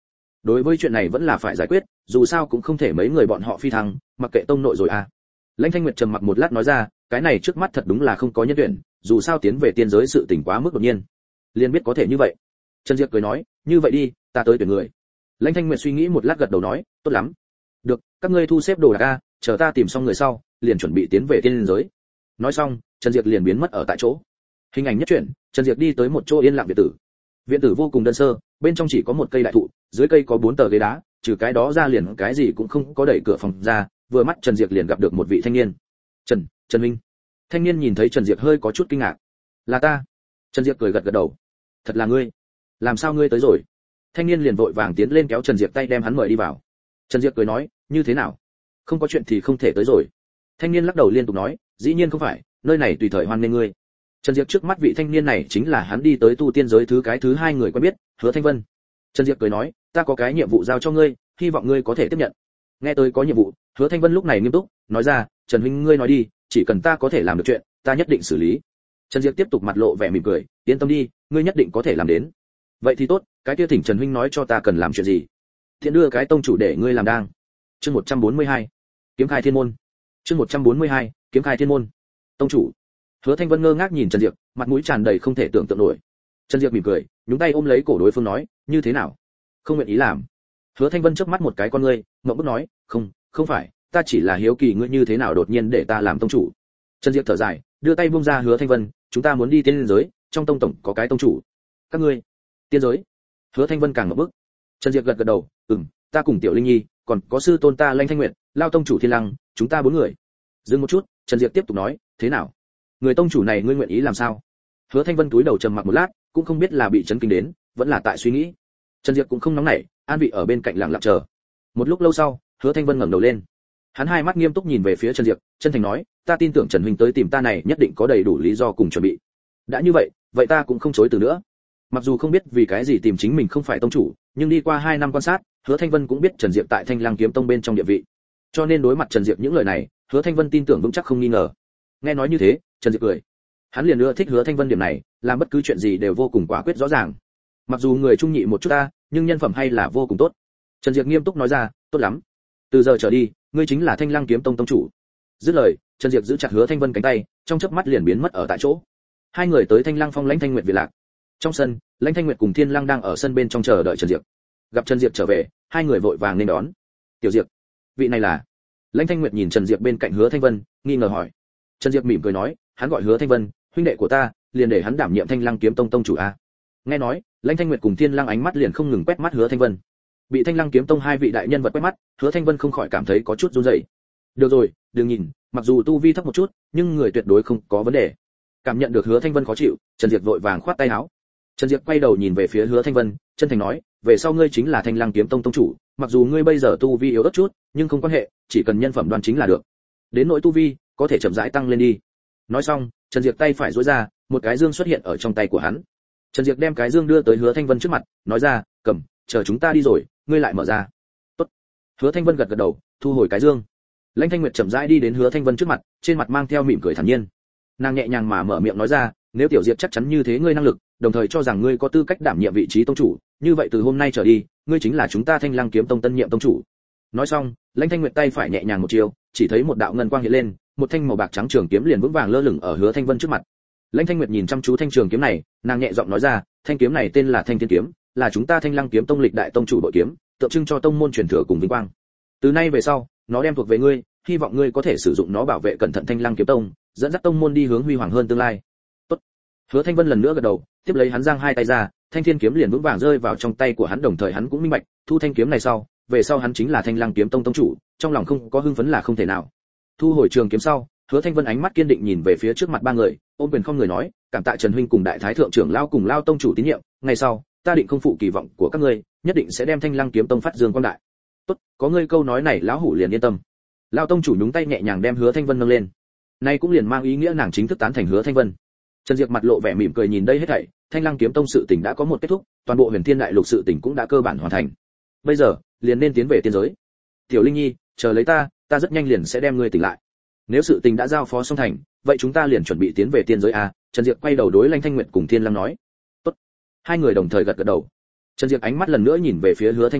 đối với chuyện này vẫn là phải giải quyết, dù sao cũng không thể mấy người bọn họ phi thăng, mặc kệ tông nội rồi à. Lãnh Thanh Nguyệt trầm mặc một lát nói ra, cái này trước mắt thật đúng là không có nhân tuyển, dù sao tiến về tiên giới sự tình quá mức đột nhiên, liền biết có thể như vậy. Trần Diệp cười nói, như vậy đi, ta tới tuyển người. Lãnh Thanh Nguyệt suy nghĩ một lát gật đầu nói, tốt lắm. Được, các ngươi thu xếp đồ đạc a, chờ ta tìm xong người sau, liền chuẩn bị tiến về tiên giới. Nói xong, Trần Diệp liền biến mất ở tại chỗ. Hình ảnh nhất chuyển, Trần Diệp đi tới một chỗ yên lặng viện tử. Viện tử vô cùng đơn sơ, bên trong chỉ có một cây đại thụ, dưới cây có 4 tờ ghế đá, trừ cái đó ra liền cái gì cũng không có, đẩy cửa phòng ra, vừa mắt Trần Diệp liền gặp được một vị thanh niên. Trần Minh. Thanh niên nhìn thấy Trần Diệp hơi có chút kinh ngạc. Là ta. Trần Diệp cười gật gật đầu. Thật là ngươi? Làm sao ngươi tới rồi? Thanh niên liền vội vàng tiến lên kéo Trần Diệp tay đem hắn mời đi vào. Trần Diệp cười nói, như thế nào? Không có chuyện thì không thể tới rồi. Thanh niên lắc đầu liên tục nói, dĩ nhiên không phải, nơi này tùy thời hoan nghênh ngươi. Trần Diệp trước mắt vị thanh niên này chính là hắn đi tới tu tiên giới thứ hai người quen biết, Hứa Thanh Vân. Trần Diệp cười nói, ta có cái nhiệm vụ giao cho ngươi, hy vọng ngươi có thể tiếp nhận. Nghe tôi có nhiệm vụ, Hứa Thanh Vân lúc này nghiêm túc, nói ra, Trần huynh ngươi nói đi, chỉ cần ta có thể làm được chuyện, ta nhất định xử lý. Trần Diệp tiếp tục mặt lộ vẻ mỉm cười, yên tâm đi, ngươi nhất định có thể làm đến. Vậy thì tốt, cái kia thỉnh Trần huynh nói cho ta cần làm chuyện gì. Thiện đưa cái tông chủ để ngươi làm đang. Chương 142. Kiếm khai thiên môn. Chương 142. Kiếm khai thiên môn. Tông chủ. Hứa Thanh Vân ngơ ngác nhìn Trần Diệp, mặt mũi tràn đầy không thể tưởng tượng nổi. Trần Diệp mỉm cười, nhúng tay ôm lấy cổ đối phương nói, như thế nào? Không nguyện ý làm. Hứa Thanh Vân chớp mắt một cái con ngươi, ngậm bức nói, không phải, ta chỉ là hiếu kỳ ngươi như thế nào đột nhiên để ta làm tông chủ. Trần Diệp thở dài, đưa tay buông ra Hứa Thanh Vân, chúng ta muốn đi tiên giới, trong tông tổng có cái tông chủ. Các ngươi? Tiên giới? Hứa Thanh Vân càng ngậm bức. Trần Diệp gật gật đầu, ta cùng Tiểu Linh Nhi, còn có sư tôn ta Lãnh Thanh Nguyệt, Lao tông chủ Thiên Lăng, chúng ta 4 người. Dừng một chút, Trần Diệp tiếp tục nói, thế nào? Người tông chủ này ngươi nguyện ý làm sao? Hứa Thanh Vân cúi đầu trầm mặc một lát, cũng không biết là bị chấn kinh đến, vẫn là tại suy nghĩ. Trần Diệp cũng không nóng nảy, an vị ở bên cạnh lặng lặng chờ. Một lúc lâu sau, Hứa Thanh Vân ngẩng đầu lên. Hắn hai mắt nghiêm túc nhìn về phía Trần Diệp, chân thành nói, ta tin tưởng Trần huynh tới tìm ta này nhất định có đầy đủ lý do cùng chuẩn bị. Đã như vậy ta cũng không chối từ nữa. Mặc dù không biết vì cái gì tìm chính mình không phải tông chủ, nhưng đi qua 2 năm quan sát, Hứa Thanh Vân cũng biết Trần Diệp tại Thanh Lăng Kiếm Tông bên trong địa vị. Cho nên đối mặt Trần Diệp những lời này, Hứa Thanh Vân tin tưởng vững chắc không nghi ngờ. Nghe nói như thế, Trần Diệp cười. Hắn liền ưa thích Hứa Thanh Vân điểm này, làm bất cứ chuyện gì đều vô cùng quả quyết rõ ràng. Mặc dù người trung nhị một chút ta, nhưng nhân phẩm hay là vô cùng tốt. Trần Diệp nghiêm túc nói ra, tốt lắm. Từ giờ trở đi, ngươi chính là Thanh Lăng Kiếm Tông tông chủ. Dứt lời, Trần Diệp giữ chặt Hứa Thanh Vân cánh tay, trong chớp mắt liền biến mất ở tại chỗ. Hai người tới Thanh Lăng Phong Lãnh Thanh Nguyệt viện lạc. Trong sân, Lãnh Thanh Nguyệt cùng Thiên Lăng đang ở sân bên trong chờ đợi Trần Diệp. Gặp Trần Diệp trở về, hai người vội vàng nên đón. Tiểu Diệp, vị này là? Lãnh Thanh Nguyệt nhìn Trần Diệp bên cạnh Hứa Thanh Vân, nghi ngờ hỏi. Trần Diệp mỉm cười nói, hắn gọi Hứa Thanh Vân, huynh đệ của ta, liền để hắn đảm nhiệm Thanh Lăng Kiếm Tông tông chủ a. Nghe nói, Lãnh Thanh Nguyệt cùng Thiên Lăng ánh mắt liền không ngừng quét mắt Hứa Thanh Vân. Bị Thanh Lăng Kiếm Tông hai vị đại nhân vật quét mắt, Hứa Thanh Vân không khỏi cảm thấy có chút run rẩy. Được rồi, đừng nhìn, mặc dù tu vi thấp một chút, nhưng người tuyệt đối không có vấn đề. Cảm nhận được Hứa Thanh Vân khó chịu, Trần Diệp vội vàng khoát tay áo. Trần Diệp quay đầu nhìn về phía Hứa Thanh Vân, chân thành nói, về sau ngươi chính là Thanh Lăng Kiếm Tông tông chủ, mặc dù ngươi bây giờ tu vi yếu ớt chút, nhưng không quan hệ, chỉ cần nhân phẩm đoan chính là được. Đến nỗi tu vi, có thể chậm rãi tăng lên đi. Nói xong, Trần Diệp tay phải duỗi ra, một cái dương xuất hiện ở trong tay của hắn. Trần Diệp đem cái dương đưa tới Hứa Thanh Vân trước mặt, nói ra, cầm, chờ chúng ta đi rồi, ngươi lại mở ra. Tốt. Hứa Thanh Vân gật gật đầu, thu hồi cái dương. Lãnh Thanh Nguyệt chậm rãi đi đến Hứa Thanh Vân trước mặt, trên mặt mang theo mỉm cười thản nhiên. Nàng nhẹ nhàng mà mở miệng nói ra, nếu Tiểu Diệp chắc chắn như thế ngươi năng lực, đồng thời cho rằng ngươi có tư cách đảm nhiệm vị trí tông chủ, như vậy từ hôm nay trở đi, ngươi chính là chúng ta Thanh Lăng Kiếm Tông tân nhiệm tông chủ. Nói xong, Lãnh Thanh Nguyệt tay phải nhẹ nhàng một chiều, chỉ thấy một đạo ngân quang hiện lên, một thanh màu bạc trắng trường kiếm liền vững vàng lơ lửng ở Hứa Thanh Vân trước mặt. Lãnh Thanh Nguyệt nhìn chăm chú thanh trường kiếm này, nàng nhẹ giọng nói ra, thanh kiếm này tên là Thanh Thiên kiếm, là chúng ta Thanh Lăng Kiếm Tông lịch đại tông chủ bội kiếm, tượng trưng cho tông môn truyền thừa cùng vinh quang. Từ nay về sau, nó đem thuộc về ngươi, hy vọng ngươi có thể sử dụng nó bảo vệ cẩn thận Thanh Lăng Kiếm Tông, dẫn dắt tông môn đi hướng huy hoàng hơn tương lai. Tốt. Hứa Thanh Vân lần nữa gật đầu, tiếp lấy hắn giang hai tay ra, Thanh Thiên kiếm liền vững vàng rơi vào trong tay của hắn, đồng thời hắn cũng minh bạch, thu thanh kiếm này sau, về sau hắn chính là Thanh Lăng Kiếm Tông tông chủ, trong lòng không có hưng phấn là không thể nào. Thu hồi trường kiếm sau, Hứa Thanh Vân ánh mắt kiên định nhìn về phía trước mặt ba người, ôm quyền không người nói, cảm tạ Trần huynh cùng đại thái thượng trưởng lao cùng Lao tông chủ tín nhiệm, ngày sau, ta định không phụ kỳ vọng của các ngươi, nhất định sẽ đem Thanh Lăng Kiếm Tông phát dương quang đại. Tốt, có ngươi câu nói này lão hủ liền yên tâm. Lao tông chủ nhúng tay nhẹ nhàng đem Hứa Thanh Vân nâng lên. Nay cũng liền mang ý nghĩa nàng chính thức tán thành Hứa Thanh Vân. Trần Diệp mặt lộ vẻ mỉm cười nhìn đây hết thảy, Thanh Lăng Kiếm Tông sự tình đã có một kết thúc, toàn bộ Huyền Thiên Đại Lục sự tình cũng đã cơ bản hoàn thành. Bây giờ, liền nên tiến về tiên giới. Tiểu Linh Nhi, chờ lấy ta rất nhanh liền sẽ đem ngươi tỉnh lại. Nếu sự tình đã giao phó xong thành, vậy chúng ta liền chuẩn bị tiến về tiên giới a. Trần Diệp quay đầu đối Lãnh Thanh Nguyệt cùng Thiên Lăng nói. Tốt. Hai người đồng thời gật gật đầu. Trần Diệp ánh mắt lần nữa nhìn về phía Hứa Thanh Vân,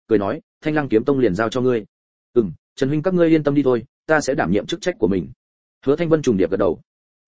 cười nói, Thanh Lăng kiếm tông liền giao cho ngươi. Trần huynh các ngươi yên tâm đi thôi, ta sẽ đảm nhiệm chức trách của mình. Hứa Thanh Vân trùng điệp gật đầu.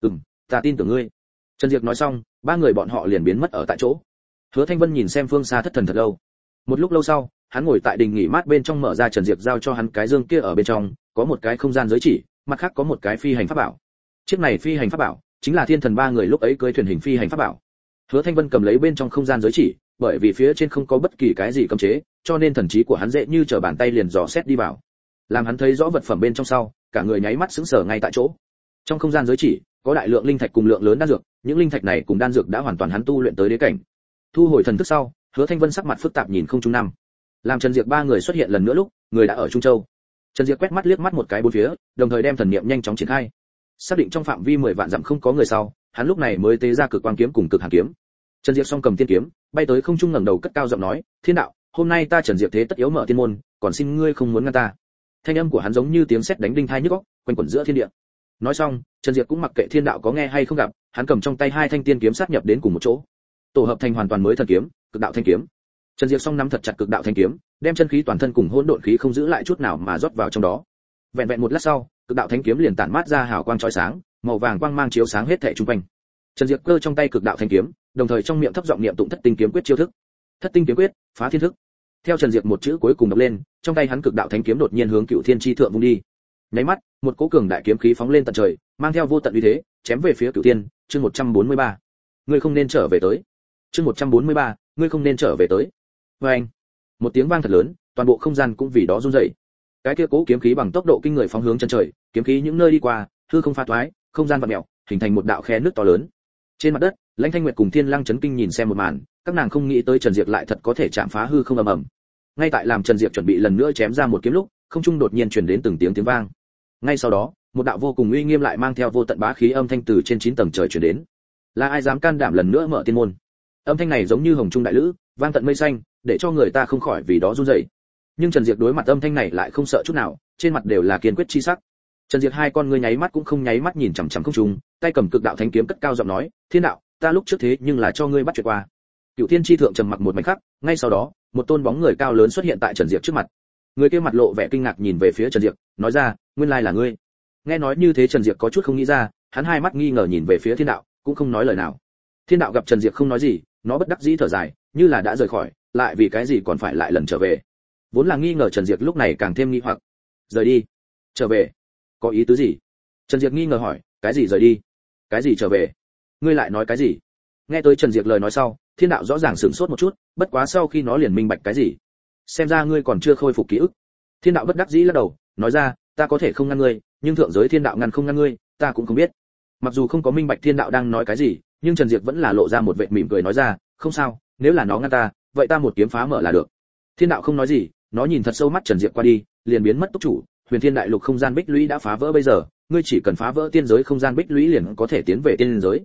Ta tin tưởng ngươi. Trần Diệp nói xong, ba người bọn họ liền biến mất ở tại chỗ. Hứa Thanh Vân nhìn xem phương xa thất thần thật lâu. Một lúc lâu sau, hắn ngồi tại đình nghỉ mát bên trong, mở ra Trần Diệp giao cho hắn cái dương kia, ở bên trong có một cái không gian giới chỉ, mặt khác có một cái phi hành pháp bảo. Chiếc này phi hành pháp bảo chính là Thiên Thần ba người lúc ấy cưỡi thuyền hình phi hành pháp bảo. Hứa Thanh Vân cầm lấy bên trong không gian giới chỉ, bởi vì phía trên không có bất kỳ cái gì cấm chế, cho nên thần trí của hắn dễ như trở bàn tay liền dò xét đi vào. Làm hắn thấy rõ vật phẩm bên trong sau, cả người nháy mắt sững sờ ngay tại chỗ. Trong không gian giới chỉ có đại lượng linh thạch cùng lượng lớn đan dược, những linh thạch này cùng đan dược đã hoàn toàn hắn tu luyện tới đế cảnh. Thu hồi thần thức sau, Hứa Thanh Vân sắc mặt phức tạp nhìn không trung năm. Làm Trần Diệp ba người xuất hiện lần nữa lúc, người đã ở Trung Châu. Trần Diệp quét mắt liếc mắt một cái bốn phía, đồng thời đem thần niệm nhanh chóng triển khai. Xác định trong phạm vi 10 vạn dặm không có người sau, hắn lúc này mới tế ra cực quang kiếm cùng cực hàn kiếm. Trần Diệp song cầm tiên kiếm, bay tới không trung ngẩng đầu cất cao giọng nói, "Thiên đạo, hôm nay ta Trần Diệp thế tất yếu mở tiên môn, còn xin ngươi không muốn ngăn ta." Thanh âm của hắn giống như tiếng sét đánh đinh tai nhức óc, quanh quẩn giữa thiên địa. Nói xong, Trần Diệp cũng mặc kệ thiên đạo có nghe hay không gặp, hắn cầm trong tay hai thanh tiên kiếm sát nhập đến cùng một chỗ, tổ hợp thành hoàn toàn mới thần kiếm, cực đạo thanh kiếm. Trần Diệp song nắm thật chặt cực đạo thanh kiếm, đem chân khí toàn thân cùng hỗn độn khí không giữ lại chút nào mà rót vào trong đó. Vẹn vẹn một lát sau, cực đạo thanh kiếm liền tản mát ra hào quang chói sáng, màu vàng quang mang chiếu sáng hết thảy xung quanh. Trần Diệp cơ trong tay cực đạo thanh kiếm, đồng thời trong miệng thấp giọng niệm tụng thất tinh kiếm quyết chiêu thức. Thất tinh kiếm quyết, phá thiên thức. Theo Trần Diệp một chữ cuối cùng đọc lên, trong tay hắn cực đạo thanh kiếm đột nhiên hướng Cửu Thiên chi thượng vung đi. Nháy mắt, một cỗ cường đại kiếm khí phóng lên tận trời, mang theo vô tận uy thế, chém về phía Cửu Thiên. Chương 143. Ngươi không nên trở về tới. Chương 143. Ngươi không nên trở về tới. Oeng. Một tiếng vang thật lớn, toàn bộ không gian cũng vì đó rung rẩy. Cái kia cỗ kiếm khí bằng tốc độ kinh người phóng hướng chân trời, kiếm khí những nơi đi qua, hư không pha toái, không gian vặn mèo, hình thành một đạo khe nước to lớn. Trên mặt đất, Lãnh Thanh Nguyệt cùng Thiên Lăng chấn kinh nhìn xem một màn, các nàng không nghĩ tới Trần Diệp lại thật có thể chạm phá hư không ầm ầm. Ngay tại làm Trần Diệp chuẩn bị lần nữa chém ra một kiếm lúc, không trung đột nhiên truyền đến từng tiếng vang. Ngay sau đó, một đạo vô cùng uy nghiêm lại mang theo vô tận bá khí âm thanh từ trên 9 tầng trời truyền đến. Là ai dám can đảm lần nữa mở tiên môn? Âm thanh này giống như hồng trung đại lữ, vang tận mây xanh, để cho người ta không khỏi vì đó run rẩy. Nhưng Trần Diệp đối mặt âm thanh này lại không sợ chút nào, trên mặt đều là kiên quyết chi sắc. Trần Diệp hai con ngươi nháy mắt cũng không nháy mắt nhìn chằm chằm không trung, tay cầm cực đạo thánh kiếm cất cao giọng nói, "Thiên đạo, ta lúc trước thế nhưng là cho ngươi bắt chuyện qua." Cửu Thiên chi thượng trầm mặc một mảnh khắc, ngay sau đó, một tôn bóng người cao lớn xuất hiện tại Trần Diệp trước mặt. Người kia mặt lộ vẻ kinh ngạc nhìn về phía Trần Diệp, nói ra, "Nguyên lai là ngươi." Nghe nói như thế Trần Diệp có chút không nghĩ ra, hắn hai mắt nghi ngờ nhìn về phía Thiên đạo, cũng không nói lời nào. Thiên đạo gặp Trần Diệp không nói gì, nó bất đắc dĩ thở dài, như là đã rời khỏi, lại vì cái gì còn phải lại lần trở về. Vốn là nghi ngờ Trần Diệp lúc này càng thêm nghi hoặc. Rời đi? Trở về? Có ý tứ gì? Trần Diệp nghi ngờ hỏi, cái gì rời đi? Cái gì trở về? Ngươi lại nói cái gì? Nghe tới Trần Diệp lời nói sau, Thiên đạo rõ ràng sửng sốt một chút, bất quá sau khi nó liền minh bạch cái gì. Xem ra ngươi còn chưa khôi phục ký ức. Thiên đạo bất đắc dĩ lắc đầu, nói ra, ta có thể không ngăn ngươi, nhưng thượng giới thiên đạo ngăn không ngăn ngươi, ta cũng không biết. Mặc dù không có minh bạch Thiên đạo đang nói cái gì, nhưng Trần Diệp vẫn là lộ ra một vệt mỉm cười nói ra, không sao, nếu là nó ngăn ta, vậy ta một kiếm phá mở là được. Thiên đạo không nói gì, nó nhìn thật sâu mắt Trần Diệp qua đi, liền biến mất túc chủ. Huyền Thiên Đại Lục không gian bích lũy đã phá vỡ bây giờ, ngươi chỉ cần phá vỡ tiên giới không gian bích lũy liền có thể tiến về tiên giới.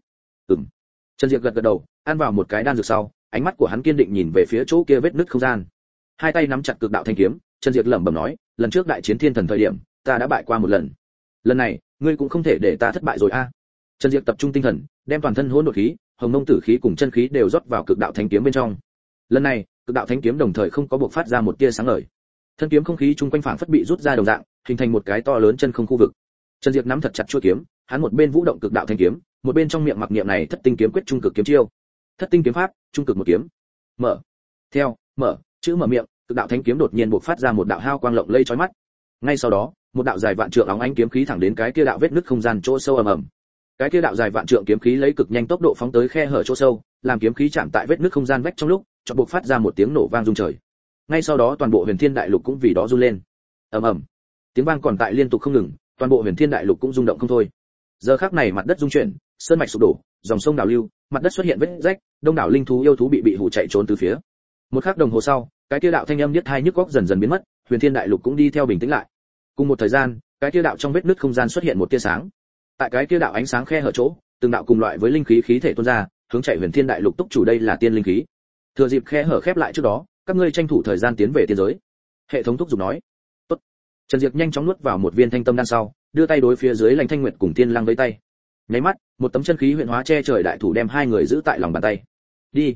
Trần Diệp gật gật đầu, ăn vào một cái đan dược sau, ánh mắt của hắn kiên định nhìn về phía chỗ kia vết nứt không gian. Hai tay nắm chặt cực đạo thanh kiếm, Trần Diệp lẩm bẩm nói, lần trước đại chiến thiên thần thời điểm, ta đã bại qua một lần. Lần này, ngươi cũng không thể để ta thất bại rồi a. Trần Diệp tập trung tinh thần, đem toàn thân hỗn độn khí, hồng mông tử khí cùng chân khí đều rót vào cực đạo thanh kiếm bên trong. Lần này, cực đạo thanh kiếm đồng thời không có buộc phát ra một tia sáng ngời. Thân kiếm không khí chung quanh phảng phất bị rút ra đồng dạng, hình thành một cái to lớn chân không khu vực. Trần Diệp nắm thật chặt chuôi kiếm, hắn một bên vũ động cực đạo thanh kiếm, một bên trong miệng mặc niệm này thất tinh kiếm quyết trung cực kiếm chiêu. Thất tinh kiếm pháp, trung cực một kiếm. Mở. Theo, mở, chữ mở miệng, cực đạo thanh kiếm đột nhiên bộc phát ra một đạo hào quang lộng lẫy chói mắt. Ngay sau đó, một đạo dài vạn trượng óng ánh kiếm khí thẳng đến cái kia đạo vết nứt không gian chỗ sâu ầm ầm. Cái kia đạo dài vạn trượng kiếm khí lấy cực nhanh tốc độ phóng tới khe hở chỗ sâu, làm kiếm khí chạm tại vết nứt không gian vách trong lúc, chợt bộc phát ra một tiếng nổ vang rung trời. Ngay sau đó toàn bộ Huyền Thiên Đại Lục cũng vì đó run lên. Ầm ầm. Tiếng vang còn tại liên tục không ngừng, toàn bộ Huyền Thiên Đại Lục cũng rung động không thôi. Giờ khắc này mặt đất rung chuyển, sơn mạch sụp đổ, dòng sông đảo lưu, mặt đất xuất hiện vết rách, đông đảo linh thú yêu thú bị hủ chạy trốn từ phía. Một khắc đồng hồ sau, cái kia đạo thanh âm niết hai nhức óc dần dần biến mất, Huyền Thiên Đại Lục cũng đi theo bình tĩnh lại. Cùng một thời gian, cái kia đạo trong vết nứt không gian xuất hiện một tia sáng. Tại cái kia đạo ánh sáng khe hở chỗ, từng đạo cùng loại với linh khí khí thể tuôn ra, hướng chạy Huyền Thiên Đại Lục túc chủ đây là tiên linh khí. Thừa dịp khe hở khép lại trước đó, các ngươi tranh thủ thời gian tiến về tiên giới. Hệ thống thúc giục nói. Tốt. Trần Diệp nhanh chóng nuốt vào một viên thanh tâm đan sau, đưa tay đối phía dưới Lãnh Thanh Nguyệt cùng Tiên Lăng với tay. Nháy mắt, một tấm chân khí huyền hóa che trời đại thủ đem hai người giữ tại lòng bàn tay. Đi.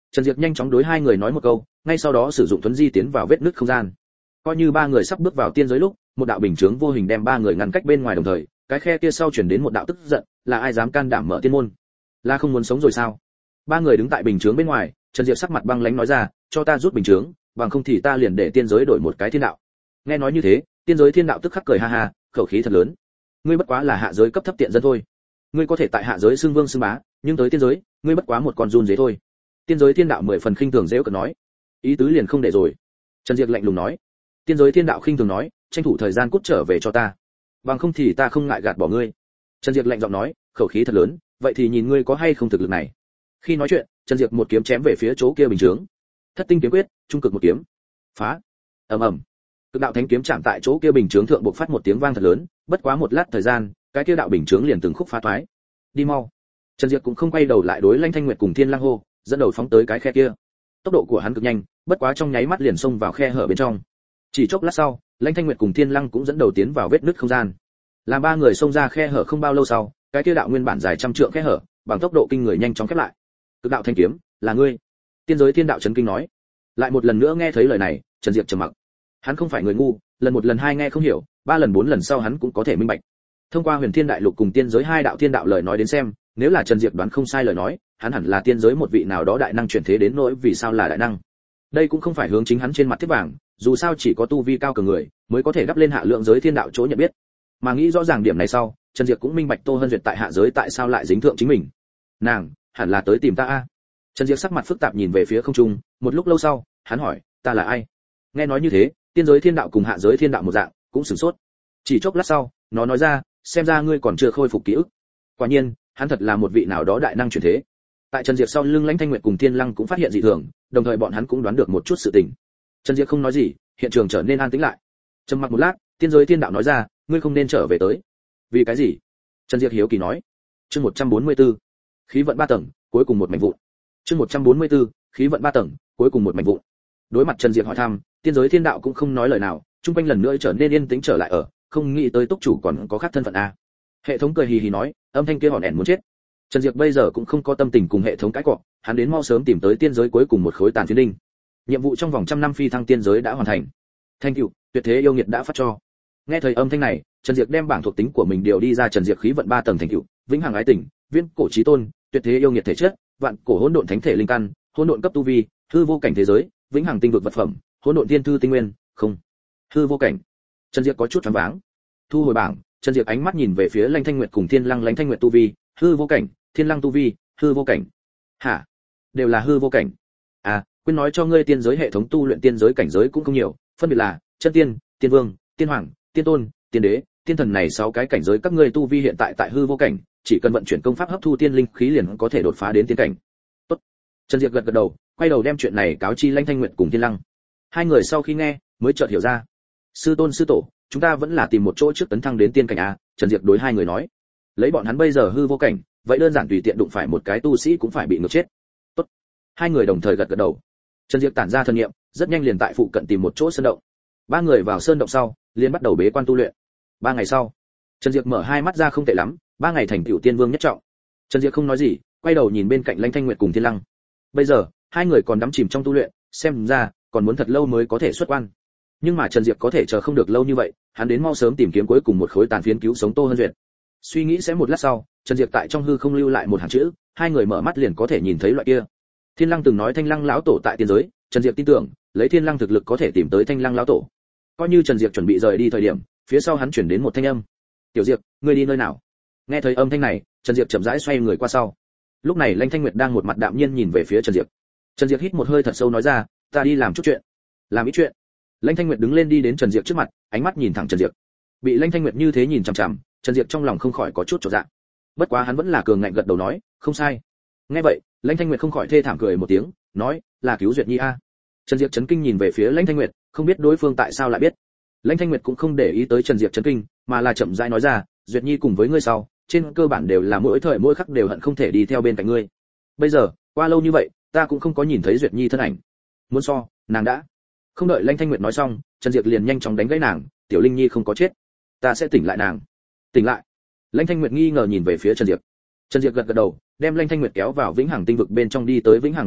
Trần Diệp nhanh chóng đối hai người nói một câu, ngay sau đó sử dụng thuấn di tiến vào vết nứt không gian. Coi như ba người sắp bước vào tiên giới lúc, một đạo bình chướng vô hình đem ba người ngăn cách bên ngoài đồng thời, cái khe kia sau chuyển đến một đạo tức giận, là ai dám can đảm mở tiên môn? Là không muốn sống rồi sao? Ba người đứng tại bình chướng bên ngoài, Trần Diệp sắc mặt băng lãnh nói ra, cho ta rút bình chướng, bằng không thì ta liền để tiên giới đổi một cái thiên đạo. Nghe nói như thế, tiên giới thiên đạo tức khắc cười ha ha, khẩu khí thật lớn. Ngươi bất quá là hạ giới cấp thấp tiện dân thôi. Ngươi có thể tại hạ giới xưng vương xưng bá, nhưng tới tiên giới, ngươi bất quá một con run dế thôi. Tiên giới thiên đạo 10 phần khinh thường giễu cợt nói, ý tứ liền không để rồi. Trần Diệp lạnh lùng nói, tiên giới thiên đạo khinh thường nói, tranh thủ thời gian cút trở về cho ta, bằng không thì ta không ngại gạt bỏ ngươi. Trần Diệp lạnh giọng nói, khẩu khí thật lớn, vậy thì nhìn ngươi có hay không thực lực này. Khi nói chuyện, Trần Diệp một kiếm chém về phía chỗ kia bình chướng. Thất tinh kiếm quyết, trung cực một kiếm. Phá! Ầm ầm. Cực đạo thánh kiếm chạm tại chỗ kia bình chướng thượng bộc phát một tiếng vang thật lớn, bất quá một lát thời gian, cái kia đạo bình chướng liền từng khúc phá toái. Đi mau. Trần Diệp cũng không quay đầu lại đối Lãnh Thanh Nguyệt cùng Thiên Lang hô, dẫn đầu phóng tới cái khe kia. Tốc độ của hắn cực nhanh, bất quá trong nháy mắt liền xông vào khe hở bên trong. Chỉ chốc lát sau, Lãnh Thanh Nguyệt cùng Thiên Lang cũng dẫn đầu tiến vào vết nứt không gian. Làm ba người xông ra khe hở không bao lâu sau, cái kia đạo nguyên bản dài trăm trượng khe hở, bằng tốc độ kinh người nhanh chóng khép lại. Cực đạo thanh kiếm, là ngươi? Tiên giới thiên đạo chấn kinh nói. Lại một lần nữa nghe thấy lời này, Trần Diệp trầm mặc. Hắn không phải người ngu, lần một lần hai nghe không hiểu, ba lần bốn lần sau hắn cũng có thể minh bạch. Thông qua Huyền Thiên Đại Lục cùng tiên giới hai đạo thiên đạo lời nói đến xem, nếu là Trần Diệp đoán không sai lời nói, hắn hẳn là tiên giới một vị nào đó đại năng chuyển thế đến nỗi vì sao là đại năng. Đây cũng không phải hướng chính hắn trên mặt thiết vàng, dù sao chỉ có tu vi cao cường người mới có thể đắp lên hạ lượng giới thiên đạo chỗ nhận biết. Mà nghĩ rõ ràng điểm này sau, Trần Diệp cũng minh bạch Tô Hân Duyệt tại hạ giới tại sao lại dính thượng chính mình. Nàng hẳn là tới tìm ta a. Trần Diệp sắc mặt phức tạp nhìn về phía không trung, một lúc lâu sau, hắn hỏi, ta là ai? Nghe nói như thế, tiên giới thiên đạo cùng hạ giới thiên đạo một dạng, cũng sửng sốt. Chỉ chốc lát sau, nó nói ra, xem ra ngươi còn chưa khôi phục ký ức. Quả nhiên, hắn thật là một vị nào đó đại năng chuyển thế. Tại Trần Diệp sau lưng Lãnh Thanh Nguyệt cùng Thiên Lăng cũng phát hiện dị thường, đồng thời bọn hắn cũng đoán được một chút sự tình. Trần Diệp không nói gì, hiện trường trở nên an tĩnh lại. Trầm mặc một lát, tiên giới thiên đạo nói ra, ngươi không nên trở về tới. Vì cái gì? Trần Diệp hiếu kỳ nói. Chương 144. Khí vận 3 tầng, cuối cùng một mảnh vụn. Chương 144. Khí vận 3 tầng, cuối cùng một mảnh vụn. Đối mặt Trần Diệp hỏi thăm, tiên giới thiên đạo cũng không nói lời nào, trung quanh lần nữa trở nên yên tĩnh trở lại ở, không nghĩ tới túc chủ còn có khác thân phận a. Hệ thống cười hì hì nói, âm thanh kia hòn ẻn muốn chết. Trần Diệp bây giờ cũng không có tâm tình cùng hệ thống cãi cọ, hắn đến mau sớm tìm tới tiên giới cuối cùng một khối tàn phiến đinh. Nhiệm vụ trong vòng 100 năm phi thăng tiên giới đã hoàn thành. Thanh cửu, tuyệt thế yêu nghiệt đã phát cho. Nghe thời âm thanh này, Trần Diệp đem bảng thuộc tính của mình điều đi ra. Trần Diệp khí vận 3 tầng thành cửu, vĩnh hằng ái tình, viễn cổ chí tôn, tuyệt thế yêu nghiệt thể chất, vạn cổ hỗn độn thánh thể linh căn, hỗn độn cấp tu vi, hư vô cảnh thế giới, vĩnh hằng tinh vực vật phẩm, hỗn độn thiên thư tinh nguyên, không. Hư vô cảnh. Trần Diệp có chút choáng váng. Thu hồi bảng, Trần Diệp ánh mắt nhìn về phía Lãnh Thanh Nguyệt cùng Thiên Lăng. Lãnh Thanh Nguyệt tu vi, hư vô cảnh, Thiên Lăng tu vi, hư vô cảnh. Hả? Đều là hư vô cảnh. À, quên nói cho ngươi, tiên giới hệ thống tu luyện tiên giới cảnh giới cũng không nhiều, phân biệt là chân tiên, tiên vương, tiên hoàng, tiên tôn, tiên đế, tiên thần này 6 cái cảnh giới. Các ngươi tu vi hiện tại tại hư vô cảnh, chỉ cần vận chuyển công pháp hấp thu tiên linh khí liền có thể đột phá đến tiên cảnh. Tốt. Trần Diệp gật gật đầu, quay đầu đem chuyện này cáo chi Lãnh Thanh Nguyệt cùng Thiên Lăng. Hai người sau khi nghe, mới chợt hiểu ra. Sư tôn sư tổ, chúng ta vẫn là tìm một chỗ trước tấn thăng đến tiên cảnh a. Trần Diệp đối hai người nói. Lấy bọn hắn bây giờ hư vô cảnh, vậy đơn giản tùy tiện đụng phải một cái tu sĩ cũng phải bị ngược chết. Tốt. Hai người đồng thời gật gật đầu. Trần Diệp tản ra thần niệm, rất nhanh liền tại phụ cận tìm một chỗ sơn động. Ba người vào sơn động sau, liền bắt đầu bế quan tu luyện. 3 ngày sau, Trần Diệp mở hai mắt ra, không tệ lắm, 3 ngày thành tựu tiên vương nhất trọng. Trần Diệp không nói gì, quay đầu nhìn bên cạnh Lãnh Thanh Nguyệt cùng Thiên Lăng. Bây giờ, hai người còn đắm chìm trong tu luyện, xem ra còn muốn thật lâu mới có thể xuất quan. Nhưng mà Trần Diệp có thể chờ không được lâu như vậy, hắn đến mau sớm tìm kiếm cuối cùng một khối tàn phiến cứu sống Tô Hân Duyệt. Suy nghĩ sẽ một lát sau, Trần Diệp tại trong hư không lưu lại một hàng chữ, hai người mở mắt liền có thể nhìn thấy loại kia. Thiên Lăng từng nói Thanh Lăng lão tổ tại tiên giới, Trần Diệp tin tưởng, lấy Thiên Lăng thực lực có thể tìm tới Thanh Lăng lão tổ. Coi như Trần Diệp chuẩn bị rời đi thời điểm, phía sau hắn chuyển đến một thanh âm. "Tiểu Diệp, ngươi đi nơi nào?" Nghe thấy âm thanh này, Trần Diệp chậm rãi xoay người qua sau. Lúc này Lãnh Thanh Nguyệt đang một mặt đạm nhiên nhìn về phía Trần Diệp. Trần Diệp hít một hơi thật sâu nói ra, "Ta đi làm chút chuyện." "Làm ít chuyện?" Lãnh Thanh Nguyệt đứng lên đi đến Trần Diệp trước mặt, ánh mắt nhìn thẳng Trần Diệp. Bị Lãnh Thanh Nguyệt như thế nhìn chằm chằm, Trần Diệp trong lòng không khỏi có chút chột dạ. Bất quá hắn vẫn là cường ngạnh gật đầu nói, "Không sai." Nghe vậy, Lãnh Thanh Nguyệt không khỏi thê thảm cười một tiếng, nói, "Là cứu Duyệt Nhi a." Trần Diệp chấn kinh nhìn về phía Lãnh Thanh Nguyệt, không biết đối phương tại sao lại biết. Lãnh Thanh Nguyệt cũng không để ý tới Trần Diệp chấn kinh, mà là chậm rãi nói ra, "Duyệt Nhi cùng với ngươi sau, trên cơ bản đều là mỗi thời mỗi khắc đều hận không thể đi theo bên cạnh ngươi. Bây giờ, qua lâu như vậy, ta cũng không có nhìn thấy Duyệt Nhi thân ảnh. Muốn so, nàng đã." Không đợi Lãnh Thanh Nguyệt nói xong, Trần Diệp liền nhanh chóng đánh gãy nàng, "Tiểu Linh Nhi không có chết, ta sẽ tỉnh lại nàng." "Tỉnh lại?" Lãnh Thanh Nguyệt nghi ngờ nhìn về phía Trần Diệp. Trần Diệp gật gật đầu, đem Lãnh Thanh Nguyệt kéo vào Vĩnh Hằng Tinh vực bên trong. Đi tới Vĩnh Hằng Tinh vực,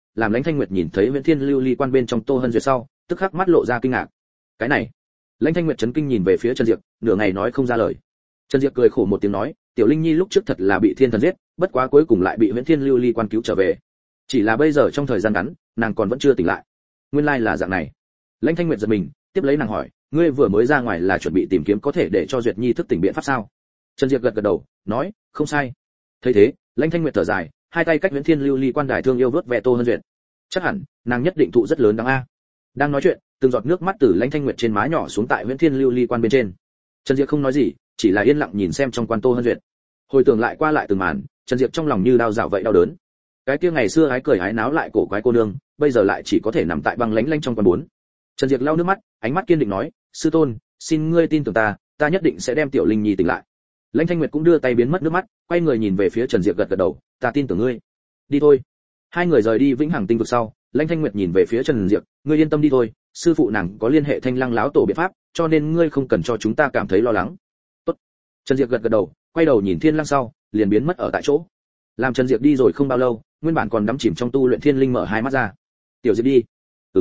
làm Lãnh Thanh Nguyệt nhìn thấy Viễn Thiên Lưu Ly Quan bên trong Tô Hân Duyệt sau, tức khắc mắt lộ ra kinh ngạc. Cái này, Lãnh Thanh Nguyệt chấn kinh nhìn về phía Trần Diệp, nửa ngày nói không ra lời. Trần Diệp cười khổ một tiếng nói, Tiểu Linh Nhi lúc trước thật là bị thiên thần giết, bất quá cuối cùng lại bị Viễn Thiên Lưu Ly Quan cứu trở về. Chỉ là bây giờ trong thời gian ngắn, nàng còn vẫn chưa tỉnh lại. Nguyên lai là dạng này. Lãnh Thanh Nguyệt giật mình, tiếp lấy nàng hỏi, ngươi vừa mới ra ngoài là chuẩn bị tìm kiếm có thể để cho Duyệt Nhi thức tỉnh biện pháp sao? Trần Diệp gật gật đầu, nói, không sai. Thấy thế, Lãnh Thanh Nguyệt thở dài, hai tay cách Viễn Thiên Lưu Ly Quan đài thương yêu vớt ve Tô Hân Duyệt. Chắc hẳn, nàng nhất định thụ rất lớn đáng a. Đang nói chuyện, từng giọt nước mắt từ Lãnh Thanh Nguyệt trên má nhỏ xuống tại Viễn Thiên Lưu Ly Quan bên trên. Trần Diệp không nói gì, chỉ là yên lặng nhìn xem trong quan Tô Hân Duyệt. Hồi tưởng lại qua lại từng màn, Trần Diệp trong lòng như đau rạo vậy đau đớn. Cái kia ngày xưa hái cười hái náo lại cổ quái cô nương, bây giờ lại chỉ có thể nằm tại băng lánh lanh trong quan bốn. Trần Diệp lau nước mắt, ánh mắt kiên định nói, sư tôn, xin ngươi tin tưởng ta, ta nhất định sẽ đem Tiểu Linh Nhi tỉnh lại. Lãnh Thanh Nguyệt cũng đưa tay biến mất nước mắt, quay người nhìn về phía Trần Diệp gật gật đầu, ta tin tưởng ngươi. Đi thôi. Hai người rời đi Vĩnh Hằng Tinh vực sau, Lãnh Thanh Nguyệt nhìn về phía Trần Diệp, ngươi yên tâm đi thôi, sư phụ nàng có liên hệ Thanh Lăng lão tổ biện pháp, cho nên ngươi không cần cho chúng ta cảm thấy lo lắng. Tốt. Trần Diệp gật gật đầu, quay đầu nhìn Thiên Lăng sau, liền biến mất ở tại chỗ. Làm Trần Diệp đi rồi không bao lâu, nguyên bản còn đắm chìm trong tu luyện Thiên Linh mở hai mắt ra. Tiểu Diệp đi.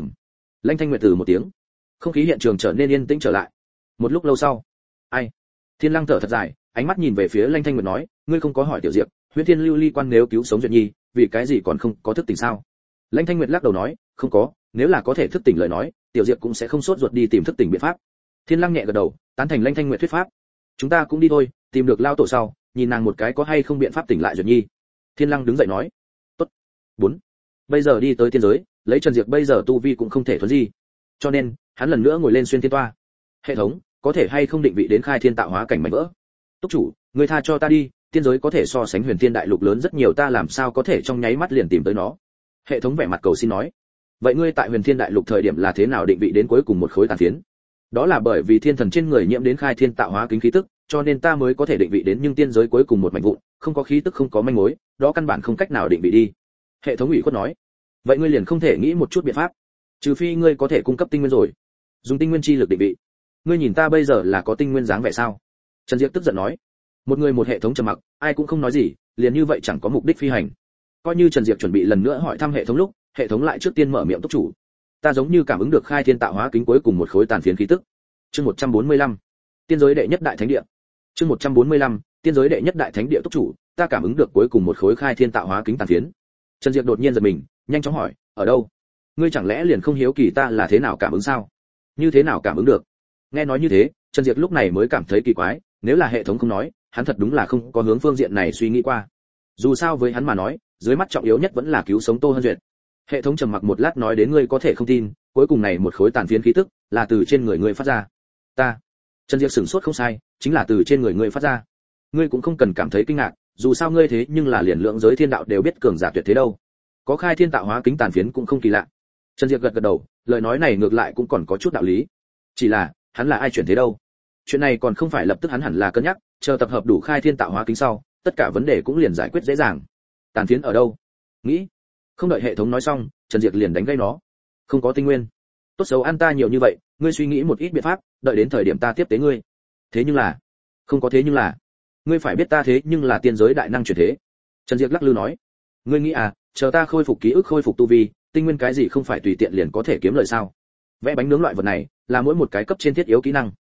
Lãnh Thanh Nguyệt từ một tiếng. Không khí hiện trường trở nên yên tĩnh trở lại. Một lúc lâu sau, ai? Thiên Lăng thở thật dài, ánh mắt nhìn về phía Lãnh Thanh Nguyệt nói, ngươi không có hỏi Tiểu Diệp, Huyễn Thiên Lưu Ly Quan nếu cứu sống Duyệt Nhi, vì cái gì còn không có thức tỉnh sao? Lãnh Thanh Nguyệt lắc đầu nói, không có, nếu là có thể thức tỉnh lời nói, Tiểu Diệp cũng sẽ không sốt ruột đi tìm thức tỉnh biện pháp. Thiên Lăng nhẹ gật đầu, tán thành Lãnh Thanh Nguyệt thuyết pháp. Chúng ta cũng đi thôi, tìm được lao tổ sau, nhìn nàng một cái có hay không biện pháp tỉnh lại Duyệt Nhi. Thiên Lăng đứng dậy nói, tốt. 4. Bây giờ đi tới tiên giới, lấy Trần Diệp bây giờ tu vi cũng không thể thuần gì, cho nên hắn lần nữa ngồi lên xuyên thiên toa. Hệ thống, có thể hay không định vị đến khai thiên tạo hóa cảnh mảnh vỡ? Túc chủ, người tha cho ta đi, tiên giới có thể so sánh Huyền Thiên đại lục lớn rất nhiều, ta làm sao có thể trong nháy mắt liền tìm tới nó? Hệ thống vẻ mặt cầu xin nói. Vậy ngươi tại Huyền Thiên đại lục thời điểm là thế nào định vị đến cuối cùng một khối tàn phiến? Đó là bởi vì thiên thần trên người nhiễm đến khai thiên tạo hóa kính khí tức, cho nên ta mới có thể định vị đến, nhưng tiên giới cuối cùng một mảnh vụn, không có khí tức không có manh mối, đó căn bản không cách nào định vị đi. Hệ thống ủy khuất nói. Vậy ngươi liền không thể nghĩ một chút biện pháp? Trừ phi ngươi có thể cung cấp tinh nguyên rồi. Dùng tinh nguyên chi lực định vị. Ngươi nhìn ta bây giờ là có tinh nguyên dáng vẻ sao? Trần Diệp tức giận nói. Một người một hệ thống trầm mặc, ai cũng không nói gì, liền như vậy chẳng có mục đích phi hành. Coi như Trần Diệp chuẩn bị lần nữa hỏi thăm hệ thống lúc, hệ thống lại trước tiên mở miệng, túc chủ, ta giống như cảm ứng được khai thiên tạo hóa kính cuối cùng một khối tàn phiến khí tức. Chương 145. Tiên giới đệ nhất đại thánh địa. Chương 145. Tiên giới đệ nhất đại thánh địa, túc chủ, ta cảm ứng được cuối cùng một khối khai thiên tạo hóa kính tàn phiến. Trần Diệp đột nhiên giật mình, nhanh chóng hỏi, ở đâu? Ngươi chẳng lẽ liền không hiếu kỳ ta là thế nào cảm ứng sao? Như thế nào cảm ứng được? Nghe nói như thế, Trần Diệp lúc này mới cảm thấy kỳ quái, nếu là hệ thống không nói, hắn thật đúng là không có hướng phương diện này suy nghĩ qua. Dù sao với hắn mà nói, dưới mắt trọng yếu nhất vẫn là cứu sống Tô Hân Duyệt. Hệ thống trầm mặc một lát nói đến, ngươi có thể không tin, cuối cùng này một khối tàn phiến khí tức là từ trên người ngươi phát ra. Ta. Trần Diệp sửng sốt, không sai, chính là từ trên người ngươi phát ra. Ngươi cũng không cần cảm thấy kinh ngạc, dù sao ngươi thế nhưng là liền lượng giới thiên đạo đều biết cường giả tuyệt thế đâu. Có khai thiên tạo hóa kính tàn phiến cũng không kỳ lạ. Trần Diệp gật gật đầu, lời nói này ngược lại cũng còn có chút đạo lý. Chỉ là, hắn là ai chuyển thế đâu? Chuyện này còn không phải lập tức hắn hẳn là cân nhắc, chờ tập hợp đủ khai thiên tạo hóa kính sau, tất cả vấn đề cũng liền giải quyết dễ dàng. Tàn phiến ở đâu? Nghĩ. Không đợi hệ thống nói xong, Trần Diệp liền đánh gây nó. Không có tinh nguyên. Tốt xấu ăn ta nhiều như vậy, ngươi suy nghĩ một ít biện pháp, đợi đến thời điểm ta tiếp tế ngươi. Thế nhưng là, không có thế nhưng là, ngươi phải biết ta thế nhưng là tiên giới đại năng chuyển thế. Trần Diệp lắc lư nói. Ngươi nghĩ à, chờ ta khôi phục ký ức, khôi phục tu vi, tinh nguyên cái gì không phải tùy tiện liền có thể kiếm lợi sao? Vẽ bánh nướng loại vật này, là mỗi một cái cấp trên thiết yếu kỹ năng.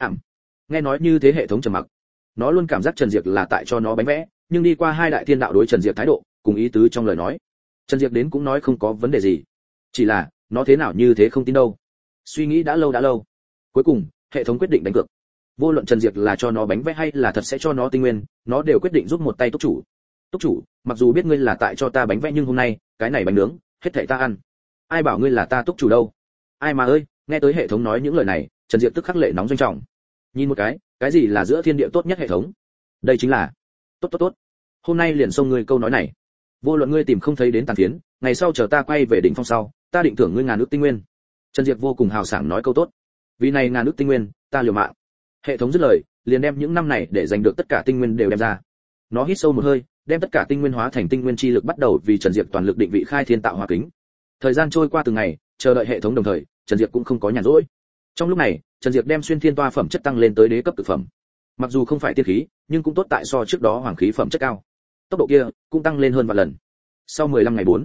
Nghe nói như thế, hệ thống trầm mặc. Nó luôn cảm giác Trần Diệp là tại cho nó bánh vẽ, nhưng đi qua hai đại thiên đạo đối Trần Diệp thái độ, cùng ý tứ trong lời nói, Trần Diệp đến cũng nói không có vấn đề gì. Chỉ là, nó thế nào như thế không tin đâu. Suy nghĩ đã lâu. Cuối cùng, hệ thống quyết định đánh cược. Vô luận Trần Diệp là cho nó bánh vẽ hay là thật sẽ cho nó tinh nguyên, nó đều quyết định giúp một tay túc chủ. Túc chủ, mặc dù biết ngươi là tại cho ta bánh vẽ, nhưng hôm nay, cái này bánh nướng, hết thảy ta ăn. Ai bảo ngươi là ta túc chủ đâu? Ai mà ơi, nghe tới hệ thống nói những lời này, Trần Diệp tức khắc lệ nóng doanh trọng. Nhìn một cái gì là giữa thiên địa tốt nhất hệ thống? Đây chính là tốt. Hôm nay liền xông ngươi câu nói này. Vô luận ngươi tìm không thấy đến tàn phiến, ngày sau chờ ta quay về đỉnh phong sau, ta định thưởng ngươi ngàn ức tinh nguyên. Trần Diệp vô cùng hào sảng nói câu tốt. Vì này ngàn ức tinh nguyên, ta liều mạng. Hệ thống dứt lời, liền đem những năm này để giành được tất cả tinh nguyên đều đem ra. Nó hít sâu một hơi, đem tất cả tinh nguyên hóa thành tinh nguyên chi lực, bắt đầu vì Trần Diệp toàn lực định vị khai thiên tạo hóa kính. Thời gian trôi qua từng ngày, chờ đợi hệ thống đồng thời, Trần Diệp cũng không có nhàn rỗi. Trong lúc này, Trần Diệp đem xuyên thiên toa phẩm chất tăng lên tới đế cấp cực phẩm. Mặc dù không phải tiên khí, nhưng cũng tốt tại so trước đó hoàng khí phẩm chất cao. Tốc độ kia cũng tăng lên hơn vài lần. Sau 15 ngày 4,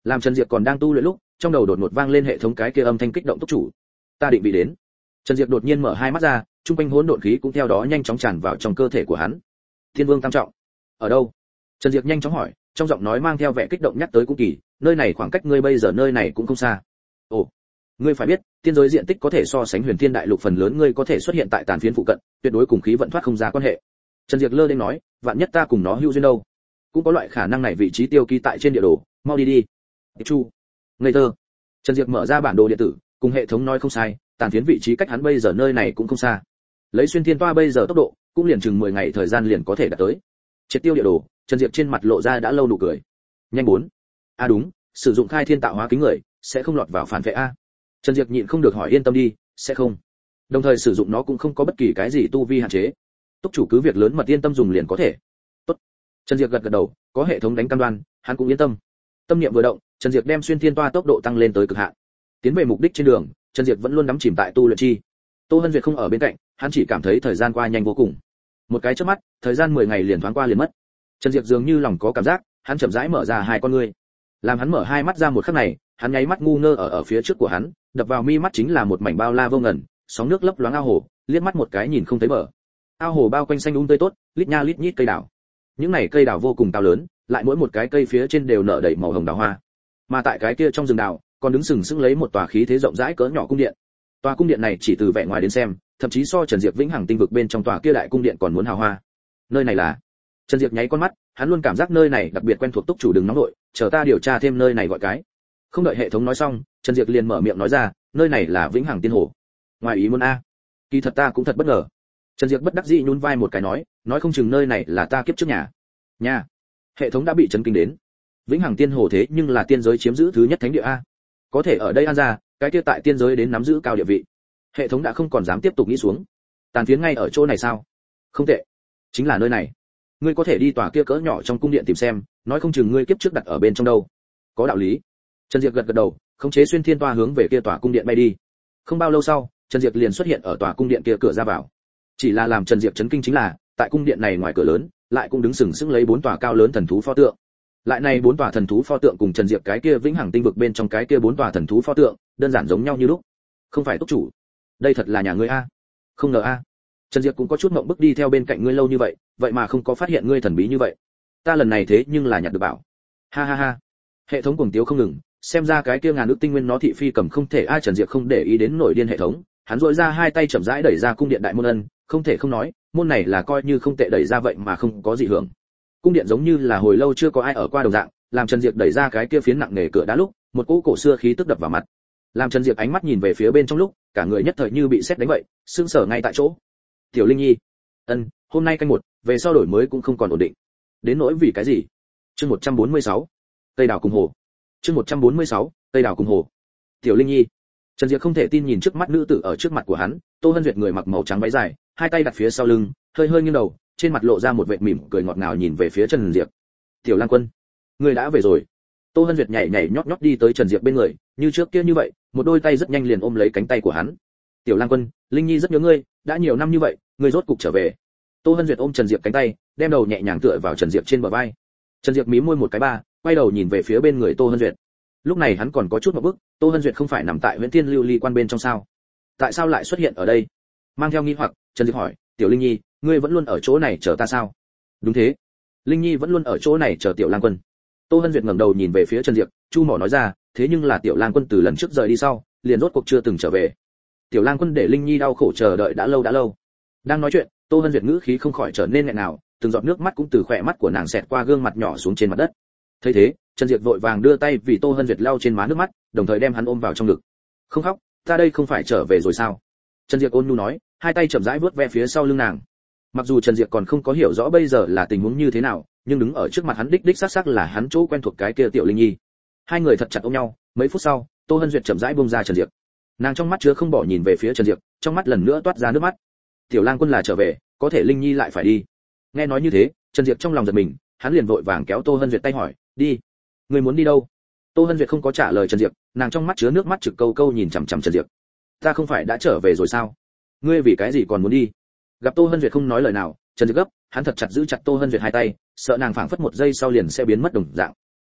Làm Trần Diệp còn đang tu luyện lúc, trong đầu đột ngột vang lên hệ thống cái kia âm thanh kích động túc chủ. Ta định vị đến. Trần Diệp đột nhiên mở hai mắt ra, trung quanh hỗn độn khí cũng theo đó nhanh chóng tràn vào trong cơ thể của hắn. Thiên Vương tam trọng, ở đâu? Trần Diệp nhanh chóng hỏi, trong giọng nói mang theo vẻ kích động nhắc tới cũng kỳ, nơi này khoảng cách ngươi bây giờ nơi này cũng không xa. Ồ, ngươi phải biết, tiên giới diện tích có thể so sánh Huyền Thiên Đại Lục phần lớn, ngươi có thể xuất hiện tại tàn phiến phụ cận, tuyệt đối cùng khí vận thoát không ra quan hệ. Trần Diệp lơ đến nói, vạn nhất ta cùng nó hữu duyên đâu? Cũng có loại khả năng này, vị trí tiêu ký tại trên địa đồ, mau đi đi. Chu, ngây thơ. Trần Diệp mở ra bản đồ điện tử, cùng hệ thống nói không sai, tàn phiến vị trí cách hắn bây giờ nơi này cũng không xa. Lấy xuyên thiên toa bây giờ tốc độ, cũng liền chừng 10 ngày thời gian liền có thể đạt tới. Triệt tiêu địa đồ, Trần Diệp trên mặt lộ ra đã lâu nụ cười. Nhanh 4. Đúng, sử dụng khai thiên tạo hóa kính người, sẽ không lọt vào phản vệ a. Trần Diệp nhịn không được hỏi, yên tâm đi, sẽ không. Đồng thời sử dụng nó cũng không có bất kỳ cái gì tu vi hạn chế. Túc chủ cứ việc lớn mật yên tâm dùng liền có thể. Tốt. Trần Diệp gật gật đầu, có hệ thống đánh cam đoan, hắn cũng yên tâm. Tâm niệm vừa động, Trần Diệp đem xuyên thiên toa tốc độ tăng lên tới cực hạn. Tiến về mục đích trên đường, Trần Diệp vẫn luôn đắm chìm tại tu luyện chi. Tô Hân Duyệt không ở bên cạnh, hắn chỉ cảm thấy thời gian qua nhanh vô cùng. Một cái chớp mắt, thời gian 10 ngày liền thoáng qua liền mất. Trần Diệp dường như lòng có cảm giác, hắn chậm rãi mở ra hai con ngươi. Làm hắn mở hai mắt ra một khắc này, hắn nháy mắt ngu ngơ ở phía trước của hắn, đập vào mi mắt chính là một mảnh bao la vô ngần, sóng nước lấp loáng ao hồ, liếc mắt một cái nhìn không thấy bờ. Ao hồ bao quanh xanh tươi tốt, lít nha lít nhít cây đào. Những này cây đào vô cùng cao lớn, lại mỗi một cái cây phía trên đều nở đầy màu hồng đào hoa. Mà tại cái kia trong rừng đào, còn đứng sừng sững lấy một tòa khí thế rộng rãi cỡ nhỏ cung điện. Tòa cung điện này chỉ từ vẻ ngoài đến xem, thậm chí so Trần Diệp vĩnh hằng tinh vực bên trong tòa kia đại cung điện còn muốn hào hoa. Nơi này là? Trần Diệp nháy con mắt, hắn luôn cảm giác nơi này đặc biệt quen thuộc, túc chủ đừng nóng nội, chờ ta điều tra thêm nơi này gọi cái. Không đợi hệ thống nói xong, Trần Diệp liền mở miệng nói ra, nơi này là vĩnh hằng tiên hồ. Ngoài ý muốn a. Kỳ thật ta cũng thật bất ngờ. Trần Diệp bất đắc dĩ nhún vai một cái nói không chừng nơi này là ta kiếp trước nhà. Nhà. Hệ thống đã bị chấn kinh đến. Vĩnh hằng tiên hồ thế nhưng là tiên giới chiếm giữ thứ nhất thánh địa a. Có thể ở đây an ra, cái kia tại tiên giới đến nắm giữ cao địa vị. Hệ thống đã không còn dám tiếp tục nghĩ xuống. Tàn phiến ngay ở chỗ này sao? Không tệ, chính là nơi này. Ngươi có thể đi tòa kia cỡ nhỏ trong cung điện tìm xem, nói không chừng ngươi kiếp trước đặt ở bên trong đâu. Có đạo lý. Trần Diệp gật gật đầu, khống chế xuyên thiên toa hướng về kia tòa cung điện bay đi. Không bao lâu sau, Trần Diệp liền xuất hiện ở tòa cung điện kia cửa ra vào. Chỉ là làm Trần Diệp chấn kinh chính là, tại cung điện này ngoài cửa lớn, lại cũng đứng sừng sững lấy 4 tòa cao lớn thần thú pho tượng. Lại này 4 tòa thần thú pho tượng cùng Trần Diệp cái kia vĩnh hằng tinh vực bên trong cái kia 4 tòa thần thú pho tượng, đơn giản giống nhau như lúc. Không phải túc chủ, đây thật là nhà ngươi a? Không ngờ a. Trần Diệp cũng có chút ngượng bức đi theo bên cạnh ngươi lâu như vậy, vậy mà không có phát hiện ngươi thần bí như vậy. Ta lần này thế nhưng là nhặt được bảo. Ha ha ha. Hệ thống cuồng tiếu không ngừng, xem ra cái kia ngàn ức tinh nguyên nó thị phi cầm không thể. Ai Trần Diệp không để ý đến nổi điên hệ thống, hắn duỗi ra hai tay chậm rãi đẩy ra cung điện đại môn ân, không thể không nói, môn này là coi như không tệ, đẩy ra vậy mà không có gì hưởng. Cung điện giống như là hồi lâu chưa có ai ở qua đồng dạng, làm Trần Diệp đẩy ra cái kia phiến nặng nề cửa đá lúc, một cỗ cổ xưa khí tức đập vào mặt. Làm Trần Diệp ánh mắt nhìn về phía bên trong lúc, cả người nhất thời như bị sét đánh vậy, sững sờ ngay tại chỗ. Tiểu Linh Nhi, hôm nay canh 1, về sau đổi mới cũng không còn ổn định. Đến nỗi vì cái gì? Chương 146. Tây đảo cùng hồ. Chương 146. Tây đảo cùng hồ. Tiểu Linh Nhi. Trần Diệp không thể tin nhìn trước mắt nữ tử ở trước mặt của hắn, Tô Hân Duyệt người mặc màu trắng váy dài, hai tay đặt phía sau lưng, hơi hơi nghiêng đầu, trên mặt lộ ra một vệt mỉm cười ngọt ngào nhìn về phía Trần Diệp. "Tiểu Lang Quân, ngươi đã về rồi." Tô Hân Duyệt nhảy nhảy nhót nhót đi tới Trần Diệp bên người, như trước kia như vậy, một đôi tay rất nhanh liền ôm lấy cánh tay của hắn. "Tiểu Lang Quân, Linh Nhi rất nhớ ngươi, đã nhiều năm như vậy, ngươi rốt cục trở về." Tô Hân Duyệt ôm Trần Diệp cánh tay, đem đầu nhẹ nhàng tựa vào Trần Diệp trên bờ vai. Trần Diệp mím môi một cái ba, quay đầu nhìn về phía bên người Tô Hân Duyệt. Lúc này hắn còn có chút ngượng bức, Tô Hân Duyệt không phải nằm tại Huyễn Tiên Lưu Ly Quan bên trong sao? Tại sao lại xuất hiện ở đây? Mang theo nghi hoặc, Trần Diệp hỏi, "Tiểu Linh Nhi, ngươi vẫn luôn ở chỗ này chờ ta sao?" "Đúng thế, Linh Nhi vẫn luôn ở chỗ này chờ Tiểu Lang Quân." Tô Hân Duyệt ngẩng đầu nhìn về phía Trần Diệp, chu mỏ nói ra, "Thế nhưng là Tiểu Lang Quân từ lần trước rời đi sau, liền rốt cuộc chưa từng trở về. Tiểu Lang Quân để Linh Nhi đau khổ chờ đợi đã lâu." Đang nói chuyện, Tô Hân Duyệt ngữ khí không khỏi trở nên nghẹn ngào, từng giọt nước mắt cũng từ khóe mắt của nàng xẹt qua gương mặt nhỏ xuống trên mặt đất. Thấy thế, Trần Diệp vội vàng đưa tay vì Tô Hân Duyệt lau trên má nước mắt, đồng thời đem hắn ôm vào trong ngực. "Không khóc, ta đây không phải trở về rồi sao?" Trần Diệp ôn nhu nói, hai tay chậm rãi vuốt ve phía sau lưng nàng. Mặc dù Trần Diệp còn không có hiểu rõ bây giờ là tình huống như thế nào, nhưng đứng ở trước mặt hắn đích xác xác là hắn chỗ quen thuộc cái kia Tiểu Linh Nhi. Hai người thật chặt ôm nhau, mấy phút sau, Tô Hân Duyệt chậm rãi buông ra Trần Diệp. Nàng trong mắt chứa không bỏ nhìn về phía Trần Diệp, trong mắt lần nữa toát ra nước mắt. Tiểu Lang Quân là trở về, có thể Linh Nhi lại phải đi. Nghe nói như thế, Trần Diệp trong lòng giật mình, hắn liền vội vàng kéo Tô Hân Duyệt tay hỏi, "Đi, ngươi muốn đi đâu?" Tô Hân Duyệt không có trả lời Trần Diệp, nàng trong mắt chứa nước mắt trực câu câu nhìn chằm chằm Trần Diệp. "Ta không phải đã trở về rồi sao? Ngươi vì cái gì còn muốn đi?" Gặp Tô Hân Duyệt không nói lời nào, Trần Diệp gấp, hắn thật chặt giữ chặt Tô Hân Duyệt hai tay, sợ nàng phảng phất một giây sau liền sẽ biến mất đồng dạng.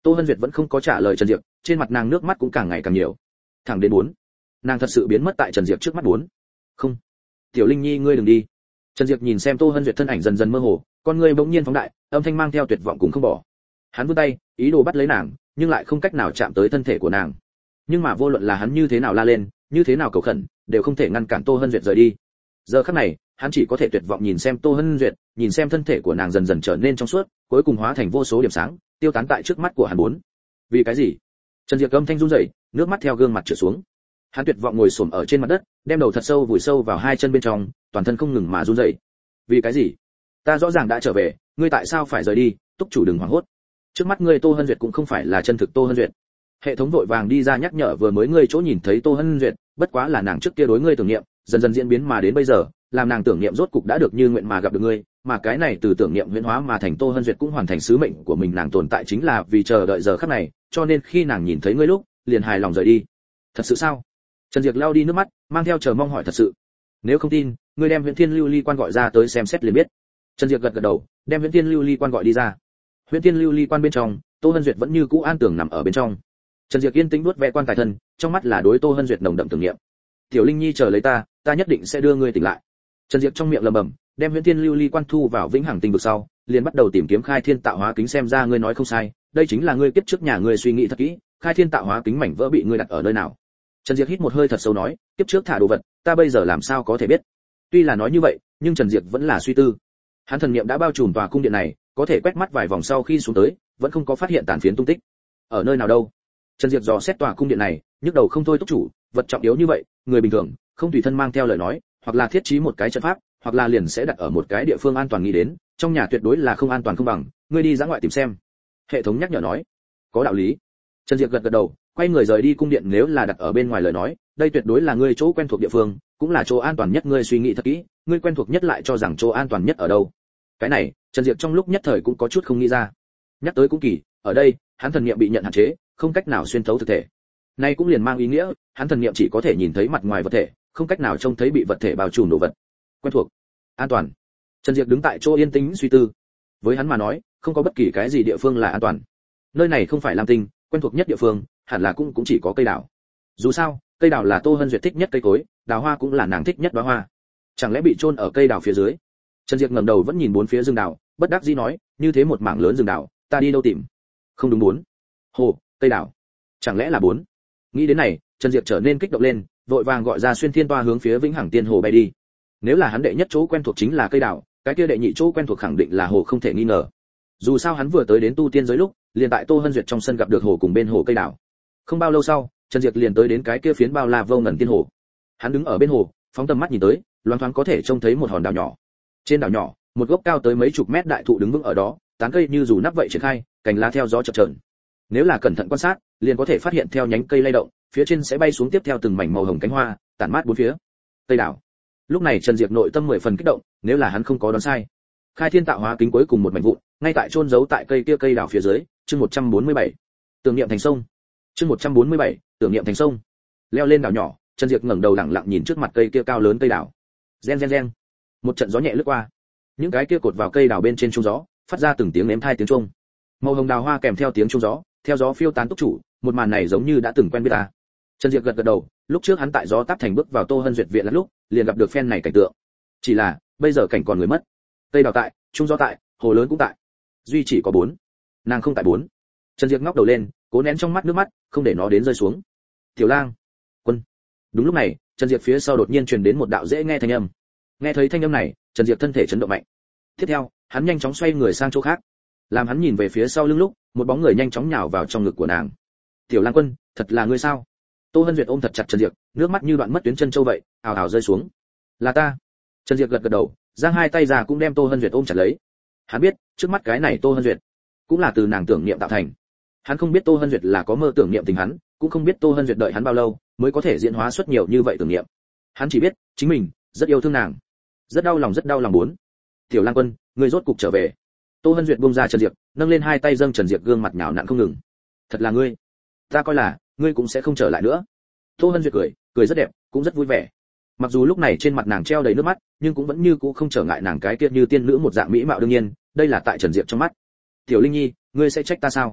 Tô Hân Duyệt vẫn không có trả lời Trần Diệp, trên mặt nàng nước mắt cũng càng ngày càng nhiều. Thẳng đến 4. Nàng thật sự biến mất tại Trần Diệp trước mắt 4. Không. Tiểu Linh Nhi ngươi đừng đi. Trần Diệp nhìn xem Tô Hân Duyệt thân ảnh dần dần mơ hồ, con ngươi bỗng nhiên phóng đại, âm thanh mang theo tuyệt vọng cùng không bỏ. Hắn vươn tay, ý đồ bắt lấy nàng, nhưng lại không cách nào chạm tới thân thể của nàng. Nhưng mà vô luận là hắn như thế nào la lên, như thế nào cầu khẩn, đều không thể ngăn cản Tô Hân Duyệt rời đi. Giờ khắc này, hắn chỉ có thể tuyệt vọng nhìn xem Tô Hân Duyệt, nhìn xem thân thể của nàng dần dần trở nên trong suốt, cuối cùng hóa thành vô số điểm sáng, tiêu tán tại trước mắt của hắn 4. Vì cái gì? Trần Diệp âm thanh run rẩy, nước mắt theo gương mặt trượt xuống. Hắn tuyệt vọng ngồi xổm ở trên mặt đất, đem đầu thật sâu vùi sâu vào hai chân bên trong, toàn thân không ngừng mà run rẩy. Vì cái gì? Ta rõ ràng đã trở về, ngươi tại sao phải rời đi? Túc chủ đừng hoảng hốt. Trước mắt ngươi Tô Hân Duyệt cũng không phải là chân thực Tô Hân Duyệt. Hệ thống vội vàng đi ra nhắc nhở vừa mới ngươi chỗ nhìn thấy Tô Hân Duyệt, bất quá là nàng trước kia đối ngươi tưởng niệm, dần dần diễn biến mà đến bây giờ, làm nàng tưởng niệm rốt cục đã được như nguyện mà gặp được ngươi, mà cái này từ tưởng niệm huyễn hóa mà thành Tô Hân Duyệt cũng hoàn thành sứ mệnh của mình, nàng tồn tại chính là vì chờ đợi giờ khắc này, cho nên khi nàng nhìn thấy ngươi lúc, liền hài lòng rời đi. Thật sự sao? Trần Diệp lau đi nước mắt, mang theo chờ mong hỏi thật sự. Nếu không tin, ngươi đem Huyễn Thiên Lưu Ly Quan gọi ra tới xem xét liền biết. Trần Diệp gật gật đầu, đem Huyễn Thiên Lưu Ly Quan gọi đi ra. Huyễn Thiên Lưu Ly Quan bên trong, Tô Hân Duyệt vẫn như cũ an tưởng nằm ở bên trong. Trần Diệp yên tĩnh nuốt ve quan tài thân, trong mắt là đối Tô Hân Duyệt nồng đậm tưởng niệm. Tiểu Linh Nhi chờ lấy ta, ta nhất định sẽ đưa ngươi tỉnh lại. Trần Diệp trong miệng lẩm bẩm, đem Huyễn Thiên Lưu Ly Quan thu vào Vĩnh Hằng Tinh vực sau, liền bắt đầu tìm kiếm Khai Thiên Tạo Hóa Kính, xem ra ngươi nói không sai, đây chính là ngươi kiếp trước nhà ngươi suy nghĩ thật kỹ, Khai Thiên Tạo Hóa Kính mảnh vỡ bị ngươi đặt ở nơi nào? Trần Diệp hít một hơi thật sâu nói, kiếp trước thả đồ vật, ta bây giờ làm sao có thể biết? Tuy là nói như vậy, nhưng Trần Diệp vẫn là suy tư. Hắn thần niệm đã bao trùm tòa cung điện này, có thể quét mắt vài vòng sau khi xuống tới, vẫn không có phát hiện tàn phiến tung tích. Ở nơi nào đâu? Trần Diệp dò xét tòa cung điện này, nhức đầu không thôi túc chủ, vật trọng yếu như vậy, người bình thường không tùy thân mang theo lời nói, hoặc là thiết trí một cái trận pháp, hoặc là liền sẽ đặt ở một cái địa phương an toàn nghĩ đến, trong nhà tuyệt đối là không an toàn không bằng, ngươi đi ra ngoại tìm xem. Hệ thống nhắc nhở nói, có đạo lý. Trần Diệp gật gật đầu, quay người rời đi cung điện, nếu là đặt ở bên ngoài lời nói, đây tuyệt đối là ngươi chỗ quen thuộc địa phương, cũng là chỗ an toàn nhất, ngươi suy nghĩ thật kỹ, ngươi quen thuộc nhất lại cho rằng chỗ an toàn nhất ở đâu? Cái này, Trần Diệp trong lúc nhất thời cũng có chút không nghĩ ra. Nhắc tới cũng kỳ, ở đây, hắn thần niệm bị nhận hạn chế, không cách nào xuyên thấu thực thể. Nay cũng liền mang ý nghĩa, hắn thần niệm chỉ có thể nhìn thấy mặt ngoài vật thể, không cách nào trông thấy bị vật thể bao trùm đồ vật. Quen thuộc, an toàn. Trần Diệp đứng tại chỗ yên tĩnh suy tư. Với hắn mà nói, không có bất kỳ cái gì địa phương là an toàn. Nơi này không phải Lam Tinh, quen thuộc nhất địa phương, hẳn là cũng chỉ có cây đào. Dù sao, cây đào là Tô Hân Duyệt thích nhất cây cối, đào hoa cũng là nàng thích nhất đóa hoa. Chẳng lẽ bị chôn ở cây đào phía dưới? Trần Diệp ngẩng đầu vẫn nhìn bốn phía rừng đào, bất đắc dĩ nói, như thế một mảng lớn rừng đào, ta đi đâu tìm? Không đúng 4. Hồ, cây đào. Chẳng lẽ là 4? Nghĩ đến này, Trần Diệp trở nên kích động lên, vội vàng gọi ra xuyên thiên toa hướng phía Vĩnh Hằng Tiên Hồ bay đi. Nếu là hắn đệ nhất chỗ quen thuộc chính là cây đào, cái kia đệ nhị chỗ quen thuộc khẳng định là hồ không thể nghi ngờ. Dù sao hắn vừa tới đến tu tiên giới lúc, liền tại Tô Hân Duyệt trong sân gặp được hồ cùng bên hồ cây đào. Không bao lâu sau, Trần Diệp liền tới đến cái kia phiến bao la vô ngần tiên hồ. Hắn đứng ở bên hồ, phóng tầm mắt nhìn tới, loáng thoáng có thể trông thấy một hòn đảo nhỏ. Trên đảo nhỏ, một gốc cao tới mấy chục mét đại thụ đứng vững ở đó, tán cây như dù nắp vậy triển khai, cành lá theo gió chập chờn. Nếu là cẩn thận quan sát, liền có thể phát hiện theo nhánh cây lay động, phía trên sẽ bay xuống tiếp theo từng mảnh màu hồng cánh hoa, tản mát bốn phía. Cây đảo. Lúc này Trần Diệp nội tâm 10 phần kích động, nếu là hắn không có đoán sai. Khai Thiên Tạo Hóa Kính cuối cùng một mảnh vụn, ngay tại chôn giấu tại cây kia cây đảo phía dưới, chương 147. Tưởng niệm thành sông. Chương 147, tưởng niệm thành sông. Leo lên đảo nhỏ, Trần Diệp ngẩng đầu lặng lặng nhìn trước mặt cây kia cao lớn cây đảo. Reng reng reng. Một trận gió nhẹ lướt qua. Những cái kia cột vào cây đảo bên trên trung gió, phát ra từng tiếng êm tai tiếng chuông. Màu hồng đào hoa kèm theo tiếng chuông gió, theo gió phiêu tán túc chủ, một màn này giống như đã từng quen biết ta. Trần Diệp gật gật đầu, lúc trước hắn tại gió táp thành bước vào Tô Hân Duyệt viện lúc, liền gặp được phen này cảnh tượng. Chỉ là, bây giờ cảnh còn người mất. Cây đào tại, trung gió tại, hồ lớn cũng tại. Duy chỉ có 4. Nàng không tại 4. Trần Diệp ngóc đầu lên, cố nén trong mắt nước mắt, không để nó đến rơi xuống. Tiểu Lang, Quân. Đúng lúc này, Trần Diệp phía sau đột nhiên truyền đến một đạo dễ nghe thanh âm. Nghe thấy thanh âm này, Trần Diệp thân thể chấn động mạnh. Tiếp theo, hắn nhanh chóng xoay người sang chỗ khác. Làm hắn nhìn về phía sau lưng lúc, một bóng người nhanh chóng nhào vào trong ngực của nàng. Tiểu Lang Quân, thật là ngươi sao? Tô Hân Duyệt ôm thật chặt Trần Diệp, nước mắt như đoạn mất tuyến chân châu vậy, ào ào rơi xuống. Là ta. Trần Diệp gật gật đầu, giang hai tay ra cũng đem Tô Hân Duyệt ôm chặt lấy. Hắn biết, trước mắt cái này Tô Hân Duyệt, cũng là từ nàng tưởng niệm tạo thành. Hắn không biết Tô Hân Duyệt là có mơ tưởng niệm tình hắn, cũng không biết Tô Hân Duyệt đợi hắn bao lâu mới có thể diễn hóa xuất nhiều như vậy tưởng niệm. Hắn chỉ biết, chính mình rất yêu thương nàng, rất đau lòng 4. Tiểu Lang Quân, ngươi rốt cục trở về. Tô Hân Duyệt buông ra Trần Diệp, nâng lên hai tay dâng Trần Diệp gương mặt nhào nặn không ngừng. Thật là ngươi, ta coi là ngươi cũng sẽ không trở lại nữa. Tô Hân Duyệt cười rất đẹp, cũng rất vui vẻ. Mặc dù lúc này trên mặt nàng treo đầy nước mắt, nhưng cũng vẫn như cũ không trở ngại nàng cái kia như tiên nữ một dạng mỹ mạo, đương nhiên, đây là tại Trần Diệp trong mắt. Tiểu Linh Nhi, ngươi sẽ trách ta sao?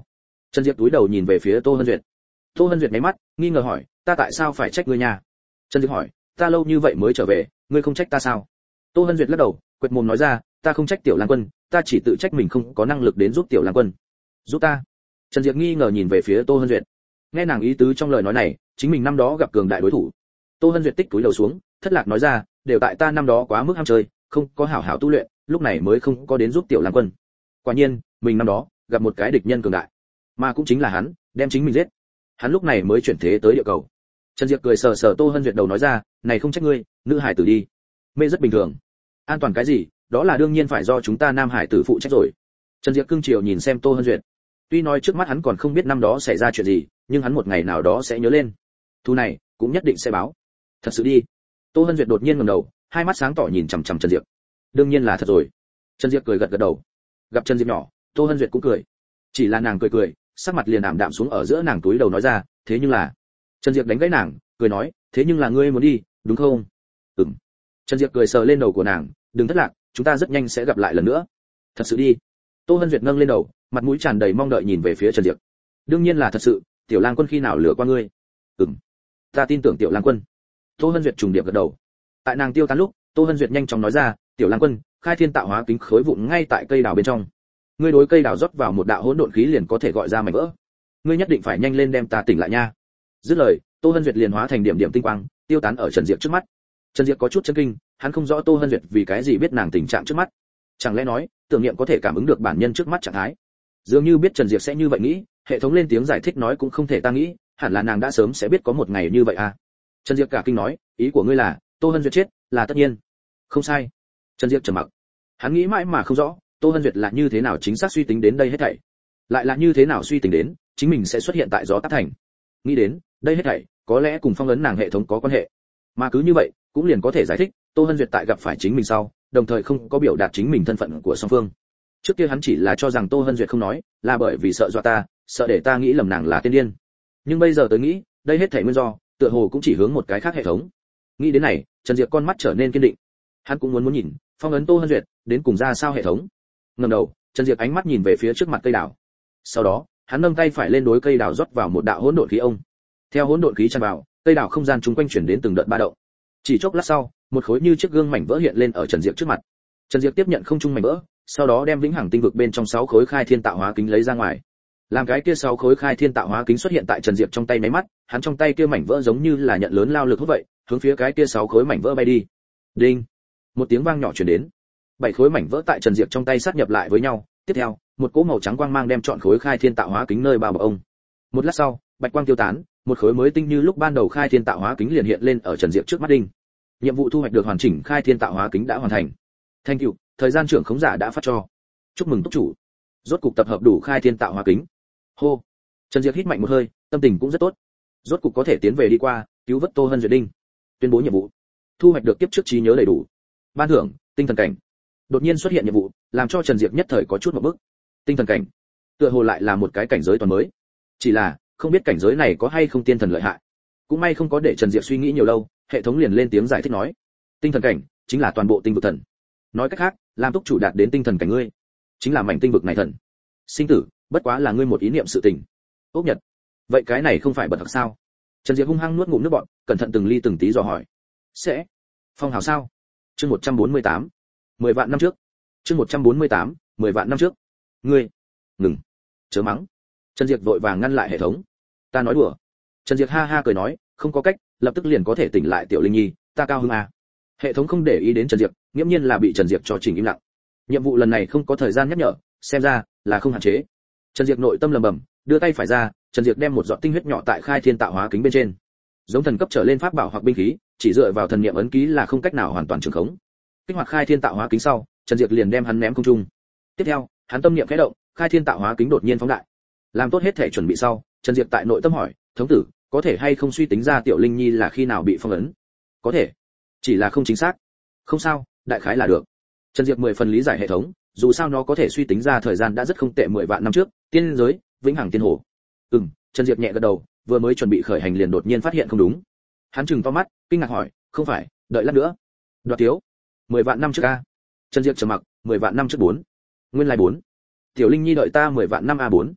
Trần Diệp cúi đầu nhìn về phía Tô Hân Duyệt. Tô Hân Duyệt mấy mắt nghi ngờ hỏi, ta tại sao phải trách ngươi nha? Trần Diệp hỏi, ta lâu như vậy mới trở về, ngươi không trách ta sao? Tô Hân Duyệt lắc đầu, quệt mồm nói ra, ta không trách Tiểu Lang Quân, ta chỉ tự trách mình không có năng lực đến giúp Tiểu Lang Quân. Giúp ta? Trần Diệp nghi ngờ nhìn về phía Tô Hân Duyệt. Nghe nàng ý tứ trong lời nói này, chính mình năm đó gặp cường đại đối thủ. Tô Hân Duyệt tích túi đầu xuống, thất lạc nói ra, đều tại ta năm đó quá mức ham chơi, không có hảo hảo tu luyện, lúc này mới không có đến giúp Tiểu Lang Quân. Quả nhiên, mình năm đó gặp một cái địch nhân cường đại, mà cũng chính là hắn, đem chính mình giết. Hắn lúc này mới chuyển thế tới địa cầu. Trần Diệp cười sờ sờ Tô Hân Duyệt đầu nói ra, này không trách ngươi, nữ hải tử đi, mê rất bình thường. An toàn cái gì, đó là đương nhiên phải do chúng ta nam hải tử phụ trách rồi. Trần Diệp cưng chiều nhìn xem Tô Hân Duyệt. Tuy nói trước mắt hắn còn không biết năm đó xảy ra chuyện gì, nhưng hắn một ngày nào đó sẽ nhớ lên. Thu này cũng nhất định sẽ báo. Thật sự đi. Tô Hân Duyệt đột nhiên ngẩng đầu, hai mắt sáng tỏ nhìn chằm chằm Trần Diệp. Đương nhiên là thật rồi. Trần Diệp cười gật gật đầu. Gặp Trần Diệp nhỏ, Tô Hân Duyệt cũng cười. Chỉ là nàng cười cười, sắc mặt liền ảm đạm xuống, ở giữa nàng túi đầu nói ra, thế nhưng là. Trần Diệp đánh gãy nàng, cười nói, thế nhưng là ngươi muốn đi, đúng không? Ừm. Trần Diệp cười sờ lên đầu của nàng, đừng thất lạc, chúng ta rất nhanh sẽ gặp lại lần nữa. Thật sự đi. Tô Hân Duyệt nâng lên đầu, mặt mũi tràn đầy mong đợi nhìn về phía Trần Diệp. Đương nhiên là thật sự, Tiểu Lang Quân khi nào lừa qua ngươi? Ừm. Ta tin tưởng Tiểu Lang Quân. Tô Hân Duyệt trùng điệp gật đầu. Tại nàng tiêu tán lúc, Tô Hân Duyệt nhanh chóng nói ra, Tiểu Lang Quân, khai thiên tạo hóa kính khối vụn ngay tại cây đào bên trong. Ngươi đối cây đào rót vào một đạo hỗn độn khí liền có thể gọi ra mảnh vỡ. Ngươi nhất định phải nhanh lên đem ta tỉnh lại nha. Dứt lời, Tô Hân Duyệt liền hóa thành điểm điểm tinh quang, tiêu tán ở Trần Diệp trước mắt. Trần Diệp có chút chấn kinh, hắn không rõ Tô Hân Duyệt vì cái gì biết nàng tình trạng trước mắt. Chẳng lẽ nói, tưởng niệm có thể cảm ứng được bản nhân trước mắt trạng thái? Dường như biết Trần Diệp sẽ như vậy nghĩ, hệ thống lên tiếng giải thích nói cũng không thể ta nghĩ, hẳn là nàng đã sớm sẽ biết có một ngày như vậy à. Trần Diệp cả kinh nói, ý của ngươi là, Tô Hân Duyệt chết, là tất nhiên. Không sai. Trần Diệp trầm mặc. Hắn nghĩ mãi mà không rõ, Tô Hân Duyệt là như thế nào chính xác suy tính đến đây hết thảy. Lại là như thế nào suy tính đến, chính mình sẽ xuất hiện tại gió táp thành. Nghĩ đến, đây hết thảy, có lẽ cùng phong ấn nàng hệ thống có quan hệ. Mà cứ như vậy, cũng liền có thể giải thích, Tô Hân Duyệt tại gặp phải chính mình sau, đồng thời không có biểu đạt chính mình thân phận của song phương. Trước kia hắn chỉ là cho rằng Tô Hân Duyệt không nói, là bởi vì sợ dọa ta, sợ để ta nghĩ lầm nàng là tiên điên. Nhưng bây giờ tới nghĩ, đây hết thảy nguyên do, tựa hồ cũng chỉ hướng một cái khác hệ thống. Nghĩ đến này, Trần Diệp con mắt trở nên kiên định. Hắn cũng muốn nhìn, phong ấn Tô Hân Duyệt đến cùng ra sao hệ thống. Ngẩng đầu, Trần Diệp ánh mắt nhìn về phía trước mặt cây đào. Sau đó, hắn nâng tay phải lên đối cây đào rót vào một đạo hỗn độn khí ông. Theo hỗn độn khí tràn vào, cây đào không gian chung quanh chuyển đến từng đợt ba động. Chỉ chốc lát sau, một khối như chiếc gương mảnh vỡ hiện lên ở Trần Diệp trước mặt. Trần Diệp tiếp nhận không trung mảnh vỡ, sau đó đem vĩnh hằng tinh vực bên trong 6 khối khai thiên tạo hóa kính lấy ra ngoài. Làm cái kia 6 khối khai thiên tạo hóa kính xuất hiện tại Trần Diệp trong tay máy mắt, hắn trong tay kia mảnh vỡ giống như là nhận lớn lao lực hút vậy, hướng phía cái kia 6 khối mảnh vỡ bay đi. Đinh! Một tiếng vang nhỏ truyền đến. 7 khối mảnh vỡ tại Trần Diệp trong tay sát nhập lại với nhau, tiếp theo, một cỗ màu trắng quang mang đem trọn khối khai thiên tạo hóa kính nơi bao bọc ông. Một lát sau, bạch quang tiêu tán, một khối mới tinh như lúc ban đầu khai thiên tạo hóa kính liền hiện lên ở Trần Diệp trước mắt đinh. Nhiệm vụ thu hoạch được hoàn chỉnh khai thiên tạo hóa kính đã hoàn thành. Thành tựu, thời gian trưởng khống giả đã phát cho. Chúc mừng túc chủ. Rốt cục tập hợp đủ khai thiên tạo hóa kính. Hô. Trần Diệp hít mạnh một hơi, tâm tình cũng rất tốt. Rốt cục có thể tiến về đi qua, cứu vớt Tô Hân Duyệt đinh. Tuyên bố nhiệm vụ. Thu hoạch được kiếp trước trí nhớ đầy đủ. Ban thưởng, tinh thần cảnh. Đột nhiên xuất hiện nhiệm vụ, làm cho Trần Diệp nhất thời có chút một bức. Tinh thần cảnh, tựa hồ lại là một cái cảnh giới toàn mới. Chỉ là, không biết cảnh giới này có hay không tiên thần lợi hại. Cũng may không có để Trần Diệp suy nghĩ nhiều lâu, hệ thống liền lên tiếng giải thích nói, tinh thần cảnh chính là toàn bộ tinh vực thần. Nói cách khác, làm túc chủ đạt đến tinh thần cảnh ngươi, chính là mảnh tinh vực này thần. Sinh tử, bất quá là ngươi một ý niệm sự tình. Ốc Nhật, vậy cái này không phải bật thật sao? Trần Diệp hung hăng nuốt ngụm nước bọt, cẩn thận từng ly từng tí dò hỏi. Sẽ, phong hào sao? Chương 148, 10 vạn năm trước. Chương 148, 10 vạn năm trước. Ngươi, ngừng, chớ mắng. Trần Diệp vội vàng ngăn lại hệ thống. Ta nói đùa. Trần Diệp ha ha cười nói, không có cách, lập tức liền có thể tỉnh lại Tiểu Linh Nhi, ta cao hứng à. Hệ thống không để ý đến Trần Diệp, nghiễm nhiên là bị Trần Diệp cho chỉnh im lặng. Nhiệm vụ lần này không có thời gian nhắc nhở, xem ra là không hạn chế. Trần Diệp nội tâm lầm bầm, đưa tay phải ra, Trần Diệp đem một giọt tinh huyết nhỏ tại khai thiên tạo hóa kính bên trên. Giống thần cấp trở lên pháp bảo hoặc binh khí, chỉ dựa vào thần niệm ấn ký là không cách nào hoàn toàn trường khống. Kích hoạt khai thiên tạo hóa kính sau, Trần Diệp liền đem hắn ném không trung. Tiếp theo, hắn tâm niệm khẽ động, khai thiên tạo hóa kính đột nhiên phóng đại. Làm tốt hết thể chuẩn bị sau, Trần Diệp tại nội tâm hỏi, thống tử, có thể hay không suy tính ra Tiểu Linh Nhi là khi nào bị phong ấn? Có thể, chỉ là không chính xác. Không sao, đại khái là được. Trần Diệp 10 phần lý giải hệ thống, dù sao nó có thể suy tính ra thời gian đã rất không tệ 10 vạn năm trước, tiên giới, vĩnh hằng tiên hồ. Trần Diệp nhẹ gật đầu, vừa mới chuẩn bị khởi hành liền đột nhiên phát hiện không đúng. Hắn trừng to mắt, kinh ngạc hỏi, không phải, đợi lát nữa. Đoạt thiếu. 10 vạn năm trước a. Trần Diệp trầm mặc, 10 vạn năm trước 4. Nguyên lai 4. Tiểu Linh Nhi đợi ta 10 vạn năm a 4.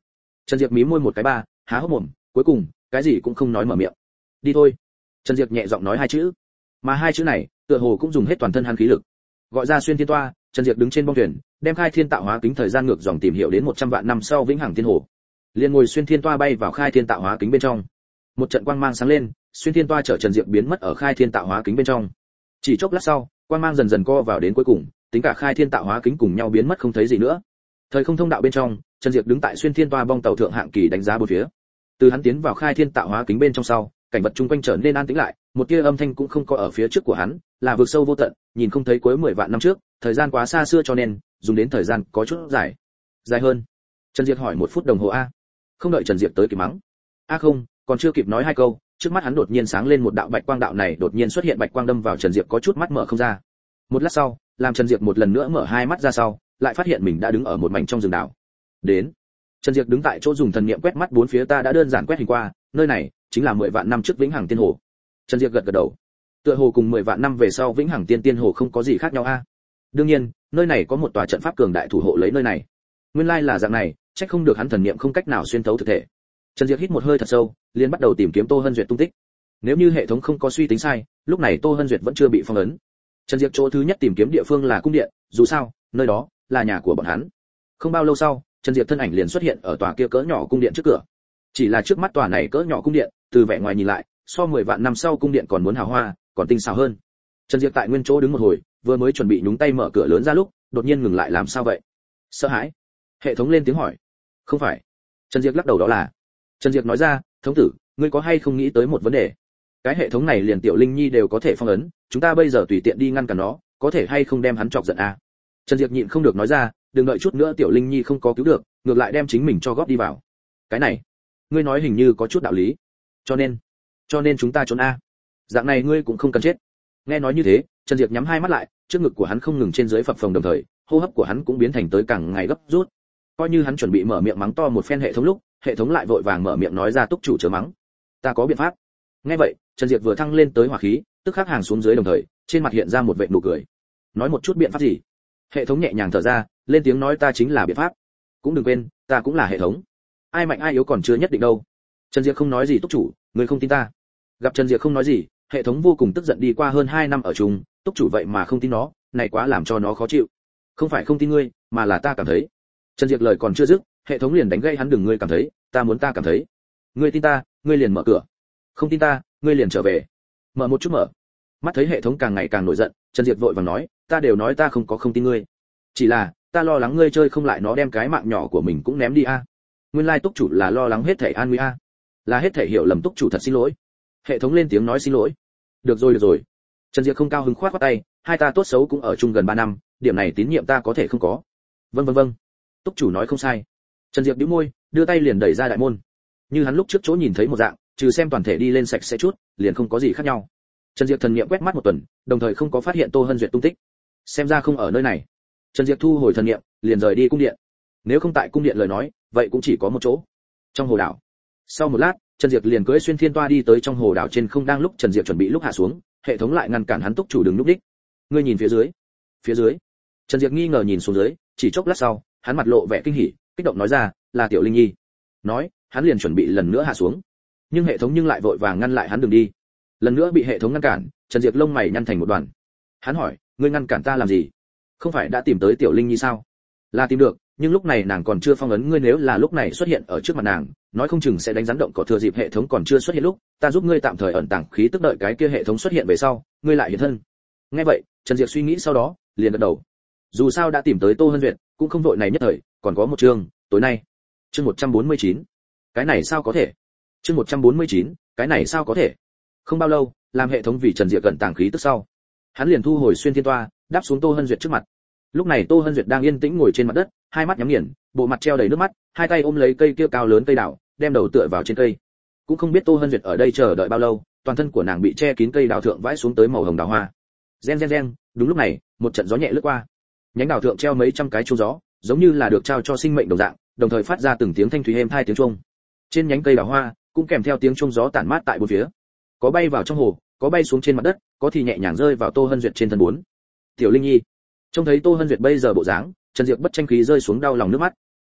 Trần Diệp mí môi một cái ba, há hốc mồm, cuối cùng cái gì cũng không nói mở miệng. Đi thôi. Trần Diệp nhẹ giọng nói hai chữ, mà hai chữ này tựa hồ cũng dùng hết toàn thân hắn khí lực. Gọi ra xuyên thiên toa, Trần Diệp đứng trên bong thuyền, đem khai thiên tạo hóa kính thời gian ngược dòng tìm hiểu đến 100 vạn năm sau vĩnh hằng thiên hồ. Liền ngồi xuyên thiên toa bay vào khai thiên tạo hóa kính bên trong. Một trận quang mang sáng lên, xuyên thiên toa chở Trần Diệp biến mất ở khai thiên tạo hóa kính bên trong. Chỉ chốc lát sau, quang mang dần dần co vào đến cuối cùng, tính cả khai thiên tạo hóa kính cùng nhau biến mất không thấy gì nữa. Thời không thông đạo bên trong, Trần Diệp đứng tại xuyên thiên toa bong tàu thượng hạng kỳ đánh giá bốn phía. Từ hắn tiến vào khai thiên tạo hóa kính bên trong sau, cảnh vật chung quanh trở nên an tĩnh lại, một tia âm thanh cũng không có ở phía trước của hắn, là vực sâu vô tận, nhìn không thấy cuối 10 vạn năm trước, thời gian quá xa xưa cho nên dùng đến thời gian có chút dài. Dài hơn. Trần Diệp hỏi 1 phút đồng hồ a. Không đợi Trần Diệp tới kịp mắng. A không, còn chưa kịp nói hai câu, trước mắt hắn đột nhiên sáng lên một đạo bạch quang, đạo này đột nhiên xuất hiện bạch quang đâm vào Trần Diệp có chút mắt mở không ra. Một lát sau, làm Trần Diệp một lần nữa mở hai mắt ra sau, lại phát hiện mình đã đứng ở một mảnh trong rừng đảo. Đến. Trần Diệp đứng tại chỗ dùng thần niệm quét mắt bốn phía, ta đã đơn giản quét hình qua, nơi này chính là 10 vạn năm trước vĩnh hằng tiên hồ. Trần Diệp gật gật đầu. Tựa hồ cùng 10 vạn năm về sau vĩnh hằng tiên hồ không có gì khác nhau a. Đương nhiên, nơi này có một tòa trận pháp cường đại thủ hộ lấy nơi này. Nguyên lai là dạng này, chắc không được hắn thần niệm không cách nào xuyên thấu thực thể. Trần Diệp hít một hơi thật sâu, liền bắt đầu tìm kiếm Tô Hân Duyệt tung tích. Nếu như hệ thống không có suy tính sai, lúc này Tô Hân Duyệt vẫn chưa bị phong ấn. Trần Diệp chỗ thứ nhất tìm kiếm địa phương là cung điện, dù sao, nơi đó là nhà của bọn hắn. Không bao lâu sau, Trần Diệp thân ảnh liền xuất hiện ở tòa kia cỡ nhỏ cung điện trước cửa. Chỉ là trước mắt tòa này cỡ nhỏ cung điện, từ vẻ ngoài nhìn lại, so 10 vạn năm sau cung điện còn muốn hào hoa, còn tinh xảo hơn. Trần Diệp tại nguyên chỗ đứng một hồi, vừa mới chuẩn bị nhúng tay mở cửa lớn ra lúc, đột nhiên ngừng lại, làm sao vậy? Sợ hãi. Hệ thống lên tiếng hỏi. Không phải. Trần Diệp lắc đầu, đó là. Trần Diệp nói ra, thống tử, ngươi có hay không nghĩ tới một vấn đề? Cái hệ thống này liền Tiểu Linh Nhi đều có thể phong ấn, chúng ta bây giờ tùy tiện đi ngăn cản nó, có thể hay không đem hắn chọc giận a? Trần Diệp nhịn không được nói ra, đừng đợi chút nữa Tiểu Linh Nhi không có cứu được, ngược lại đem chính mình cho góp đi vào. Cái này, ngươi nói hình như có chút đạo lý. Cho nên chúng ta trốn a. Dạng này ngươi cũng không cần chết. Nghe nói như thế, Trần Diệp nhắm hai mắt lại, trước ngực của hắn không ngừng trên dưới phập phồng, đồng thời, hô hấp của hắn cũng biến thành tới càng ngày gấp rút. Coi như hắn chuẩn bị mở miệng mắng to một phen hệ thống lúc, hệ thống lại vội vàng mở miệng nói ra, túc chủ chớ mắng, ta có biện pháp. Nghe vậy, Trần Diệp vừa thăng lên tới hỏa khí, tức khắc hàng xuống dưới, đồng thời, trên mặt hiện ra một vệt nụ cười. Nói một chút biện pháp gì? Hệ thống nhẹ nhàng thở ra, lên tiếng nói, ta chính là biện pháp. Cũng đừng quên, ta cũng là hệ thống. Ai mạnh ai yếu còn chưa nhất định đâu. Trần Diệp không nói gì, túc chủ, ngươi không tin ta. Gặp Trần Diệp không nói gì, hệ thống vô cùng tức giận, đi qua hơn 2 năm ở chung, túc chủ vậy mà không tin nó, này quá làm cho nó khó chịu. Không phải không tin ngươi, mà là ta cảm thấy. Trần Diệp lời còn chưa dứt, hệ thống liền đánh gãy hắn, đừng ngươi cảm thấy, ta muốn ta cảm thấy. Ngươi tin ta, ngươi liền mở cửa. Không tin ta, ngươi liền trở về. Mở một chút mở. Mắt thấy hệ thống càng ngày càng nổi giận, Trần Diệp vội vàng nói, ta đều nói ta không có không tin ngươi. Chỉ là, ta lo lắng ngươi chơi không lại nó, đem cái mạng nhỏ của mình cũng ném đi a. Nguyên lai túc chủ là lo lắng hết thảy an nguy a. Là hết thảy hiểu lầm, túc chủ thật xin lỗi. Hệ thống lên tiếng nói, xin lỗi. Được rồi. Trần Diệp không cao hứng khoát tay, hai ta tốt xấu cũng ở chung gần 3 năm, điểm này tín nhiệm ta có thể không có. Vâng. Túc chủ nói không sai. Trần Diệp bĩu môi, đưa tay liền đẩy ra đại môn. Như hắn lúc trước chỗ nhìn thấy một dạng, trừ xem toàn thể đi lên sạch sẽ chút, liền không có gì khác nhau. Trần Diệp thần niệm quét mắt một tuần, đồng thời không có phát hiện Tô Hân Duyệt tung tích. Xem ra không ở nơi này. Trần Diệp thu hồi thần niệm, liền rời đi cung điện. Nếu không tại cung điện lời nói, vậy cũng chỉ có một chỗ. Trong hồ đảo. Sau một lát, Trần Diệp liền cưỡi xuyên thiên toa đi tới trong hồ đảo trên không, đang lúc Trần Diệp chuẩn bị lúc hạ xuống, hệ thống lại ngăn cản hắn, túc chủ đừng lúc đích. Ngươi nhìn phía dưới. Phía dưới. Trần Diệp nghi ngờ nhìn xuống dưới, chỉ chốc lát sau, hắn mặt lộ vẻ kinh hỉ, kích động nói ra, là Tiểu Linh Nhi. Nói, hắn liền chuẩn bị lần nữa hạ xuống. Nhưng hệ thống lại vội vàng ngăn lại hắn, đừng đi. Lần nữa bị hệ thống ngăn cản, Trần Diệp lông mày nhăn thành một đoàn. Hắn hỏi, ngươi ngăn cản ta làm gì? Không phải đã tìm tới Tiểu Linh Nhi sao? Là tìm được, nhưng lúc này nàng còn chưa phong ấn ngươi, nếu là lúc này xuất hiện ở trước mặt nàng, nói không chừng sẽ đánh rắn động cỏ, thừa dịp hệ thống còn chưa xuất hiện lúc, ta giúp ngươi tạm thời ẩn tàng khí tức, đợi cái kia hệ thống xuất hiện về sau, ngươi lại hiện thân. Nghe vậy, Trần Diệp suy nghĩ sau đó, liền gật đầu. Dù sao đã tìm tới Tô Hân Duyệt, cũng không vội này nhất thời, còn có một chương, tối nay. Chương 149. Cái này sao có thể? Chương 149, cái này sao có thể? Không bao lâu, làm hệ thống vì Trần Diệp gần tàng khí tức sau, hắn liền thu hồi xuyên thiên toa, đáp xuống Tô Hân Duyệt trước mặt. Lúc này Tô Hân Duyệt đang yên tĩnh ngồi trên mặt đất, hai mắt nhắm nghiền, bộ mặt treo đầy nước mắt, hai tay ôm lấy cây kia cao lớn cây đào, đem đầu tựa vào trên cây. Cũng không biết Tô Hân Duyệt ở đây chờ đợi bao lâu, toàn thân của nàng bị che kín cây đào thượng vãi xuống tới màu hồng đào hoa. Reng. Đúng lúc này, một trận gió nhẹ lướt qua. Nhánh đào thượng treo mấy trăm cái chuông gió, giống như là được trao cho sinh mệnh đồng dạng, đồng thời phát ra từng tiếng thanh thúy êm tai tiếng chuông. Trên nhánh cây đào hoa cũng kèm theo tiếng chuông gió tản mát tại bốn phía. Có bay vào trong hồ, có bay xuống trên mặt đất, có thì nhẹ nhàng rơi vào Tô Hân Duyệt trên thân bốn. Tiểu Linh Nhi. Trông thấy Tô Hân Duyệt bây giờ bộ dáng, Trần Diệp bất tranh khí rơi xuống đau lòng nước mắt.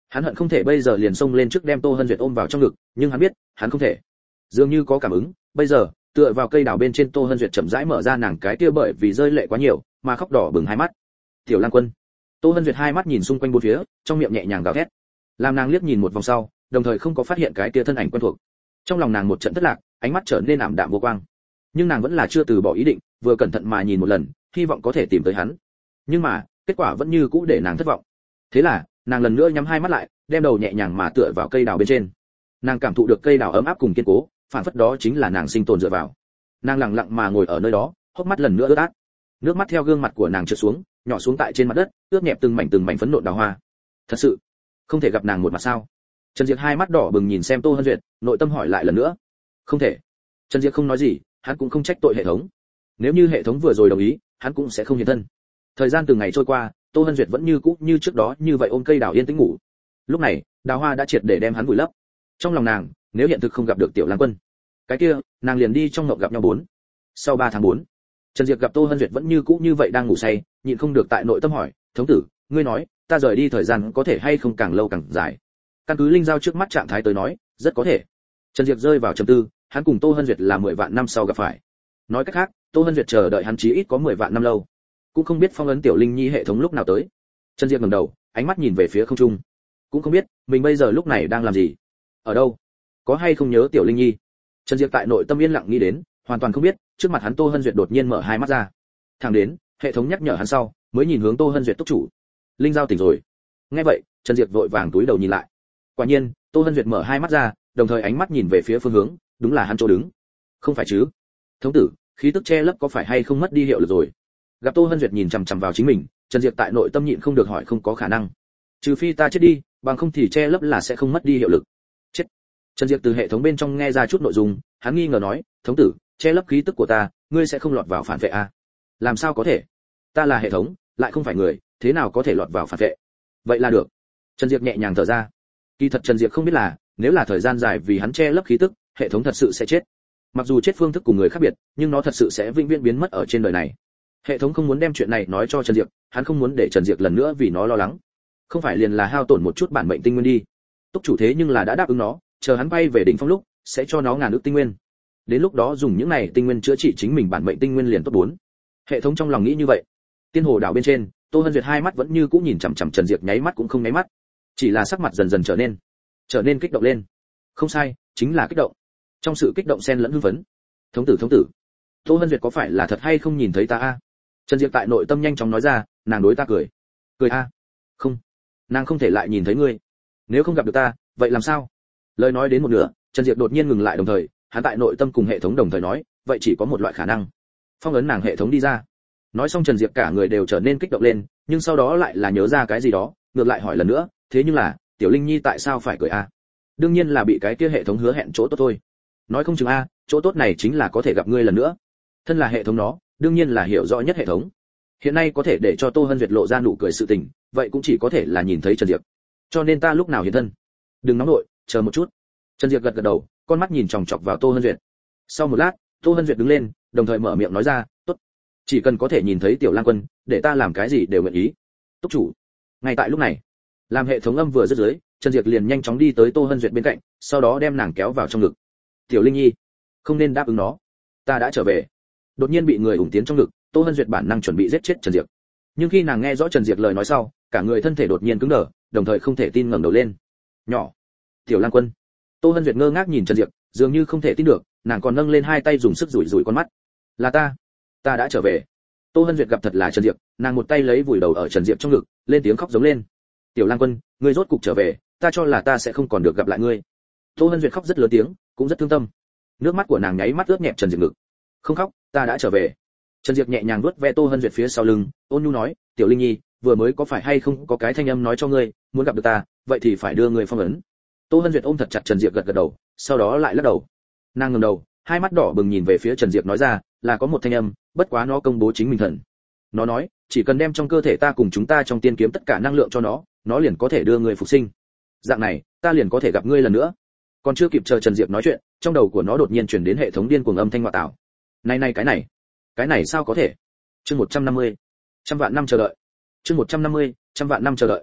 Hắn hận không thể bây giờ liền xông lên trước đem Tô Hân Duyệt ôm vào trong ngực, nhưng hắn biết, hắn không thể. Dường như có cảm ứng, bây giờ, tựa vào cây đào bên trên Tô Hân Duyệt chậm rãi mở ra nàng cái kia bởi vì rơi lệ quá nhiều, mà khóc đỏ bừng hai mắt. Tiểu Lang Quân. Tô Hân Duyệt hai mắt nhìn xung quanh bốn phía, trong miệng nhẹ nhàng gào thét. Làm nàng liếc nhìn một vòng sau, đồng thời không có phát hiện cái kia thân ảnh quen thuộc. Trong lòng nàng một trận thất lạc, ánh mắt trở nên ảm đạm vô quang. Nhưng nàng vẫn là chưa từ bỏ ý định, vừa cẩn thận mà nhìn một lần, hy vọng có thể tìm tới hắn. Nhưng mà, kết quả vẫn như cũ để nàng thất vọng. Thế là, nàng lần nữa nhắm hai mắt lại, đem đầu nhẹ nhàng mà tựa vào cây đào bên trên. Nàng cảm thụ được cây đào ấm áp cùng kiên cố, phản phất đó chính là nàng sinh tồn dựa vào. Nàng lặng lặng mà ngồi ở nơi đó, hốc mắt lần nữa ướt át. Nước mắt theo gương mặt của nàng trượt xuống, nhỏ xuống tại trên mặt đất, ướt nhẹp từng mảnh phấn nộn đào hoa. Thật sự, không thể gặp nàng một mặt sao? Trần Diệp hai mắt đỏ bừng nhìn xem Tô Hân Duyệt, nội tâm hỏi lại lần nữa. Không thể. Trần Diệp không nói gì, hắn cũng không trách tội hệ thống. Nếu như hệ thống vừa rồi đồng ý, hắn cũng sẽ không hiện thân. Thời gian từng ngày trôi qua, Tô Hân Duyệt vẫn như cũ như trước đó như vậy ôm cây đào yên tĩnh ngủ. Lúc này, đào hoa đã triệt để đem hắn vùi lấp. Trong lòng nàng, nếu hiện thực không gặp được Tiểu Lang Quân, cái kia, nàng liền đi trong ngộng gặp nhau 4. Sau 3 tháng 4, Trần Diệp gặp Tô Hân Duyệt vẫn như cũ như vậy đang ngủ say, nhịn không được tại nội tâm hỏi, "Thống tử, ngươi nói, ta rời đi thời gian có thể hay không càng lâu càng dài?" Căn cứ linh giao trước mắt trạng thái tới nói, rất có thể. Trần Diệp rơi vào trầm tư, hắn cùng Tô Hân Duyệt là 10 vạn năm sau gặp phải. Nói cách khác, Tô Hân Duyệt chờ đợi hắn chí ít có 10 vạn năm lâu. Cũng không biết phong ấn Tiểu Linh Nhi hệ thống lúc nào tới. Trần Diệp ngẩng đầu, ánh mắt nhìn về phía không trung. Cũng không biết, mình bây giờ lúc này đang làm gì? Ở đâu? Có hay không nhớ Tiểu Linh Nhi? Trần Diệp tại nội tâm yên lặng nghĩ đến, hoàn toàn không biết, trước mặt hắn Tô Hân Duyệt đột nhiên mở hai mắt ra. Thẳng đến, hệ thống nhắc nhở hắn sau, mới nhìn hướng Tô Hân Duyệt túc chủ. Linh giao tỉnh rồi. Nghe vậy, Trần Diệp vội vàng túi đầu nhìn lại. Quả nhiên, Tô Hân Duyệt mở hai mắt ra, đồng thời ánh mắt nhìn về phía phương hướng, đúng là hắn chỗ đứng. Không phải chứ? Thống tử, khí tức che lấp có phải hay không mất đi hiệu lực rồi? Gặp Tô Hân Duyệt nhìn chằm chằm vào chính mình, Trần Diệp tại nội tâm nhịn không được hỏi không có khả năng. Trừ phi ta chết đi, bằng không thì che lấp là sẽ không mất đi hiệu lực. Chết. Trần Diệp từ hệ thống bên trong nghe ra chút nội dung, hắn nghi ngờ nói, thống tử, che lấp khí tức của ta, ngươi sẽ không lọt vào phản vệ à? Làm sao có thể? Ta là hệ thống, lại không phải người, thế nào có thể lọt vào phản vệ? Vậy là được. Trần Diệp nhẹ nhàng thở ra. Kỳ thật Trần Diệp không biết là, nếu là thời gian dài vì hắn che lấp khí tức, hệ thống thật sự sẽ chết. Mặc dù chết phương thức cùng người khác biệt, nhưng nó thật sự sẽ vĩnh viễn biến mất ở trên đời này. Hệ thống không muốn đem chuyện này nói cho Trần Diệp, hắn không muốn để Trần Diệp lần nữa vì nó lo lắng. Không phải liền là hao tổn một chút bản mệnh tinh nguyên đi. Túc chủ thế nhưng là đã đáp ứng nó, chờ hắn bay về đỉnh phong lúc, sẽ cho nó ngàn ức tinh nguyên. Đến lúc đó dùng những này tinh nguyên chữa trị chính mình bản mệnh tinh nguyên liền tốt 4. Hệ thống trong lòng nghĩ như vậy. Tiên hồ đảo bên trên, Tô Hân Duyệt hai mắt vẫn như cũ nhìn chằm chằm Trần Diệp, nháy mắt cũng không nháy mắt, chỉ là sắc mặt dần dần trở nên kích động lên. Không sai, chính là kích động. Trong sự kích động xen lẫn hưng phấn. Thống tử, Tô Hân Duyệt có phải là thật hay không nhìn thấy ta a? Trần Diệp tại nội tâm nhanh chóng nói ra, nàng đối ta cười a. Không, nàng không thể lại nhìn thấy ngươi. Nếu không gặp được ta, vậy làm sao? Lời nói đến một nửa, Trần Diệp đột nhiên ngừng lại, đồng thời, hắn tại nội tâm cùng hệ thống đồng thời nói, vậy chỉ có một loại khả năng, phong ấn nàng hệ thống đi ra. Nói xong Trần Diệp cả người đều trở nên kích động lên, nhưng sau đó lại là nhớ ra cái gì đó, ngược lại hỏi lần nữa, thế nhưng là, Tiểu Linh Nhi tại sao phải cười a? Đương nhiên là bị cái kia hệ thống hứa hẹn chỗ tốt thôi. Nói không chừng a, chỗ tốt này chính là có thể gặp ngươi lần nữa. Thân là hệ thống nó, đương nhiên là hiểu rõ nhất hệ thống. Hiện nay có thể để cho Tô Hân Duyệt lộ ra nụ cười sự tình, vậy cũng chỉ có thể là nhìn thấy Trần Diệp. Cho nên ta lúc nào hiện thân? Đừng nóng nội, chờ một chút. Trần Diệp gật gật đầu, con mắt nhìn chòng chọc vào Tô Hân Duyệt. Sau một lát, Tô Hân Duyệt đứng lên, đồng thời mở miệng nói ra, tốt, chỉ cần có thể nhìn thấy Tiểu Lang Quân, để ta làm cái gì đều nguyện ý. Túc chủ. Ngay tại lúc này, làm hệ thống âm vừa dứt dưới, Trần Diệp liền nhanh chóng đi tới Tô Hân Duyệt bên cạnh, sau đó đem nàng kéo vào trong ngực. Tiểu Linh Nhi, không nên đáp ứng nó, ta đã trở về. Đột nhiên bị người ủng tiến trong ngực, Tô Hân Duyệt bản năng chuẩn bị giết chết Trần Diệp. Nhưng khi nàng nghe rõ Trần Diệp lời nói sau, cả người thân thể đột nhiên cứng đờ, đồng thời không thể tin ngẩng đầu lên. Nhỏ, Tiểu Lang Quân. Tô Hân Duyệt ngơ ngác nhìn Trần Diệp, dường như không thể tin được, nàng còn nâng lên hai tay dùng sức rủi rủi con mắt. Là ta đã trở về. Tô Hân Duyệt gặp thật là Trần Diệp, nàng một tay lấy vùi đầu ở Trần Diệp trong ngực, lên tiếng khóc giống lên. Tiểu Lang Quân, ngươi rốt cục trở về, ta cho là ta sẽ không còn được gặp lại ngươi. Tô Hân Duyệt khóc rất lớn tiếng, cũng rất thương tâm. Nước mắt của nàng nháy mắt ướt nhẹp Trần Diệp ngực. Không khóc, ta đã trở về. Trần Diệp nhẹ nhàng vuốt ve Tô Hân Duyệt phía sau lưng, ôn nhu nói, Tiểu Linh Nhi, vừa mới có phải hay không có cái thanh âm nói cho ngươi, muốn gặp được ta, vậy thì phải đưa ngươi phong ấn. Tô Hân Duyệt ôm thật chặt Trần Diệp, gật gật đầu, sau đó lại lắc đầu. Nàng ngẩng đầu, hai mắt đỏ bừng nhìn về phía Trần Diệp nói ra, là có một thanh âm, bất quá nó công bố chính mình thần. Nó nói, chỉ cần đem trong cơ thể ta cùng chúng ta trong tiên kiếm tất cả năng lượng cho nó liền có thể đưa ngươi phục sinh. Dạng này, ta liền có thể gặp ngươi lần nữa. Còn chưa kịp chờ Trần Diệp nói chuyện, trong đầu của nó đột nhiên truyền đến hệ thống điên cuồng âm thanh ngoại tảo. Này cái này sao có thể? Chương 150, trăm vạn năm chờ đợi. Chương 150, trăm vạn năm chờ đợi.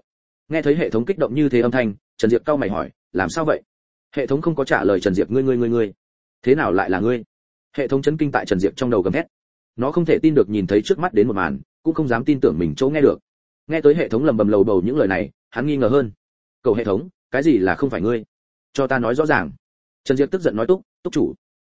Nghe thấy hệ thống kích động như thế âm thanh, Trần Diệp cau mày hỏi, làm sao vậy? Hệ thống không có trả lời Trần Diệp, ngươi, thế nào lại là ngươi? Hệ thống chấn kinh tại Trần Diệp trong đầu gầm thét. Nó không thể tin được nhìn thấy trước mắt đến một màn, cũng không dám tin tưởng mình chỗ nghe được. Nghe tới hệ thống lầm bầm lầu bầu những lời này, hắn nghi ngờ hơn. Cầu hệ thống, cái gì là không phải ngươi? Cho ta nói rõ ràng. Trần Diệp tức giận nói, túc chủ.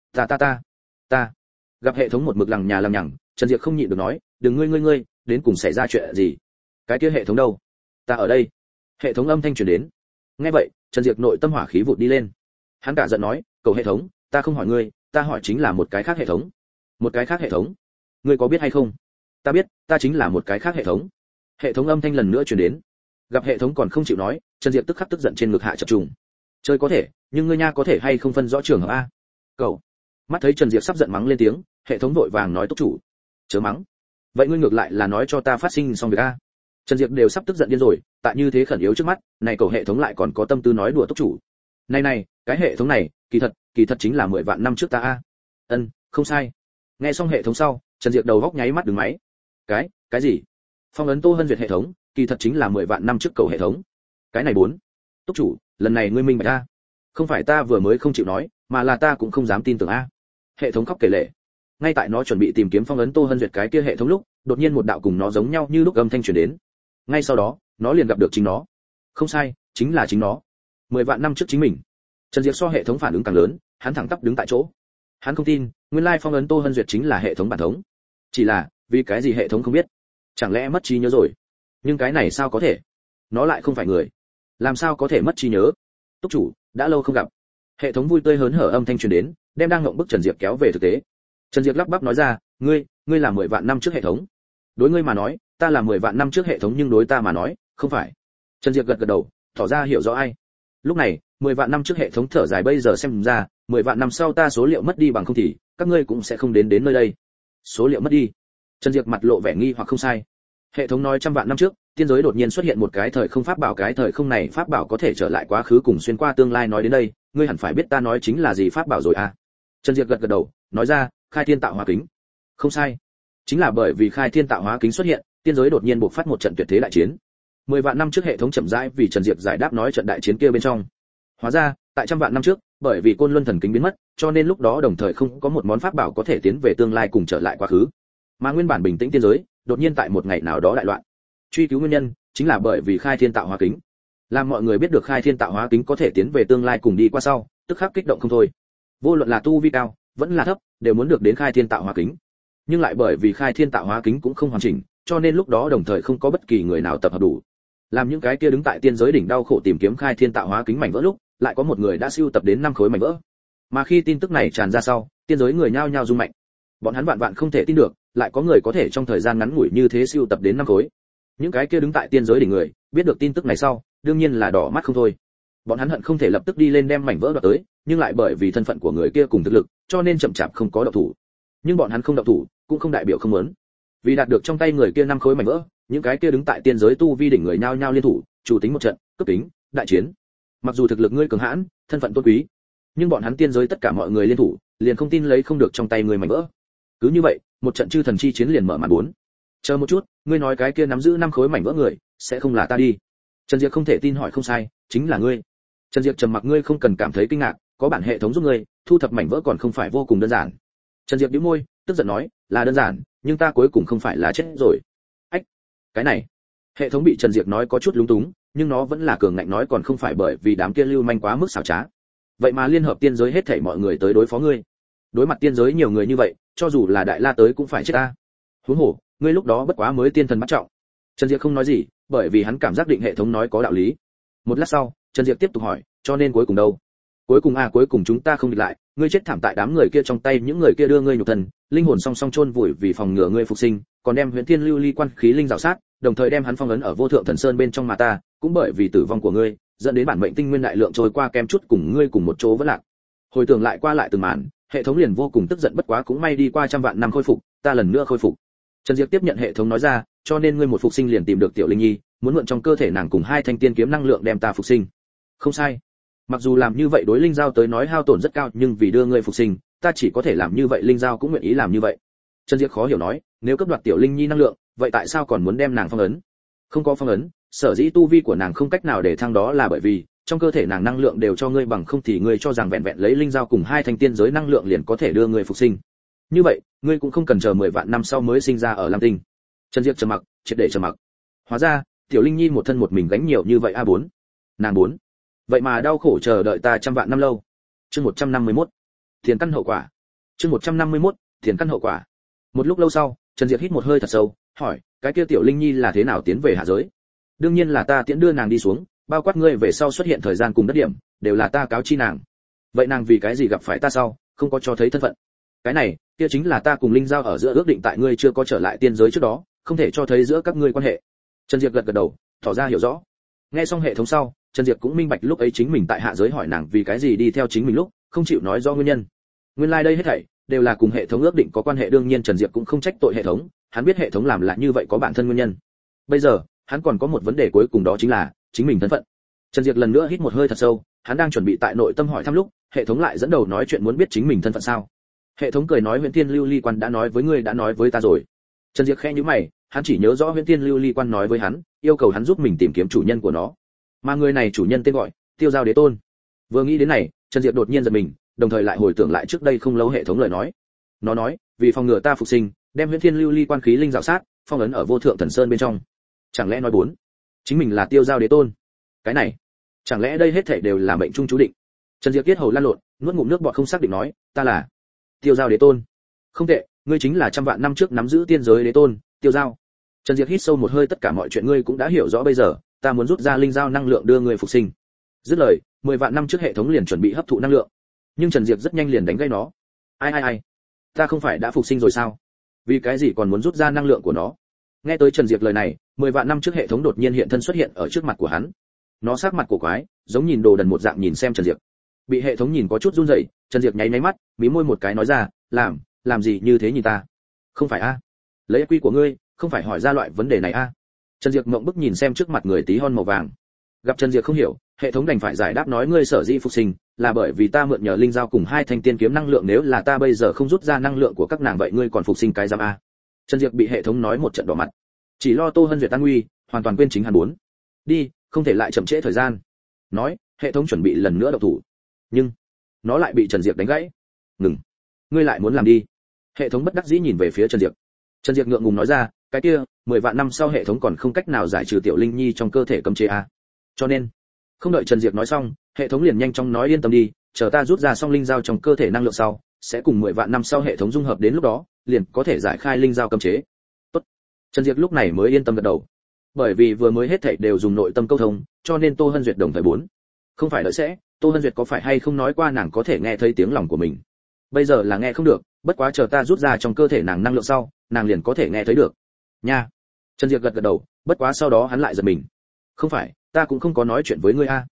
Ta. Gặp hệ thống một mực lằng nhằng, Trần Diệp không nhịn được nói, đừng ngươi, đến cùng xảy ra chuyện gì? Cái kia hệ thống đâu? Ta ở đây. Hệ thống âm thanh truyền đến. Nghe vậy, Trần Diệp nội tâm hỏa khí vụt đi lên. Hắn cả giận nói, cầu hệ thống, ta không hỏi ngươi, ta hỏi chính là một cái khác hệ thống. Một cái khác hệ thống? Ngươi có biết hay không? Ta biết, ta chính là một cái khác hệ thống. Hệ thống âm thanh lần nữa truyền đến. Gặp hệ thống còn không chịu nói, Trần Diệp tức khắc tức giận trên ngực hạ chập trùng. Chơi có thể, nhưng ngươi nha có thể hay không phân rõ trường hợp a? Cậu. Mắt thấy Trần Diệp sắp giận mắng lên tiếng, hệ thống vội vàng nói, túc chủ, chớ mắng. Vậy ngươi ngược lại là nói cho ta phát sinh xong việc a? Trần Diệp đều sắp tức giận điên rồi, tại như thế khẩn yếu trước mắt, này cầu hệ thống lại còn có tâm tư nói đùa túc chủ. Này, cái hệ thống này, kỳ thật chính là 10 vạn năm trước ta a. Ân, không sai. Nghe xong hệ thống sau, Trần Diệp đầu góc nháy mắt đứng máy. Cái gì? Phong ấn Tô Hân Duyệt hệ thống, kỳ thật chính là 10 vạn năm trước cầu hệ thống. Cái này 4. Túc chủ, lần này ngươi minh bạch a? Không phải ta vừa mới không chịu nói, mà là ta cũng không dám tin tưởng a. Hệ thống khóc kể lể. Ngay tại nó chuẩn bị tìm kiếm phong ấn Tô Hân Duyệt cái kia hệ thống lúc, đột nhiên một đạo cùng nó giống nhau như lúc âm thanh truyền đến. Ngay sau đó, nó liền gặp được chính nó. Không sai, chính là chính nó. 10 vạn năm trước chính mình. Trần Diệp so hệ thống phản ứng càng lớn, hắn thẳng tắp đứng tại chỗ. Hắn không tin, nguyên lai phong ấn Tô Hân Duyệt chính là hệ thống bản thống. Chỉ là, vì cái gì hệ thống không biết? Chẳng lẽ mất trí nhớ rồi? Nhưng cái này sao có thể? Nó lại không phải người, làm sao có thể mất trí nhớ? Túc chủ, đã lâu không gặp. Hệ thống vui tươi hớn hở âm thanh truyền đến, đem đang ngậm bức Trần Diệp kéo về thực tế. Trần Diệp lắp bắp nói ra, ngươi là 10 vạn năm trước hệ thống. Đối ngươi mà nói, ta là 10 vạn năm trước hệ thống, nhưng đối ta mà nói, không phải. Trần Diệp gật gật đầu, tỏ ra hiểu rõ ai. Lúc này, 10 vạn năm trước hệ thống thở dài, bây giờ xem ra, 10 vạn năm sau ta số liệu mất đi bằng không thì, các ngươi cũng sẽ không đến nơi đây. Số liệu mất đi? Trần Diệp mặt lộ vẻ nghi hoặc không sai. Hệ thống nói 100 vạn năm trước, tiên giới đột nhiên xuất hiện một cái thời không pháp bảo, cái thời không này pháp bảo có thể trở lại quá khứ cùng xuyên qua tương lai, nói đến đây, ngươi hẳn phải biết ta nói chính là gì pháp bảo rồi à? Trần Diệp gật gật đầu, nói ra, khai thiên tạo hóa kính. Không sai, chính là bởi vì khai thiên tạo hóa kính xuất hiện, tiên giới đột nhiên bộc phát một trận tuyệt thế đại chiến. 10 vạn năm trước hệ thống chậm rãi vì Trần Diệp giải đáp nói trận đại chiến kia bên trong. Hóa ra, tại 100 vạn năm trước, bởi vì Côn Luân thần kính biến mất, cho nên lúc đó đồng thời không có một món pháp bảo có thể tiến về tương lai cùng trở lại quá khứ. Mà nguyên bản bình tĩnh tiên giới, đột nhiên tại một ngày nào đó đại loạn. Truy cứu nguyên nhân, chính là bởi vì khai thiên tạo hóa kính. Làm mọi người biết được khai thiên tạo hóa kính có thể tiến về tương lai cùng đi qua sau, tức khắc kích động không thôi. Vô luận là tu vi cao, vẫn là thấp, đều muốn được đến khai thiên tạo hóa kính. Nhưng lại bởi vì khai thiên tạo hóa kính cũng không hoàn chỉnh, cho nên lúc đó đồng thời không có bất kỳ người nào tập hợp đủ. Làm những cái kia đứng tại tiên giới đỉnh đau khổ tìm kiếm khai thiên tạo hóa kính mảnh vỡ lúc, lại có một người đã sưu tập đến 5 khối mảnh vỡ. Mà khi tin tức này tràn ra sau, tiên giới người nhao nhao rung mạnh. Bọn hắn vạn không thể tin được, lại có người có thể trong thời gian ngắn ngủi như thế sưu tập đến 5 khối. Những cái kia đứng tại tiên giới đỉnh người, biết được tin tức này sau, đương nhiên là đỏ mắt không thôi. Bọn hắn hận không thể lập tức đi lên đem mảnh vỡ đoạt tới, nhưng lại bởi vì thân phận của người kia cùng thực lực, cho nên chậm chạp không có động thủ. Nhưng bọn hắn không động thủ, cũng không đại biểu không muốn. Vì đạt được trong tay người kia 5 khối mảnh vỡ, những cái kia đứng tại tiên giới tu vi đỉnh người nhao nhao liên thủ, chủ tính một trận cấp tính đại chiến. Mặc dù thực lực ngươi cường hãn, thân phận tôn quý, nhưng bọn hắn tiên giới tất cả mọi người liên thủ, liền không tin lấy không được trong tay người mảnh vỡ. Cứ như vậy, một trận chư thần chi chiến liền mở màn 4. Chờ một chút, ngươi nói cái kia nắm giữ 5 khối mảnh vỡ người, sẽ không là ta đi? Trần Diệp không thể tin hỏi, không sai, chính là ngươi. Trần Diệp trầm mặc, ngươi không cần cảm thấy kinh ngạc, có bản hệ thống giúp ngươi, thu thập mảnh vỡ còn không phải vô cùng đơn giản. Trần Diệp bĩu môi, tức giận nói, là đơn giản, nhưng ta cuối cùng không phải là chết rồi. Ách, cái này. Hệ thống bị Trần Diệp nói có chút lúng túng, nhưng nó vẫn là cường ngạnh nói, còn không phải bởi vì đám kia lưu manh quá mức xảo trá. Vậy mà liên hợp tiên giới hết thảy mọi người tới đối phó ngươi. Đối mặt tiên giới nhiều người như vậy, cho dù là đại la tới cũng phải chết ta. Huống hồ, ngươi lúc đó bất quá mới tiên thần bắt trọng. Trần Diệp không nói gì, bởi vì hắn cảm giác định hệ thống nói có đạo lý. Một lát sau, Trần Diệp tiếp tục hỏi, cho nên cuối cùng đâu? Cuối cùng chúng ta không địch lại, ngươi chết thảm tại đám người kia trong tay, những người kia đưa ngươi nhục thần, linh hồn song song chôn vùi vì phòng ngừa ngươi phục sinh, còn đem Huyền Thiên Lưu Ly quan khí linh rào sát, đồng thời đem hắn phong ấn ở Vô Thượng Thần Sơn bên trong, mà ta cũng bởi vì tử vong của ngươi, dẫn đến bản mệnh tinh nguyên đại lượng trôi qua, kem chút cùng ngươi cùng một chỗ vẫn lạc. Hồi tưởng lại qua lại từng màn, hệ thống liền vô cùng tức giận, bất quá cũng may đi qua 100 vạn năm khôi phục, ta lần nữa khôi phục. Trần Diệp tiếp nhận hệ thống nói ra, cho nên ngươi một phục sinh liền tìm được Tiểu Linh Nhi, muốn mượn trong cơ thể nàng cùng 2 thanh tiên kiếm năng lượng đem ta phục sinh. Không sai. Mặc dù làm như vậy đối linh giao tới nói hao tổn rất cao, nhưng vì đưa ngươi phục sinh, ta chỉ có thể làm như vậy, linh giao cũng nguyện ý làm như vậy. Trần Diệp khó hiểu nói, nếu cướp đoạt Tiểu Linh Nhi năng lượng, vậy tại sao còn muốn đem nàng phong ấn? Không có phong ấn, Sở dĩ tu vi của nàng không cách nào để thăng đó là bởi vì trong cơ thể nàng năng lượng đều cho ngươi, bằng không thì ngươi cho rằng vẹn vẹn lấy linh dao cùng hai thanh tiên giới năng lượng liền có thể đưa ngươi phục sinh. Như vậy, ngươi cũng không cần chờ 10 vạn năm sau mới sinh ra ở Lam Tinh. Trần Diệp trầm mặc, triệt để trầm mặc. Hóa ra, Tiểu Linh Nhi một thân một mình gánh nhiều như vậy a. 4. Nàng 4. Vậy mà đau khổ chờ đợi ta trăm vạn năm lâu. Chương 151. Tiền căn hậu quả. Chương 151. Tiền căn hậu quả. Một lúc lâu sau, Trần Diệp hít một hơi thật sâu, hỏi, cái kia Tiểu Linh Nhi là thế nào tiến về hạ giới? Đương nhiên là ta tiễn đưa nàng đi xuống, bao quát ngươi về sau xuất hiện thời gian cùng đất điểm, đều là ta cáo chi nàng. Vậy nàng vì cái gì gặp phải ta sau, không có cho thấy thân phận? Cái này, kia chính là ta cùng linh giao ở giữa ước định, tại ngươi chưa có trở lại tiên giới trước đó, không thể cho thấy giữa các ngươi quan hệ. Trần Diệp gật gật đầu, tỏ ra hiểu rõ. Nghe xong hệ thống sau, Trần Diệp cũng minh bạch lúc ấy chính mình tại hạ giới hỏi nàng vì cái gì đi theo chính mình lúc không chịu nói do nguyên nhân. Nguyên lai đây hết thảy đều là cùng hệ thống ước định có quan hệ. Đương nhiên Trần Diệp cũng không trách tội hệ thống, hắn biết hệ thống làm lại như vậy có bản thân nguyên nhân. Bây giờ, hắn còn có một vấn đề cuối cùng, đó chính là chính mình thân phận. Trần Diệp lần nữa hít một hơi thật sâu, hắn đang chuẩn bị tại nội tâm hỏi thăm lúc, hệ thống lại dẫn đầu nói chuyện muốn biết chính mình thân phận sao. Hệ thống cười nói Huyễn Tiên Lưu Ly Quan đã nói với ngươi, đã nói với ta rồi. Trần Diệp khẽ nhíu mày, hắn chỉ nhớ rõ Huyễn Tiên Lưu Ly Quan nói với hắn, yêu cầu hắn giúp mình tìm kiếm chủ nhân của nó. Mà người này chủ nhân tên gọi Tiêu Giao Đế Tôn. Vừa nghĩ đến này, Trần Diệp đột nhiên giật mình, đồng thời lại hồi tưởng lại trước đây không lâu hệ thống lời nói. Nó nói, vì phòng ngừa ta phục sinh, đem Huyễn Tiên Lưu Ly Quan khí linh rào sát, phong ấn ở Vô Thượng Thần Sơn bên trong. Chẳng lẽ nói 4, chính mình là Tiêu Giao Đế Tôn? Cái này, chẳng lẽ đây hết thảy đều là mệnh trung chú định? Trần Diệp tiết hầu lăn lộn, nuốt ngụm nước bọt không xác định nói, ta là Tiêu Giao Đế Tôn. Không tệ, ngươi chính là trăm vạn năm trước nắm giữ tiên giới đế tôn, Tiêu Giao. Trần Diệp hít sâu một hơi, tất cả mọi chuyện ngươi cũng đã hiểu rõ, bây giờ, ta muốn rút ra linh giao năng lượng đưa ngươi phục sinh. Dứt lời, 10 vạn năm trước hệ thống liền chuẩn bị hấp thụ năng lượng. Nhưng Trần Diệp rất nhanh liền đánh gãy nó. Ai, ta không phải đã phục sinh rồi sao? Vì cái gì còn muốn rút ra năng lượng của nó? Nghe tới Trần Diệp lời này, 10 vạn năm trước hệ thống đột nhiên hiện thân xuất hiện ở trước mặt của hắn. Nó sắc mặt cổ quái, giống nhìn đồ đần một dạng nhìn xem Trần Diệp. Bị hệ thống nhìn có chút run rẩy, Trần Diệp nháy nháy mắt, mí môi một cái nói ra, làm gì như thế nhìn ta? Không phải a? Lấy quy của ngươi, không phải hỏi ra loại vấn đề này a? Trần Diệp ngậm bức nhìn xem trước mặt người tí hon màu vàng. Gặp Trần Diệp không hiểu, hệ thống đành phải giải đáp nói, ngươi sở dĩ phục sinh là bởi vì ta mượn nhờ linh giao cùng hai thanh tiên kiếm năng lượng, nếu là ta bây giờ không rút ra năng lượng của các nàng vậy ngươi còn phục sinh cái giám a? Trần Diệp bị hệ thống nói một trận đỏ mặt, chỉ lo Tô Hân Duyệt an nguy, hoàn toàn quên chính hắn muốn. Đi, không thể lại chậm trễ thời gian. Nói, hệ thống chuẩn bị lần nữa động thủ, nhưng nó lại bị Trần Diệp đánh gãy. Ngừng, ngươi lại muốn làm đi. Hệ thống bất đắc dĩ nhìn về phía Trần Diệp. Trần Diệp ngượng ngùng nói ra, cái kia 10 vạn năm sau hệ thống còn không cách nào giải trừ Tiểu Linh Nhi trong cơ thể cấm chế a. Cho nên, không đợi Trần Diệp nói xong, hệ thống liền nhanh chóng nói, yên tâm đi, chờ ta rút ra xong linh giao trong cơ thể năng lượng sau, sẽ cùng 10 vạn năm sau hệ thống dung hợp, đến lúc đó, liền có thể giải khai linh giao cấm chế. Tốt. Trần Diệp lúc này mới yên tâm gật đầu. Bởi vì vừa mới hết thảy đều dùng nội tâm câu thông, cho nên Tô Hân Duyệt đồng thời 4. Không phải đợi sẽ, Tô Hân Duyệt có phải hay không nói qua nàng có thể nghe thấy tiếng lòng của mình? Bây giờ là nghe không được, bất quá chờ ta rút ra trong cơ thể nàng năng lượng sau, nàng liền có thể nghe thấy được. Nha. Trần Diệp gật gật đầu, bất quá sau đó hắn lại giật mình. Không phải, ta cũng không có nói chuyện với ngươi a.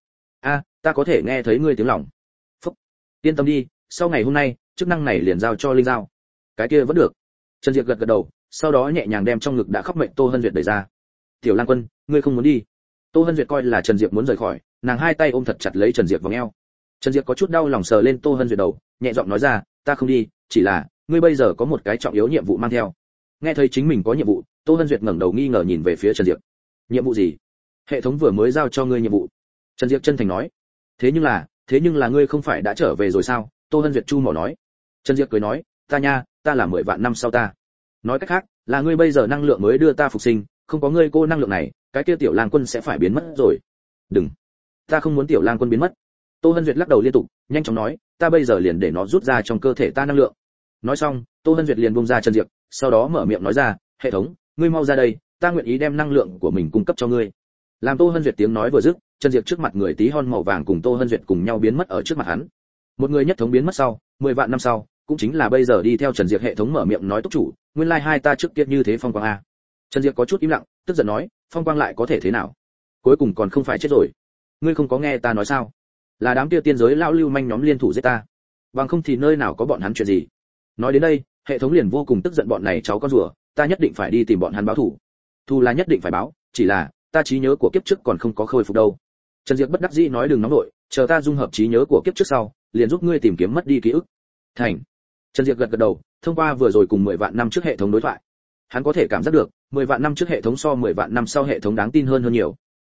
Ta có thể nghe thấy ngươi tiếng lòng. Phúc. Yên tâm đi, sau ngày hôm nay, chức năng này liền giao cho linh giao. Cái kia vẫn được. Trần Diệp gật gật đầu, sau đó nhẹ nhàng đem trong ngực đã khóc mệnh Tô Hân Duyệt đẩy ra. Tiểu Lan Quân, ngươi không muốn đi? Tô Hân Duyệt coi là Trần Diệp muốn rời khỏi, nàng hai tay ôm thật chặt lấy Trần Diệp vào eo. Trần Diệp có chút đau lòng sờ lên Tô Hân Duyệt đầu, nhẹ giọng nói ra, ta không đi, chỉ là ngươi bây giờ có một cái trọng yếu nhiệm vụ mang theo. Nghe thấy chính mình có nhiệm vụ, Tô Hân Duyệt ngẩng đầu nghi ngờ nhìn về phía Trần Diệp. Nhiệm vụ gì? Hệ thống vừa mới giao cho ngươi nhiệm vụ. Trần Diệp chân thành nói. Thế nhưng là ngươi không phải đã trở về rồi sao? Tô Hân Duyệt chu mỏ nói. Trần Diệp cười nói, ta là 10 vạn năm sau ta. Nói cách khác, là ngươi bây giờ năng lượng mới đưa ta phục sinh, không có ngươi cô năng lượng này, cái kia Tiểu Lang Quân sẽ phải biến mất rồi. Đừng, ta không muốn Tiểu Lang Quân biến mất. Tô Hân Duyệt lắc đầu liên tục, nhanh chóng nói, ta bây giờ liền để nó rút ra trong cơ thể ta năng lượng. Nói xong, Tô Hân Duyệt liền buông ra Trần Diệp, sau đó mở miệng nói ra, hệ thống, ngươi mau ra đây, ta nguyện ý đem năng lượng của mình cung cấp cho ngươi. Làm Tô Hân Duyệt tiếng nói vừa dứt, Trần Diệp trước mặt người tí hon màu vàng cùng Tô Hân Duyệt cùng nhau biến mất ở trước mặt hắn. Một người nhất thống biến mất sau, 10 vạn năm sau, cũng chính là bây giờ đi theo Trần Diệp, hệ thống mở miệng nói, túc chủ, nguyên lai hai ta trước kia như thế phong quang a. Trần Diệp có chút im lặng, tức giận nói, phong quang lại có thể thế nào? Cuối cùng còn không phải chết rồi. Ngươi không có nghe ta nói sao? Là đám kia tiên giới lão lưu manh nhóm liên thủ giết ta. Bằng không thì nơi nào có bọn hắn chuyện gì? Nói đến đây, hệ thống liền vô cùng tức giận, bọn này cháu con rùa, ta nhất định phải đi tìm bọn hắn báo thù. Thù là nhất định phải báo, chỉ là ta trí nhớ của kiếp trước còn không có khôi phục đâu. Trần Diệp bất đắc dĩ nói, đừng nóng nội, chờ ta dung hợp trí nhớ của kiếp trước sau, liền giúp ngươi tìm kiếm mất đi ký ức. Thành. Trần Diệp gật gật đầu, thông qua vừa rồi cùng 10 vạn năm trước hệ thống đối thoại, hắn có thể cảm giác được, 10 vạn năm trước hệ thống so 10 vạn năm sau hệ thống đáng tin hơn nhiều.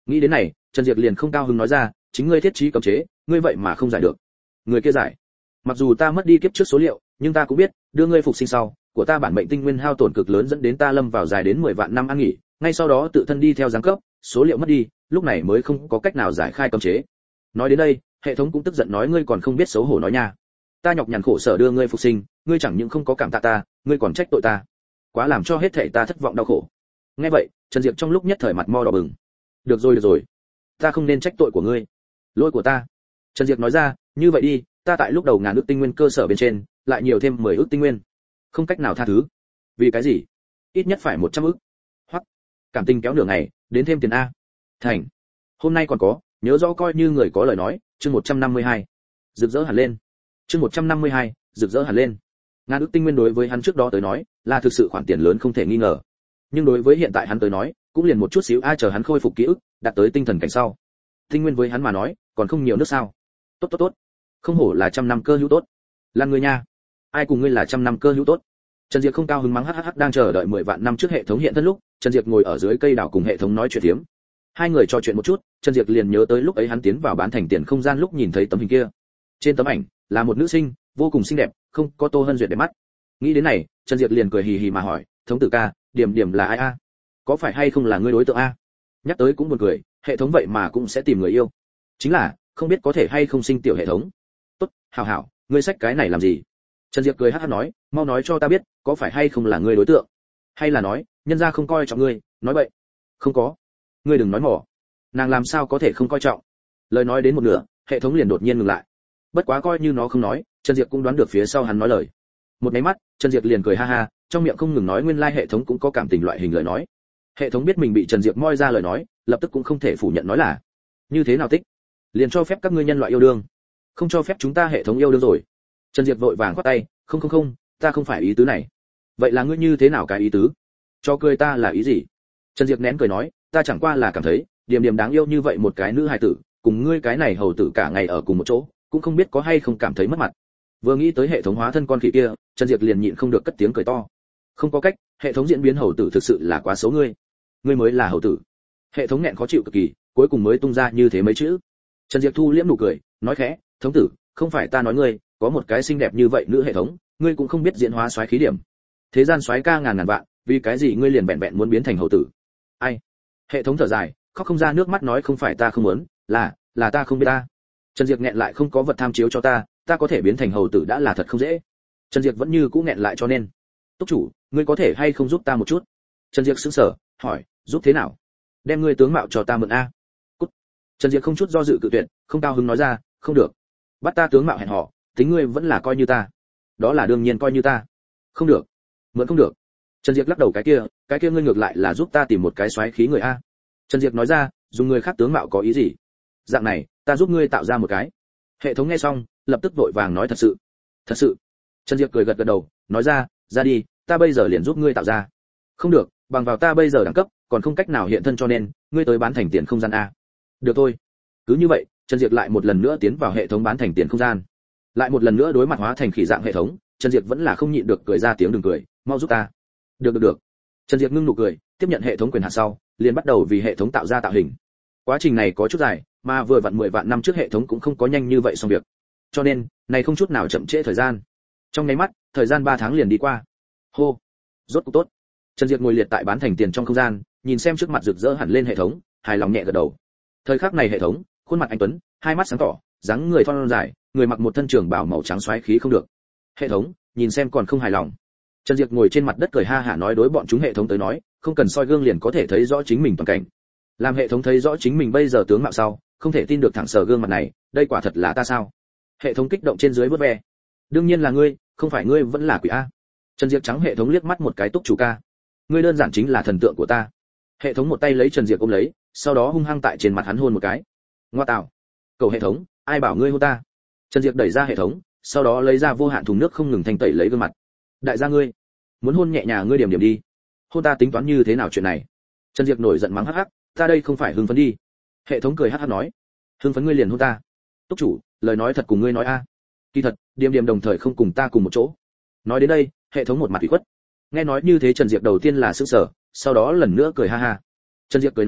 Nghĩ đến này, Trần Diệp liền không cao hứng nói ra, chính ngươi thiết trí cấm chế, ngươi vậy mà không giải được. Người kia giải. Mặc dù ta mất đi kiếp trước số liệu, nhưng ta cũng biết, đưa ngươi phục sinh sau, của ta bản mệnh tinh nguyên hao tổn cực lớn dẫn đến ta lâm vào dài đến 10 vạn năm ăn nghỉ, ngay sau đó tự thân đi theo giáng cấp, số liệu mất đi, lúc này mới không có cách nào giải khai cấm chế. Nói đến đây, hệ thống cũng tức giận nói ngươi còn không biết xấu hổ nói nha. Ta nhọc nhằn khổ sở đưa ngươi phục sinh, ngươi chẳng những không có cảm tạ ta, ngươi còn trách tội ta. Quá làm cho hết thảy ta thất vọng đau khổ. Nghe vậy, Trần Diệp trong lúc nhất thời mặt mo đỏ bừng. Được rồi, ta không nên trách tội của ngươi, lỗi của ta. Trần Diệp nói ra, như vậy đi, ta tại lúc đầu ngàn ước tinh nguyên cơ sở bên trên, lại nhiều thêm 10 ước tinh nguyên. Không cách nào tha thứ. Vì cái gì? Ít nhất phải 100 ước. Hoặc, cảm tình kéo nửa ngày, đến thêm tiền a. Thành. Hôm nay còn có, nhớ rõ coi như người có lời nói, chương 152. Rực rỡ hẳn lên. Chương 152, rực rỡ hẳn lên. Ngàn ước tinh nguyên đối với hắn trước đó tới nói, là thực sự khoản tiền lớn không thể nghi ngờ. Nhưng đối với hiện tại hắn tới nói, cũng liền một chút xíu ai chờ hắn khôi phục ký ức, đạt tới tinh thần cảnh sau. Tinh nguyên với hắn mà nói, còn không nhiều nước sao? Tốt. Không hổ là trăm năm cơ hữu tốt. Là người nha. Ai cùng ngươi là trăm năm cơ hữu tốt? Trần Diệp không cao hứng mắng hắc đang chờ đợi 10 vạn năm trước hệ thống hiện thân lúc, Trần Diệp ngồi ở dưới cây đảo cùng hệ thống nói chuyện thiếm. Hai người trò chuyện một chút, Trần Diệp liền nhớ tới lúc ấy hắn tiến vào bán thành tiền không gian lúc nhìn thấy tấm hình kia. Trên tấm ảnh là một nữ sinh, vô cùng xinh đẹp, không có Tô Hân Duyệt đẹp mắt. Nghĩ đến này, Trần Diệp liền cười hì hì mà hỏi, thống tử ca, điểm là ai a? Có phải hay không là ngươi đối tượng a? Nhắc tới cũng buồn cười, hệ thống vậy mà cũng sẽ tìm người yêu. Chính là, không biết có thể hay không sinh tiểu hệ thống. Tốt, hảo, ngươi xách cái này làm gì? Trần Diệp cười hắc hắc nói, mau nói cho ta biết, có phải hay không là ngươi đối tượng? Hay là nói, nhân gia không coi trọng ngươi, nói bậy. Không có. Ngươi đừng nói mỏ. Nàng làm sao có thể không coi trọng? Lời nói đến một nửa, hệ thống liền đột nhiên ngừng lại. Bất quá coi như nó không nói, Trần Diệp cũng đoán được phía sau hắn nói lời. Một cái mắt, Trần Diệp liền cười ha ha, trong miệng không ngừng nói nguyên lai hệ thống cũng có cảm tình loại hình lời nói. Hệ thống biết mình bị Trần Diệp moi ra lời nói, lập tức cũng không thể phủ nhận nói là như thế nào tích, liền cho phép các ngươi nhân loại yêu đương, không cho phép chúng ta hệ thống yêu đương rồi. Trần Diệp vội vàng quát tay, không, ta không phải ý tứ này. Vậy là ngươi như thế nào cái ý tứ? Cho cười ta là ý gì? Trần Diệp nén cười nói, ta chẳng qua là cảm thấy, điểm đáng yêu như vậy một cái nữ hài tử, cùng ngươi cái này hầu tử cả ngày ở cùng một chỗ, cũng không biết có hay không cảm thấy mất mặt. Vừa nghĩ tới hệ thống hóa thân con khỉ kia, Trần Diệp liền nhịn không được cất tiếng cười to. Không có cách, hệ thống diễn biến hầu tử thực sự là quá xấu ngươi mới là hầu tử. Hệ thống nghẹn khó chịu cực kỳ, cuối cùng mới tung ra như thế mấy chữ. Trần Diệp thu liễm nụ cười, nói khẽ, thống tử, không phải ta nói ngươi, có một cái xinh đẹp như vậy nữ hệ thống, ngươi cũng không biết diễn hóa soái khí điểm. Thế gian soái ca ngàn vạn, vì cái gì ngươi liền vẹn muốn biến thành hầu tử? Ai? Hệ thống thở dài, khóc không ra nước mắt nói không phải ta không muốn, là ta không biết ta. Trần Diệp nghẹn lại không có vật tham chiếu cho ta có thể biến thành hầu tử đã là thật không dễ. Trần Diệp vẫn như cũ nghẹn lại cho nên. Túc chủ, ngươi có thể hay không giúp ta một chút? Trần Diệp sững sờ, hỏi, giúp thế nào? Đem ngươi tướng mạo cho ta mượn a. Cút. Trần Diệp không chút do dự cự tuyệt, không cao hứng nói ra, không được. Bắt ta tướng mạo hẹn hò, tính ngươi vẫn là coi như ta. Đó là đương nhiên coi như ta. Không được. Mượn không được. Trần Diệp lắc đầu cái kia ngươi ngược lại là giúp ta tìm một cái xoáy khí người a. Trần Diệp nói ra, dùng người khác tướng mạo có ý gì? Dạng này, ta giúp ngươi tạo ra một cái. Hệ thống nghe xong, lập tức vội vàng nói thật sự. Trần Diệp cười gật đầu, nói ra đi, ta bây giờ liền giúp ngươi tạo ra. Không được, bằng vào ta bây giờ đẳng cấp, còn không cách nào hiện thân cho nên, ngươi tới bán thành tiền không gian a. Được thôi. Cứ như vậy, Trần Diệp lại một lần nữa tiến vào hệ thống bán thành tiền không gian. Lại một lần nữa đối mặt hóa thành khỉ dạng hệ thống, Trần Diệp vẫn là không nhịn được cười ra tiếng đừng cười, mau giúp ta. Được. Trần Diệp ngưng nụ cười, tiếp nhận hệ thống quyền hạn sau, liền bắt đầu vì hệ thống tạo ra tạo hình. Quá trình này có chút dài, mà vừa vặn 10 vạn năm trước hệ thống cũng không có nhanh như vậy xong việc. Cho nên, này không chút nào chậm trễ thời gian. Trong nháy mắt, thời gian 3 tháng liền đi qua. Hô, rốt cuộc tốt. Trần Diệp ngồi liệt tại bán thành tiền trong không gian, nhìn xem trước mặt rực rỡ hẳn lên hệ thống, hài lòng nhẹ gật đầu. Thời khắc này hệ thống, khuôn mặt anh tuấn, hai mắt sáng tỏ, dáng người thon dài, người mặc một thân trường bào màu trắng xoáy khí không được. Hệ thống, nhìn xem còn không hài lòng. Trần Diệp ngồi trên mặt đất cười ha hả nói đối bọn chúng hệ thống tới nói, không cần soi gương liền có thể thấy rõ chính mình toàn cảnh. Làm hệ thống thấy rõ chính mình bây giờ tướng mạo sau, không thể tin được thẳng sờ gương mặt này, đây quả thật là ta sao? Hệ thống kích động trên dưới vuốt ve. Đương nhiên là ngươi, không phải ngươi vẫn là quỷ a. Trần Diệp trắng hệ thống liếc mắt một cái túc chủ ca. Ngươi đơn giản chính là thần tượng của ta. Hệ thống một tay lấy Trần Diệp ôm lấy, sau đó hung hăng tại trên mặt hắn hôn một cái. Ngoa tạo. Cầu hệ thống, ai bảo ngươi hôn ta? Trần Diệp đẩy ra hệ thống, sau đó lấy ra vô hạn thùng nước không ngừng thanh tẩy lấy gương mặt. Đại gia ngươi, muốn hôn nhẹ nhàng ngươi điểm đi. Hôn ta tính toán như thế nào chuyện này? Trần Diệp nổi giận mắng hắc hắc, ta đây không phải hưng phấn đi. Hệ thống cười hắc hắc nói, hưng phấn ngươi liền hôn ta. Túc chủ, lời nói thật cùng ngươi nói a. Kỳ thật, điểm đồng thời không cùng ta cùng một chỗ. Nói đến đây, hệ thống một mặt ủy khuất. Nghe nói như thế Trần Diệp đầu tiên là sững sờ, sau đó lần nữa cười ha ha. Trần Diệp cười nói,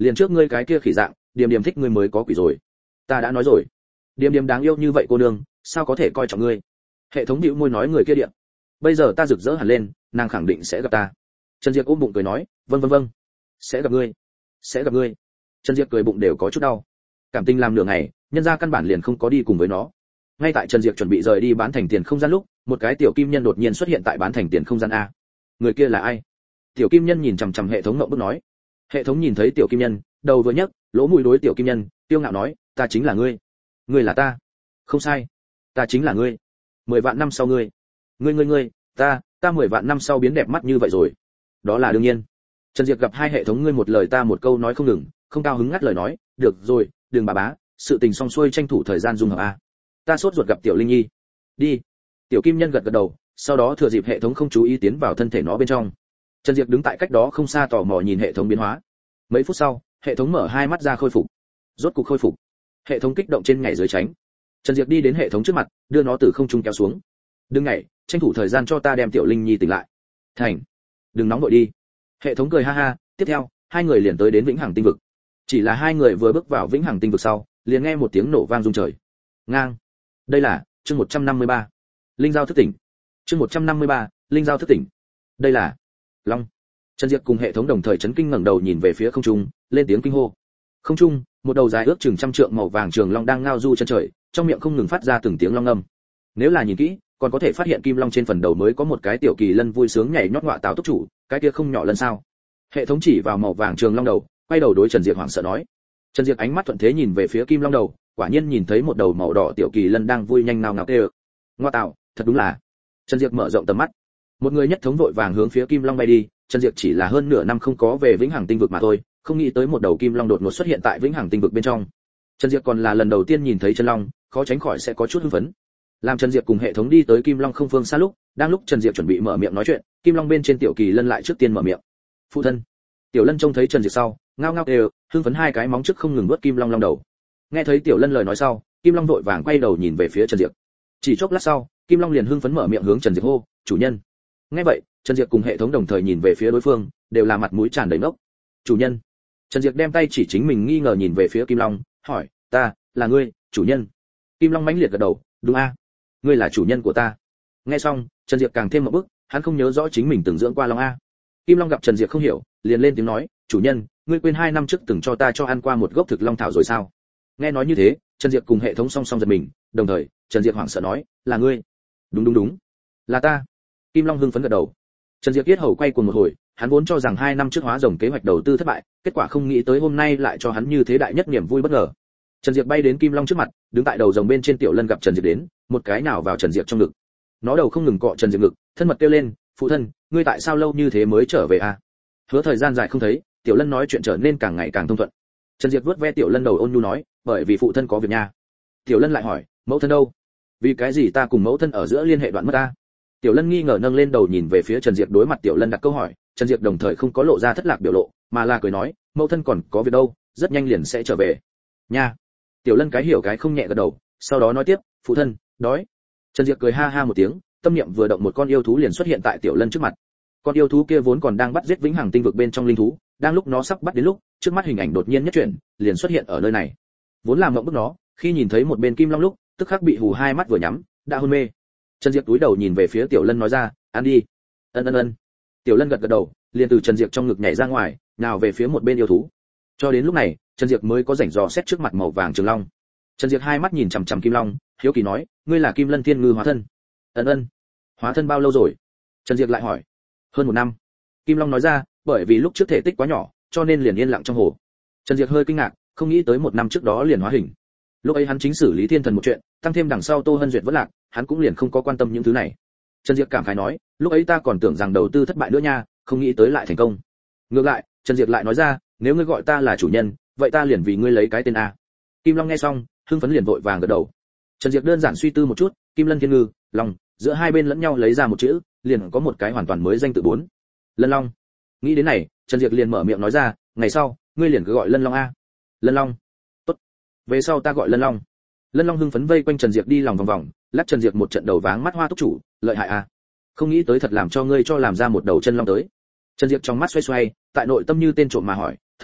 liền trước ngươi cái kia khỉ dạng, Điềm Điềm thích ngươi mới có quỷ rồi. Ta đã nói rồi, Điềm Điềm đáng yêu như vậy cô nương, sao có thể coi trọng ngươi. Hệ thống bĩu môi nói người kia điện. Bây giờ ta rực rỡ hẳn lên, nàng khẳng định sẽ gặp ta. Trần Diệp ôm bụng cười nói, vâng, sẽ gặp ngươi, sẽ gặp ngươi. Trần Diệp cười bụng đều có chút đau. Cảm tình làm nửa ngày, nhân gia căn bản liền không có đi cùng với nó. Ngay tại Trần Diệp chuẩn bị rời đi bán thành tiền không gian lúc, một cái tiểu kim nhân đột nhiên xuất hiện tại bán thành tiền không gian a. Người kia là ai? Tiểu kim nhân nhìn chằm chằm hệ thống ngậm bức nói. Hệ thống nhìn thấy tiểu kim nhân, đầu vừa nhấc, lỗ mũi đối tiểu kim nhân, tiêu ngạo nói, ta chính là ngươi. Ngươi là ta. Không sai, ta chính là ngươi. 10 vạn năm sau ngươi. Ngươi, ta 10 vạn năm sau biến đẹp mắt như vậy rồi. Đó là đương nhiên. Trần Diệp gặp hai hệ thống ngươi một lời ta một câu nói không ngừng, không cao hứng ngắt lời nói, được rồi, đừng bà bá, sự tình xong xuôi tranh thủ thời gian dung hợp a. Ta sốt ruột gặp tiểu linh nhi. Đi. Tiểu kim nhân gật gật đầu, sau đó thừa dịp hệ thống không chú ý tiến vào thân thể nó bên trong. Trần Diệp đứng tại cách đó không xa tò mò nhìn hệ thống biến hóa. Mấy phút sau, hệ thống mở hai mắt ra khôi phục. Rốt cục khôi phục. Hệ thống kích động trên nhảy dưới tránh. Trần Diệp đi đến hệ thống trước mặt, đưa nó từ không trung kéo xuống. Đừng nhảy, tranh thủ thời gian cho ta đem tiểu linh nhi tỉnh lại. Thành. Đừng nóng vội đi. Hệ thống cười ha ha, tiếp theo, hai người liền tới đến vĩnh hằng tinh vực. Chỉ là hai người vừa bước vào vĩnh hằng tinh vực sau, liền nghe một tiếng nổ vang rung trời. Ngang. Đây là chương 153. Linh giao thức tỉnh. Chương 153, linh giao thức tỉnh. Đây là Long. Trần Diệp cùng hệ thống đồng thời chấn kinh ngẩng đầu nhìn về phía không trung, lên tiếng kinh hô. Không trung, một đầu dài ước chừng trăm trượng màu vàng trường long đang ngao du chân trời, trong miệng không ngừng phát ra từng tiếng long ngâm. Nếu là nhìn kỹ, còn có thể phát hiện kim long trên phần đầu mới có một cái tiểu kỳ lân vui sướng nhảy nhót ngọa táo túc chủ, cái kia không nhỏ lần sao? Hệ thống chỉ vào màu vàng trường long đầu, quay đầu đối Trần Diệp hoảng sợ nói. Trần Diệp ánh mắt thuận thế nhìn về phía kim long đầu, quả nhiên nhìn thấy một đầu màu đỏ tiểu kỳ lân đang vui nhanh nào ngao kêu. Ngọa táo, thật đúng là. Trần Diệp mở rộng tầm mắt. Một người nhất thống vội vàng hướng phía kim long bay đi, Trần Diệp chỉ là hơn nửa năm không có về vĩnh hằng tinh vực mà thôi, không nghĩ tới một đầu kim long đột ngột xuất hiện tại vĩnh hằng tinh vực bên trong. Trần Diệp còn là lần đầu tiên nhìn thấy chân long, khó tránh khỏi sẽ có chút hưng phấn. Làm Trần Diệp cùng hệ thống đi tới kim long không phương xa lúc, đang lúc Trần Diệp chuẩn bị mở miệng nói chuyện, kim long bên trên tiểu kỳ lân lại trước tiên mở miệng. Phụ thân. Tiểu lân trông thấy Trần Diệp sau, ngao ngao đều, hưng phấn hai cái móng trước không ngừng vuốt kim long long đầu. Nghe thấy tiểu lân lời nói sau, kim long vội vàng quay đầu nhìn về phía Trần Diệp. Chỉ chốc lát sau, kim long liền hưng phấn mở miệng hướng Trần Diệp hô, chủ nhân. Nghe vậy, Trần Diệp cùng hệ thống đồng thời nhìn về phía đối phương, đều là mặt mũi tràn đầy ngốc. Chủ nhân. Trần Diệp đem tay chỉ chính mình nghi ngờ nhìn về phía kim long, hỏi, ta là ngươi, chủ nhân. Kim long mãnh liệt gật đầu, đúng a, ngươi là chủ nhân của ta. Nghe xong, Trần Diệp càng thêm một bức, hắn không nhớ rõ chính mình từng dưỡng qua long a. Kim long gặp Trần Diệp không hiểu, liền lên tiếng nói, chủ nhân, ngươi quên 2 năm trước từng cho ta cho ăn qua một gốc thực long thảo rồi sao? Nghe nói như thế, Trần Diệp cùng hệ thống song song giật mình, đồng thời, Trần Diệp hoảng sợ nói, là ngươi. Đúng, là ta. Kim long hưng phấn gật đầu. Trần Diệp yết hầu quay cuồng một hồi, hắn vốn cho rằng 2 năm trước hóa rồng kế hoạch đầu tư thất bại, kết quả không nghĩ tới hôm nay lại cho hắn như thế đại nhất niềm vui bất ngờ. Trần Diệp bay đến kim long trước mặt, đứng tại đầu rồng bên trên tiểu lân gặp Trần Diệp đến, một cái nào vào Trần Diệp trong ngực. Nó đầu không ngừng cọ Trần Diệp ngực, thân mật kêu lên, phụ thân, ngươi tại sao lâu như thế mới trở về à? Hứa thời gian dài không thấy, tiểu lân nói chuyện trở nên càng ngày càng thông thuận. Trần Diệp vuốt ve tiểu lân đầu ôn nhu nói, bởi vì phụ thân có việc nha. Tiểu lân lại hỏi, mẫu thân đâu? Vì cái gì ta cùng mẫu thân ở giữa liên hệ đoạn mất ta? Tiểu lân nghi ngờ nâng lên đầu nhìn về phía Trần Diệp, đối mặt tiểu lân đặt câu hỏi, Trần Diệp đồng thời không có lộ ra thất lạc biểu lộ, mà là cười nói, mẫu thân còn có việc đâu, rất nhanh liền sẽ trở về. Nha. Tiểu lân cái hiểu cái không nhẹ gật đầu, sau đó nói tiếp, phụ thân, đói. Trần Diệp cười ha ha một tiếng, tâm niệm vừa động một con yêu thú liền xuất hiện tại tiểu lân trước mặt. Con yêu thú kia vốn còn đang bắt giết vĩnh hằng tinh vực bên trong linh thú, đang lúc nó sắp bắt đến lúc, trước mắt hình ảnh đột nhiên nhất chuyển, liền xuất hiện ở nơi này. Vốn làm mộng bức nó, khi nhìn thấy một bên kim long lúc, tức khắc bị hù hai mắt vừa nhắm, đã hôn mê. Trần Diệp túi đầu nhìn về phía tiểu lân nói ra, ăn đi. Ân. Tiểu lân gật gật đầu, liền từ Trần Diệp trong ngực nhảy ra ngoài, nào về phía một bên yêu thú. Cho đến lúc này, Trần Diệp mới có rảnh dò xét trước mặt màu vàng trường long. Trần Diệp hai mắt nhìn chằm chằm kim long, hiếu kỳ nói, ngươi là Kim Lân Thiên Ngư hóa thân? Ân. Hóa thân bao lâu rồi? Trần Diệp lại hỏi. Hơn 1 năm. Kim long nói ra, bởi vì lúc trước thể tích quá nhỏ, cho nên liền yên lặng trong hồ. Trần Diệp hơi kinh ngạc, không nghĩ tới 1 năm trước đó liền hóa hình. Lúc ấy hắn chính xử lý thiên thần một chuyện, tăng thêm đằng sau Tô Hân Duyệt vẫn lạc, hắn cũng liền không có quan tâm những thứ này. Trần Diệp cảm khái nói, lúc ấy ta còn tưởng rằng đầu tư thất bại nữa nha, không nghĩ tới lại thành công. Ngược lại, Trần Diệp lại nói ra, nếu ngươi gọi ta là chủ nhân, vậy ta liền vì ngươi lấy cái tên a. Kim long nghe xong, hưng phấn liền vội vàng gật đầu. Trần Diệp đơn giản suy tư một chút, Kim Lân Thiên Ngư, Long, giữa hai bên lẫn nhau lấy ra một chữ, liền có một cái hoàn toàn mới danh tự 4. Lân Long. Nghĩ đến này, Trần Diệp liền mở miệng nói ra, ngày sau, ngươi liền cứ gọi Lân Long a. Lân Long. Tốt. Về sau ta gọi Lân Long. Lân Long hưng phấn vây quanh Trần Diệp đi lòng vòng vòng, lắc Trần Diệp một trận đầu váng mắt hoa túc chủ, lợi hại a. Không nghĩ tới thật làm cho ngươi cho làm ra một đầu chân long tới. Trần Diệp trong mắt xoay xoay, tại nội tâm như tên trộm mà hỏi, thống tử,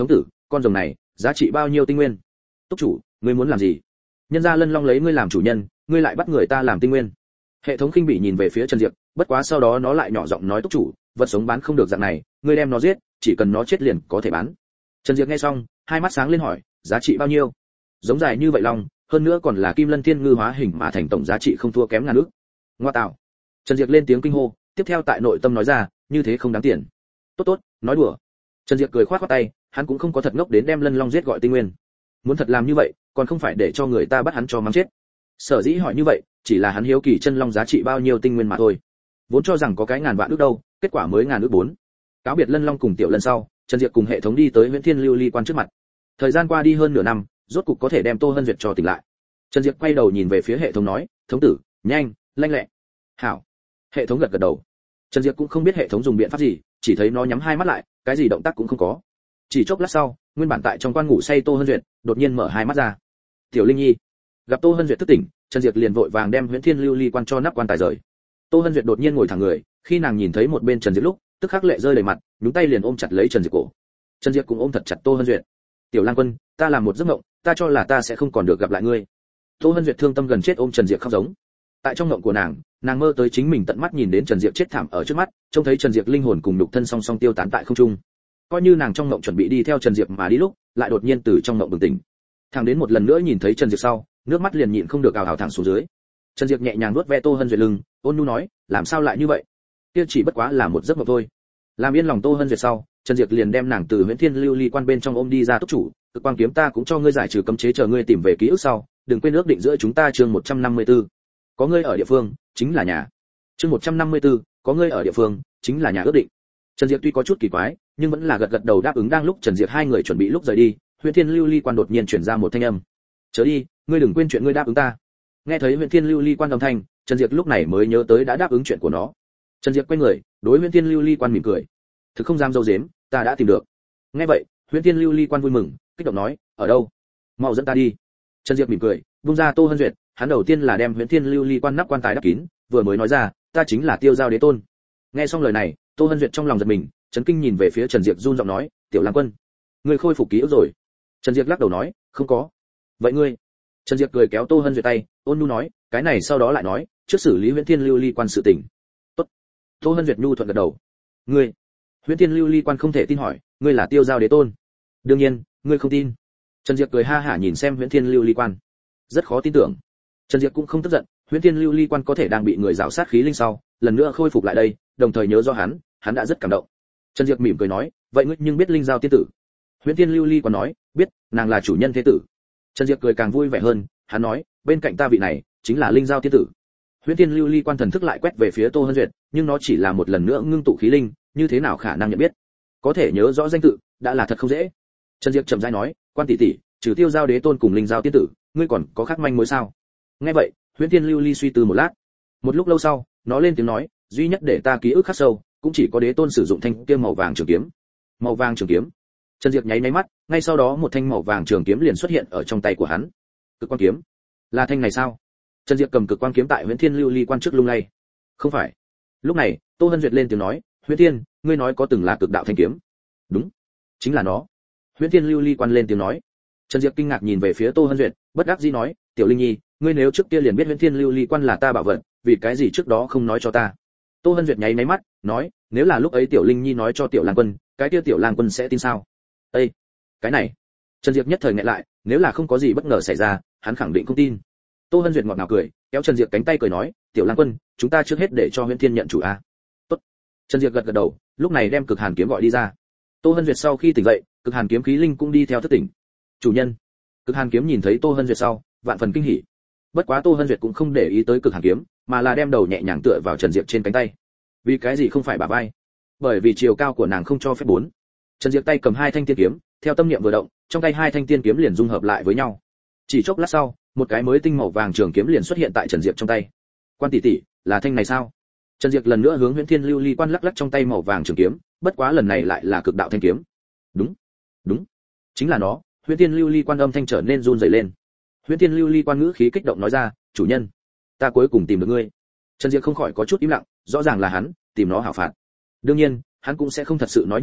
con rồng này giá trị bao nhiêu tinh nguyên? Túc chủ, ngươi muốn làm gì? Nhân gia Lân Long lấy ngươi làm chủ nhân, ngươi lại bắt người ta làm tinh nguyên. Hệ thống khinh bỉ nhìn về phía Trần Diệp, bất quá sau đó nó lại nhỏ giọng nói, túc chủ, vật sống bán không được dạng này, ngươi đem nó giết, chỉ cần nó chết liền có thể bán. Trần Diệp nghe xong, hai mắt sáng lên hỏi, giá trị bao nhiêu? Giống dài như vậy long, hơn nữa còn là Kim Lân Thiên Ngư hóa hình mà thành, tổng giá trị không thua kém ngàn ức. Ngoa tạo. Trần Diệp lên tiếng kinh hô, tiếp theo tại nội tâm nói ra, như thế không đáng tiền. Tốt tốt, nói đùa. Trần Diệp cười khoát khoát tay, hắn cũng không có thật ngốc đến đem Lân Long giết gọi tinh nguyên. Muốn thật làm như vậy, còn không phải để cho người ta bắt hắn cho mắng chết. Sở dĩ hỏi như vậy, chỉ là hắn hiếu kỳ chân long giá trị bao nhiêu tinh nguyên mà thôi. Vốn cho rằng có cái ngàn vạn ức đâu, kết quả mới ngàn ức 4. Cáo biệt Lân Long cùng Tiểu Lân sau, Trần Diệp cùng hệ thống đi tới Huyễn Thiên Lưu Ly Quan trước mặt. Thời gian qua đi hơn nửa năm, rốt cục có thể đem Tô Hân Duyệt cho tỉnh lại. Trần Diệp quay đầu nhìn về phía hệ thống nói, thống tử, nhanh, lanh lẹ. Hảo. Hệ thống gật gật đầu. Trần Diệp cũng không biết hệ thống dùng biện pháp gì, chỉ thấy nó nhắm hai mắt lại, cái gì động tác cũng không có. Chỉ chốc lát sau, nguyên bản tại trong quan ngủ say Tô Hân Duyệt đột nhiên mở hai mắt ra. Tiểu Linh Nhi. Gặp Tô Hân Duyệt thức tỉnh, Trần Diệp liền vội vàng đem Huyễn Thiên Lưu Ly Quan cho nắp quan tài rời. Tô Hân Duyệt đột nhiên ngồi thẳng người, khi nàng nhìn thấy một bên Trần Diệp lúc, tức khắc lệ rơi đầy mặt, nhúng tay liền ôm chặt lấy Trần Diệp cổ. Trần Diệp cũng ôm thật chặt Tô Hân Duyệt. Tiểu Lang Quân, ta làm một giấc mộng, ta cho là ta sẽ không còn được gặp lại ngươi. Tô Hân Duyệt thương tâm gần chết ôm Trần Diệp khóc giống. Tại trong mộng của nàng mơ tới chính mình tận mắt nhìn đến Trần Diệp chết thảm ở trước mắt, trông thấy Trần Diệp linh hồn cùng nhục thân song song tiêu tán tại không trung. Coi như nàng trong mộng chuẩn bị đi theo Trần Diệp mà đi lúc, lại đột nhiên từ trong mộng bừng tỉnh. Thẳng đến một lần nữa nhìn thấy Trần Diệp sau, nước mắt liền nhịn không được ào ào thẳng xuống dưới. Trần Diệp nhẹ nhàng vuốt ve Tô Hân Duyệt lưng, ôn nhu nói, làm sao lại như vậy? Kia chỉ bất quá là một giấc mộng thôi. Làm yên lòng Tô Hân Duyệt sau, Trần Diệp liền đem nàng từ Huyễn Thiên Lưu Ly Quan bên trong ôm đi ra, túc chủ, Cực Quang kiếm ta cũng cho ngươi giải trừ cấm chế, chờ ngươi tìm về ký ức sau, đừng quên ước định giữa chúng ta. Chương 154. Có ngươi ở địa phương, chính là nhà. Chương 154. Có ngươi ở địa phương, chính là nhà ước định. Trần Diệp tuy có chút kỳ quái, nhưng vẫn là gật gật đầu đáp ứng. Đang lúc Trần Diệp hai người chuẩn bị lúc rời đi, Huyễn Thiên Lưu Ly Quan đột nhiên truyền ra một thanh âm. Chớ đi, ngươi đừng quên chuyện ngươi đáp ứng ta. Nghe thấy Huyễn Thiên Lưu Ly Quan âm thanh, Trần Diệp lúc này mới nhớ tới đã đáp ứng chuyện của nó. Trần Diệp quay người, đối Huyễn Thiên Lưu Ly Quan mỉm cười. Thực không dám dâu dếm, ta đã tìm được. Nghe vậy, Huyễn Thiên Lưu Ly Quan vui mừng, kích động nói, ở đâu? Mau dẫn ta đi. Trần Diệp mỉm cười, vung ra Tô Hân Duyệt, hắn đầu tiên là đem Huyễn Thiên Lưu Ly Quan nắp quan tài đắp kín, vừa mới nói ra, ta chính là Tiêu Giao Đế Tôn. Nghe xong lời này, Tô Hân Duyệt trong lòng giật mình, chấn kinh nhìn về phía Trần Diệp run giọng nói, Tiểu Lang Quân, ngươi khôi phục ký ức rồi? Trần Diệp lắc đầu nói, không có. Vậy ngươi? Trần Diệp cười kéo Tô Hân Duyệt tay, ôn nhu nói, cái này sau đó lại nói, trước xử lý Huyễn Thiên Lưu Ly Quan sự tình. Tốt. Tô Hân Duyệt nhu thuận gật đầu. Ngươi? Huyễn Thiên Lưu Ly Quan không thể tin hỏi, ngươi là Tiêu Giao Đế Tôn? Đương nhiên, ngươi không tin. Trần Diệp cười ha hả nhìn xem Huyễn Thiên Lưu Ly Quan. Rất khó tin tưởng. Trần Diệp cũng không tức giận, Huyễn Thiên Lưu Ly Quan có thể đang bị người rào sát khí linh sau, lần nữa khôi phục lại đây, đồng thời nhớ do hắn đã rất cảm động. Trần Diệp mỉm cười nói, vậy ngươi nhưng biết Linh Giao tiên tử? Huyễn Thiên Lưu Ly Quan nói, biết, nàng là chủ nhân thế tử. Trần Diệp cười càng vui vẻ hơn, hắn nói, bên cạnh ta vị này chính là Linh Giao tiên tử. Huyễn Thiên Lưu Ly Quan thần thức lại quét về phía Tô Hân Duyệt, nhưng nó chỉ là một lần nữa ngưng tụ khí linh, như thế nào khả năng nhận biết? Có thể nhớ rõ danh tự, đã là thật không dễ. Trần Diệp chậm rãi nói, Quan tỷ tỷ, trừ Tiêu Giao Đế Tôn cùng Linh Giao tiên tử, ngươi còn có khác manh mối sao? Nghe vậy, Huyễn Thiên Lưu Ly suy tư một lát. Một lúc lâu sau, nó lên tiếng nói, duy nhất để ta ký ức khắc sâu, cũng chỉ có Đế Tôn sử dụng thanh kia màu vàng trường kiếm. Màu vàng trường kiếm? Trần Diệp nháy mắt, ngay sau đó một thanh màu vàng trường kiếm liền xuất hiện ở trong tay của hắn. Cực Quang kiếm? Là thanh này sao? Trần Diệp cầm Cực Quang kiếm tại Huyễn Thiên Lưu Ly Quan trước lung lay. Không phải. Lúc này, Tô Hân Duyệt lên tiếng nói, Huyễn Thiên, ngươi nói có từng là cực đạo thanh kiếm? Đúng, chính là nó. Huyễn Thiên Lưu Ly Quan lên tiếng nói. Trần Diệp kinh ngạc nhìn về phía Tô Hân Duyệt, bất đắc dĩ nói, Tiểu Linh Nhi, ngươi nếu trước kia liền biết Huyễn Thiên Lưu Ly Quan là ta bảo vật, vì cái gì trước đó không nói cho ta? Tô Hân Duyệt nháy máy mắt, nói, nếu là lúc ấy Tiểu Linh Nhi nói cho Tiểu Lang Quân, cái kia Tiểu Lang Quân sẽ tin sao? Ê, cái này. Trần Diệp nhất thời nghẹn lại, nếu là không có gì bất ngờ xảy ra, hắn khẳng định không tin. Tô Hân Duyệt ngọt ngào cười, kéo Trần Diệp cánh tay cười nói, Tiểu Lang Quân, chúng ta trước hết để cho Huyễn Thiên nhận chủ a. Tốt. Trần Diệp gật gật đầu, lúc này đem Cực Hàn kiếm gọi đi ra. Tô Hân Duyệt sau khi tỉnh dậy, Cực Hàn kiếm khí linh cũng đi theo thức tỉnh. Chủ nhân. Cực Hàn kiếm nhìn thấy Tô Hân Duyệt sau, vạn phần kinh hỉ. Bất quá Tô Hân Duyệt cũng không để ý tới Cực Hàn kiếm, mà là đem đầu nhẹ nhàng tựa vào Trần Diệp trên cánh tay. Vì cái gì không phải bả vai? Bởi vì chiều cao của nàng không cho phép 4. Trần Diệp tay cầm hai thanh tiên kiếm, theo tâm niệm vừa động, trong tay hai thanh tiên kiếm liền dung hợp lại với nhau. Chỉ chốc lát sau, một cái mới tinh màu vàng trường kiếm liền xuất hiện tại Trần Diệp trong tay. Quan tỷ tỷ, là thanh này sao? Trần Diệp lần nữa hướng Huyễn Thiên Lưu Ly Quan lắc lắc trong tay màu vàng trường kiếm, bất quá lần này lại là cực đạo thanh kiếm. Đúng, đúng, chính là nó. Huyễn Thiên Lưu Ly Quan âm thanh trở nên run rẩy lên. Huyễn Thiên Lưu Ly Quan ngữ khí kích động nói ra, chủ nhân, ta cuối cùng tìm được ngươi. Trần Diệp không khỏi có chút im lặng, rõ ràng là hắn tìm nó hảo phạt. Đương nhiên, hắn cũng sẽ không thật sự nói như vậy,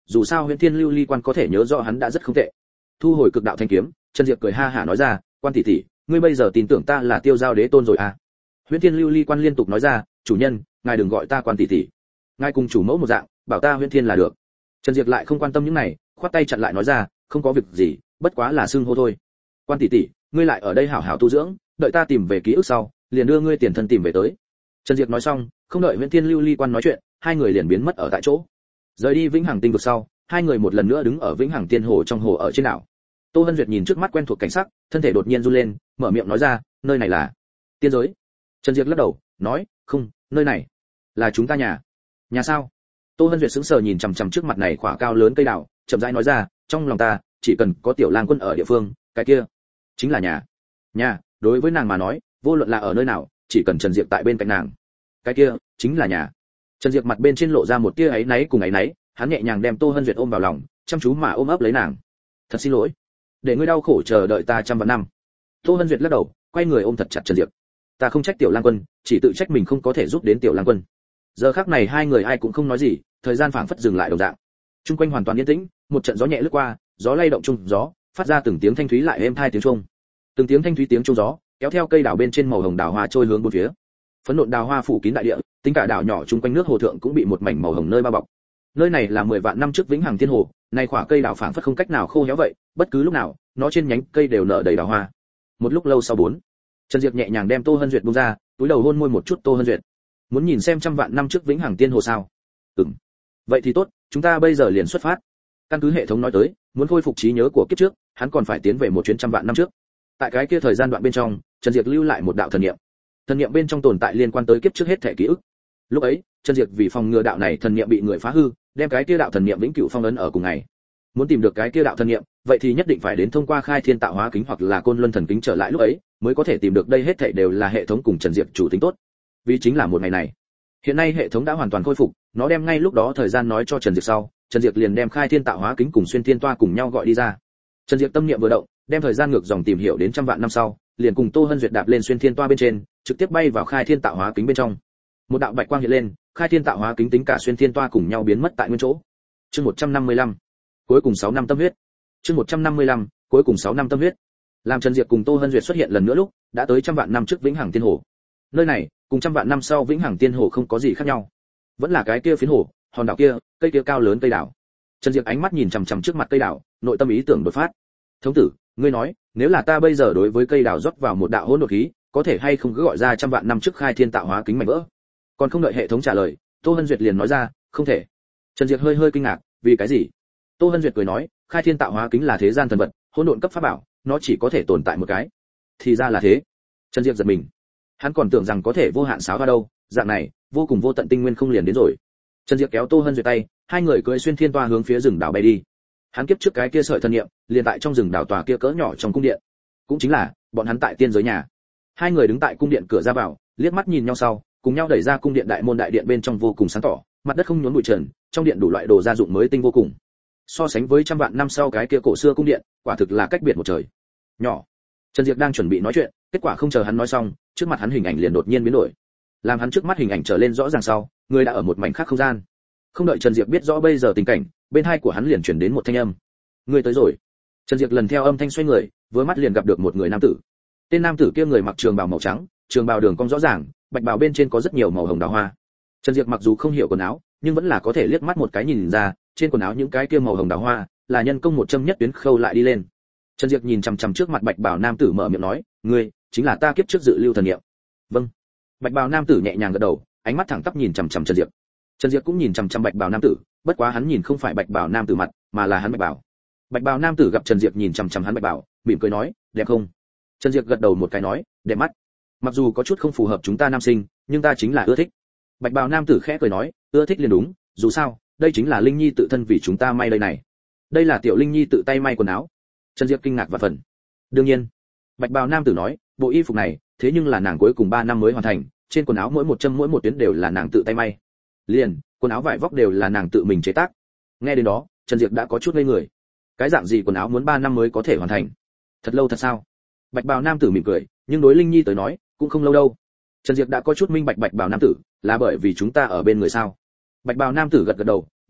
dù sao Huyễn Thiên Lưu Ly Quan có thể nhớ rõ hắn đã rất không tệ. Thu hồi cực đạo thanh kiếm, Trần Diệp cười ha hả nói ra, quan tỷ tỷ, ngươi bây giờ tin tưởng ta là Tiêu Giao Đế tôn rồi à? Huyễn Thiên Lưu Ly Quan liên tục nói ra, chủ nhân, ngài đừng gọi ta quan tỷ tỷ, ngài cùng chủ mẫu một dạng, bảo ta Huyễn Thiên là được. Trần Diệp lại không quan tâm những này, khoát tay chặn lại nói ra, không có việc gì, bất quá là xưng hô thôi. Quan tỷ tỷ, ngươi lại ở đây hảo hảo tu dưỡng, đợi ta tìm về ký ức sau, liền đưa ngươi tiền thân tìm về tới. Trần Diệp nói xong, không đợi Huyễn Thiên Lưu Ly Quan nói chuyện, hai người liền biến mất ở tại chỗ. Rời đi Vĩnh Hằng Tinh vực sau, hai người một lần nữa đứng ở Vĩnh Hằng Tiên Hồ trong hồ ở trên đảo. Tô Hân Duyệt nhìn trước mắt quen thuộc cảnh sắc, thân thể đột nhiên run lên, mở miệng nói ra, nơi này là tiên giới. Trần Diệp lắc đầu, nói, không, nơi này là chúng ta nhà. Nhà sao? Tô Hân Duyệt sững sờ nhìn chằm chằm trước mặt này khỏa cao lớn cây đào, chậm rãi nói ra, trong lòng ta, chỉ cần có Tiểu Lang Quân ở địa phương, cái kia chính là nhà. Nhà, đối với nàng mà nói, vô luận là ở nơi nào, chỉ cần Trần Diệp tại bên cạnh nàng, cái kia chính là nhà. Trần Diệp mặt bên trên lộ ra một tia áy náy cùng áy náy, hắn nhẹ nhàng đem Tô Hân Duyệt ôm vào lòng, chăm chú mà ôm ấp lấy nàng. Thật xin lỗi, để ngươi đau khổ chờ đợi ta trăm vạn năm. Tô Hân Duyệt lắc đầu, quay người ôm thật chặt Trần Diệp. Ta không trách Tiểu Lang Quân, chỉ tự trách mình không có thể giúp đến Tiểu Lang Quân. Giờ khắc này hai người ai cũng không nói gì, thời gian phảng phất dừng lại đồng dạng. Trung quanh hoàn toàn yên tĩnh, một trận gió nhẹ lướt qua, gió lay động chung gió, phát ra từng tiếng thanh thúy lại êm tai tiếng chuông. Từng tiếng thanh thúy tiếng chuông gió, kéo theo cây đào bên trên màu hồng đào hoa trôi hướng bốn phía. Phấn nộn đào hoa phủ kín đại địa, tính cả đảo nhỏ chung quanh nước hồ thượng cũng bị một mảnh màu hồng nơi bao bọc. Nơi này là 10 vạn năm trước Vĩnh Hằng Thiên Hồ, nay khỏa cây đào phảng phất không cách nào khô héo vậy, bất cứ lúc nào, nó trên nhánh cây đều nở đầy đào hoa. Một lúc lâu sau Trần Diệp nhẹ nhàng đem Tô Hân Duyệt buông ra, túi đầu hôn môi một chút Tô Hân Duyệt. Muốn nhìn xem trăm vạn năm trước Vĩnh Hằng Tiên Hồ sao? Ừm. Vậy thì tốt, chúng ta bây giờ liền xuất phát. Căn cứ hệ thống nói tới, muốn khôi phục trí nhớ của kiếp trước, hắn còn phải tiến về một chuyến trăm vạn năm trước. Tại cái kia thời gian đoạn bên trong, Trần Diệp lưu lại một đạo thần niệm. Thần niệm bên trong tồn tại liên quan tới kiếp trước hết thể ký ức. Lúc ấy, Trần Diệp vì phòng ngừa đạo này thần niệm bị người phá hư, đem cái kia đạo thần niệm vĩnh cửu phong ấn ở cùng ngày. Muốn tìm được cái kia đạo thần niệm, vậy thì nhất định phải đến thông qua Khai Thiên Tạo Hóa Kính hoặc là Côn Luân Thần Kính trở lại lúc ấy, mới có thể tìm được đây hết thảy đều là hệ thống cùng Trần Diệp chủ tính tốt. Vì chính là một ngày này. Hiện nay hệ thống đã hoàn toàn khôi phục, nó đem ngay lúc đó thời gian nói cho Trần Diệp sau, Trần Diệp liền đem Khai Thiên Tạo Hóa Kính cùng Xuyên Thiên Toa cùng nhau gọi đi ra. Trần Diệp tâm niệm vừa động, đem thời gian ngược dòng tìm hiểu đến trăm vạn năm sau, liền cùng Tô Hân Duyệt đạp lên Xuyên Thiên Toa bên trên, trực tiếp bay vào Khai Thiên Tạo Hóa Kính bên trong. Một đạo bạch quang hiện lên, Khai Thiên Tạo Hóa Kính tính cả Xuyên Thiên Toa cùng nhau biến mất tại nguyên chỗ. Chương 155. Cuối cùng 6 năm tâm huyết. Chương 155. Cuối cùng 6 năm tâm huyết. Làm Trần Diệp cùng Tô Hân Duyệt xuất hiện lần nữa lúc, đã tới trăm vạn năm trước Vĩnh Hằng Tiên Hồ. Nơi này, cùng trăm vạn năm sau Vĩnh Hằng Tiên Hồ không có gì khác nhau. Vẫn là cái kia phiến hồ, hòn đảo kia, cây kia cao lớn cây đảo. Trần Diệp ánh mắt nhìn chằm chằm trước mặt cây đảo, nội tâm ý tưởng đột phát. Thống tử, ngươi nói, nếu là ta bây giờ đối với cây đảo rót vào một đạo hỗn độn khí, có thể hay không cứ gọi ra trăm vạn năm trước Khai Thiên Tạo Hóa Kính mảnh vỡ? Còn không đợi hệ thống trả lời, Tô Hân Duyệt liền nói ra, không thể. Trần Diệp hơi kinh ngạc, vì cái gì? Tô Hân Duyệt cười nói, Khai Thiên Tạo Hóa Kính là thế gian thần vật, hỗn độn cấp pháp bảo, nó chỉ có thể tồn tại một cái. Thì ra là thế. Trần Diệp giật mình. Hắn còn tưởng rằng có thể vô hạn xáo ra đâu, dạng này, vô cùng vô tận tinh nguyên không liền đến rồi. Trần Diệp kéo Tô Hân Duyệt tay, hai người cưỡi Xuyên Thiên Toa hướng phía rừng đảo bay đi. Hắn kiếp trước cái kia sợi thần niệm, liền tại trong rừng đảo tòa kia cỡ nhỏ trong cung điện. Cũng chính là, bọn hắn tại tiên giới nhà. Hai người đứng tại cung điện cửa ra vào, liếc mắt nhìn nhau sau, cùng nhau đẩy ra cung điện đại môn, đại điện bên trong vô cùng sáng tỏ, mặt đất không nhốn bụi trần, trong điện đủ loại đồ gia dụng mới tinh vô cùng. So sánh với trăm vạn năm sau cái kia cổ xưa cung điện, quả thực là cách biệt một trời. Nhỏ. Trần Diệp đang chuẩn bị nói chuyện, kết quả không chờ hắn nói xong, trước mặt hắn hình ảnh liền đột nhiên biến đổi. Làm hắn trước mắt hình ảnh trở lên rõ ràng sau, người đã ở một mảnh khác không gian. Không đợi Trần Diệp biết rõ bây giờ tình cảnh, bên hai của hắn liền truyền đến một thanh âm. Người tới rồi. Trần Diệp lần theo âm thanh xoay người, vừa mắt liền gặp được một người nam tử. Tên nam tử kia người mặc trường bào màu trắng, trường bào đường cong rõ ràng, bạch bào bên trên có rất nhiều màu hồng đào hoa. Trần Diệp mặc dù không hiểu quần áo, nhưng vẫn là có thể liếc mắt một cái nhìn ra, trên quần áo những cái kia màu hồng đào hoa, là nhân công một châm nhất tuyến khâu lại đi lên. Trần Diệp nhìn chằm chằm trước mặt bạch bào nam tử mở miệng nói, ngươi chính là ta kiếp trước dự lưu thần niệm. Vâng. Bạch bào nam tử nhẹ nhàng gật đầu, ánh mắt thẳng tắp nhìn chằm chằm Trần Diệp. Trần Diệp cũng nhìn chằm chằm bạch bào nam tử, bất quá hắn nhìn không phải bạch bào nam tử mặt, mà là hắn bạch bào. Bạch bào nam tử gặp Trần Diệp nhìn chằm chằm hắn bạch bào, mỉm cười nói, đẹp không? Trần Diệp gật đầu một cái nói, đẹp mắt. Mặc dù có chút không phù hợp chúng ta nam sinh, nhưng ta chính là ưa thích. Bạch bào nam tử khẽ cười nói, ưa thích liền đúng, dù sao, đây chính là Linh Nhi tự thân vì chúng ta may đây này. Đây là tiểu Linh Nhi tự tay may quần áo. Trần Diệp kinh ngạc và phần. Đương nhiên. Bạch bào nam tử nói, bộ y phục này, thế nhưng là nàng cuối cùng 3 năm mới hoàn thành, trên quần áo mỗi một châm mỗi một tuyến đều là nàng tự tay may. Liền, quần áo vải vóc đều là nàng tự mình chế tác. Nghe đến đó, Trần Diệp đã có chút ngây người. Cái dạng gì quần áo muốn 3 năm mới có thể hoàn thành? Thật lâu thật sao? Bạch bào nam tử mỉm cười, nhưng đối Linh Nhi tới nói, cũng không lâu đâu. Trần Diệp đã có chút minh bạch bạch bào nam tử, là bởi vì chúng ta ở bên người sao? Bạch bào nam tử gật gật đầu, đúng vậy,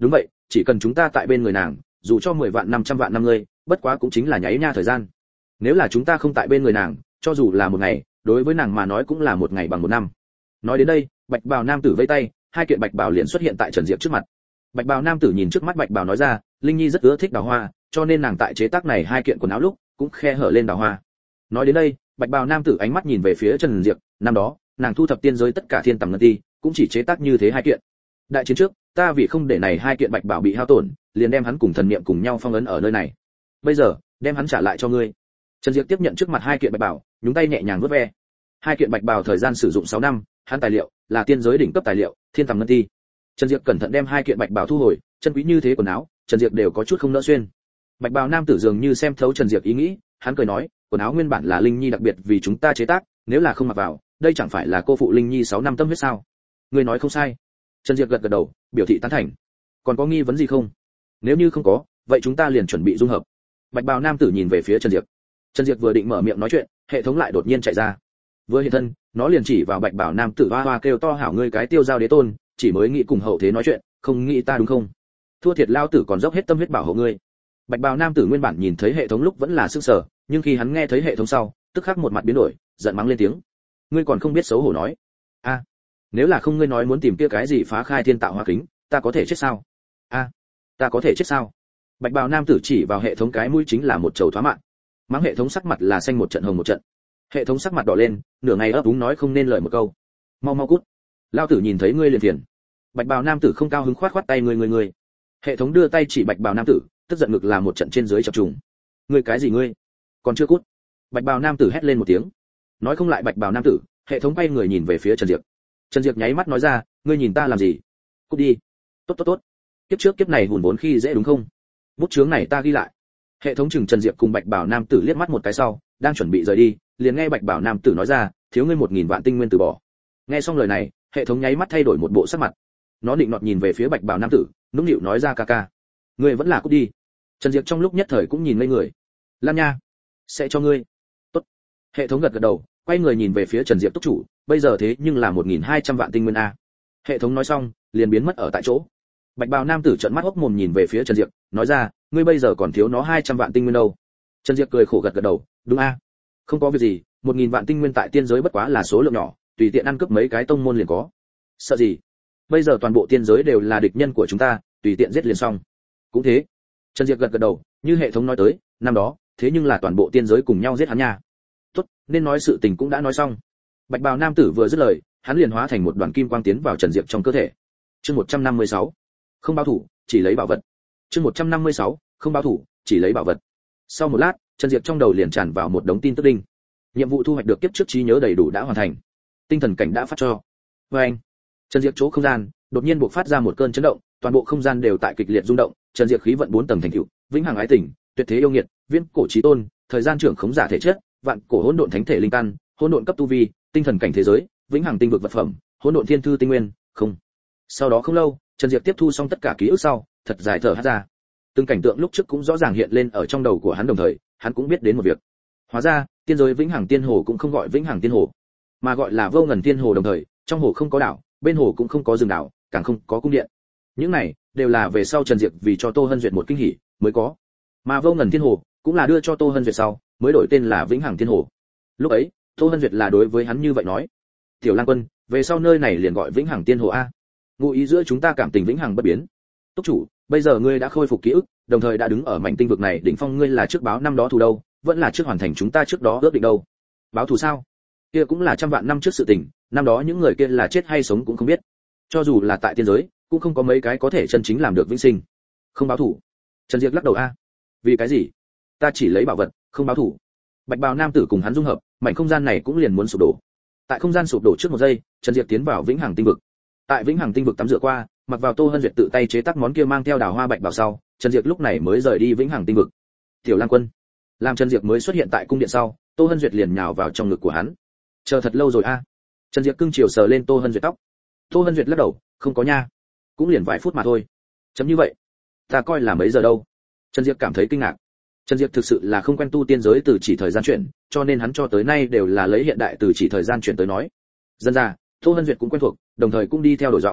chỉ cần chúng ta tại bên người nàng, dù cho 10 vạn 500 vạn năm ngươi, bất quá cũng chính là nháy nha thời gian. Nếu là chúng ta không tại bên người nàng, cho dù là một ngày, đối với nàng mà nói cũng là một ngày bằng một năm. Nói đến đây, bạch bào nam tử vẫy tay, hai kiện bạch bào liền xuất hiện tại Trần Diệp trước mặt. Bạch bào nam tử nhìn trước mắt bạch bào nói ra, Linh Nhi rất ưa thích đào hoa, cho nên nàng tại chế tác này hai kiện quần áo lúc cũng khe hở lên đào hoa. Nói đến đây, bạch bào nam tử ánh mắt nhìn về phía Trần Diệp, năm đó, nàng thu thập tiên giới tất cả thiên tầm ngân ti, cũng chỉ chế tác như thế hai kiện. Đại chiến trước, ta vì không để này hai kiện bạch bảo bị hao tổn, liền đem hắn cùng thần niệm cùng nhau phong ấn ở nơi này. Bây giờ, đem hắn trả lại cho ngươi. Trần Diệp tiếp nhận trước mặt hai kiện bạch bảo, nhúng tay nhẹ nhàng vuốt ve. Hai kiện bạch bảo thời gian sử dụng 6 năm, hắn tài liệu là tiên giới đỉnh cấp tài liệu, thiên tầm ngân ti. Trần Diệp cẩn thận đem hai kiện bạch bảo thu hồi, chân quý như thế quần áo, Trần Diệp đều có chút không nỡ xuyên. Bạch bào nam tử dường như xem thấu Trần Diệp ý nghĩ, hắn cười nói, quần áo nguyên bản là Linh Nhi đặc biệt vì chúng ta chế tác, nếu là không mặc vào, đây chẳng phải là cô phụ Linh Nhi 6 năm tâm huyết sao? Ngươi nói không sai. Trần Diệp gật gật đầu, biểu thị tán thành. Còn có nghi vấn gì không? Nếu như không có, vậy chúng ta liền chuẩn bị dung hợp. Bạch bào nam tử nhìn về phía Trần Diệp. Trần Diệp vừa định mở miệng nói chuyện, hệ thống lại đột nhiên chạy ra. Vừa hiện thân, nó liền chỉ vào bạch bào nam tử hoa hoa kêu to hảo ngươi cái tiêu giao đế tôn, chỉ mới nghĩ cùng hậu thế nói chuyện, không nghĩ ta đúng không? Thua thiệt lao tử còn dốc hết tâm huyết bảo hộ ngươi. Bạch bào nam tử nguyên bản nhìn thấy hệ thống lúc vẫn là sững sờ, nhưng khi hắn nghe thấy hệ thống sau, tức khắc một mặt biến đổi, giận mắng lên tiếng. Ngươi còn không biết xấu hổ nói. A, nếu là không ngươi nói muốn tìm kia cái gì phá khai thiên tạo hóa kính, ta có thể chết sao? A, ta có thể chết sao? Bạch bào nam tử chỉ vào hệ thống cái mũi chính là một chầu thoá mạng. Mắng hệ thống sắc mặt là xanh một trận hồng một trận. Hệ thống sắc mặt đỏ lên, nửa ngày ấp úng nói không nên lời một câu. Mau mau cút. Lao tử nhìn thấy ngươi liền phiền. Bạch bào nam tử không cao hứng khoát khoát tay ngươi. Hệ thống đưa tay chỉ bạch bào nam tử, tức giận ngực là một trận trên dưới chập trùng. Ngươi cái gì ngươi? Còn chưa cút. Bạch bào nam tử hét lên một tiếng. Nói không lại bạch bào nam tử, hệ thống quay người nhìn về phía Trần Diệp. Trần Diệp nháy mắt nói ra, ngươi nhìn ta làm gì? Cút đi. Tốt. Kiếp trước kiếp này hùn vốn khi dễ đúng không? Bút chướng này ta ghi lại. Hệ thống chừng Trần Diệp cùng bạch bào nam tử liếc mắt một cái sau, đang chuẩn bị rời đi, liền nghe bạch bào nam tử nói ra, thiếu ngươi 1000 vạn tinh nguyên từ bỏ. Nghe xong lời này, hệ thống nháy mắt thay đổi một bộ sắc mặt. Nó định nọt nhìn về phía bạch bào nam tử, nũng nịu nói ra ca, ngươi vẫn là cút đi. Trần Diệp trong lúc nhất thời cũng nhìn ngây người. Lan nha, sẽ cho ngươi. Tốt. Hệ thống gật gật đầu, quay người nhìn về phía Trần Diệp túc chủ, bây giờ thế nhưng là 1200 vạn tinh nguyên a. Hệ thống nói xong, liền biến mất ở tại chỗ. Bạch bào nam tử trợn mắt hốc mồm nhìn về phía Trần Diệp, nói ra, ngươi bây giờ còn thiếu nó 200 vạn tinh nguyên đâu. Trần Diệp cười khổ gật gật đầu, đúng a. Không có việc gì, 1000 vạn tinh nguyên tại tiên giới bất quá là số lượng nhỏ, tùy tiện ăn cướp mấy cái tông môn liền có. Sợ gì? Bây giờ toàn bộ tiên giới đều là địch nhân của chúng ta, tùy tiện giết liền xong. Cũng thế. Trần Diệp gật gật đầu, như hệ thống nói tới, năm đó, thế nhưng là toàn bộ tiên giới cùng nhau giết hắn nha. Tốt, nên nói sự tình cũng đã nói xong. Bạch bào nam tử vừa dứt lời, hắn liền hóa thành một đoàn kim quang tiến vào Trần Diệp trong cơ thể. Chương 156. Không báo thủ, chỉ lấy bảo vật. Chương 156. Không báo thủ, chỉ lấy bảo vật. Sau một lát, Trần Diệp trong đầu liền tràn vào một đống tin tức đinh. Nhiệm vụ thu hoạch được kiếp trước trí nhớ đầy đủ đã hoàn thành. Tinh thần cảnh đã phát cho. Và anh. Trần Diệp chỗ không gian đột nhiên bộc phát ra một cơn chấn động, toàn bộ không gian đều tại kịch liệt rung động. Trần Diệp khí vận 4 tầng thành tựu, vĩnh hằng ái tình, tuyệt thế yêu nghiệt, viễn cổ chí tôn, thời gian trưởng khống giả thể chất, vạn cổ hỗn độn thánh thể linh căn, hỗn độn cấp tu vi, tinh thần cảnh thế giới, vĩnh hằng tinh vực vật phẩm, hỗn độn thiên thư tinh nguyên, không. Sau đó không lâu, Trần Diệp tiếp thu xong tất cả ký ức sau, thật dài thở hắt ra. Từng cảnh tượng lúc trước cũng rõ ràng hiện lên ở trong đầu của hắn, đồng thời, hắn cũng biết đến một việc. Hóa ra, tiên giới vĩnh hằng tiên hồ cũng không gọi vĩnh hằng tiên hồ, mà gọi là vô ngần tiên hồ, đồng thời, trong hồ không có đảo, bên hồ cũng không có rừng đảo, càng không có cung điện. Những này đều là về sau Trần Diệp vì cho Tô Hân Duyệt một kinh hỉ mới có. Mà vô ngần thiên hồ cũng là đưa cho Tô Hân Duyệt sau, mới đổi tên là vĩnh hằng thiên hồ. Lúc ấy, Tô Hân Duyệt là đối với hắn như vậy nói: "Tiểu Lang Quân, về sau nơi này liền gọi vĩnh hằng tiên hồ a. Ngụ ý giữa chúng ta cảm tình vĩnh hằng bất biến. Túc chủ, bây giờ ngươi đã khôi phục ký ức, đồng thời đã đứng ở mảnh tinh vực này đỉnh phong, ngươi là trước báo năm đó thù đâu, vẫn là trước hoàn thành chúng ta trước đó ước định đâu? Báo thù sao? Kia cũng là trăm vạn năm trước sự tình, năm đó những người kia là chết hay sống cũng không biết. Cho dù là tại tiên giới, cũng không có mấy cái có thể chân chính làm được vĩnh sinh. Không báo thù." Trần Diệp lắc đầu a. "Vì cái gì? Ta chỉ lấy bảo vật, không báo thù." Bạch bào nam tử cùng hắn dung hợp, mảnh không gian này cũng liền muốn sụp đổ. Tại không gian sụp đổ trước một giây, Trần Diệp tiến vào vĩnh hằng tinh vực. Tại vĩnh hằng tinh vực tắm rửa qua, mặc vào Tô Hân Duyệt tự tay chế tác món kia mang theo đào hoa bạch bảo sau, Trần Diệp lúc này mới rời đi vĩnh hằng tinh vực. "Tiểu Lang Quân." Làm Trần Diệp mới xuất hiện tại cung điện sau, Tô Hân Duyệt liền nhào vào trong ngực của hắn. "Chờ thật lâu rồi a." Trần Diệp cưng chiều sờ lên Tô Hân Duyệt tóc. Tô Hân Duyệt lắc đầu, "Không có nha, cũng liền vài phút mà thôi." "Chấm như vậy, ta coi là mấy giờ đâu?" Trần Diệp cảm thấy kinh ngạc. Trần Diệp thực sự là không quen tu tiên giới từ chỉ thời gian chuyển, cho nên hắn cho tới nay đều là lấy hiện đại từ chỉ thời gian chuyển tới nói. Dân ra, Tô Hân Duyệt cũng quen thuộc, đồng thời cũng đi theo đổi giọng.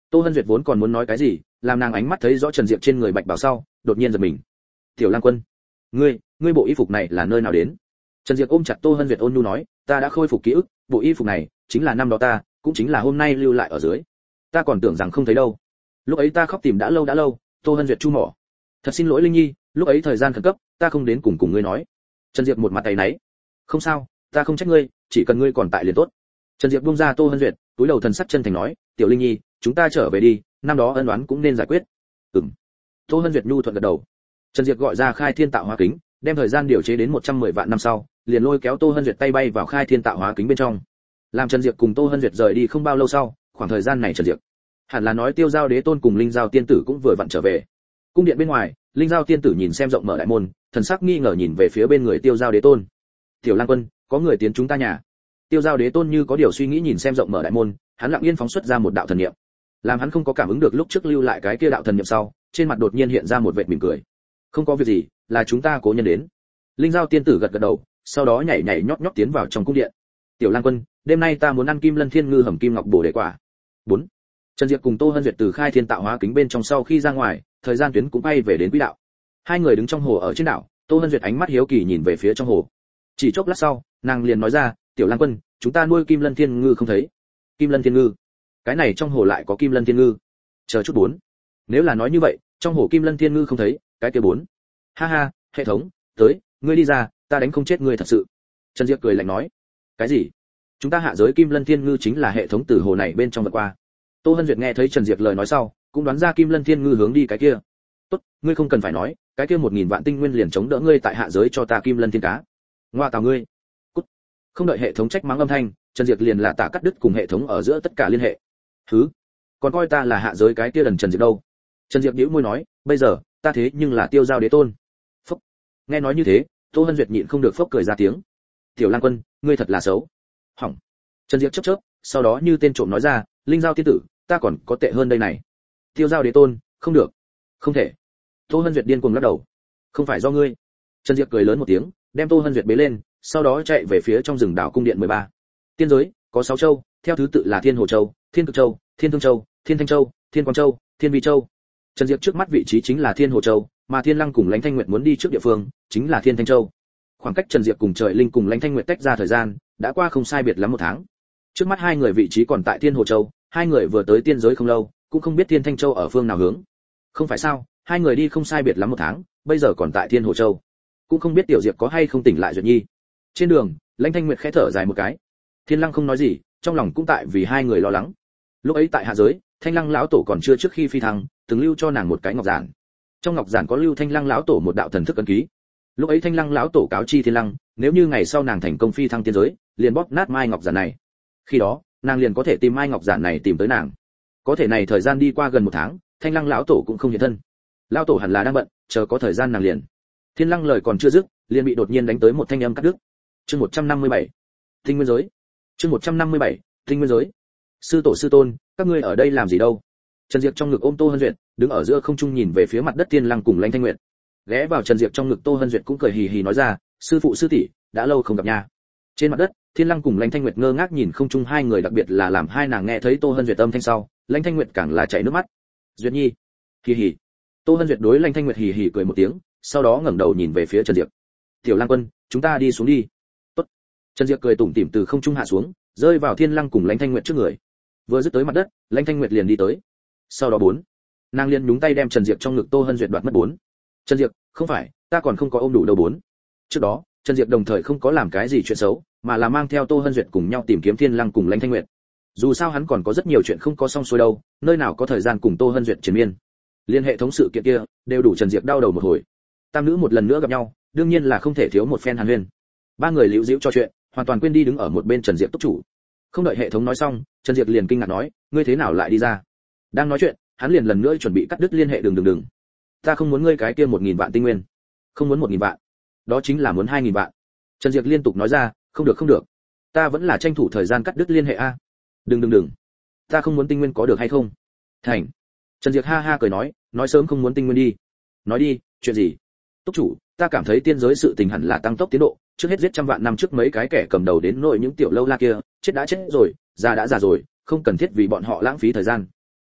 Tô Hân Duyệt vốn còn muốn nói cái gì, làm nàng ánh mắt thấy rõ Trần Diệp trên người bạch bào sau, đột nhiên giật mình. "Tiểu Lang Quân, ngươi bộ y phục này là nơi nào đến?" Trần Diệp ôm chặt Tô Hân Duyệt ôn nhu nói, "Ta đã khôi phục ký ức, bộ y phục này chính là năm đó ta, cũng chính là hôm nay lưu lại ở dưới. Ta còn tưởng rằng không thấy đâu. Lúc ấy ta khóc tìm đã lâu." Tô Hân Duyệt chu mỏ. "Thật xin lỗi Linh Nhi, lúc ấy thời gian khẩn cấp, ta không đến cùng ngươi nói." Trần Diệp một mặt tay náy. "Không sao, ta không trách ngươi, chỉ cần ngươi còn tại liền tốt." Trần Diệp buông ra Tô Hân Duyệt, túi đầu thần sắc chân thành nói, "Tiểu Linh Nhi, chúng ta trở về đi, năm đó ân oán cũng nên giải quyết." "Ừm." Tô Hân Duyệt nhu thuận gật đầu. Trần Diệp gọi ra Khai Thiên Tạo Hóa Kính, đem thời gian điều chế đến 110 vạn năm sau, liền lôi kéo Tô Hân Duyệt tay bay vào Khai Thiên Tạo Hóa Kính bên trong. Làm Trần Diệp cùng Tô Hân Duyệt rời đi không bao lâu sau, khoảng thời gian này Trần Diệp hẳn là nói Tiêu Giao Đế Tôn cùng Linh Giao Tiên Tử cũng vừa vặn trở về. Cung điện bên ngoài, Linh Giao Tiên Tử nhìn xem rộng mở đại môn, thần sắc nghi ngờ nhìn về phía bên người Tiêu Giao Đế Tôn. "Tiểu Lang Quân, có người tiến chúng ta nhà." Tiêu Giao Đế Tôn như có điều suy nghĩ nhìn xem rộng mở đại môn, hắn lặng yên phóng xuất ra một đạo thần niệm. Làm hắn không có cảm ứng được lúc trước lưu lại cái kia đạo thần niệm sau, trên mặt đột nhiên hiện ra một vệt mỉm cười. "Không có việc gì, là chúng ta cố nhân đến." Linh Giao Tiên Tử gật gật đầu, sau đó nhảy nhảy nhót nhót tiến vào trong cung điện. "Tiểu Lang Quân, đêm nay ta muốn ăn Kim Lân Thiên Ngư hầm kim ngọc bổ đề quả." 4. Trần Diệp cùng Tô Hân Duyệt từ Khai Thiên Tạo Hóa Kính bên trong sau khi ra ngoài, thời gian tuyến cũng bay về đến quỹ đạo. Hai người đứng trong hồ ở trên đảo, Tô Hân Duyệt ánh mắt hiếu kỳ nhìn về phía trong hồ. Chỉ chốc lát sau, nàng liền nói ra, "Tiểu Lang Quân, chúng ta nuôi Kim Lân Thiên Ngư không thấy." "Kim Lân Thiên Ngư? Cái này trong hồ lại có Kim Lân Thiên Ngư?" "Chờ chút 4. Nếu là nói như vậy, trong hồ Kim Lân Thiên Ngư không thấy, cái kia 4. Ha ha, hệ thống, tới, ngươi đi ra, ta đánh không chết ngươi thật sự." Trần Diệp cười lạnh nói. "Cái gì? Chúng ta hạ giới Kim Lân Thiên Ngư chính là hệ thống từ hồ này bên trong vượt qua." Tô Hân Duyệt nghe thấy Trần Diệp lời nói sau, cũng đoán ra Kim Lân Thiên Ngư hướng đi cái kia. "Tốt, ngươi không cần phải nói, cái kia 1000 vạn tinh nguyên liền chống đỡ ngươi tại hạ giới cho ta Kim Lân Thiên Cá." "Ngoa tào ngươi." Cút. Không đợi hệ thống trách mắng âm thanh, Trần Diệp liền là tạ cắt đứt cùng hệ thống ở giữa tất cả liên hệ. "Hứ, còn coi ta là hạ giới cái kia đần Trần Diệp đâu?" Trần Diệp nhíu môi nói, "Bây giờ, ta thế nhưng là Tiêu Giao Đế Tôn." Phốc. Nghe nói như thế, Tô Hân Duyệt nhịn không được phốc cười ra tiếng. "Tiểu Lang Quân, ngươi thật là xấu." Hỏng. Trần Diệp chớp chớp, sau đó như tên trộm nói ra, "Linh Giao Tiên Tử, ta còn có tệ hơn đây này." "Tiêu Giao Đế Tôn, không được, không thể." Tô Hân Duyệt điên cuồng lắc đầu. "Không phải do ngươi." Trần Diệp cười lớn một tiếng, đem Tô Hân Duyệt bế lên, sau đó chạy về phía trong rừng đảo cung điện 13. Tiên giới có 6 châu, theo thứ tự là Thiên Hồ Châu, Thiên Cực Châu, Thiên Thương Châu, Thiên Thanh Châu, Thiên Quang Châu, Thiên Vi Châu. Trần Diệp trước mắt vị trí chính là Thiên Hồ Châu, mà Thiên Lăng cùng Lãnh Thanh Nguyệt muốn đi trước địa phương chính là Thiên Thanh Châu. Khoảng cách Trần Diệp cùng Trời Linh cùng Lãnh Thanh Nguyệt tách ra thời gian đã qua không sai biệt lắm 1 tháng. Trước mắt hai người vị trí còn tại Thiên Hồ Châu, hai người vừa tới tiên giới không lâu, cũng không biết Thiên Thanh Châu ở phương nào hướng. Không phải sao, hai người đi không sai biệt lắm 1 tháng, bây giờ còn tại Thiên Hồ Châu. Cũng không biết Tiểu Diệp có hay không tỉnh lại Duyệt Nhi. Trên đường, Lãnh Thanh Nguyệt khẽ thở dài một cái. Thiên Lăng không nói gì, trong lòng cũng tại vì hai người lo lắng. Lúc ấy tại hạ giới, Thanh Lăng lão tổ còn chưa trước khi phi thăng, từng lưu cho nàng một cái ngọc giản. Trong ngọc giản có lưu Thanh Lăng lão tổ một đạo thần thức ấn ký. Lúc ấy Thanh Lăng lão tổ cáo chi Thiên Lăng, nếu như ngày sau nàng thành công phi thăng tiên giới, liền bóp nát mai ngọc giản này. Khi đó, nàng liền có thể tìm mai ngọc giản này tìm tới nàng. Có thể này thời gian đi qua gần 1 tháng, Thanh Lăng lão tổ cũng không hiện thân. Lão tổ hẳn là đang bận, chờ có thời gian nàng liền. Thiên Lăng lời còn chưa dứt, liền bị đột nhiên đánh tới một thanh âm cắt đứt. Chương 157. Tinh nguyên giới. Chương 157. Tinh nguyên giới. Sư tổ sư tôn, các ngươi ở đây làm gì đâu? Trần Diệp trong ngực ôm Tô Hân Duyệt, đứng ở giữa không trung nhìn về phía mặt đất Thiên Lăng cùng Lãnh Thanh Nguyệt. Ghé vào Trần Diệp trong ngực Tô Hân Duyệt cũng cười hì hì nói ra, sư phụ sư tỷ, đã lâu không gặp nha. Trên mặt đất, Thiên Lăng cùng Lãnh Thanh Nguyệt ngơ ngác nhìn không trung hai người, đặc biệt là làm hai nàng nghe thấy Tô Hân Duyệt âm thanh sau, Lãnh Thanh Nguyệt càng là chảy nước mắt. Duyệt Nhi, hì hì. Tô Hân Duyệt đối Lãnh Thanh Nguyệt hì hì cười một tiếng, sau đó ngẩng đầu nhìn về phía Trần Diệp. Tiểu Lang Quân, chúng ta đi xuống đi. Tốt. Trần Diệp cười tủm tỉm từ không trung hạ xuống, rơi vào Thiên Lăng cùng Lãnh Thanh Nguyệt trước người. Vừa dứt tới mặt đất, Lãnh Thanh Nguyệt liền đi tới. Sau đó 4. Nàng liền nhúng tay đem Trần Diệp trong ngực Tô Hân Duyệt đoạt mất 4. Trần Diệp, không phải, ta còn không có ôm đủ đâu 4. Trước đó, Trần Diệp đồng thời không có làm cái gì chuyện xấu, mà là mang theo Tô Hân Duyệt cùng nhau tìm kiếm Thiên Lăng cùng Lãnh Thanh Nguyệt. Dù sao hắn còn có rất nhiều chuyện không có xong xuôi đâu, nơi nào có thời gian cùng Tô Hân Duyệt triền miên. Liên hệ thống sự kiện kia, đều đủ Trần Diệp đau đầu một hồi. Tam nữ một lần nữa gặp nhau, đương nhiên là không thể thiếu một phen hàn huyên. Ba người liễu diễu trò chuyện, hoàn toàn quên đi đứng ở một bên Trần Diệp túc chủ. Không đợi hệ thống nói xong, Trần Diệp liền kinh ngạc nói, ngươi thế nào lại đi ra? Đang nói chuyện, hắn liền lần nữa chuẩn bị cắt đứt liên hệ, đừng. Ta không muốn ngươi cái kia 1000 vạn tinh nguyên. Không muốn 1000 vạn. Đó chính là muốn 2000 vạn. Trần Diệp liên tục nói ra, không được. Ta vẫn là tranh thủ thời gian cắt đứt liên hệ a. Đừng. Ta không muốn tinh nguyên có được hay không? Thành. Trần Diệp ha ha cười nói sớm không muốn tinh nguyên đi. Nói đi, chuyện gì? Túc chủ, ta cảm thấy tiên giới sự tình hẳn là tăng tốc tiến độ, trước hết giết 100 vạn năm trước mấy cái kẻ cầm đầu đến nội những tiểu lâu la kia, chết đã chết rồi, già đã già rồi, không cần thiết vì bọn họ lãng phí thời gian.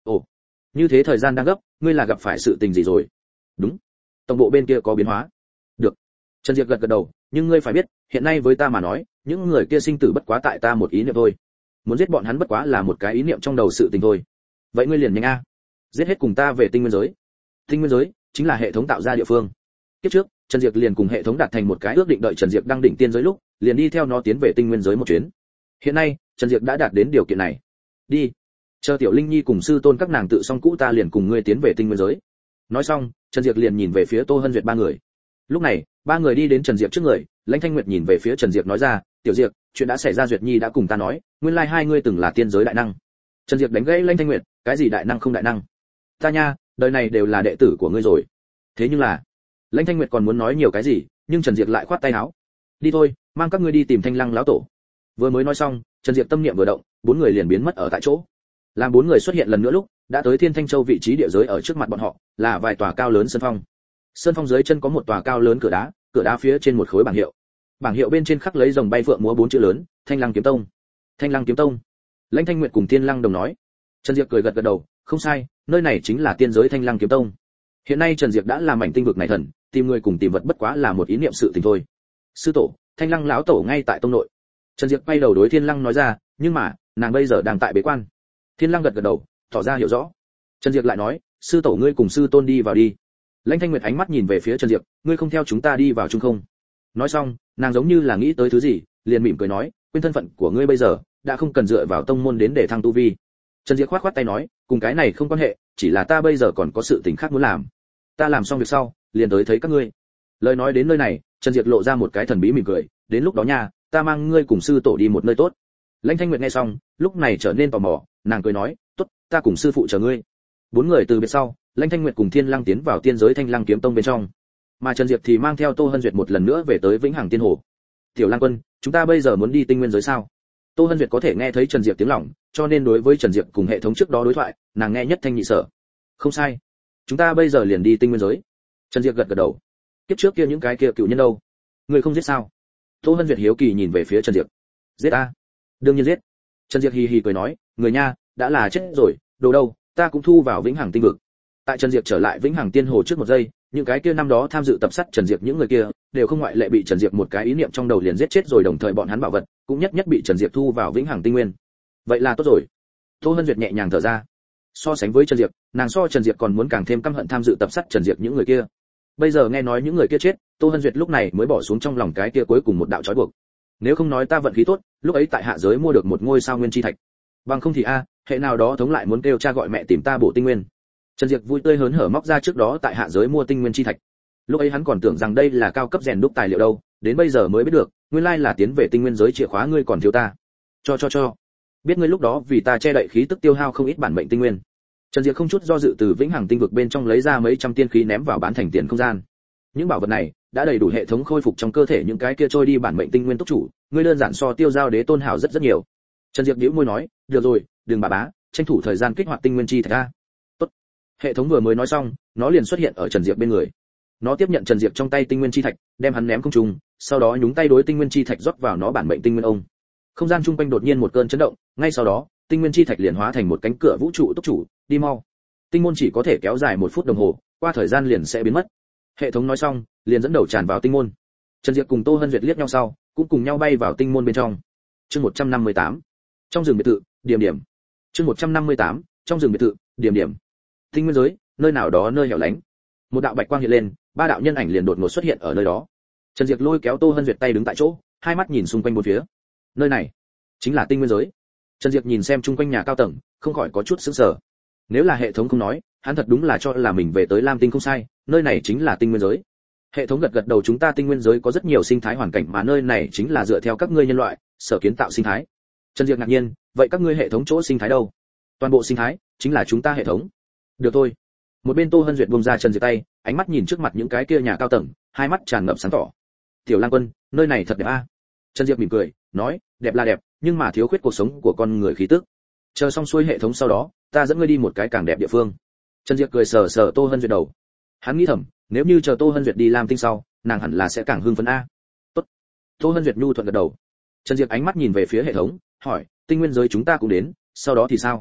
Ồ, như thế thời gian đang gấp, ngươi là gặp phải sự tình gì rồi? Đúng, tổng bộ bên kia có biến hóa. Được. Trần Diệp gật gật đầu, nhưng ngươi phải biết, hiện nay với ta mà nói, những người kia sinh tử bất quá tại ta một ý niệm thôi. Muốn giết bọn hắn bất quá là một cái ý niệm trong đầu sự tình thôi. Vậy ngươi liền nhanh a, giết hết cùng ta về tinh nguyên giới. Tinh nguyên giới chính là hệ thống tạo ra địa phương. Kiếp trước, Trần Diệp liền cùng hệ thống đạt thành một cái ước định, đợi Trần Diệp đăng đỉnh tiên giới lúc, liền đi theo nó tiến về tinh nguyên giới một chuyến. Hiện nay, Trần Diệp đã đạt đến điều kiện này. Đi, chờ Tiểu Linh Nhi cùng sư tôn các nàng tự xong cũ, ta liền cùng ngươi tiến về tinh nguyên giới. Nói xong, Trần Diệp liền nhìn về phía Tô Hân Duyệt ba người. Lúc này, ba người đi đến Trần Diệp trước người, Lãnh Thanh Nguyệt nhìn về phía Trần Diệp nói ra, "Tiểu Diệp, chuyện đã xảy ra Duyệt Nhi đã cùng ta nói, nguyên lai hai ngươi từng là tiên giới đại năng." Trần Diệp đánh gãy Lãnh Thanh Nguyệt, "Cái gì đại năng không đại năng? Ta nha, đời này đều là đệ tử của ngươi rồi." Thế nhưng là, Lãnh Thanh Nguyệt còn muốn nói nhiều cái gì, nhưng Trần Diệp lại khoát tay áo. "Đi thôi, mang các ngươi đi tìm Thanh Lăng lão tổ." Vừa mới nói xong, Trần Diệp tâm niệm vừa động, bốn người liền biến mất ở tại chỗ. Làm bốn người xuất hiện lần nữa lúc, đã tới Thiên Thanh Châu vị trí địa giới, ở trước mặt bọn họ là vài tòa cao lớn sơn phong. Sơn phong dưới chân có một tòa cao lớn cửa đá phía trên một khối bảng hiệu. Bảng hiệu bên trên khắc lấy rồng bay phượng múa bốn chữ lớn, Thanh Lăng kiếm tông. Thanh Lăng kiếm tông. Lãnh Thanh Nguyệt cùng Thiên Lăng đồng nói. Trần Diệp cười gật gật đầu, không sai, nơi này chính là tiên giới Thanh Lăng kiếm tông. Hiện nay Trần Diệp đã làm mảnh tinh vực này thần, tìm người cùng tìm vật bất quá là một ý niệm sự tình thôi. Sư tổ, Thanh Lăng lão tổ ngay tại tông nội. Trần Diệp quay đầu đối Thiên Lăng nói ra, nhưng mà, nàng bây giờ đang tại bế quan. Thiên Lăng gật gật đầu, tỏ ra hiểu rõ. Trần Diệp lại nói, sư tổ ngươi cùng sư tôn đi vào đi. Lãnh Thanh Nguyệt ánh mắt nhìn về phía Trần Diệp, ngươi không theo chúng ta đi vào chung không? Nói xong, nàng giống như là nghĩ tới thứ gì, liền mỉm cười nói, quên thân phận của ngươi bây giờ, đã không cần dựa vào tông môn đến để thăng tu vi. Trần Diệp khoát khoát tay nói, cùng cái này không quan hệ, chỉ là ta bây giờ còn có sự tình khác muốn làm. Ta làm xong việc sau, liền tới thấy các ngươi. Lời nói đến nơi này, Trần Diệp lộ ra một cái thần bí mỉm cười, đến lúc đó nha, ta mang ngươi cùng sư tổ đi một nơi tốt. Lãnh Thanh Nguyệt nghe xong, lúc này trở nên tò mò, nàng cười nói, tốt, ta cùng sư phụ chờ ngươi. Bốn người từ biệt sau, Lãnh Thanh Nguyệt cùng Thiên Lăng tiến vào tiên giới Thanh Lăng kiếm tông bên trong, mà Trần Diệp thì mang theo Tô Hân Duyệt một lần nữa về tới Vĩnh Hằng Tiên Hồ. Tiểu Lang Quân, chúng ta bây giờ muốn đi tinh nguyên giới sao? Tô Hân Duyệt có thể nghe thấy Trần Diệp tiếng lòng, cho nên đối với Trần Diệp cùng hệ thống trước đó đối thoại, nàng nghe nhất thanh nhị sở. Không sai, chúng ta bây giờ liền đi tinh nguyên giới. Trần Diệp gật gật đầu. Kiếp trước kia những cái kia cựu nhân đâu? Người không giết sao? Tô Hân Duyệt hiếu kỳ nhìn về phía Trần Diệp. Giết a? Đương nhiên giết. Trần Diệp hì hì cười nói, người nha, đã là chết rồi, đồ đâu, ta cũng thu vào Vĩnh Hằng tinh vực. Tại Trần Diệp trở lại Vĩnh Hằng Tiên Hồ trước một giây, những cái kia năm đó tham dự tập sát Trần Diệp những người kia, đều không ngoại lệ bị Trần Diệp một cái ý niệm trong đầu liền giết chết rồi, đồng thời bọn hắn bảo vật cũng nhất nhất bị Trần Diệp thu vào Vĩnh Hằng tinh nguyên. Vậy là tốt rồi. Tô Hân Duyệt nhẹ nhàng thở ra. So sánh với Trần Diệp, nàng so Trần Diệp còn muốn càng thêm căm hận tham dự tập sát Trần Diệp những người kia. Bây giờ nghe nói những người kia chết, Tô Hân Duyệt lúc này mới bỏ xuống trong lòng cái kia cuối cùng một đạo trói buộc. Nếu không nói ta vận khí tốt, lúc ấy tại hạ giới mua được một ngôi sao nguyên chi thạch. Bằng không thì hệ nào đó thống lại muốn kêu cha gọi mẹ tìm ta bổ tinh nguyên. Trần Diệp vui tươi hớn hở móc ra trước đó tại hạ giới mua tinh nguyên chi thạch. Lúc ấy hắn còn tưởng rằng đây là cao cấp rèn đúc tài liệu đâu, đến bây giờ mới biết được, nguyên lai là tiến về tinh nguyên giới chìa khóa ngươi còn thiếu ta. Cho. Biết ngươi lúc đó vì ta che đậy khí tức tiêu hao không ít bản mệnh tinh nguyên. Trần Diệp không chút do dự từ Vĩnh Hằng tinh vực bên trong lấy ra mấy trăm tiên khí ném vào bán thành tiền không gian. Những bảo vật này đã đầy đủ hệ thống khôi phục trong cơ thể những cái kia trôi đi bản mệnh tinh nguyên tốc chủ, ngươi đơn giản so Tiêu Giao Đế tôn hảo rất nhiều. Trần Diệp nhíu môi nói, được rồi, đừng bà bá, tranh thủ thời gian kích hoạt tinh nguyên chi thạch ra. Tốt. Hệ thống vừa mới nói xong, nó liền xuất hiện ở Trần Diệp bên người. Nó tiếp nhận Trần Diệp trong tay tinh nguyên chi thạch, đem hắn ném không trung, sau đó nhúng tay đối tinh nguyên chi thạch rót vào nó bản mệnh tinh nguyên ông. Không gian chung quanh đột nhiên một cơn chấn động, ngay sau đó, tinh nguyên chi thạch liền hóa thành một cánh cửa vũ trụ tốc chủ, đi mau. Tinh môn chỉ có thể kéo dài 1 phút đồng hồ, qua thời gian liền sẽ biến mất. Hệ thống nói xong, liền dẫn đầu tràn vào tinh môn. Trần Diệp cùng Tô Hân Duyệt liếc nhau sau, cũng cùng nhau bay vào tinh môn bên trong. Chương 158. Trong rừng biệt thự, điểm điểm. Chương 158. Trong rừng biệt thự, điểm điểm. Tinh nguyên giới, nơi nào đó nơi hẻo lánh. Một đạo bạch quang hiện lên, 3 đạo nhân ảnh liền đột ngột xuất hiện ở nơi đó. Trần Diệp lôi kéo Tô Hân Duyệt tay đứng tại chỗ, hai mắt nhìn xung quanh bốn phía. Nơi này chính là tinh nguyên giới. Trần Diệp nhìn xem chung quanh nhà cao tầng, không khỏi có chút sững sờ. Nếu là hệ thống không nói, hắn thật đúng là cho là mình về tới Lam Tinh không sai, nơi này chính là tinh nguyên giới. Hệ thống gật gật đầu, chúng ta tinh nguyên giới có rất nhiều sinh thái hoàn cảnh, mà nơi này chính là dựa theo các ngươi nhân loại sở kiến tạo sinh thái. Trần Diệp ngạc nhiên, vậy các ngươi hệ thống chỗ sinh thái đâu? Toàn bộ sinh thái chính là chúng ta hệ thống. Được thôi. Một bên Tô Hân Duyệt buông ra Trần Diệp tay, ánh mắt nhìn trước mặt những cái kia nhà cao tầng, hai mắt tràn ngập sáng tỏ. Tiểu Lang Quân, nơi này thật đẹp a. Trần Diệp mỉm cười, nói, đẹp là đẹp, nhưng mà thiếu khuyết cuộc sống của con người khí tức. Chờ xong xuôi hệ thống sau đó, ta dẫn ngươi đi một cái càng đẹp địa phương. Trần Diệp cười sờ sờ Tô Hân Duyệt đầu. Hắn nghĩ thầm, nếu như chờ Tô Hân Duyệt đi Lam Tinh sau, nàng hẳn là sẽ càng hưng phấn a. Tốt. Tô Hân Duyệt nhu thuận gật đầu. Trần Diệp ánh mắt nhìn về phía hệ thống, hỏi, tinh nguyên giới chúng ta cũng đến, sau đó thì sao?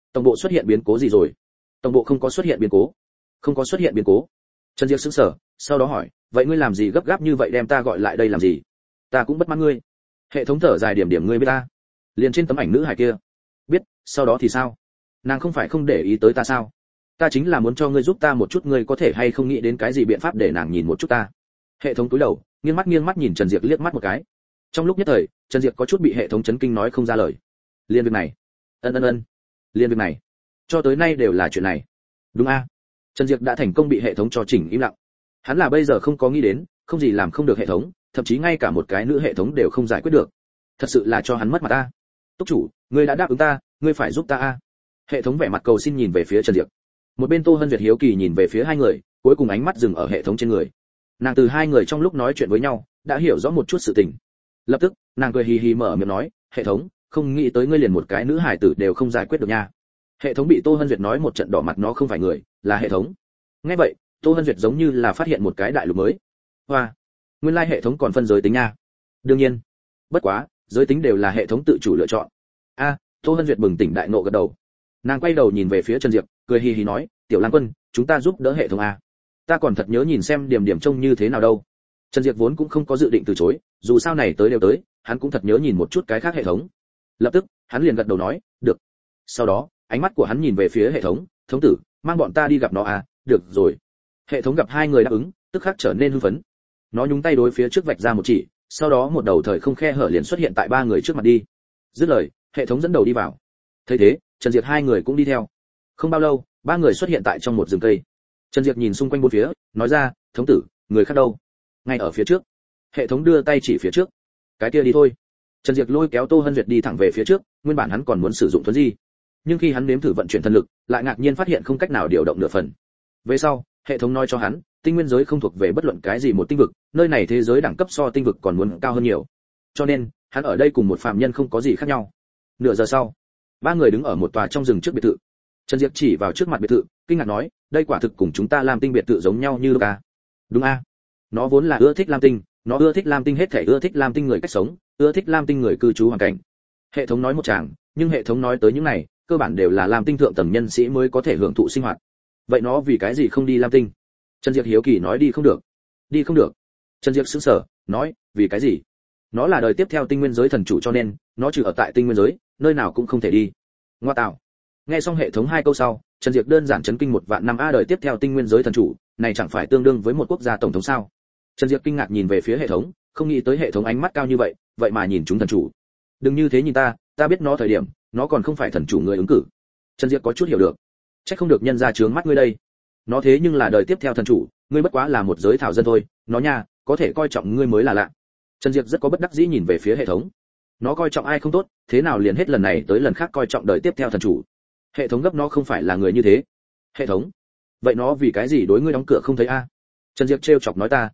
tổng bộ xuất hiện biến cố gì rồi? Tổng bộ không có xuất hiện biến cố. Không có xuất hiện biến cố. Trần Diệp sững sờ, sau đó hỏi, vậy ngươi làm gì gấp gáp như vậy đem ta gọi lại đây làm gì? Ta cũng bất mãn ngươi. Hệ thống thở dài điểm điểm ngươi biết ta. Liền trên tấm ảnh nữ hài kia. Biết, sau đó thì sao? Nàng không phải không để ý tới ta sao? Ta chính là muốn cho ngươi giúp ta một chút, ngươi có thể hay không nghĩ đến cái gì biện pháp để nàng nhìn một chút ta? Hệ thống cúi đầu, nghiêng mắt nhìn Trần Diệp liếc mắt một cái. Trong lúc nhất thời, Trần Diệp có chút bị hệ thống chấn kinh nói không ra lời. Liên việc này, ân, liên việc này, cho tới nay đều là chuyện này. Đúng a? Trần Diệp đã thành công bị hệ thống cho chỉnh im lặng. Hắn là bây giờ không có nghĩ đến, không gì làm không được hệ thống, thậm chí ngay cả một cái nữ hệ thống đều không giải quyết được. Thật sự là cho hắn mất mặt ta. Túc chủ, ngươi đã đáp ứng ta, ngươi phải giúp ta a. Hệ thống vẻ mặt cầu xin nhìn về phía Trần Diệp. Một bên Tô Hân Duyệt hiếu kỳ nhìn về phía hai người, cuối cùng ánh mắt dừng ở hệ thống trên người. Nàng từ hai người trong lúc nói chuyện với nhau, đã hiểu rõ một chút sự tình. Lập tức, nàng cười hì hì mở miệng nói, hệ thống, không nghĩ tới ngươi liền một cái nữ hải tử đều không giải quyết được nha. Hệ thống bị Tô Hân Duyệt nói một trận đỏ mặt, nó không phải người, là hệ thống. Nghe vậy, Tô Hân Duyệt giống như là phát hiện một cái đại lục mới. Hoa, nguyên lai hệ thống còn phân giới tính nha. Đương nhiên, bất quá, giới tính đều là hệ thống tự chủ lựa chọn. A, Tô Hân Duyệt bừng tỉnh đại nộ gật đầu. Nàng quay đầu nhìn về phía Trần Diệp, cười hì hì nói, tiểu Lang Quân, chúng ta giúp đỡ hệ thống a. Ta còn thật nhớ nhìn xem điểm điểm trông như thế nào đâu. Trần Diệp vốn cũng không có dự định từ chối, dù sao này tới đều tới, hắn cũng thật nhớ nhìn một chút cái khác hệ thống. Lập tức, hắn liền gật đầu nói, được. Sau đó, ánh mắt của hắn nhìn về phía hệ thống, thống tử, mang bọn ta đi gặp nó à, được rồi. Hệ thống gặp hai người đáp ứng, tức khắc trở nên hưng phấn. Nó nhúng tay đối phía trước vạch ra một chỉ, sau đó một đầu thời không khe hở liền xuất hiện tại ba người trước mặt đi. Dứt lời, hệ thống dẫn đầu đi vào. Thấy thế, Trần Diệp hai người cũng đi theo. Không bao lâu, ba người xuất hiện tại trong một rừng cây. Trần Diệp nhìn xung quanh bốn phía, nói ra, thống tử, người khác đâu? Ngay ở phía trước. Hệ thống đưa tay chỉ phía trước. Cái kia đi thôi. Trần Diệp lôi kéo Tô Hân Duyệt đi thẳng về phía trước, nguyên bản hắn còn muốn sử dụng thuấn di, nhưng khi hắn nếm thử vận chuyển thần lực, lại ngạc nhiên phát hiện không cách nào điều động nửa phần. Về sau, hệ thống nói cho hắn, tinh nguyên giới không thuộc về bất luận cái gì một tinh vực, nơi này thế giới đẳng cấp so tinh vực còn muốn cao hơn nhiều. Cho nên, hắn ở đây cùng một phàm nhân không có gì khác nhau. Nửa giờ sau, ba người đứng ở một tòa trong rừng trước biệt thự. Trần Diệp chỉ vào trước mặt biệt thự, kinh ngạc nói, đây quả thực cùng chúng ta Lam Tinh biệt thự giống nhau như lúc à? Đúng a. Nó vốn là ưa thích Lam Tinh, nó ưa thích Lam Tinh hết thảy, ưa thích Lam Tinh người cách sống, ưa thích Lam Tinh người cư trú hoàn cảnh. Hệ thống nói một tràng, nhưng hệ thống nói tới những này, cơ bản đều là Lam Tinh thượng tầng nhân sĩ mới có thể hưởng thụ sinh hoạt. Vậy nó vì cái gì không đi Lam Tinh? Trần Diệp hiếu kỳ nói, đi không được. Đi không được? Trần Diệp sững sờ, nói, vì cái gì? Nó là đời tiếp theo tinh nguyên giới thần chủ cho nên, nó trừ ở tại tinh nguyên giới, nơi nào cũng không thể đi. Ngoa tạo. Nghe xong hệ thống hai câu sau, Trần Diệp đơn giản chấn kinh, 1.000 năm a đời tiếp theo tinh nguyên giới thần chủ, này chẳng phải tương đương với một quốc gia tổng thống sao? Trần Diệp kinh ngạc nhìn về phía hệ thống, không nghĩ tới hệ thống ánh mắt cao như vậy, vậy mà nhìn chúng thần chủ. Đừng như thế nhìn ta biết nó thời điểm, nó còn không phải thần chủ người ứng cử. Trần Diệp có chút hiểu được. Chắc không được nhân ra trướng mắt ngươi đây. Nó thế nhưng là đời tiếp theo thần chủ, ngươi bất quá là một giới thảo dân thôi, nó nha, có thể coi trọng ngươi mới là lạ. Trần Diệp rất có bất đắc dĩ nhìn về phía hệ thống. Nó coi trọng ai không tốt, thế nào liền hết lần này tới lần khác coi trọng đời tiếp theo thần chủ. Hệ thống gấp nó không phải là người như thế. Hệ thống, vậy nó vì cái gì đối ngươi đóng cửa không thấy a? Trần Diệp trêu chọc nói, ta.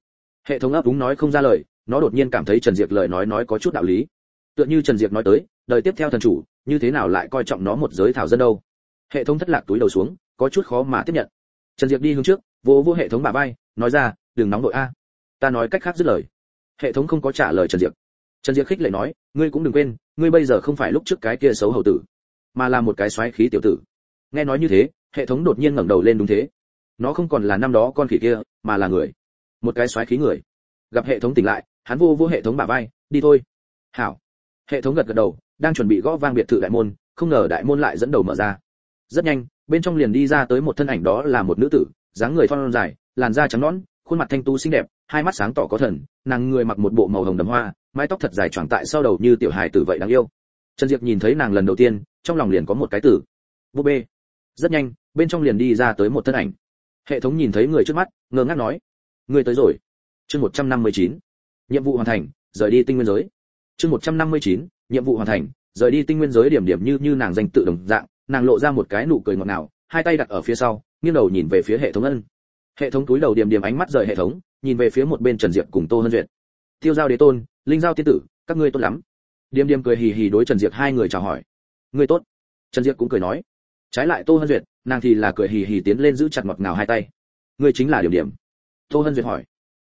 Hệ thống ấp úng nói không ra lời, nó đột nhiên cảm thấy Trần Diệp lời nói có chút đạo lý. Tựa như Trần Diệp nói tới, đời tiếp theo thần chủ, như thế nào lại coi trọng nó một giới thảo dân đâu? Hệ thống thất lạc túi đầu xuống, có chút khó mà tiếp nhận. Trần Diệp đi hướng trước, vỗ hệ thống bả vai, nói ra, đừng nóng nội a. Ta nói cách khác dứt lời. Hệ thống không có trả lời Trần Diệp. Trần Diệp khích lệ nói, ngươi cũng đừng quên, ngươi bây giờ không phải lúc trước cái kia xấu hầu tử, mà là một cái xoáy khí tiểu tử. Nghe nói như thế, hệ thống đột nhiên ngẩng đầu lên, đúng thế, nó không còn là năm đó con khỉ kia, mà là người, một cái xoáy khí người. Gặp hệ thống tỉnh lại, hắn vô hệ thống bả vai, đi thôi. Hảo. Hệ thống gật đầu, đang chuẩn bị gõ vang biệt thự đại môn, không ngờ đại môn lại dẫn đầu mở ra. Rất nhanh, bên trong liền đi ra tới một thân ảnh, đó là một nữ tử, dáng người thon dài, làn da trắng nõn, khuôn mặt thanh tú xinh đẹp, hai mắt sáng tỏ có thần, nàng người mặc một bộ màu hồng đầm hoa, mái tóc thật dài choàng tại sau đầu như tiểu hài tử vậy đáng yêu. Trần Diệp nhìn thấy nàng lần đầu tiên, trong lòng liền có một cái tử, búp bê. Rất nhanh, bên trong liền đi ra tới một thân ảnh. Hệ thống nhìn thấy người trước mắt, ngơ ngác nói, người tới rồi. Chương 159. Nhiệm vụ hoàn thành, rời đi tinh nguyên giới. Chương 159. Nhiệm vụ hoàn thành, rời đi tinh nguyên giới. Điểm điểm như nàng danh tự đồng dạng, nàng lộ ra một cái nụ cười ngọt ngào, hai tay đặt ở phía sau, nghiêng đầu nhìn về phía hệ thống ân. Hệ thống cúi đầu, điểm điểm ánh mắt rời hệ thống, nhìn về phía một bên Trần Diệp cùng Tô Hân Duyệt. Tiêu Giao Đế Tôn, Linh Giao Tiên Tử, các ngươi tốt lắm. Điểm điểm cười hì hì đối Trần Diệp hai người chào hỏi. Ngươi tốt. Trần Diệp cũng cười nói. Trái lại Tô Hân Duyệt, nàng thì là cười hì hì tiến lên giữ chặt ngọt ngào hai tay. Ngươi chính là Điểm Điểm? Tô Hân Duyệt hỏi.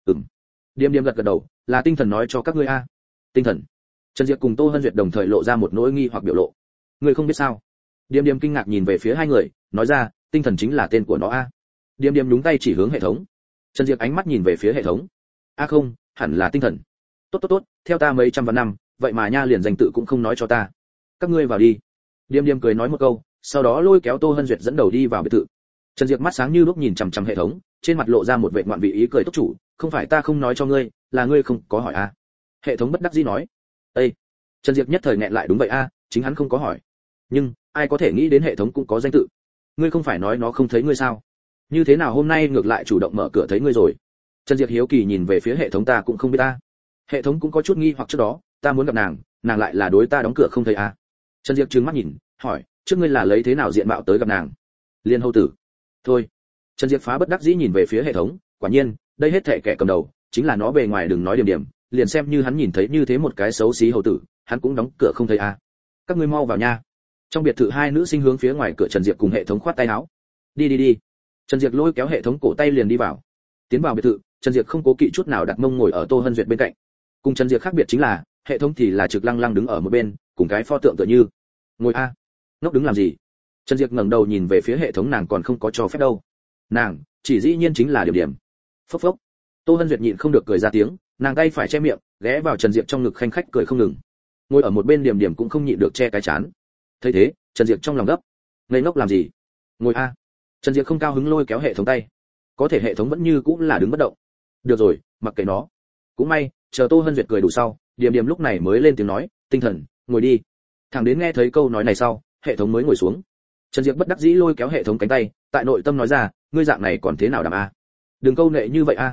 Điểm Điểm gật đầu, là tinh thần nói cho các ngươi a. Tinh thần? Trần Diệp cùng Tô Hân Duyệt đồng thời lộ ra một nỗi nghi hoặc biểu lộ. Ngươi không biết sao? Điềm Điềm kinh ngạc nhìn về phía hai người, nói ra, tinh thần chính là tên của nó a. Điềm Điềm nhúng tay chỉ hướng hệ thống. Trần Diệp ánh mắt nhìn về phía hệ thống. A không, hẳn là tinh thần. Tốt, theo ta mấy trăm vạn năm, vậy mà nha liền danh tự cũng không nói cho ta. Các ngươi vào đi. Điềm Điềm cười nói một câu, sau đó lôi kéo Tô Hân Duyệt dẫn đầu đi vào biệt thự. Trần Diệp mắt sáng như lúc nhìn chằm chằm hệ thống, trên mặt lộ ra một vẻ ngoạn vị ý cười túc chủ, không phải ta không nói cho ngươi, là ngươi không có hỏi a. Hệ thống bất đắc dĩ nói. Ê! Trần Diệp nhất thời nghẹn lại, đúng vậy a, chính hắn không có hỏi. Nhưng ai có thể nghĩ đến hệ thống cũng có danh tự. Ngươi không phải nói nó không thấy ngươi sao? Như thế nào hôm nay ngược lại chủ động mở cửa thấy ngươi rồi? Trần Diệp hiếu kỳ nhìn về phía hệ thống, ta cũng không biết ta. Hệ thống cũng có chút nghi hoặc, trước đó ta muốn gặp nàng, nàng lại là đối ta đóng cửa không thấy a. Trần Diệp trừng mắt nhìn, hỏi, trước ngươi là lấy thế nào diện mạo tới gặp nàng? Liên hầu tử. Thôi. Trần Diệp phá bất đắc dĩ nhìn về phía hệ thống, quả nhiên, đây hết thảy kẻ cầm đầu, chính là nó bề ngoài đừng nói Điểm Điểm, liền xem như hắn nhìn thấy như thế một cái xấu xí hầu tử, hắn cũng đóng cửa không thấy a. Các ngươi mau vào nha. Trong biệt thự hai nữ sinh hướng phía ngoài cửa Trần Diệp cùng hệ thống khoát tay áo. Đi. Trần Diệp lôi kéo hệ thống cổ tay liền đi vào. Tiến vào biệt thự, Trần Diệp không cố kỵ chút nào đặt mông ngồi ở Tô Hân Duyệt bên cạnh. Cùng Trần Diệp khác biệt chính là, hệ thống thì là trực lăng lăng đứng ở một bên, cùng cái pho tượng tựa như. Ngồi a. Ngốc đứng làm gì? Trần Diệp ngẩng đầu nhìn về phía hệ thống, nàng còn không có cho phép đâu. Nàng, chỉ dĩ nhiên chính là Điểm Điểm. Phốc phốc. Tô Hân Duyệt nhịn không được cười ra tiếng, nàng tay phải che miệng, ghé vào Trần Diệp trong ngực khanh khách cười không ngừng. Ngồi ở một bên Điểm Điểm cũng không nhịn được che cái chán. Thấy thế, Trần Diệp trong lòng gấp. Ngây ngốc làm gì? Ngồi a. Trần Diệp không cao hứng lôi kéo hệ thống tay. Có thể hệ thống vẫn như cũng là đứng bất động. Được rồi, mặc kệ nó. Cũng may, chờ Tô Hân Duyệt cười đủ sau, Điểm Điểm lúc này mới lên tiếng nói, tinh thần, ngồi đi. Thẳng đến nghe thấy câu nói này sau, hệ thống mới ngồi xuống. Trần Diệp bất đắc dĩ lôi kéo hệ thống cánh tay, tại nội tâm nói ra, ngươi dạng này còn thế nào đảm a? Đừng câu nệ như vậy a.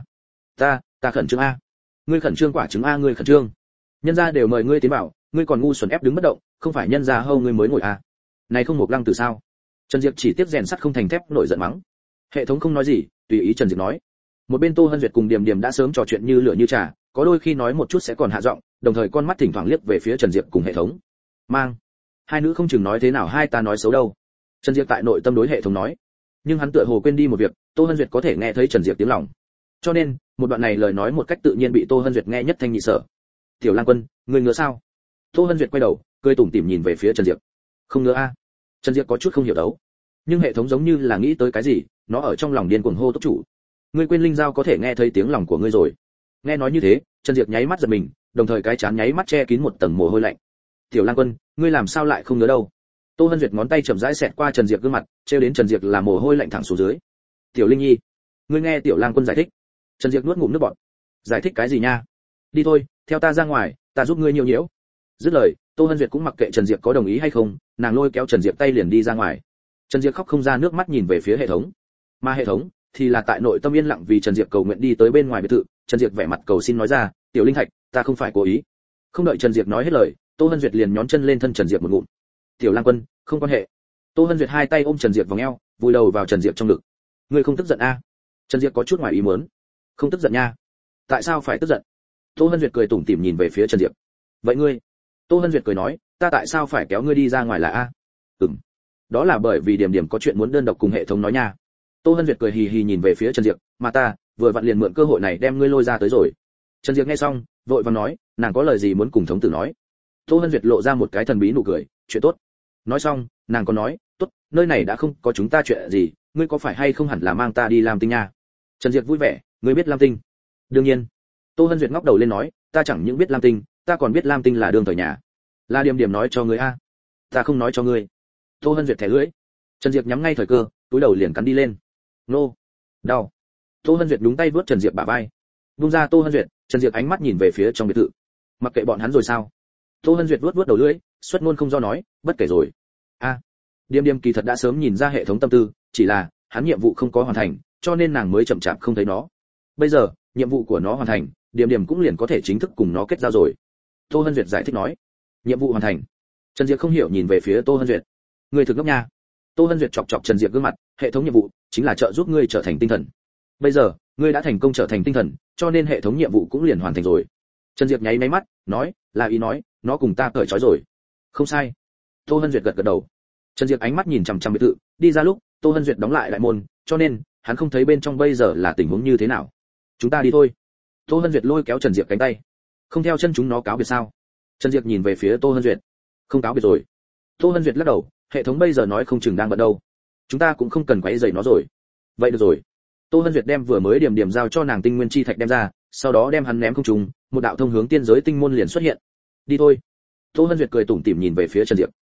Ta khẩn trương a. Ngươi khẩn trương quả trứng a, ngươi khẩn trương. Nhân gia đều mời ngươi tiến vào, ngươi còn ngu xuẩn ép đứng bất động, không phải nhân gia hâu ngươi mới ngồi a. Này không một lăng từ sao? Trần Diệp chỉ tiếp rèn sắt không thành thép, nổi giận mắng. Hệ thống không nói gì, tùy ý Trần Diệp nói. Một bên Tô Hân Duyệt cùng Điểm Điểm đã sớm trò chuyện như lửa như trà, có đôi khi nói một chút sẽ còn hạ giọng, đồng thời con mắt thỉnh thoảng liếc về phía Trần Diệp cùng hệ thống. Mang, hai nữ không chừng nói thế nào hai ta nói xấu đâu. Trần Diệp tại nội tâm đối hệ thống nói, nhưng hắn tựa hồ quên đi một việc, Tô Hân Duyệt có thể nghe thấy Trần Diệp tiếng lòng. Cho nên, một đoạn này lời nói một cách tự nhiên bị Tô Hân Duyệt nghe nhất thanh nhị sở. Tiểu Lang Quân, ngươi ngứa sao? Tô Hân Duyệt quay đầu, cười tủm tỉm nhìn về phía Trần Diệp. Không ngứa a. Trần Diệp có chút không hiểu đấu. Nhưng hệ thống giống như là nghĩ tới cái gì, nó ở trong lòng điên cuồng hô tốc chủ. Ngươi quên linh giao có thể nghe thấy tiếng lòng của ngươi rồi. Nghe nói như thế, Trần Diệp nháy mắt giật mình, đồng thời cái trán nháy mắt che kín một tầng mồ hôi lạnh. Tiểu Lang Quân, ngươi làm sao lại không ngứa đâu? Tô Hân Duyệt ngón tay chậm rãi xẹt qua Trần Diệp gương mặt, trêu đến Trần Diệp là mồ hôi lạnh thẳng xuống dưới. Tiểu Linh Nhi, ngươi nghe Tiểu Lang Quân giải thích. Trần Diệp nuốt ngụm nước bọt. Giải thích cái gì nha? Đi thôi, theo ta ra ngoài, ta giúp ngươi nhiều nhiễu. Dứt lời, Tô Hân Duyệt cũng mặc kệ Trần Diệp có đồng ý hay không, nàng lôi kéo Trần Diệp tay liền đi ra ngoài. Trần Diệp khóc không ra nước mắt nhìn về phía hệ thống. Mà hệ thống thì là tại nội tâm yên lặng vì Trần Diệp cầu nguyện đi tới bên ngoài biệt thự. Trần Diệp vẻ mặt cầu xin nói ra, "Tiểu Linh Thạch, ta không phải cố ý." Không đợi Trần Diệp nói hết lời, Tô Hân Duyệt liền nhón chân lên thân Trần Diệp một ngụm. "Tiểu Lang Quân, không quan hệ." Tô Hân Duyệt hai tay ôm Trần Diệp vòng eo, vùi đầu vào Trần Diệp trong ngực. "Ngươi không tức giận a?" Trần Diệp có chút ngoài ý muốn. "Không tức giận nha." "Tại sao phải tức giận?" Tô Hân Duyệt cười tủm tỉm nhìn về phía Trần Diệp. "Vậy ngươi?" Tô Hân Duyệt cười nói, "Ta tại sao phải kéo ngươi đi ra ngoài là a?" "Ừm, đó là bởi vì Điểm Điểm có chuyện muốn đơn độc cùng hệ thống nói nha." Tô Hân Duyệt cười hì hì nhìn về phía Trần Diệp, "Mà ta vừa vặn liền mượn cơ hội này đem ngươi lôi ra tới rồi." Trần Diệp nghe xong, vội vàng nói, "Nàng có lời gì muốn cùng thống tử nói?" Tô Hân Duyệt lộ ra một cái thần bí nụ cười, "Chuyện tốt." Nói xong, nàng còn nói, "Tốt, nơi này đã không có chúng ta chuyện gì, ngươi có phải hay không hẳn là mang ta đi Lam Tinh nha." Trần Diệp vui vẻ, "Ngươi biết Lam Tinh?" "Đương nhiên." Tô Hân Duyệt ngóc đầu lên nói, "Ta chẳng những biết Lam Tinh, ta còn biết Lam Tinh là đường thời nhà." "Là Điểm Điểm nói cho ngươi a?" "Ta không nói cho ngươi." Tô Hân Duyệt thẻ lưỡi. Trần Diệp nhắm ngay thời cơ, túi đầu liền cắn đi lên. "Nô, đau." Tô Hân Duyệt đúng tay vớt Trần Diệp bả vai. Buông ra Tô Hân Duyệt, Trần Diệp ánh mắt nhìn về phía trong biệt thự. "Mặc kệ bọn hắn rồi sao?" Tô Hân Duyệt vuốt đầu lưỡi, xuất ngôn không do nói, "Bất kể rồi." A. Điềm Điềm kỳ thật đã sớm nhìn ra hệ thống tâm tư, chỉ là hắn nhiệm vụ không có hoàn thành, cho nên nàng mới chậm chạp không thấy nó. Bây giờ, nhiệm vụ của nó hoàn thành, Điềm Điềm cũng liền có thể chính thức cùng nó kết giao rồi. Tô Hân Duyệt giải thích nói, "Nhiệm vụ hoàn thành." Trần Diệp không hiểu nhìn về phía Tô Hân Duyệt. "Ngươi thực ngốc nha." Tô Hân Duyệt chọc chọc Trần Diệp gương mặt, "Hệ thống nhiệm vụ chính là trợ giúp ngươi trở thành tinh thần. Bây giờ, ngươi đã thành công trở thành tinh thần, cho nên hệ thống nhiệm vụ cũng liền hoàn thành rồi." Trần Diệp nháy mắt, nói, "Là ý nói, nó cùng ta cởi trói rồi." "Không sai." Tô Hân Duyệt gật gật đầu. Trần Diệp ánh mắt nhìn chằm chằm biệt thự, đi ra lúc, Tô Hân Duyệt đóng lại đại môn, cho nên hắn không thấy bên trong bây giờ là tình huống như thế nào. "Chúng ta đi thôi." Tô Hân Duyệt lôi kéo Trần Diệp cánh tay. "Không theo chân chúng nó cáo biệt sao?" Trần Diệp nhìn về phía Tô Hân Duyệt. "Không cáo biệt rồi." Tô Hân Duyệt lắc đầu, hệ thống bây giờ nói không chừng đang bận đâu, chúng ta cũng không cần quấy rầy nó rồi. Vậy được rồi. Tô Hân Duyệt đem vừa mới điểm điểm giao cho nàng tinh nguyên chi thạch đem ra, sau đó đem hắn ném không trung, một đạo thông hướng tiên giới tinh môn liền xuất hiện. Đi thôi. Tô Hân Duyệt cười tủm tỉm nhìn về phía Trần Diệp.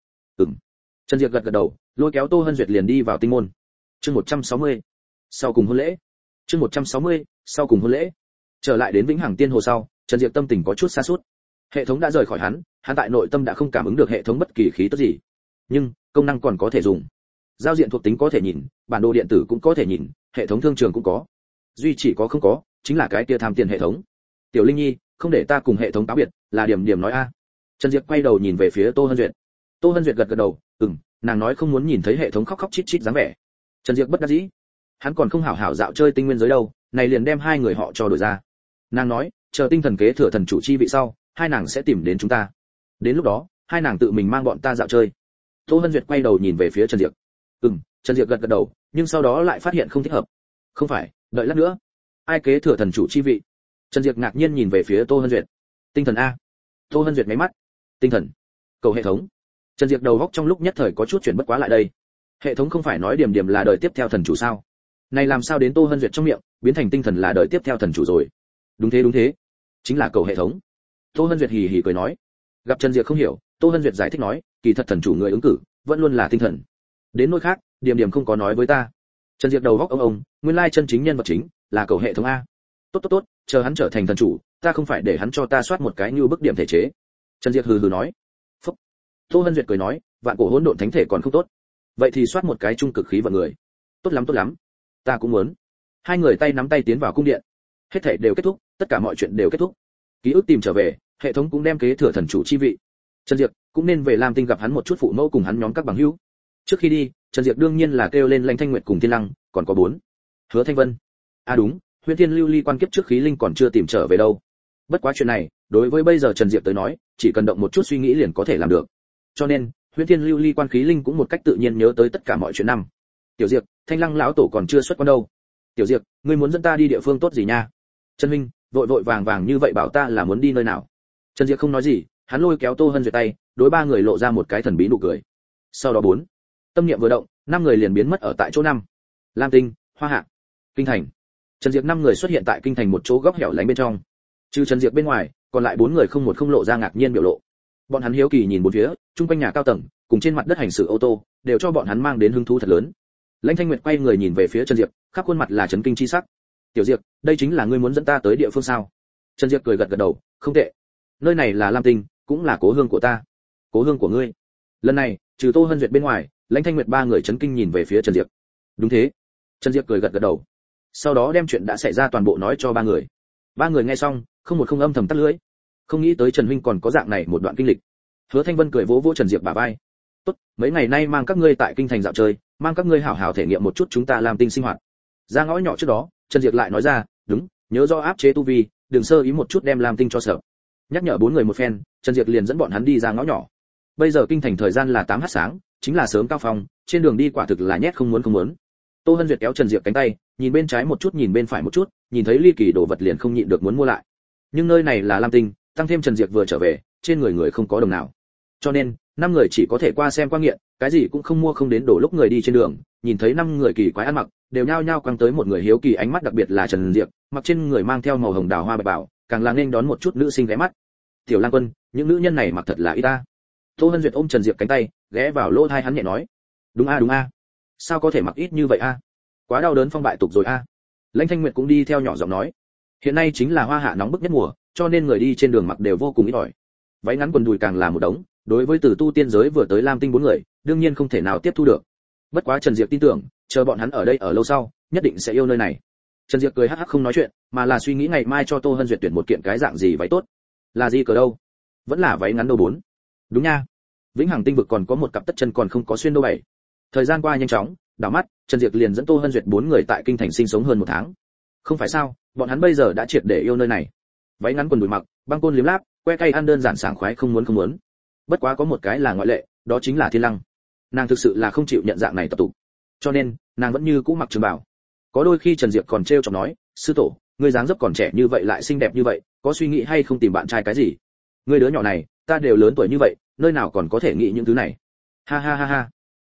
Trần Diệp gật gật đầu, lôi kéo Tô Hân Duyệt liền đi vào tinh môn. Chương 160. Sau cùng hôn lễ. Chương 160. Sau cùng hôn lễ. Trở lại đến Vĩnh Hằng Tiên Hồ sau, Trần Diệp tâm tình có chút sa sút. Hệ thống đã rời khỏi hắn, hắn tại nội tâm đã không cảm ứng được hệ thống bất kỳ khí tức gì. Nhưng công năng còn có thể dùng. Giao diện thuộc tính có thể nhìn, bản đồ điện tử cũng có thể nhìn, hệ thống thương trường cũng có. Duy chỉ có không có, chính là cái kia tham tiền hệ thống. Tiểu Linh Nhi, không để ta cùng hệ thống táo biệt, là điểm điểm nói a. Trần Diệp quay đầu nhìn về phía Tô Hân Duyệt. Tô Hân Duyệt gật gật đầu, nàng nói không muốn nhìn thấy hệ thống khóc khóc chít chít dáng vẻ. Trần Diệp bất đắc dĩ, hắn còn không hảo hảo dạo chơi tinh nguyên giới đâu, này liền đem hai người họ cho đổi ra. Nàng nói, chờ tinh thần kế thừa thần chủ chi vị sau, hai nàng sẽ tìm đến chúng ta. Đến lúc đó, hai nàng tự mình mang bọn ta dạo chơi. Tô Hân Duyệt quay đầu nhìn về phía Trần Diệp. Trần Diệp gật gật đầu, nhưng sau đó lại phát hiện không thích hợp. Không phải, đợi lát nữa, ai kế thừa thần chủ chi vị? Trần Diệp ngạc nhiên nhìn về phía Tô Hân Duyệt. Tinh thần a. Tô Hân Duyệt máy mắt. Tinh thần. Cầu hệ thống. Trần Diệp đầu góc trong lúc nhất thời có chút chuyển bất quá lại đây. Hệ thống không phải nói điểm điểm là đời tiếp theo thần chủ sao? Này làm sao đến Tô Hân Duyệt trong miệng, biến thành tinh thần là đời tiếp theo thần chủ rồi? Đúng thế, chính là cầu hệ thống. Tô Hân Duyệt hì hì cười nói. Gặp Trần Diệp không hiểu, Tô Hân Duyệt giải thích nói, kỳ thật thần chủ người ứng cử vẫn luôn là tinh thần. Đến nỗi khác, điểm điểm không có nói với ta. Trần Diệp đầu góc ông, nguyên lai chân chính nhân vật chính là cầu hệ thống a. Tốt, chờ hắn trở thành thần chủ, ta không phải để hắn cho ta soát một cái như bức điểm thể chế. Trần Diệp hừ hừ nói. Phúc. Tô Hân Duyệt cười nói, vạn cổ hỗn độn thánh thể còn không tốt, vậy thì soát một cái trung cực khí vận người. Tốt lắm, ta cũng muốn. Hai người tay nắm tay tiến vào cung điện. Hết thảy đều kết thúc, tất cả mọi chuyện đều kết thúc. Ký ức tìm trở về, hệ thống cũng đem kế thừa thần chủ chi vị. Trần Diệp cũng nên về Lam Tinh gặp hắn một chút phụ mẫu cùng hắn nhóm các bằng hữu. Trước khi đi, Trần Diệp đương nhiên là kêu lên Lãnh Thanh Nguyệt cùng Thiên Lăng, còn có 4. Hứa Thanh Vân. Đúng, Huyền Thiên Lưu Ly quan kiếp trước khí linh còn chưa tìm trở về đâu. Bất quá chuyện này, đối với bây giờ Trần Diệp tới nói, chỉ cần động một chút suy nghĩ liền có thể làm được. Cho nên, Huyền Thiên Lưu Ly quan khí linh cũng một cách tự nhiên nhớ tới tất cả mọi chuyện năm. Tiểu Diệp, Thanh Lăng lão tổ còn chưa xuất quan đâu. Tiểu Diệp, ngươi muốn dẫn ta đi địa phương tốt gì nha? Trần huynh, vội vàng như vậy bảo ta là muốn đi nơi nào? Trần Diệp không nói gì, hắn lôi kéo Tô Hân Duyệt tay, đối ba người lộ ra một cái thần bí nụ cười. Sau đó 4. Tâm niệm vừa động, 5 người liền biến mất ở tại chỗ 5. Lam Tinh, Hoa Hạ, Kinh Thành. Trần Diệp 5 người xuất hiện tại Kinh Thành một chỗ góc hẻo lánh bên trong. Trừ Trần Diệp bên ngoài, còn lại 4 người không lộ ra ngạc nhiên biểu lộ. Bọn hắn hiếu kỳ nhìn bốn phía, chung quanh nhà cao tầng, cùng trên mặt đất hành xử ô tô, đều cho bọn hắn mang đến hứng thú thật lớn. Lãnh Thanh Nguyệt quay người nhìn về phía Trần Diệp, khắp khuôn mặt là chấn kinh chi sắc. "Tiểu Diệp, đây chính là ngươi muốn dẫn ta tới địa phương sao?" Trần Diệp cười gật đầu, "Không tệ. Nơi này là Lam Tinh, cũng là cố hương của ta." "Cố hương của ngươi?" Lần này, trừ Tô Hân Duyệt bên ngoài, Lãnh Thanh Nguyệt ba người chấn kinh nhìn về phía Trần Diệp. "Đúng thế." Trần Diệp cười gật đầu. Sau đó đem chuyện đã xảy ra toàn bộ nói cho ba người. Ba người nghe xong, không âm thầm tắt lưỡi. Không nghĩ tới Trần huynh còn có dạng này một đoạn kinh lịch. Hứa Thanh Vân cười vỗ vỗ Trần Diệp bả vai. "Tốt, mấy ngày nay mang các ngươi tại Kinh Thành dạo chơi, mang các ngươi hảo hảo thể nghiệm một chút chúng ta Lam Tinh sinh hoạt." Ra ngõ nhỏ trước đó, Trần Diệp lại nói ra, "Đúng, nhớ do áp chế tu vi, đừng sơ ý một chút đem Lam Tinh cho sợ." Nhắc nhở 4 người một phen, Trần Diệp liền dẫn bọn hắn đi ra ngõ nhỏ. Bây giờ Kinh Thành thời gian là 8h sáng, chính là sớm cao phong, trên đường đi quả thực là nhét không muốn. Tô Hân Duyệt kéo Trần Diệp cánh tay, nhìn bên trái một chút nhìn bên phải một chút, nhìn thấy ly kỳ đồ vật liền không nhịn được muốn mua lại. Nhưng nơi này là Lam Tinh, tăng thêm Trần Diệp vừa trở về, trên người không có đồng nào. Cho nên, 5 người chỉ có thể qua xem qua nghiện, cái gì cũng không mua không đến đổ lúc người đi trên đường, nhìn thấy 5 người kỳ quái ăn mặc, đều nhao nhao quăng tới một người hiếu kỳ ánh mắt, đặc biệt là Trần Diệp, mặc trên người mang theo màu hồng đào hoa bạch bảo, càng là nên đón một chút nữ sinh ghé mắt. "Tiểu Lang Quân, những nữ nhân này mặc thật là ít ta." Tô Hân Duyệt ôm Trần Diệp cánh tay, ghé vào lỗ tai hắn nhẹ nói. Đúng a. Sao có thể mặc ít như vậy a? Quá đau đớn phong bại tục rồi a." Lãnh Thanh Nguyệt cũng đi theo nhỏ giọng nói. Hiện nay chính là Hoa Hạ nóng bức nhất mùa, cho nên người đi trên đường mặc đều vô cùng ít ỏi. Váy ngắn quần đùi càng là một đống, đối với từ tu tiên giới vừa tới Lam Tinh 4 người, đương nhiên không thể nào tiếp thu được. Bất quá Trần Diệp tin tưởng, chờ bọn hắn ở đây ở lâu sau, nhất định sẽ yêu nơi này. Trần Diệp cười hắc hắc không nói chuyện, mà là suy nghĩ ngày mai cho Tô Hân Duyệt tuyển một kiện cái dạng gì váy tốt. Là gì cờ đâu? Vẫn là váy ngắn đâu 4. Đúng nha. Vĩnh Hằng Tinh vực còn có một cặp tất chân còn không có xuyên đâu 7. Thời gian qua nhanh chóng, đảo mắt, Trần Diệp liền dẫn Tô Hân Duyệt 4 người tại Kinh Thành sinh sống hơn 1 tháng. Không phải sao, bọn hắn bây giờ đã triệt để yêu nơi này. Váy ngắn quần đùi mặc, băng côn liếm láp, que cay ăn đơn giản sảng khoái không muốn. Bất quá có một cái là ngoại lệ, đó chính là Thiên Lăng. Nàng thực sự là không chịu nhận dạng này tập tục, cho nên nàng vẫn như cũ mặc trường bào. Có đôi khi Trần Diệp còn trêu chọc nói, "Sư tổ, ngươi dáng dấp còn trẻ như vậy lại xinh đẹp như vậy, có suy nghĩ hay không tìm bạn trai cái gì? Ngươi đứa nhỏ này, ta đều lớn tuổi như vậy, nơi nào còn có thể nghĩ những thứ này?" Ha.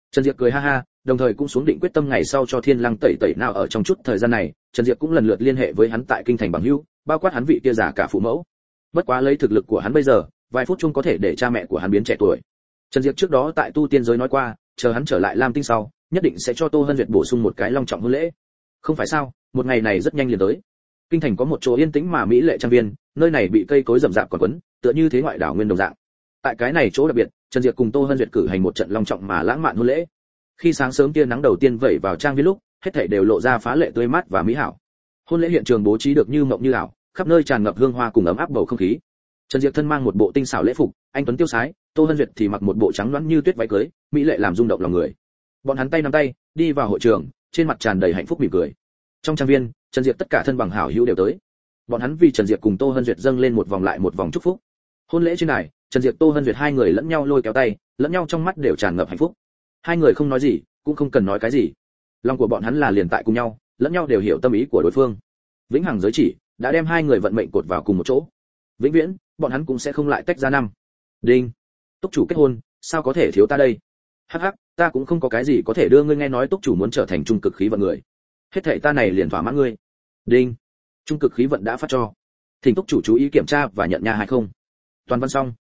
Trần Diệp cười ha ha, đồng thời cũng xuống định quyết tâm ngày sau cho Thiên Lăng tẩy tẩy nào. Ở trong chút thời gian này, Trần Diệp cũng lần lượt liên hệ với hắn tại kinh thành bằng hữu, bao quát hắn vị kia giả cả phụ mẫu. Bất quá lấy thực lực của hắn bây giờ, vài phút chung có thể để cha mẹ của hắn biến trẻ tuổi. Trần Diệp trước đó tại tu tiên giới nói qua, chờ hắn trở lại Lam Tinh sau, nhất định sẽ cho Tô Hân Duyệt bổ sung một cái long trọng hôn lễ. Không phải sao, một ngày này rất nhanh liền tới. Kinh thành có một chỗ yên tĩnh mà mỹ lệ trang viên, nơi này bị cây cối rậm rạp còn quấn, tựa như thế ngoại đảo nguyên đồng dạng. Tại cái này chỗ đặc biệt, Trần Diệp cùng Tô Hân Duyệt cử hành một trận long trọng mà lãng mạn hôn lễ. Khi sáng sớm tia nắng đầu tiên vẩy vào trang viên lúc, hết thảy đều lộ ra phá lệ tươi mát và mỹ hảo. Hôn lễ hiện trường bố trí được như mộng như ảo, khắp nơi tràn ngập hương hoa cùng ấm áp bầu không khí. Trần Diệp thân mang một bộ tinh xảo lễ phục, anh tuấn tiêu sái, Tô Hân Duyệt thì mặc một bộ trắng nõn như tuyết váy cưới, mỹ lệ làm rung động lòng người. Bọn hắn tay nắm tay, đi vào hội trường, trên mặt tràn đầy hạnh phúc mỉm cười. Trong trang viên, Trần Diệp tất cả thân bằng hảo hữu đều tới. Bọn hắn vì Trần Diệp cùng Tô Hân Duyệt dâng lên một vòng lại một vòng chúc phúc. Hôn lễ trên này, Trần Diệp Tô Hân Duyệt hai người lẫn nhau lôi kéo tay, lẫn nhau trong mắt đều tràn ngập hạnh phúc. Hai người không nói gì, cũng không cần nói cái gì. Lòng của bọn hắn là liền tại cùng nhau, lẫn nhau đều hiểu tâm ý của đối phương. Vĩnh hằng giới chỉ đã đem hai người vận mệnh cột vào cùng một chỗ. Vĩnh viễn, bọn hắn cũng sẽ không lại tách ra năm. Đinh, túc chủ kết hôn, sao có thể thiếu ta đây? Hắc hắc, ta cũng không có cái gì có thể đưa ngươi, nghe nói túc chủ muốn trở thành trung cực khí vận người. Hết thảy ta này liền thỏa mãn ngươi. Đinh, trung cực khí vận đã phát cho. Thỉnh túc chủ chú ý kiểm tra và nhận nha hay không. Toàn văn xong.